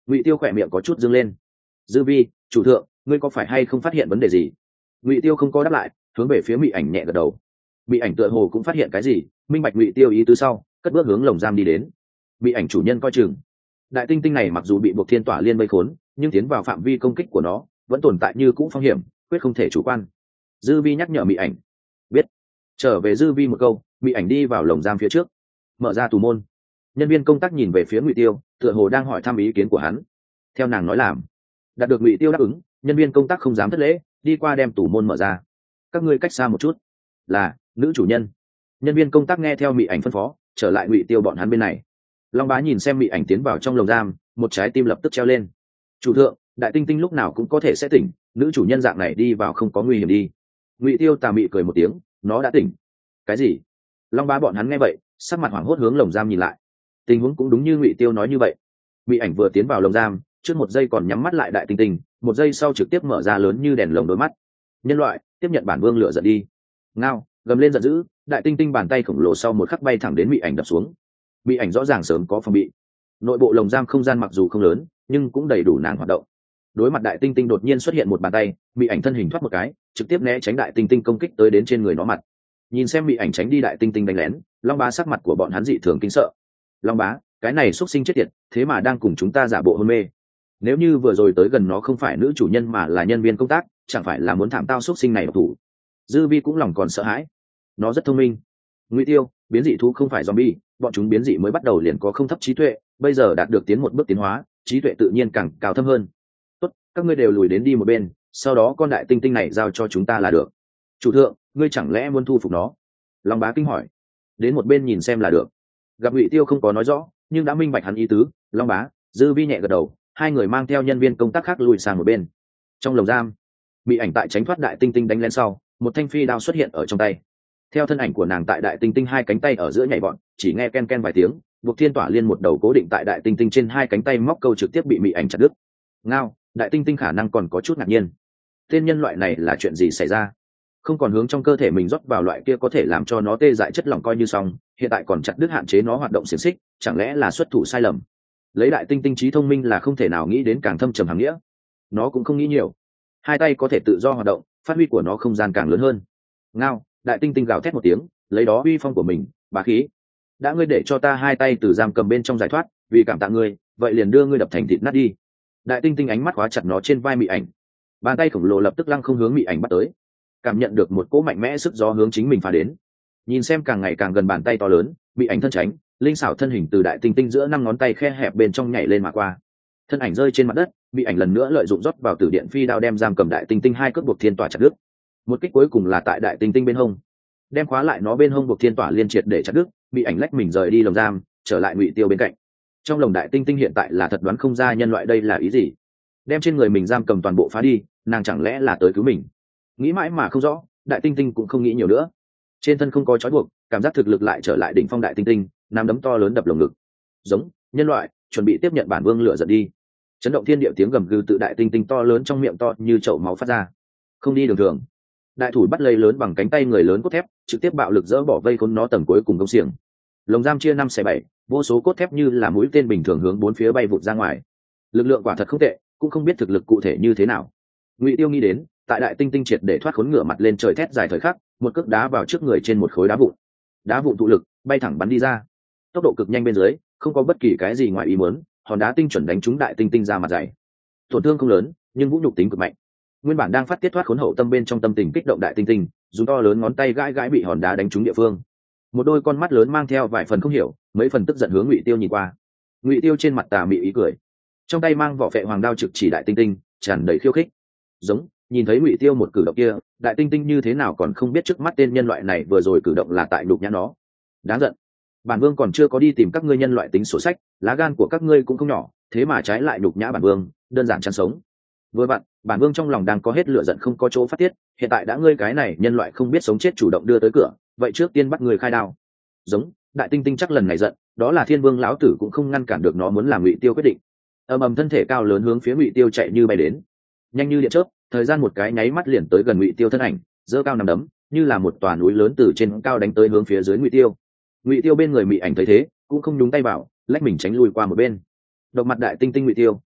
A: Ngụy Tiêu khỏe miệng có chút dương lên. Dư vi, chủ thượng, ngươi có phải hay không phát hiện vấn đề gì? Ngụy Tiêu không có đáp lại, hướng về phía Mị Ảnh nhẹ gật đầu. Mị Ảnh tựa hồ cũng phát hiện cái gì, minh bạch Ngụy Tiêu ý tứ sau, cất bước hướng lồng giam đi đến. Mị Ảnh chủ nhân coi chừng. Đại tinh tinh này mặc dù bị buộc thiên tỏa liên vây khốn, nhưng tiến vào phạm vi công kích của nó vẫn tồn tại như cũ phong hiểm, quyết không thể chủ quan. Dư vi nhắc nhở Mị Ảnh. Biết. Trở về Dư vi một câu, Mị Ảnh đi vào lồng giam phía trước, mở ra tù môn. Nhân viên công tác nhìn về phía Ngụy Tiêu, tựa hồ đang hỏi thăm ý kiến của hắn. Theo nàng nói làm, đạt được Ngụy Tiêu đáp ứng, nhân viên công tác không dám thất lễ, đi qua đem tủ môn mở ra. Các ngươi cách xa một chút. Là, nữ chủ nhân. Nhân viên công tác nghe theo Mị Ảnh phân phó, trở lại Ngụy Tiêu bọn hắn bên này. Long Bá nhìn xem Mị Ảnh tiến vào trong lồng giam, một trái tim lập tức treo lên. Chủ thượng, đại tinh tinh lúc nào cũng có thể sẽ tỉnh, nữ chủ nhân dạng này đi vào không có nguy hiểm đi. Ngụy Tiêu tà mị cười một tiếng, nó đã tỉnh. Cái gì? Long Bá bọn hắn nghe vậy, sắc mặt hoảng hốt hướng lồng giam nhìn lại. Tình huống cũng đúng như Ngụy Tiêu nói như vậy. Mị Ảnh vừa tiến vào lồng giam, trước một giây còn nhắm mắt lại đại tinh tinh, một giây sau trực tiếp mở ra lớn như đèn lồng đôi mắt. Nhân loại, tiếp nhận bản vương lửa giận đi. Ngao, gầm lên giận dữ, đại tinh tinh bàn tay khổng lồ sau một khắc bay thẳng đến Mị Ảnh đập xuống. Mị Ảnh rõ ràng sớm có phòng bị. Nội bộ lồng giam không gian mặc dù không lớn, nhưng cũng đầy đủ nàng hoạt động. Đối mặt đại tinh tinh đột nhiên xuất hiện một bàn tay, Mị Ảnh thân hình thoát một cái, trực tiếp né tránh đại tinh tinh công kích tới đến trên người nó mặt. Nhìn xem Mị Ảnh tránh đi đại tinh tinh đánh lén, Long Bá sắc mặt của bọn hắn dị thường kinh sợ. Long Bá, cái này xuất sinh chết tiệt, thế mà đang cùng chúng ta giả bộ hôn mê. Nếu như vừa rồi tới gần nó không phải nữ chủ nhân mà là nhân viên công tác, chẳng phải là muốn thảm tao xuất sinh này độc thủ. Dư vi cũng lòng còn sợ hãi. Nó rất thông minh. Ngụy Tiêu, biến dị thú không phải zombie, bọn chúng biến dị mới bắt đầu liền có không thấp trí tuệ, bây giờ đạt được tiến một bước tiến hóa, trí tuệ tự nhiên càng cao thâm hơn. Tốt, các ngươi đều lùi đến đi một bên, sau đó con đại tinh tinh này giao cho chúng ta là được. Chủ thượng, ngươi chẳng lẽ muốn thu phục nó? Long Bá kinh hỏi. Đến một bên nhìn xem là được. Gặp Ngụy Tiêu không có nói rõ, nhưng đã minh bạch hắn ý tứ. Long Bá, Dư vi nhẹ gật đầu, hai người mang theo nhân viên công tác khác lùi sang một bên. Trong lồng giam, Mị Ảnh tại tránh thoát đại tinh tinh đánh lên sau, một thanh phi đao xuất hiện ở trong tay. Theo thân ảnh của nàng tại đại tinh tinh hai cánh tay ở giữa nhảy vọt, chỉ nghe ken ken vài tiếng, buộc thiên tỏa liên một đầu cố định tại đại tinh tinh trên hai cánh tay móc câu trực tiếp bị Mị Ảnh chặt đứt. Ngao, đại tinh tinh khả năng còn có chút ngạc nhiên. Tên nhân loại này là chuyện gì xảy ra? Không còn hướng trong cơ thể mình rót vào loại kia có thể làm cho nó tê dại chất lỏng coi như xong, hiện tại còn chặt đứt hạn chế nó hoạt động xiềng xích, chẳng lẽ là xuất thủ sai lầm? Lấy đại tinh tinh trí thông minh là không thể nào nghĩ đến càng thâm trầm hàng nghĩa. Nó cũng không nghĩ nhiều, hai tay có thể tự do hoạt động, phát huy của nó không gian càng lớn hơn. Ngao, đại tinh tinh gào thét một tiếng, lấy đó uy phong của mình, bá khí. Đã ngươi để cho ta hai tay từ giam cầm bên trong giải thoát, vì cảm tạ ngươi, vậy liền đưa ngươi đập thành thịt nát đi. Đại tinh tinh ánh mắt khóa chặt nó trên vai Mị Ảnh, bàn tay khổng lồ lập tức lăng không hướng Mị Ảnh bắt tới. Cảm nhận được một cỗ mạnh mẽ sức gió hướng chính mình phá đến. Nhìn xem càng ngày càng gần bàn tay to lớn, Mị Ảnh thân tránh, linh xảo thân hình từ đại tinh tinh giữa năm ngón tay khe hẹp bên trong nhảy lên mà qua. Thân ảnh rơi trên mặt đất, Mị Ảnh lần nữa lợi dụng rót vào tử điện phi đao đem giam cầm đại tinh tinh hai cước buộc thiên tỏa chặt đứt. Một kích cuối cùng là tại đại tinh tinh bên hông, đem khóa lại nó bên hông buộc thiên tỏa liên triệt để chặt đứt. Mị Ảnh lách mình rời đi lồng giam, trở lại Ngụy Tiêu bên cạnh. Trong lồng đại tinh tinh hiện tại là thật đoán không ra nhân loại đây là ý gì, đem trên người mình giam cầm toàn bộ phá đi, nàng chẳng lẽ là tới cứu mình? Nghĩ mãi mà không rõ, đại tinh tinh cũng không nghĩ nhiều nữa. Trên thân không có trói buộc, cảm giác thực lực lại trở lại đỉnh phong đại tinh tinh, nắm đấm to lớn đập lồng ngực. Giống, nhân loại, chuẩn bị tiếp nhận bản vương lửa giận đi. Chấn động thiên địa tiếng gầm gừ tự đại tinh tinh to lớn trong miệng to như chậu máu phát ra. Không đi đường thường. Đại thủ bắt lấy lớn bằng cánh tay người lớn cốt thép, trực tiếp bạo lực dỡ bỏ vây khốn nó tầng cuối cùng công xiềng. Lồng giam chia năm xẻ bảy, vô số cốt thép như là mũi tên bình thường hướng bốn phía bay vụt ra ngoài. Lực lượng quả thật không tệ, cũng không biết thực lực cụ thể như thế nào. Ngụy Tiêu nghĩ đến, tại đại tinh tinh triệt để thoát khốn ngửa mặt lên trời thét dài thời khắc, một cước đá vào trước người trên một khối đá vụn. Đá vụn tụ lực, bay thẳng bắn đi ra. Tốc độ cực nhanh bên dưới, không có bất kỳ cái gì ngoài ý muốn, hòn đá tinh chuẩn đánh trúng đại tinh tinh ra mặt dày. Tổn thương không lớn, nhưng vũ nhục tính cực mạnh. Nguyên bản đang phát tiết thoát khốn hậu tâm bên trong tâm tình kích động đại tinh tinh, dùng to lớn ngón tay gãi gãi bị hòn đá đánh trúng địa phương. Một đôi con mắt lớn mang theo vài phần không hiểu, mấy phần tức giận hướng Ngụy Tiêu nhìn qua. Ngụy Tiêu trên mặt tà mị ý cười, trong tay mang vỏ phệ hoàng đao trực chỉ đại tinh tinh, tràn đầy khiêu khích. Giống, nhìn thấy Ngụy Tiêu một cử động kia, đại tinh tinh như thế nào còn không biết trước mắt tên nhân loại này vừa rồi cử động là tại nhục nhã nó. Đáng giận, bản vương còn chưa có đi tìm các ngươi nhân loại tính sổ sách, lá gan của các ngươi cũng không nhỏ, thế mà trái lại nhục nhã bản vương, đơn giản chán sống. Vừa vặn, bản vương trong lòng đang có hết lửa giận không có chỗ phát tiết, hiện tại đã ngươi cái này nhân loại không biết sống chết chủ động đưa tới cửa, vậy trước tiên bắt người khai đao. Giống, đại tinh tinh chắc lần này giận, đó là thiên vương lão tử cũng không ngăn cản được nó muốn làm Ngụy Tiêu quyết định. Ầm ầm thân thể cao lớn hướng phía Ngụy Tiêu chạy như bay đến, nhanh như điện chớp, thời gian một cái nháy mắt liền tới gần Ngụy Tiêu thân ảnh, giơ cao nằm đấm, như là một tòa núi lớn từ trên cao đánh tới hướng phía dưới Ngụy Tiêu. Ngụy Tiêu bên người Mị Ảnh thấy thế, cũng không nhúng tay vào, lách mình tránh lui qua một bên. Độc mặt đại tinh tinh Ngụy Tiêu,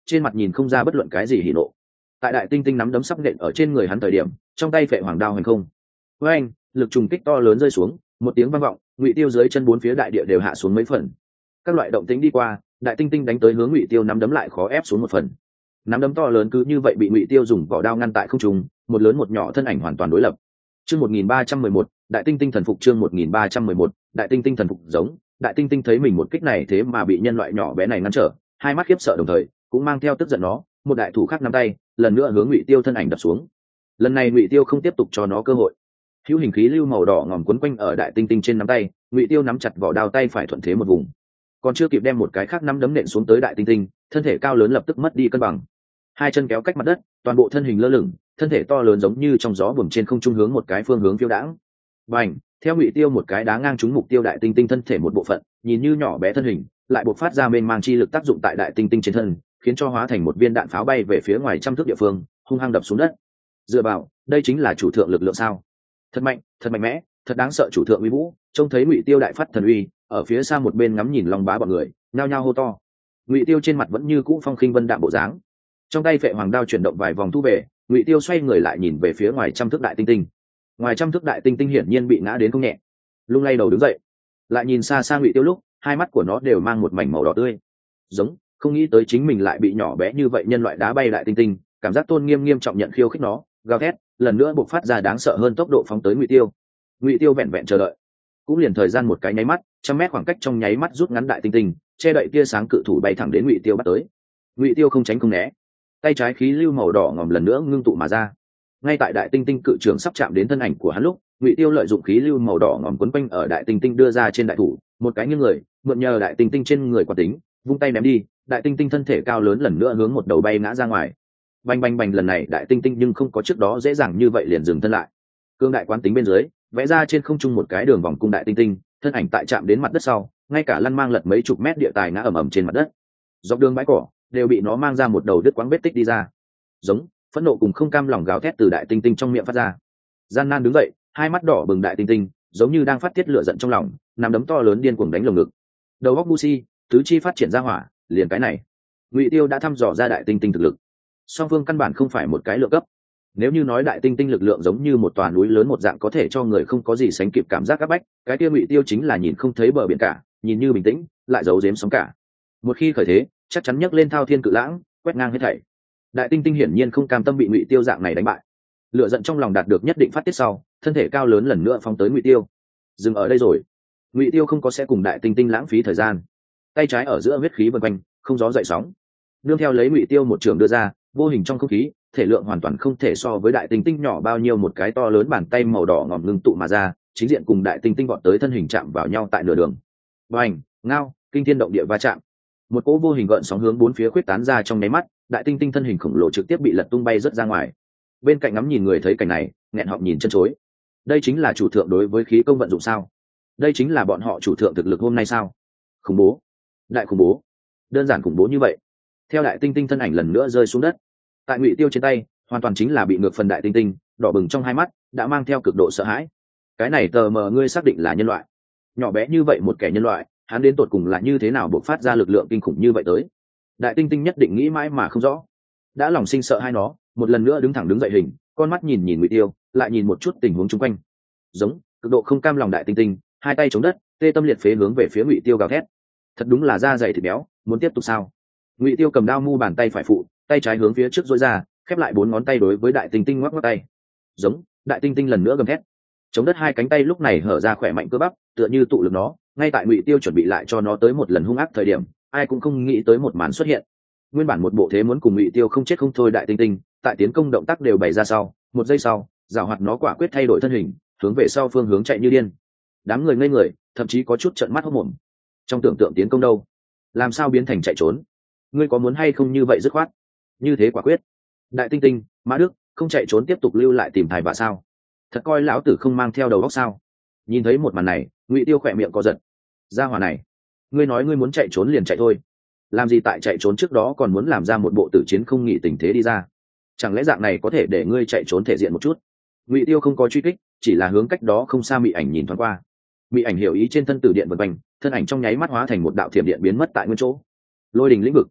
A: trên mặt nhìn không ra bất luận cái gì hỉ nộ. Tại đại tinh tinh nắm đấm sắp nện ở trên người hắn thời điểm, trong tay phệ hoàng đao hành không với anh, lực trùng kích to lớn rơi xuống, một tiếng vang vọng, Ngụy Tiêu dưới chân bốn phía đại địa đều hạ xuống mấy phần. Các loại động tĩnh đi qua, đại tinh tinh đánh tới hướng Ngụy Tiêu nắm đấm lại khó ép xuống một phần. Nắm đấm to lớn cứ như vậy bị Ngụy Tiêu dùng vỏ đao ngăn tại không trung, một lớn một nhỏ thân ảnh hoàn toàn đối lập. Chương một nghìn ba trăm mười một, đại tinh tinh thần phục. Chương một nghìn ba trăm mười một, đại tinh tinh thần phục. Giống, đại tinh tinh thấy mình một kích này thế mà bị nhân loại nhỏ bé này ngăn trở, hai mắt khiếp sợ đồng thời cũng mang theo tức giận. Nó một đại thủ khác nắm tay, lần nữa hướng Ngụy Tiêu thân ảnh đập xuống. Lần này Ngụy Tiêu không tiếp tục cho nó cơ hội. Hữu hình khí lưu màu đỏ ngòm quấn quanh ở đại tinh tinh trên nắm tay, Ngụy Tiêu nắm chặt vỏ đao tay phải thuận thế một vùng, còn chưa kịp đem một cái khác nắm đấm nện xuống tới đại tinh tinh, thân thể cao lớn lập tức mất đi cân bằng, hai chân kéo cách mặt đất, toàn bộ thân hình lơ lửng, thân thể to lớn giống như trong gió buồm trên không trung hướng một cái phương hướng phiêu đãng. Bành, theo Ngụy Tiêu một cái đá ngang trúng mục tiêu đại tinh tinh thân thể một bộ phận, nhìn như nhỏ bé thân hình, lại bộc phát ra mênh mang chi lực tác dụng tại đại tinh tinh trên thân, khiến cho hóa thành một viên đạn pháo bay về phía ngoài trăm thước địa phương, hung hăng đập xuống đất. Dựa vào, đây chính là chủ thượng lực lượng sao? Thật mạnh, thật mạnh mẽ, thật đáng sợ. Chủ thượng uy vũ, trông thấy Ngụy Tiêu đại phát thần uy, ở phía xa một bên ngắm nhìn Long Bá bọn người, nhao nhao hô to. Ngụy Tiêu trên mặt vẫn như cũ phong khinh vân đạm bộ dáng, trong tay phệ hoàng đao chuyển động vài vòng thu về, Ngụy Tiêu xoay người lại nhìn về phía ngoài trăm thước đại tinh tinh. Ngoài trăm thước đại tinh tinh hiển nhiên bị ngã đến không nhẹ, lung lay đầu đứng dậy, lại nhìn xa xa Ngụy Tiêu lúc, hai mắt của nó đều mang một mảnh màu đỏ tươi. Giống, không nghĩ tới chính mình lại bị nhỏ bé như vậy nhân loại đá bay đại tinh tinh, cảm giác tôn nghiêm nghiêm trọng nhận khiêu khích nó, gào thét, lần nữa bộc phát ra đáng sợ hơn tốc độ phóng tới Ngụy Tiêu. Ngụy Tiêu vẹn vẹn chờ đợi, cũng liền thời gian một cái nháy mắt, trăm mét khoảng cách trong nháy mắt rút ngắn đại tinh tinh, che đậy tia sáng cự thủ bay thẳng đến Ngụy Tiêu bắt tới. Ngụy Tiêu không tránh không né, tay trái khí lưu màu đỏ ngòm lần nữa ngưng tụ mà ra. Ngay tại đại tinh tinh cự trường sắp chạm đến thân ảnh của hắn lúc, Ngụy Tiêu lợi dụng khí lưu màu đỏ ngòm quấn quanh ở đại tinh tinh đưa ra trên đại thủ, một cái như người, mượn nhờ đại tinh tinh trên người quả tính, vung tay ném đi, đại tinh tinh thân thể cao lớn lần nữa hướng một đầu bay ngã ra ngoài. Bành bành bành, lần này đại tinh tinh nhưng không có trước đó dễ dàng như vậy liền dừng thân lại. Cương đại quán tính bên dưới, vẽ ra trên không trung một cái đường vòng cung đại tinh tinh, thân ảnh tại chạm đến mặt đất sau, ngay cả lăn mang lật mấy chục mét địa tài ngã ầm ầm trên mặt đất. Dọc đường bãi cỏ đều bị nó mang ra một đầu đứt quãng vết tích đi ra. Giống, phẫn nộ cùng không cam lòng gào thét từ đại tinh tinh trong miệng phát ra. Gian nan đứng dậy, hai mắt đỏ bừng đại tinh tinh, giống như đang phát tiết lửa giận trong lòng, nắm đấm to lớn điên cuồng đánh lồng ngực. Đầu góc Bushi, tứ chi phát triển ra hỏa, liền cái này. Ngụy Tiêu đã thăm dò ra đại tinh tinh thực lực. Song phương căn bản không phải một cái lượng cấp. Nếu như nói đại tinh tinh lực lượng giống như một tòa núi lớn một dạng có thể cho người không có gì sánh kịp cảm giác áp bách, cái kia Ngụy Tiêu chính là nhìn không thấy bờ biển cả, nhìn như bình tĩnh, lại giấu giếm sóng cả. Một khi khởi thế, chắc chắn nhấc lên thao thiên cự lãng, quét ngang hết thảy. Đại tinh tinh hiển nhiên không cam tâm bị Ngụy Tiêu dạng này đánh bại. Lửa giận trong lòng đạt được nhất định phát tiết sau, thân thể cao lớn lần nữa phóng tới Ngụy Tiêu. Dừng ở đây rồi. Ngụy Tiêu không có sẽ cùng đại tinh tinh lãng phí thời gian. Tay trái ở giữa huyết khí vần quanh, không gió dậy sóng. Nương theo lấy Ngụy Tiêu một trường đưa ra, vô hình trong không khí, thể lượng hoàn toàn không thể so với đại tinh tinh nhỏ bao nhiêu, một cái to lớn bàn tay màu đỏ ngòm ngưng tụ mà ra, chính diện cùng đại tinh tinh vọt tới, thân hình chạm vào nhau tại nửa đường. Bành, ngao, kinh thiên động địa va chạm. Một cỗ vô hình gợn sóng hướng bốn phía khuyết tán ra, trong nháy mắt, đại tinh tinh thân hình khổng lồ trực tiếp bị lật tung bay rất ra ngoài. Bên cạnh ngắm nhìn người thấy cảnh này, nghẹn họng nhìn chân chối. Đây chính là chủ thượng đối với khí công vận dụng sao? Đây chính là bọn họ chủ thượng thực lực hôm nay sao? Khủng bố, đại khủng bố, đơn giản khủng bố như vậy. Theo đại tinh tinh thân ảnh lần nữa rơi xuống đất, tại Ngụy Tiêu trên tay hoàn toàn chính là bị ngược phần đại tinh tinh, đỏ bừng trong hai mắt đã mang theo cực độ sợ hãi. Cái này tờ mờ ngươi xác định là nhân loại? Nhỏ bé như vậy một kẻ nhân loại, hắn đến tột cùng là như thế nào bộc phát ra lực lượng kinh khủng như vậy tới? Đại tinh tinh nhất định nghĩ mãi mà không rõ, đã lòng sinh sợ hai nó, một lần nữa đứng thẳng đứng dậy hình, con mắt nhìn nhìn Ngụy Tiêu, lại nhìn một chút tình huống chung quanh. Giống, cực độ không cam lòng đại tinh tinh, hai tay chống đất, tê tâm liệt phế hướng về phía Ngụy Tiêu gào thét. Thật đúng là da dày thịt béo, muốn tiếp tục sao? Ngụy Tiêu cầm đao mu bàn tay phải phụ, tay trái hướng phía trước duỗi ra, khép lại bốn ngón tay đối với đại tinh tinh ngoắc ngoắc tay. Giống, đại tinh tinh lần nữa gầm thét. Chống đất hai cánh tay lúc này hở ra khỏe mạnh cơ bắp, tựa như tụ lực nó, ngay tại Ngụy Tiêu chuẩn bị lại cho nó tới một lần hung ác thời điểm, ai cũng không nghĩ tới một màn xuất hiện. Nguyên bản một bộ thế muốn cùng Ngụy Tiêu không chết không thôi đại tinh tinh, tại tiến công động tác đều bày ra sau, một giây sau, giảo hoạt nó quả quyết thay đổi thân hình, hướng về sau phương hướng chạy như điên. Đám người ngây người, thậm chí có chút trợn mắt hốt mồm. Trong tưởng tượng tiến công đâu, làm sao biến thành chạy trốn? Ngươi có muốn hay không như vậy dứt khoát, như thế quả quyết? Đại tinh tinh, Mã Đức, không chạy trốn tiếp tục lưu lại tìm thai vạ sao? Thật coi lão tử không mang theo đầu óc sao? Nhìn thấy một màn này, Ngụy Tiêu khỏe miệng co giật. Gia hỏa này, ngươi nói ngươi muốn chạy trốn liền chạy thôi, làm gì tại chạy trốn trước đó còn muốn làm ra một bộ tử chiến không nghỉ tình thế đi ra? Chẳng lẽ dạng này có thể để ngươi chạy trốn thể diện một chút? Ngụy Tiêu không có truy kích, chỉ là hướng cách đó không xa Mị Ảnh nhìn thoáng qua. Mị Ảnh hiểu ý trên thân tử điện vần quanh, thân ảnh trong nháy mắt hóa thành một đạo thiểm điện biến mất tại nguyên chỗ. Lôi đình lĩnh vực.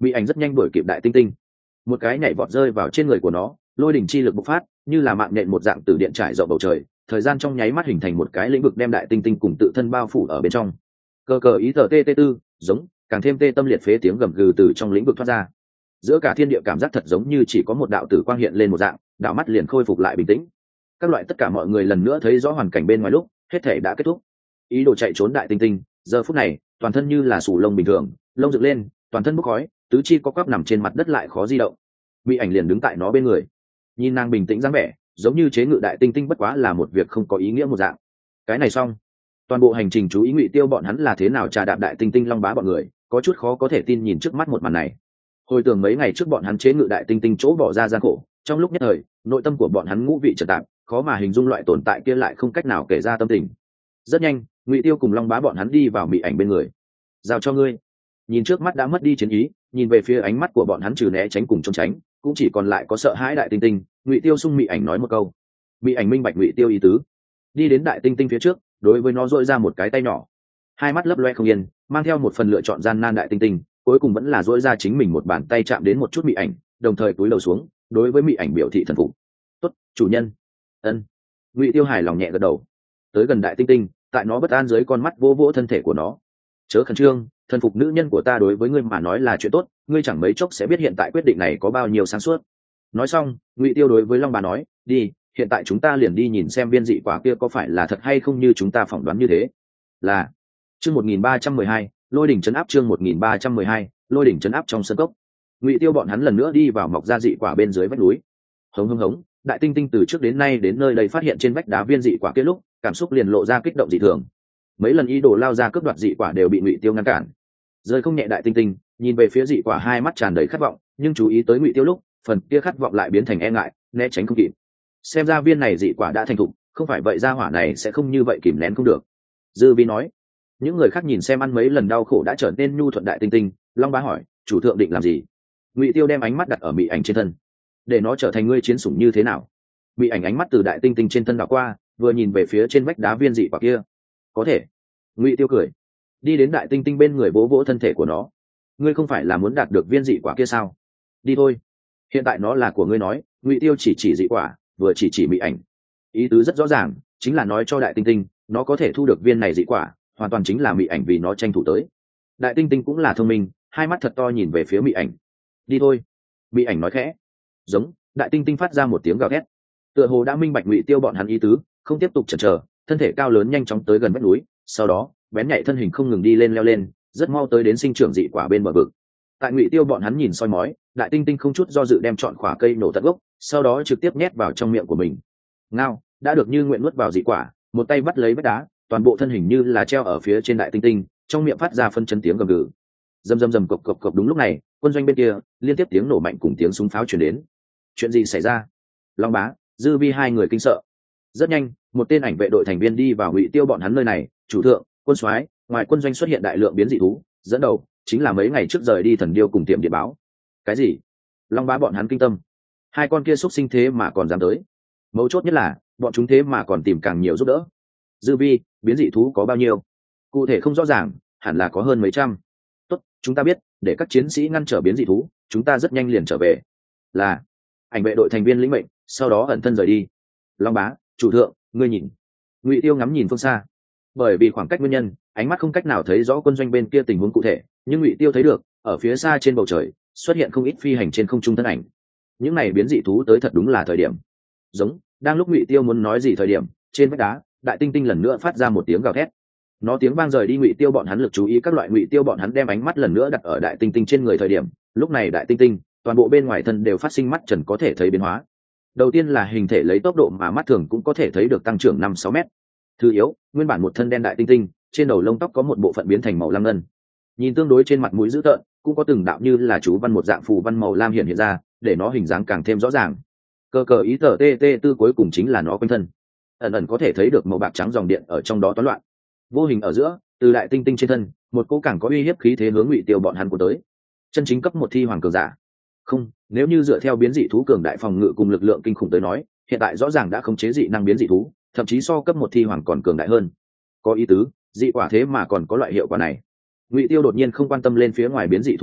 A: Mỹ ảnh rất nhanh đuổi kịp đại tinh tinh, một cái nhảy vọt rơi vào trên người của nó, lôi đỉnh chi lực bộc phát như là mạng nhện một dạng từ điện trải rộng bầu trời, thời gian trong nháy mắt hình thành một cái lĩnh vực đem đại tinh tinh cùng tự thân bao phủ ở bên trong. Cờ cờ ý tờ tê tê tư giống càng thêm tê tâm liệt phế tiếng gầm gừ từ trong lĩnh vực thoát ra, giữa cả thiên địa cảm giác thật giống như chỉ có một đạo tử quang hiện lên một dạng, đạo mắt liền khôi phục lại bình tĩnh. Các loại tất cả mọi người lần nữa thấy rõ hoàn cảnh bên ngoài lúc hết thể đã kết thúc. Ý đồ chạy trốn đại tinh tinh giờ phút này toàn thân như là sù lông bình thường, lông dựng lên, toàn thân bốc khói, tứ chi có quắp nằm trên mặt đất lại khó di động. Mỹ ảnh liền đứng tại nó bên người, nhìn nàng bình tĩnh dáng vẻ, giống như chế ngự đại tinh tinh bất quá là một việc không có ý nghĩa một dạng. Cái này xong, toàn bộ hành trình chú ý Ngụy Tiêu bọn hắn là thế nào trà đạp đại tinh tinh long bá bọn người, có chút khó có thể tin nhìn trước mắt một màn này. Hồi tưởng mấy ngày trước bọn hắn chế ngự đại tinh tinh chỗ bỏ ra gian khổ, trong lúc nhất thời nội tâm của bọn hắn ngũ vị trật tạp, khó mà hình dung loại tồn tại kia lại không cách nào kể ra tâm tình. Rất nhanh, Ngụy Tiêu cùng long bá bọn hắn đi vào Mỹ ảnh bên người. Giao cho ngươi. Nhìn trước mắt đã mất đi chiến ý, nhìn về phía ánh mắt của bọn hắn trừ né tránh cùng trốn tránh, cũng chỉ còn lại có sợ hãi đại tinh tinh. Ngụy Tiêu sung Mỹ ảnh nói một câu. Mỹ ảnh minh bạch Ngụy Tiêu ý tứ, đi đến đại tinh tinh phía trước, đối với nó dội ra một cái tay nhỏ, hai mắt lấp loe không yên, mang theo một phần lựa chọn gian nan đại tinh tinh, cuối cùng vẫn là dội ra chính mình một bàn tay chạm đến một chút Mỹ ảnh, đồng thời cúi đầu xuống, đối với Mỹ ảnh biểu thị thần phục. Tốt, chủ nhân. Ân. Ngụy Tiêu hài lòng nhẹ gật đầu, tới gần đại tinh tinh, tại nó bất an dưới con mắt vô vỗ thân thể của nó. Chớ khẩn trương, thần phục nữ nhân của ta đối với ngươi mà nói là chuyện tốt, ngươi chẳng mấy chốc sẽ biết hiện tại quyết định này có bao nhiêu sáng suốt. Nói xong, Ngụy Tiêu đối với long bà nói, đi, hiện tại chúng ta liền đi nhìn xem viên dị quả kia có phải là thật hay không như chúng ta phỏng đoán như thế. Là. Chương một nghìn ba trăm mười hai, lôi đỉnh trấn áp. Chương một nghìn ba trăm mười hai, lôi đỉnh trấn áp. Trong sân cốc, Ngụy Tiêu bọn hắn lần nữa đi vào mọc ra dị quả bên dưới vách núi. Hống hống hống, đại tinh tinh từ trước đến nay đến nơi đây phát hiện trên vách đá viên dị quả kia lúc, cảm xúc liền lộ ra kích động dị thường. Mấy lần ý đồ lao ra cướp đoạt dị quả đều bị Ngụy Tiêu ngăn cản. Rơi không nhẹ đại tinh tinh, nhìn về phía dị quả hai mắt tràn đầy khát vọng, nhưng chú ý tới Ngụy Tiêu lúc, phần kia khát vọng lại biến thành e ngại, né tránh không kịp. Xem ra viên này dị quả đã thành thục, không phải vậy ra hỏa này sẽ không như vậy kìm nén không được. Dư Vi nói. Những người khác nhìn xem ăn mấy lần đau khổ đã trở nên nhu thuận đại tinh tinh. Long Bá hỏi, chủ thượng định làm gì? Ngụy Tiêu đem ánh mắt đặt ở Mỹ ảnh trên thân, để nó trở thành ngươi chiến sủng như thế nào? Mỹ ảnh ánh mắt từ đại tinh tinh trên thân đảo qua, vừa nhìn về phía trên vách đá viên dị quả kia. Có thể. Ngụy Tiêu cười, đi đến đại tinh tinh bên người vỗ vỗ thân thể của nó. Ngươi không phải là muốn đạt được viên dị quả kia sao? Đi thôi, hiện tại nó là của ngươi. Nói, Ngụy Tiêu chỉ chỉ dị quả, vừa chỉ chỉ Mỹ ảnh, ý tứ rất rõ ràng, chính là nói cho đại tinh tinh nó có thể thu được viên này dị quả, hoàn toàn chính là Mỹ ảnh vì nó tranh thủ tới. Đại tinh tinh cũng là thông minh, hai mắt thật to nhìn về phía Mỹ ảnh. Đi thôi, Mỹ ảnh nói khẽ. Giống. Đại tinh tinh phát ra một tiếng gào thét, tựa hồ đã minh bạch Ngụy Tiêu bọn hắn ý tứ, không tiếp tục chần chờ, thân thể cao lớn nhanh chóng tới gần vách núi, sau đó bén nhạy thân hình không ngừng đi lên leo lên, rất mau tới đến sinh trưởng dị quả bên bờ vực. Tại Ngụy Tiêu bọn hắn nhìn soi mói, đại tinh tinh không chút do dự đem chọn quả cây nổ tận gốc, sau đó trực tiếp nhét vào trong miệng của mình. Ngao, đã được như nguyện nuốt vào dị quả, một tay bắt lấy vách đá, toàn bộ thân hình như là treo ở phía trên đại tinh tinh, trong miệng phát ra phân chấn tiếng gầm gừ. Rầm rầm rầm cộc cộc cộc. Đúng lúc này, quân doanh bên kia liên tiếp tiếng nổ mạnh cùng tiếng súng pháo truyền đến. Chuyện gì xảy ra? Long Bá, Dư Vi hai người kinh sợ. Rất nhanh, một tên ảnh vệ đội thành viên đi vào Ngụy Tiêu bọn hắn nơi này. Chủ thượng, quân soái, ngoài quân doanh xuất hiện đại lượng biến dị thú, dẫn đầu chính là mấy ngày trước rời đi thần điêu cùng tiệm điện báo. Cái gì? Long Bá bọn hắn kinh tâm. Hai con kia xúc sinh thế mà còn dám tới. Mấu chốt nhất là bọn chúng thế mà còn tìm càng nhiều giúp đỡ. Dư Vi, biến dị thú có bao nhiêu? Cụ thể không rõ ràng, hẳn là có hơn mấy trăm. Tốt, chúng ta biết, để các chiến sĩ ngăn trở biến dị thú, chúng ta rất nhanh liền trở về. Là. Ảnh vệ đội thành viên lĩnh mệnh, sau đó ẩn thân rời đi. Long Bá, chủ thượng, ngươi nhìn. Ngụy Tiêu ngắm nhìn phương xa, bởi vì khoảng cách nguyên nhân, ánh mắt không cách nào thấy rõ quân doanh bên kia tình huống cụ thể, nhưng Ngụy Tiêu thấy được, ở phía xa trên bầu trời xuất hiện không ít phi hành trên không trung thân ảnh. Những này biến dị thú tới thật đúng là thời điểm. Giống. Đang lúc Ngụy Tiêu muốn nói gì thời điểm, trên vách đá, đại tinh tinh lần nữa phát ra một tiếng gào thét. Nó tiếng vang rời đi Ngụy Tiêu bọn hắn lực chú ý, các loại Ngụy Tiêu bọn hắn đem ánh mắt lần nữa đặt ở đại tinh tinh trên người thời điểm, lúc này đại tinh tinh toàn bộ bên ngoài thân đều phát sinh mắt trần có thể thấy biến hóa. Đầu tiên là hình thể lấy tốc độ mà mắt thường cũng có thể thấy được tăng trưởng năm sáu mét. Thứ yếu, nguyên bản một thân đen đại tinh tinh, trên đầu lông tóc có một bộ phận biến thành màu lam ngân. Nhìn tương đối trên mặt mũi dữ tợn, cũng có từng đạo như là chú văn một dạng phù văn màu lam hiện hiện ra, để nó hình dáng càng thêm rõ ràng. Cờ cờ ý tờ tê tê tư cuối cùng chính là nó quanh thân, ẩn ẩn có thể thấy được màu bạc trắng dòng điện ở trong đó toán loạn. Vô hình ở giữa, từ đại tinh tinh trên thân, một cỗ càng có uy hiếp khí thế hướng Ngụy Tiêu bọn hắn của tới. Chân chính cấp một thi hoàng cường giả. Không, nếu như dựa theo biến dị thú cường đại phòng ngự cùng lực lượng kinh khủng tới nói, hiện tại rõ ràng đã khống chế dị năng biến dị thú, thậm chí so cấp một thi hoàng còn cường đại hơn. Có ý tứ, dị quả thế mà còn có loại hiệu quả này. Ngụy Tiêu đột nhiên không quan tâm lên phía ngoài biến dị thú đến,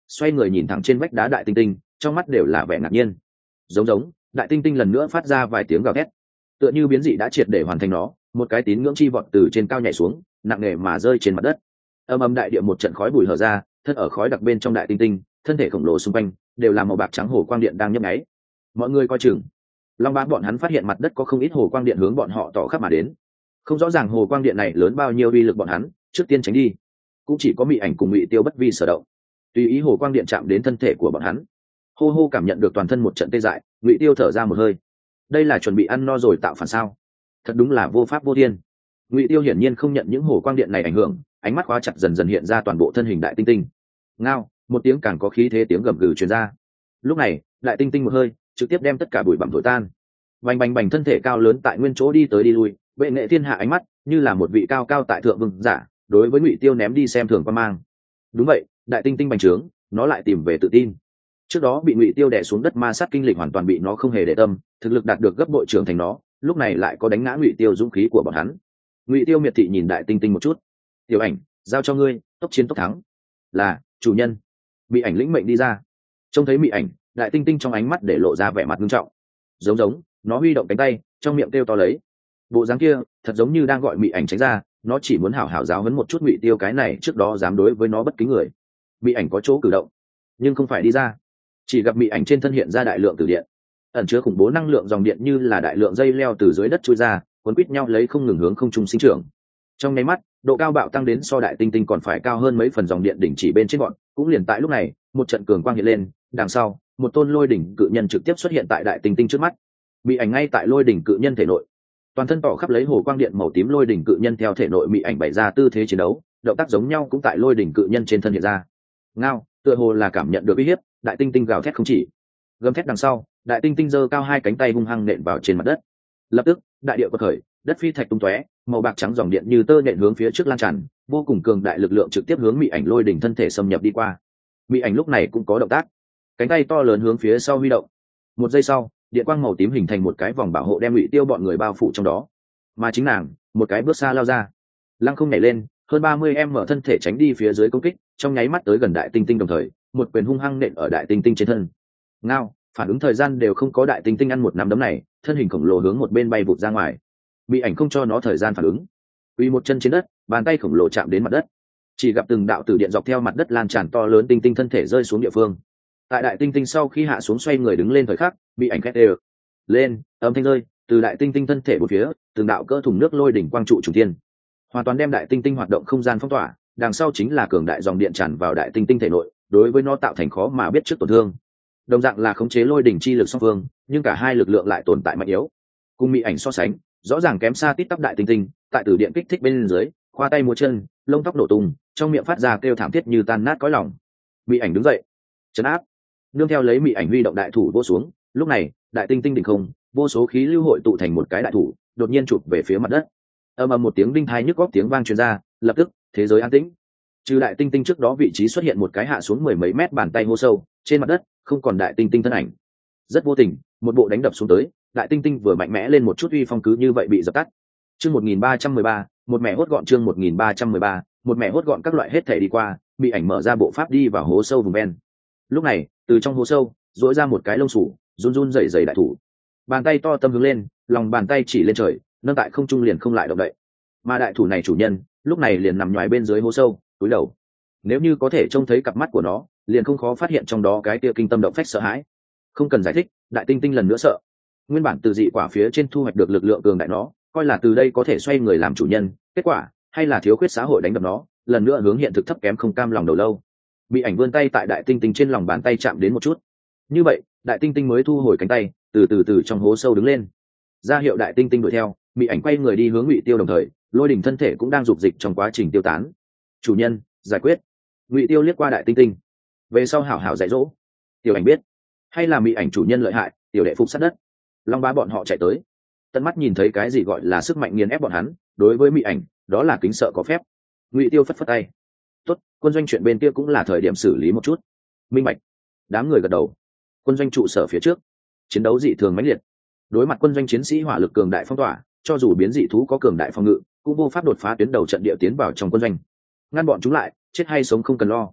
A: xoay người nhìn thẳng trên vách đá đại tinh tinh, trong mắt đều là vẻ ngạc nhiên. Giống giống, đại tinh tinh lần nữa phát ra vài tiếng gào thét, tựa như biến dị đã triệt để hoàn thành nó, một cái tín ngưỡng chi vọt từ trên cao nhảy xuống, nặng nề mà rơi trên mặt đất. Âm âm đại địa một trận khói bụi hở ra, thân ở khói đặc bên trong đại tinh tinh, thân thể khổng lồ xung quanh đều là màu bạc trắng hồ quang điện đang nhấp nháy. Mọi người coi chừng. Long Bá bọn hắn phát hiện mặt đất có không ít hồ quang điện hướng bọn họ tỏ khắp mà đến. Không rõ ràng hồ quang điện này lớn bao nhiêu uy lực, bọn hắn trước tiên tránh đi. Cũng chỉ có Mị Ảnh cùng Ngụy Tiêu bất vi sở động, tùy ý hồ quang điện chạm đến thân thể của bọn hắn. Hô hô cảm nhận được toàn thân một trận tê dại, Ngụy Tiêu thở ra một hơi. Đây là chuẩn bị ăn no rồi tạo phản sao? Thật đúng là vô pháp vô thiên. Ngụy Tiêu hiển nhiên không nhận những hồ quang điện này ảnh hưởng, ánh mắt khóa chặt dần dần hiện ra toàn bộ thân hình đại tinh tinh. Ngao, một tiếng càng có khí thế tiếng gầm gừ truyền ra. Lúc này, đại tinh tinh một hơi trực tiếp đem tất cả bụi bặm thổi tan. Bành bành bành, thân thể cao lớn tại nguyên chỗ đi tới đi lui, vệ nghệ thiên hạ ánh mắt như là một vị cao cao tại thượng vương giả, đối với Ngụy Tiêu ném đi xem thường quan mang. Đúng vậy, đại tinh tinh bành trướng, nó lại tìm về tự tin. Trước đó bị Ngụy Tiêu đè xuống đất ma sát kinh lịch hoàn toàn bị nó không hề để tâm, thực lực đạt được gấp bội trưởng thành nó, lúc này lại có đánh ngã Ngụy Tiêu dũng khí của bọn hắn. Ngụy Tiêu miệt thị nhìn đại tinh tinh một chút. Tiểu Ảnh, giao cho ngươi, tốc chiến tốc thắng. Là, chủ nhân. Mị Ảnh lĩnh mệnh đi ra. Trông thấy Mị Ảnh, đại tinh tinh trong ánh mắt để lộ ra vẻ mặt nghiêm trọng. Giống giống, nó huy động cánh tay, trong miệng kêu to lấy. Bộ dáng kia, thật giống như đang gọi Mị Ảnh tránh ra, nó chỉ muốn hảo hảo giáo huấn một chút Ngụy Tiêu cái này trước đó dám đối với nó bất kính người. Mị Ảnh có chỗ cử động, nhưng không phải đi ra. Chỉ gặp Mị Ảnh trên thân hiện ra đại lượng tử điện, ẩn chứa khủng bố năng lượng dòng điện như là đại lượng dây leo từ dưới đất chui ra, cuốn quít nhau lấy không ngừng hướng không trung sinh trưởng. Trong nháy mắt, độ cao bạo tăng đến so đại tinh tinh còn phải cao hơn mấy phần dòng điện đỉnh chỉ bên trên bọn. Cũng liền tại lúc này, một trận cường quang hiện lên, đằng sau, một tôn lôi đỉnh cự nhân trực tiếp xuất hiện tại đại tinh tinh trước mắt. Mị Ảnh ngay tại lôi đỉnh cự nhân thể nội, toàn thân tỏ khắp lấy hồ quang điện màu tím. Lôi đỉnh cự nhân theo thể nội Mị Ảnh bày ra tư thế chiến đấu, động tác giống nhau cũng tại lôi đỉnh cự nhân trên thân hiện ra. Ngao, tựa hồ là cảm nhận được uy hiếp, đại tinh tinh gào thét không chỉ. Gầm thét đằng sau, đại tinh tinh giơ cao hai cánh tay hung hăng nện vào trên mặt đất. Lập tức, đại địa quật khởi, đất phi thạch tung tóe, màu bạc trắng dòng điện như tơ nện hướng phía trước lan tràn, vô cùng cường đại lực lượng trực tiếp hướng Mị Ảnh lôi đỉnh thân thể xâm nhập đi qua. Mị Ảnh lúc này cũng có động tác, cánh tay to lớn hướng phía sau huy động. Một giây sau, điện quang màu tím hình thành một cái vòng bảo hộ đem Ngụy Tiêu bọn người bao phủ trong đó. Mà chính nàng, một cái bước xa lao ra, lăng không nhảy lên, hơn ba mươi em mở thân thể tránh đi phía dưới công kích, trong nháy mắt tới gần đại tinh tinh, đồng thời một quyền hung hăng nện ở đại tinh tinh trên thân. Ngao, phản ứng thời gian đều không có, đại tinh tinh ăn một nắm đấm này, thân hình khổng lồ hướng một bên bay vụt ra ngoài. Mị Ảnh không cho nó thời gian phản ứng, uy một chân trên đất, bàn tay khổng lồ chạm đến mặt đất, chỉ gặp từng đạo tử điện dọc theo mặt đất lan tràn, to lớn tinh tinh thân thể rơi xuống địa phương. Tại đại tinh tinh sau khi hạ xuống xoay người đứng lên thời khắc, Mị Ảnh khét đều lên, âm thanh rơi từ đại tinh tinh thân thể một phía, từng đạo cỡ thùng nước lôi đỉnh quang trụ trùng thiên, hoàn toàn đem đại tinh tinh hoạt động không gian phong tỏa. Đằng sau chính là cường đại dòng điện tràn vào đại tinh tinh thể nội, đối với nó tạo thành khó mà biết trước tổn thương. Đồng dạng là khống chế lôi đỉnh chi lực song phương, nhưng cả hai lực lượng lại tồn tại mạnh yếu. Cùng Mị Ảnh so sánh, rõ ràng kém xa tít tắp. Đại tinh tinh tại tử điện kích thích bên dưới, khoa tay múa chân, lông tóc nổ tung, trong miệng phát ra kêu thảm thiết như tan nát cõi lòng. Mị Ảnh đứng dậy, chấn áp, nương theo lấy Mị Ảnh huy động đại thủ vô xuống. Lúc này, đại tinh tinh đỉnh không, vô số khí lưu hội tụ thành một cái đại thủ, đột nhiên chụp về phía mặt đất. Ầm ầm một tiếng đinh tai nhức góc tiếng vang truyền ra, lập tức thế giới an tĩnh. Trừ đại tinh tinh trước đó vị trí xuất hiện một cái hạ xuống mười mấy mét bàn tay hô sâu, trên mặt đất không còn đại tinh tinh thân ảnh. Rất vô tình, một bộ đánh đập xuống tới, đại tinh tinh vừa mạnh mẽ lên một chút uy phong cứ như vậy bị dập tắt. Chương một nghìn ba trăm mười ba, một mẹ hốt gọn. Chương một nghìn ba trăm mười ba, một mẹ hốt gọn. Các loại hết thể đi qua, Mị Ảnh mở ra bộ pháp đi vào hố sâu vùng ven. Lúc này, từ trong hố sâu rỗi ra một cái lông sủ, run run rẩy rẩy đại thủ, bàn tay to tâm hướng lên, lòng bàn tay chỉ lên trời, nâng tại không trung liền không lại động đậy. Mà đại thủ này chủ nhân lúc này liền nằm nhoài bên dưới hố sâu, cúi đầu. Nếu như có thể trông thấy cặp mắt của nó, liền không khó phát hiện trong đó cái tia kinh tâm động phách sợ hãi. Không cần giải thích, đại tinh tinh lần nữa sợ. Nguyên bản từ dị quả phía trên thu hoạch được lực lượng cường đại, nó coi là từ đây có thể xoay người làm chủ nhân, kết quả hay là thiếu khuyết xã hội đánh đập nó, lần nữa hướng hiện thực thấp kém không cam lòng đầu lâu. Mị Ảnh vươn tay tại đại tinh tinh trên lòng bàn tay chạm đến một chút, như vậy đại tinh tinh mới thu hồi cánh tay, từ từ từ trong hố sâu đứng lên, ra hiệu đại tinh tinh đuổi theo. Mị Ảnh quay người đi hướng Ngụy Tiêu, đồng thời lôi đỉnh thân thể cũng đang dục dịch trong quá trình tiêu tán. Chủ nhân, giải quyết. Ngụy Tiêu liếc qua đại tinh tinh, về sau hảo hảo dạy dỗ. Tiểu Ảnh biết, hay là Mị Ảnh chủ nhân lợi hại, tiểu đệ phục sát đất. Long Bá bọn họ chạy tới, tận mắt nhìn thấy cái gì gọi là sức mạnh nghiền ép bọn hắn, đối với Mị Ảnh đó là kính sợ có phép. Ngụy Tiêu phất phất tay, tốt, quân doanh chuyện bên kia cũng là thời điểm xử lý một chút. Minh bạch. Đám người gật đầu. Quân doanh trụ sở phía trước, chiến đấu dị thường mãnh liệt. Đối mặt quân doanh chiến sĩ hỏa lực cường đại phong tỏa, cho dù biến dị thú có cường đại phòng ngự, cũng vô pháp đột phá tuyến đầu trận địa tiến vào trong quân doanh. Ngăn bọn chúng lại, chết hay sống không cần lo.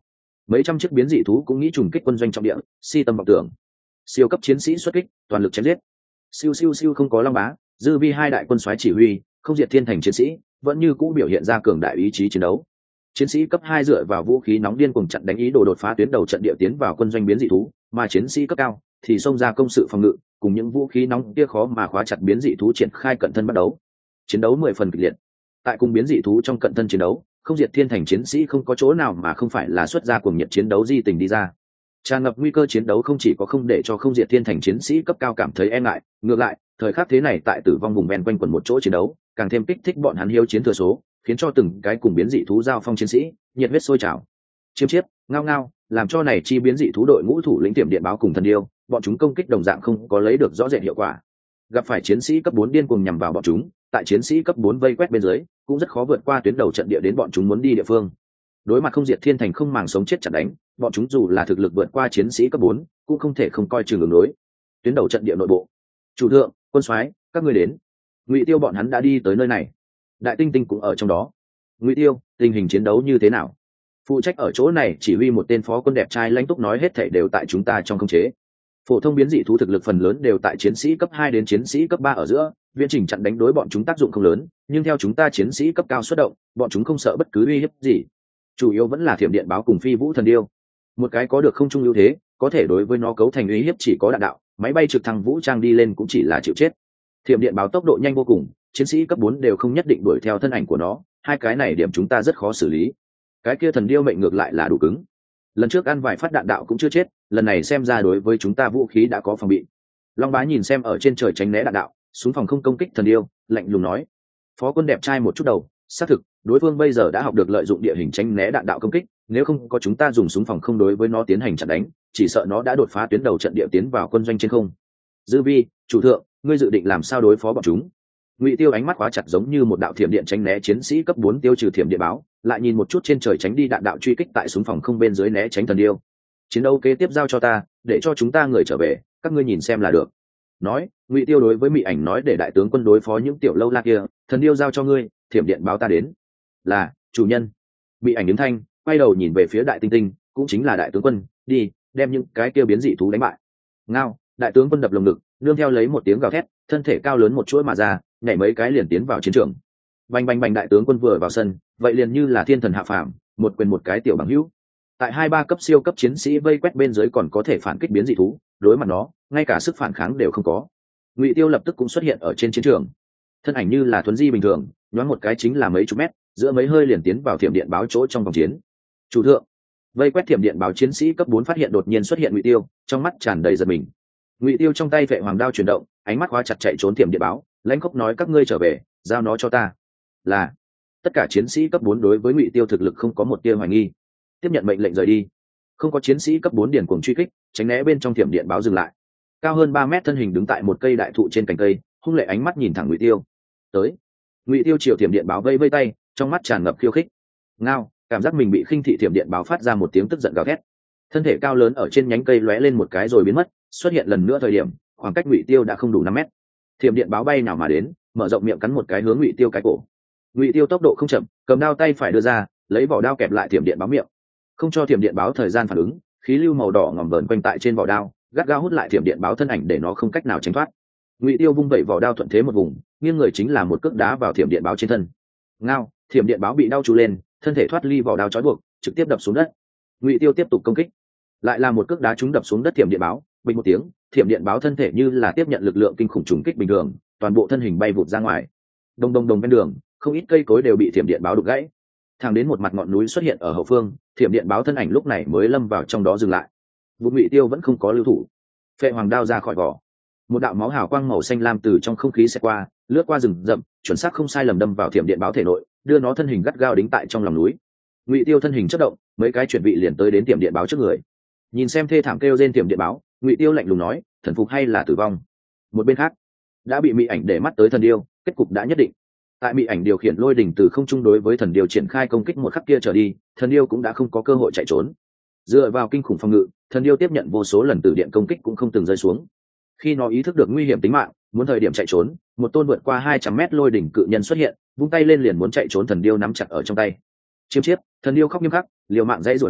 A: mấy trăm chiếc biến dị thú cũng nghĩ trùng kích quân doanh trọng địa, si tâm vọng tưởng. Siêu cấp chiến sĩ xuất kích, toàn lực chém giết. Siêu siêu siêu không có Long Bá, Dư Vi hai đại quân soái chỉ huy, không diệt thiên thành chiến sĩ, vẫn như cũ biểu hiện ra cường đại ý chí chiến đấu. Chiến sĩ cấp hai dựa vào vũ khí nóng điên cuồng chặn đánh ý đồ đột phá tuyến đầu trận địa tiến vào quân doanh biến dị thú, mà chiến sĩ cấp cao thì xông ra công sự phòng ngự, cùng những vũ khí nóng kia khó mà khóa chặt biến dị thú triển khai cận thân bắt đấu. Chiến đấu mười phần kịch liệt. Tại cùng biến dị thú trong cận thân chiến đấu, không diệt thiên thành chiến sĩ không có chỗ nào mà không phải là xuất ra cuồng nhiệt chiến đấu di tình đi ra. Tràn ngập nguy cơ chiến đấu không chỉ có không để cho không diệt thiên thành chiến sĩ cấp cao cảm thấy e ngại, ngược lại, thời khắc thế này tại tử vong vùng ven quanh quần một chỗ chiến đấu, càng thêm kích thích bọn hắn hiếu chiến thừa số, khiến cho từng cái cùng biến dị thú giao phong chiến sĩ nhiệt huyết sôi trào. Chiêm chiếp, ngao ngao, làm cho này chi biến dị thú đội ngũ thủ lĩnh tiệm điện báo cùng thần điêu, bọn chúng công kích đồng dạng không có lấy được rõ rệt hiệu quả. Gặp phải chiến sĩ cấp bốn điên cuồng nhằm vào bọn chúng, tại chiến sĩ cấp bốn vây quét bên dưới, cũng rất khó vượt qua tuyến đầu trận địa đến bọn chúng muốn đi địa phương. Đối mặt không diệt thiên thành không màng sống chết chặn đánh, bọn chúng dù là thực lực vượt qua chiến sĩ cấp bốn, cũng không thể không coi chừng ứng đối. Tuyến đầu trận địa nội bộ. Chủ thượng, quân soái, các ngươi đến. Ngụy Tiêu bọn hắn đã đi tới nơi này. Đại Tinh Tinh cũng ở trong đó. Ngụy Tiêu, tình hình chiến đấu như thế nào? Phụ trách ở chỗ này chỉ huy một tên phó quân đẹp trai lãnh túc nói hết thảy đều tại chúng ta trong khống chế. Phổ thông biến dị thú thực lực phần lớn đều tại chiến sĩ cấp hai đến chiến sĩ cấp ba ở giữa, viễn trình chặn đánh đối bọn chúng tác dụng không lớn, nhưng theo chúng ta chiến sĩ cấp cao xuất động, bọn chúng không sợ bất cứ uy hiếp gì. Chủ yếu vẫn là thiểm điện báo cùng phi vũ thần điêu. Một cái có được không trung ưu thế, có thể đối với nó cấu thành uy hiếp chỉ có đạn đạo, máy bay trực thăng vũ trang đi lên cũng chỉ là chịu chết. Thiểm điện báo tốc độ nhanh vô cùng, chiến sĩ cấp bốn đều không nhất định đuổi theo thân ảnh của nó, hai cái này điểm chúng ta rất khó xử lý. Cái kia thần điêu mệnh ngược lại là đủ cứng. Lần trước ăn vài phát đạn đạo cũng chưa chết, lần này xem ra đối với chúng ta vũ khí đã có phòng bị. Long Bá nhìn xem ở trên trời tránh né đạn đạo, xuống phòng không công kích thần điêu, lạnh lùng nói. Phó quân đẹp trai một chút đầu, xác thực, đối phương bây giờ đã học được lợi dụng địa hình tránh né đạn đạo công kích, nếu không có chúng ta dùng súng phòng không đối với nó tiến hành chặn đánh, chỉ sợ nó đã đột phá tuyến đầu trận địa tiến vào quân doanh trên không. Dư Vi, chủ thượng, ngươi dự định làm sao đối phó bọn chúng? Ngụy Tiêu ánh mắt khóa chặt giống như một đạo thiểm điện tránh né chiến sĩ cấp bốn tiêu trừ thiểm điện báo, lại nhìn một chút trên trời tránh đi đạn đạo truy kích tại súng phòng không bên dưới né tránh thần điêu. Chiến đấu kế tiếp giao cho ta, để cho chúng ta người trở về, các ngươi nhìn xem là được. Nói, Ngụy Tiêu đối với Mị Ảnh nói để đại tướng quân đối phó những tiểu lâu la kia, thần điêu giao cho ngươi, thiểm điện báo ta đến. Là, chủ nhân. Mị Ảnh đứng thanh, quay đầu nhìn về phía Đại Tinh Tinh, cũng chính là đại tướng quân, đi, đem những cái kia biến dị thú đánh bại. Ngao, đại tướng quân đập lồng ngực, nương theo lấy một tiếng gào thét, thân thể cao lớn một chuỗi mà ra, nhảy mấy cái liền tiến vào chiến trường. Bành bành bành, đại tướng quân vừa vào sân, vậy liền như là thiên thần hạ phàm, một quyền một cái tiểu bằng hữu. Tại hai ba cấp siêu cấp chiến sĩ vây quét bên dưới còn có thể phản kích biến dị thú, đối mặt nó, ngay cả sức phản kháng đều không có. Ngụy Tiêu lập tức cũng xuất hiện ở trên chiến trường, thân ảnh như là thuấn di bình thường, nhoáng một cái chính là mấy chục mét, giữa mấy hơi liền tiến vào thiểm điện báo chỗ trong vòng chiến. Chủ thượng, vây quét thiểm điện báo chiến sĩ cấp bốn phát hiện đột nhiên xuất hiện Ngụy Tiêu, trong mắt tràn đầy giật mình. Ngụy Tiêu trong tay vệ hoàng đao chuyển động, ánh mắt khóa chặt chạy trốn thiểm điện báo, lãnh khốc nói các ngươi trở về, giao nó cho ta. Là. Tất cả chiến sĩ cấp bốn đối với Ngụy Tiêu thực lực không có một tia hoài nghi, tiếp nhận mệnh lệnh rời đi. Không có chiến sĩ cấp bốn điển cuồng truy kích, tránh né bên trong thiểm điện báo dừng lại. Cao hơn ba mét thân hình đứng tại một cây đại thụ trên cành cây, hung lệ ánh mắt nhìn thẳng Ngụy Tiêu. Tới. Ngụy Tiêu chiều thiểm điện báo vây vây tay, trong mắt tràn ngập khiêu khích. Ngao, cảm giác mình bị khinh thị, thiểm điện báo phát ra một tiếng tức giận gào thét. Thân thể cao lớn ở trên nhánh cây lóe lên một cái rồi biến mất, xuất hiện lần nữa thời điểm, khoảng cách Ngụy Tiêu đã không đủ năm mét. Thiểm điện báo bay nào mà đến, mở rộng miệng cắn một cái hướng Ngụy Tiêu cái cổ. Ngụy Tiêu tốc độ không chậm, cầm đao tay phải đưa ra, lấy vỏ đao kẹp lại thiểm điện báo miệng, không cho thiểm điện báo thời gian phản ứng, khí lưu màu đỏ ngòm vờn quanh tại trên vỏ đao, gắt gao hút lại thiểm điện báo thân ảnh để nó không cách nào tránh thoát. Ngụy Tiêu vung vẩy vỏ đao thuận thế một vùng, nghiêng người chính là một cước đá vào thiểm điện báo trên thân. Ngao, thiểm điện báo bị đau trù lên, thân thể thoát ly vỏ đao trói buộc, trực tiếp đập xuống đất. Ngụy Tiêu tiếp tục công kích, lại là một cước đá trúng đập xuống đất thiểm điện báo, bình một tiếng, thiểm điện báo thân thể như là tiếp nhận lực lượng kinh khủng trùng kích bình thường, toàn bộ thân hình bay vụt ra ngoài. Đông đông đông bên đường, không ít cây cối đều bị thiểm điện báo đục gãy. Thẳng đến một mặt ngọn núi xuất hiện ở hậu phương, thiểm điện báo thân ảnh lúc này mới lâm vào trong đó dừng lại. Vũ Ngụy Tiêu vẫn không có lưu thủ, phệ hoàng đao ra khỏi vỏ, một đạo máu hào quang màu xanh lam từ trong không khí xẹt qua, lướt qua rừng rậm, chuẩn xác không sai lầm đâm vào thiểm điện báo thể nội, đưa nó thân hình gắt gao đính tại trong lòng núi. Ngụy Tiêu thân hình chớp động, mấy cái chuyển vị liền tới đến thiểm điện báo trước người. Nhìn xem thê thảm kêu rên thiểm điện báo, Ngụy Tiêu lạnh lùng nói, thần phục hay là tử vong? Một bên khác, đã bị Mị Ảnh để mắt tới thần điêu, kết cục đã nhất định. Tại Mị Ảnh điều khiển lôi đỉnh từ không trung đối với thần điêu triển khai công kích một khắc kia trở đi, thần điêu cũng đã không có cơ hội chạy trốn. Dựa vào kinh khủng phòng ngự, thần điêu tiếp nhận vô số lần từ điện công kích cũng không từng rơi xuống. Khi nó ý thức được nguy hiểm tính mạng, muốn thời điểm chạy trốn, một tôn vượt qua hai trăm mét lôi đỉnh cự nhân xuất hiện, vung tay lên liền muốn chạy trốn, thần điêu nắm chặt ở trong tay. Chiêm chiếp, thần điêu khóc nghiêm khắc, liều mạng dãy rủa nó,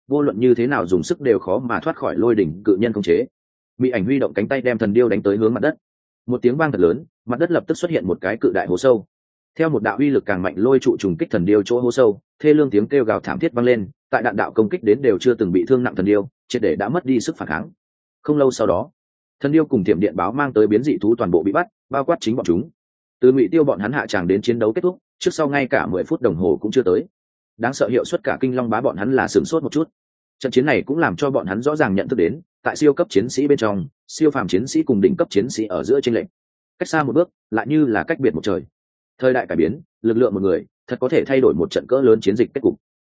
A: vô luận như thế nào dùng sức đều khó mà thoát khỏi lôi đỉnh cự nhân khống chế. Mị ảnh huy động cánh tay đem thần điêu đánh tới hướng mặt đất. Một tiếng vang thật lớn, mặt đất lập tức xuất hiện một cái cự đại hố sâu. Theo một đạo uy lực càng mạnh lôi trụ trùng kích thần điêu chỗ hố sâu, thê lương tiếng kêu gào thảm thiết vang lên, tại đạn đạo công kích đến đều chưa từng bị thương nặng thần điêu, triệt để đã mất đi sức phản kháng. Không lâu sau đó, thần điêu cùng tiệm điện báo mang tới biến dị thú toàn bộ bị bắt, bao quát chính bọn chúng. Từ Ngụy Tiêu bọn hắn hạ tràng đến chiến đấu kết thúc, trước sau ngay cả mười phút đồng hồ cũng chưa tới. Đáng sợ hiệu suất cả kinh long bá bọn hắn là sửng sốt một chút. Trận chiến này cũng làm cho bọn hắn rõ ràng nhận thức đến, tại siêu cấp chiến sĩ bên trong, siêu phàm chiến sĩ cùng đỉnh cấp chiến sĩ ở giữa chênh lệch. Cách xa một bước, lại như là cách biệt một trời. Thời đại cải biến, lực lượng một người, thật có thể thay đổi một trận cỡ lớn chiến dịch kết cục.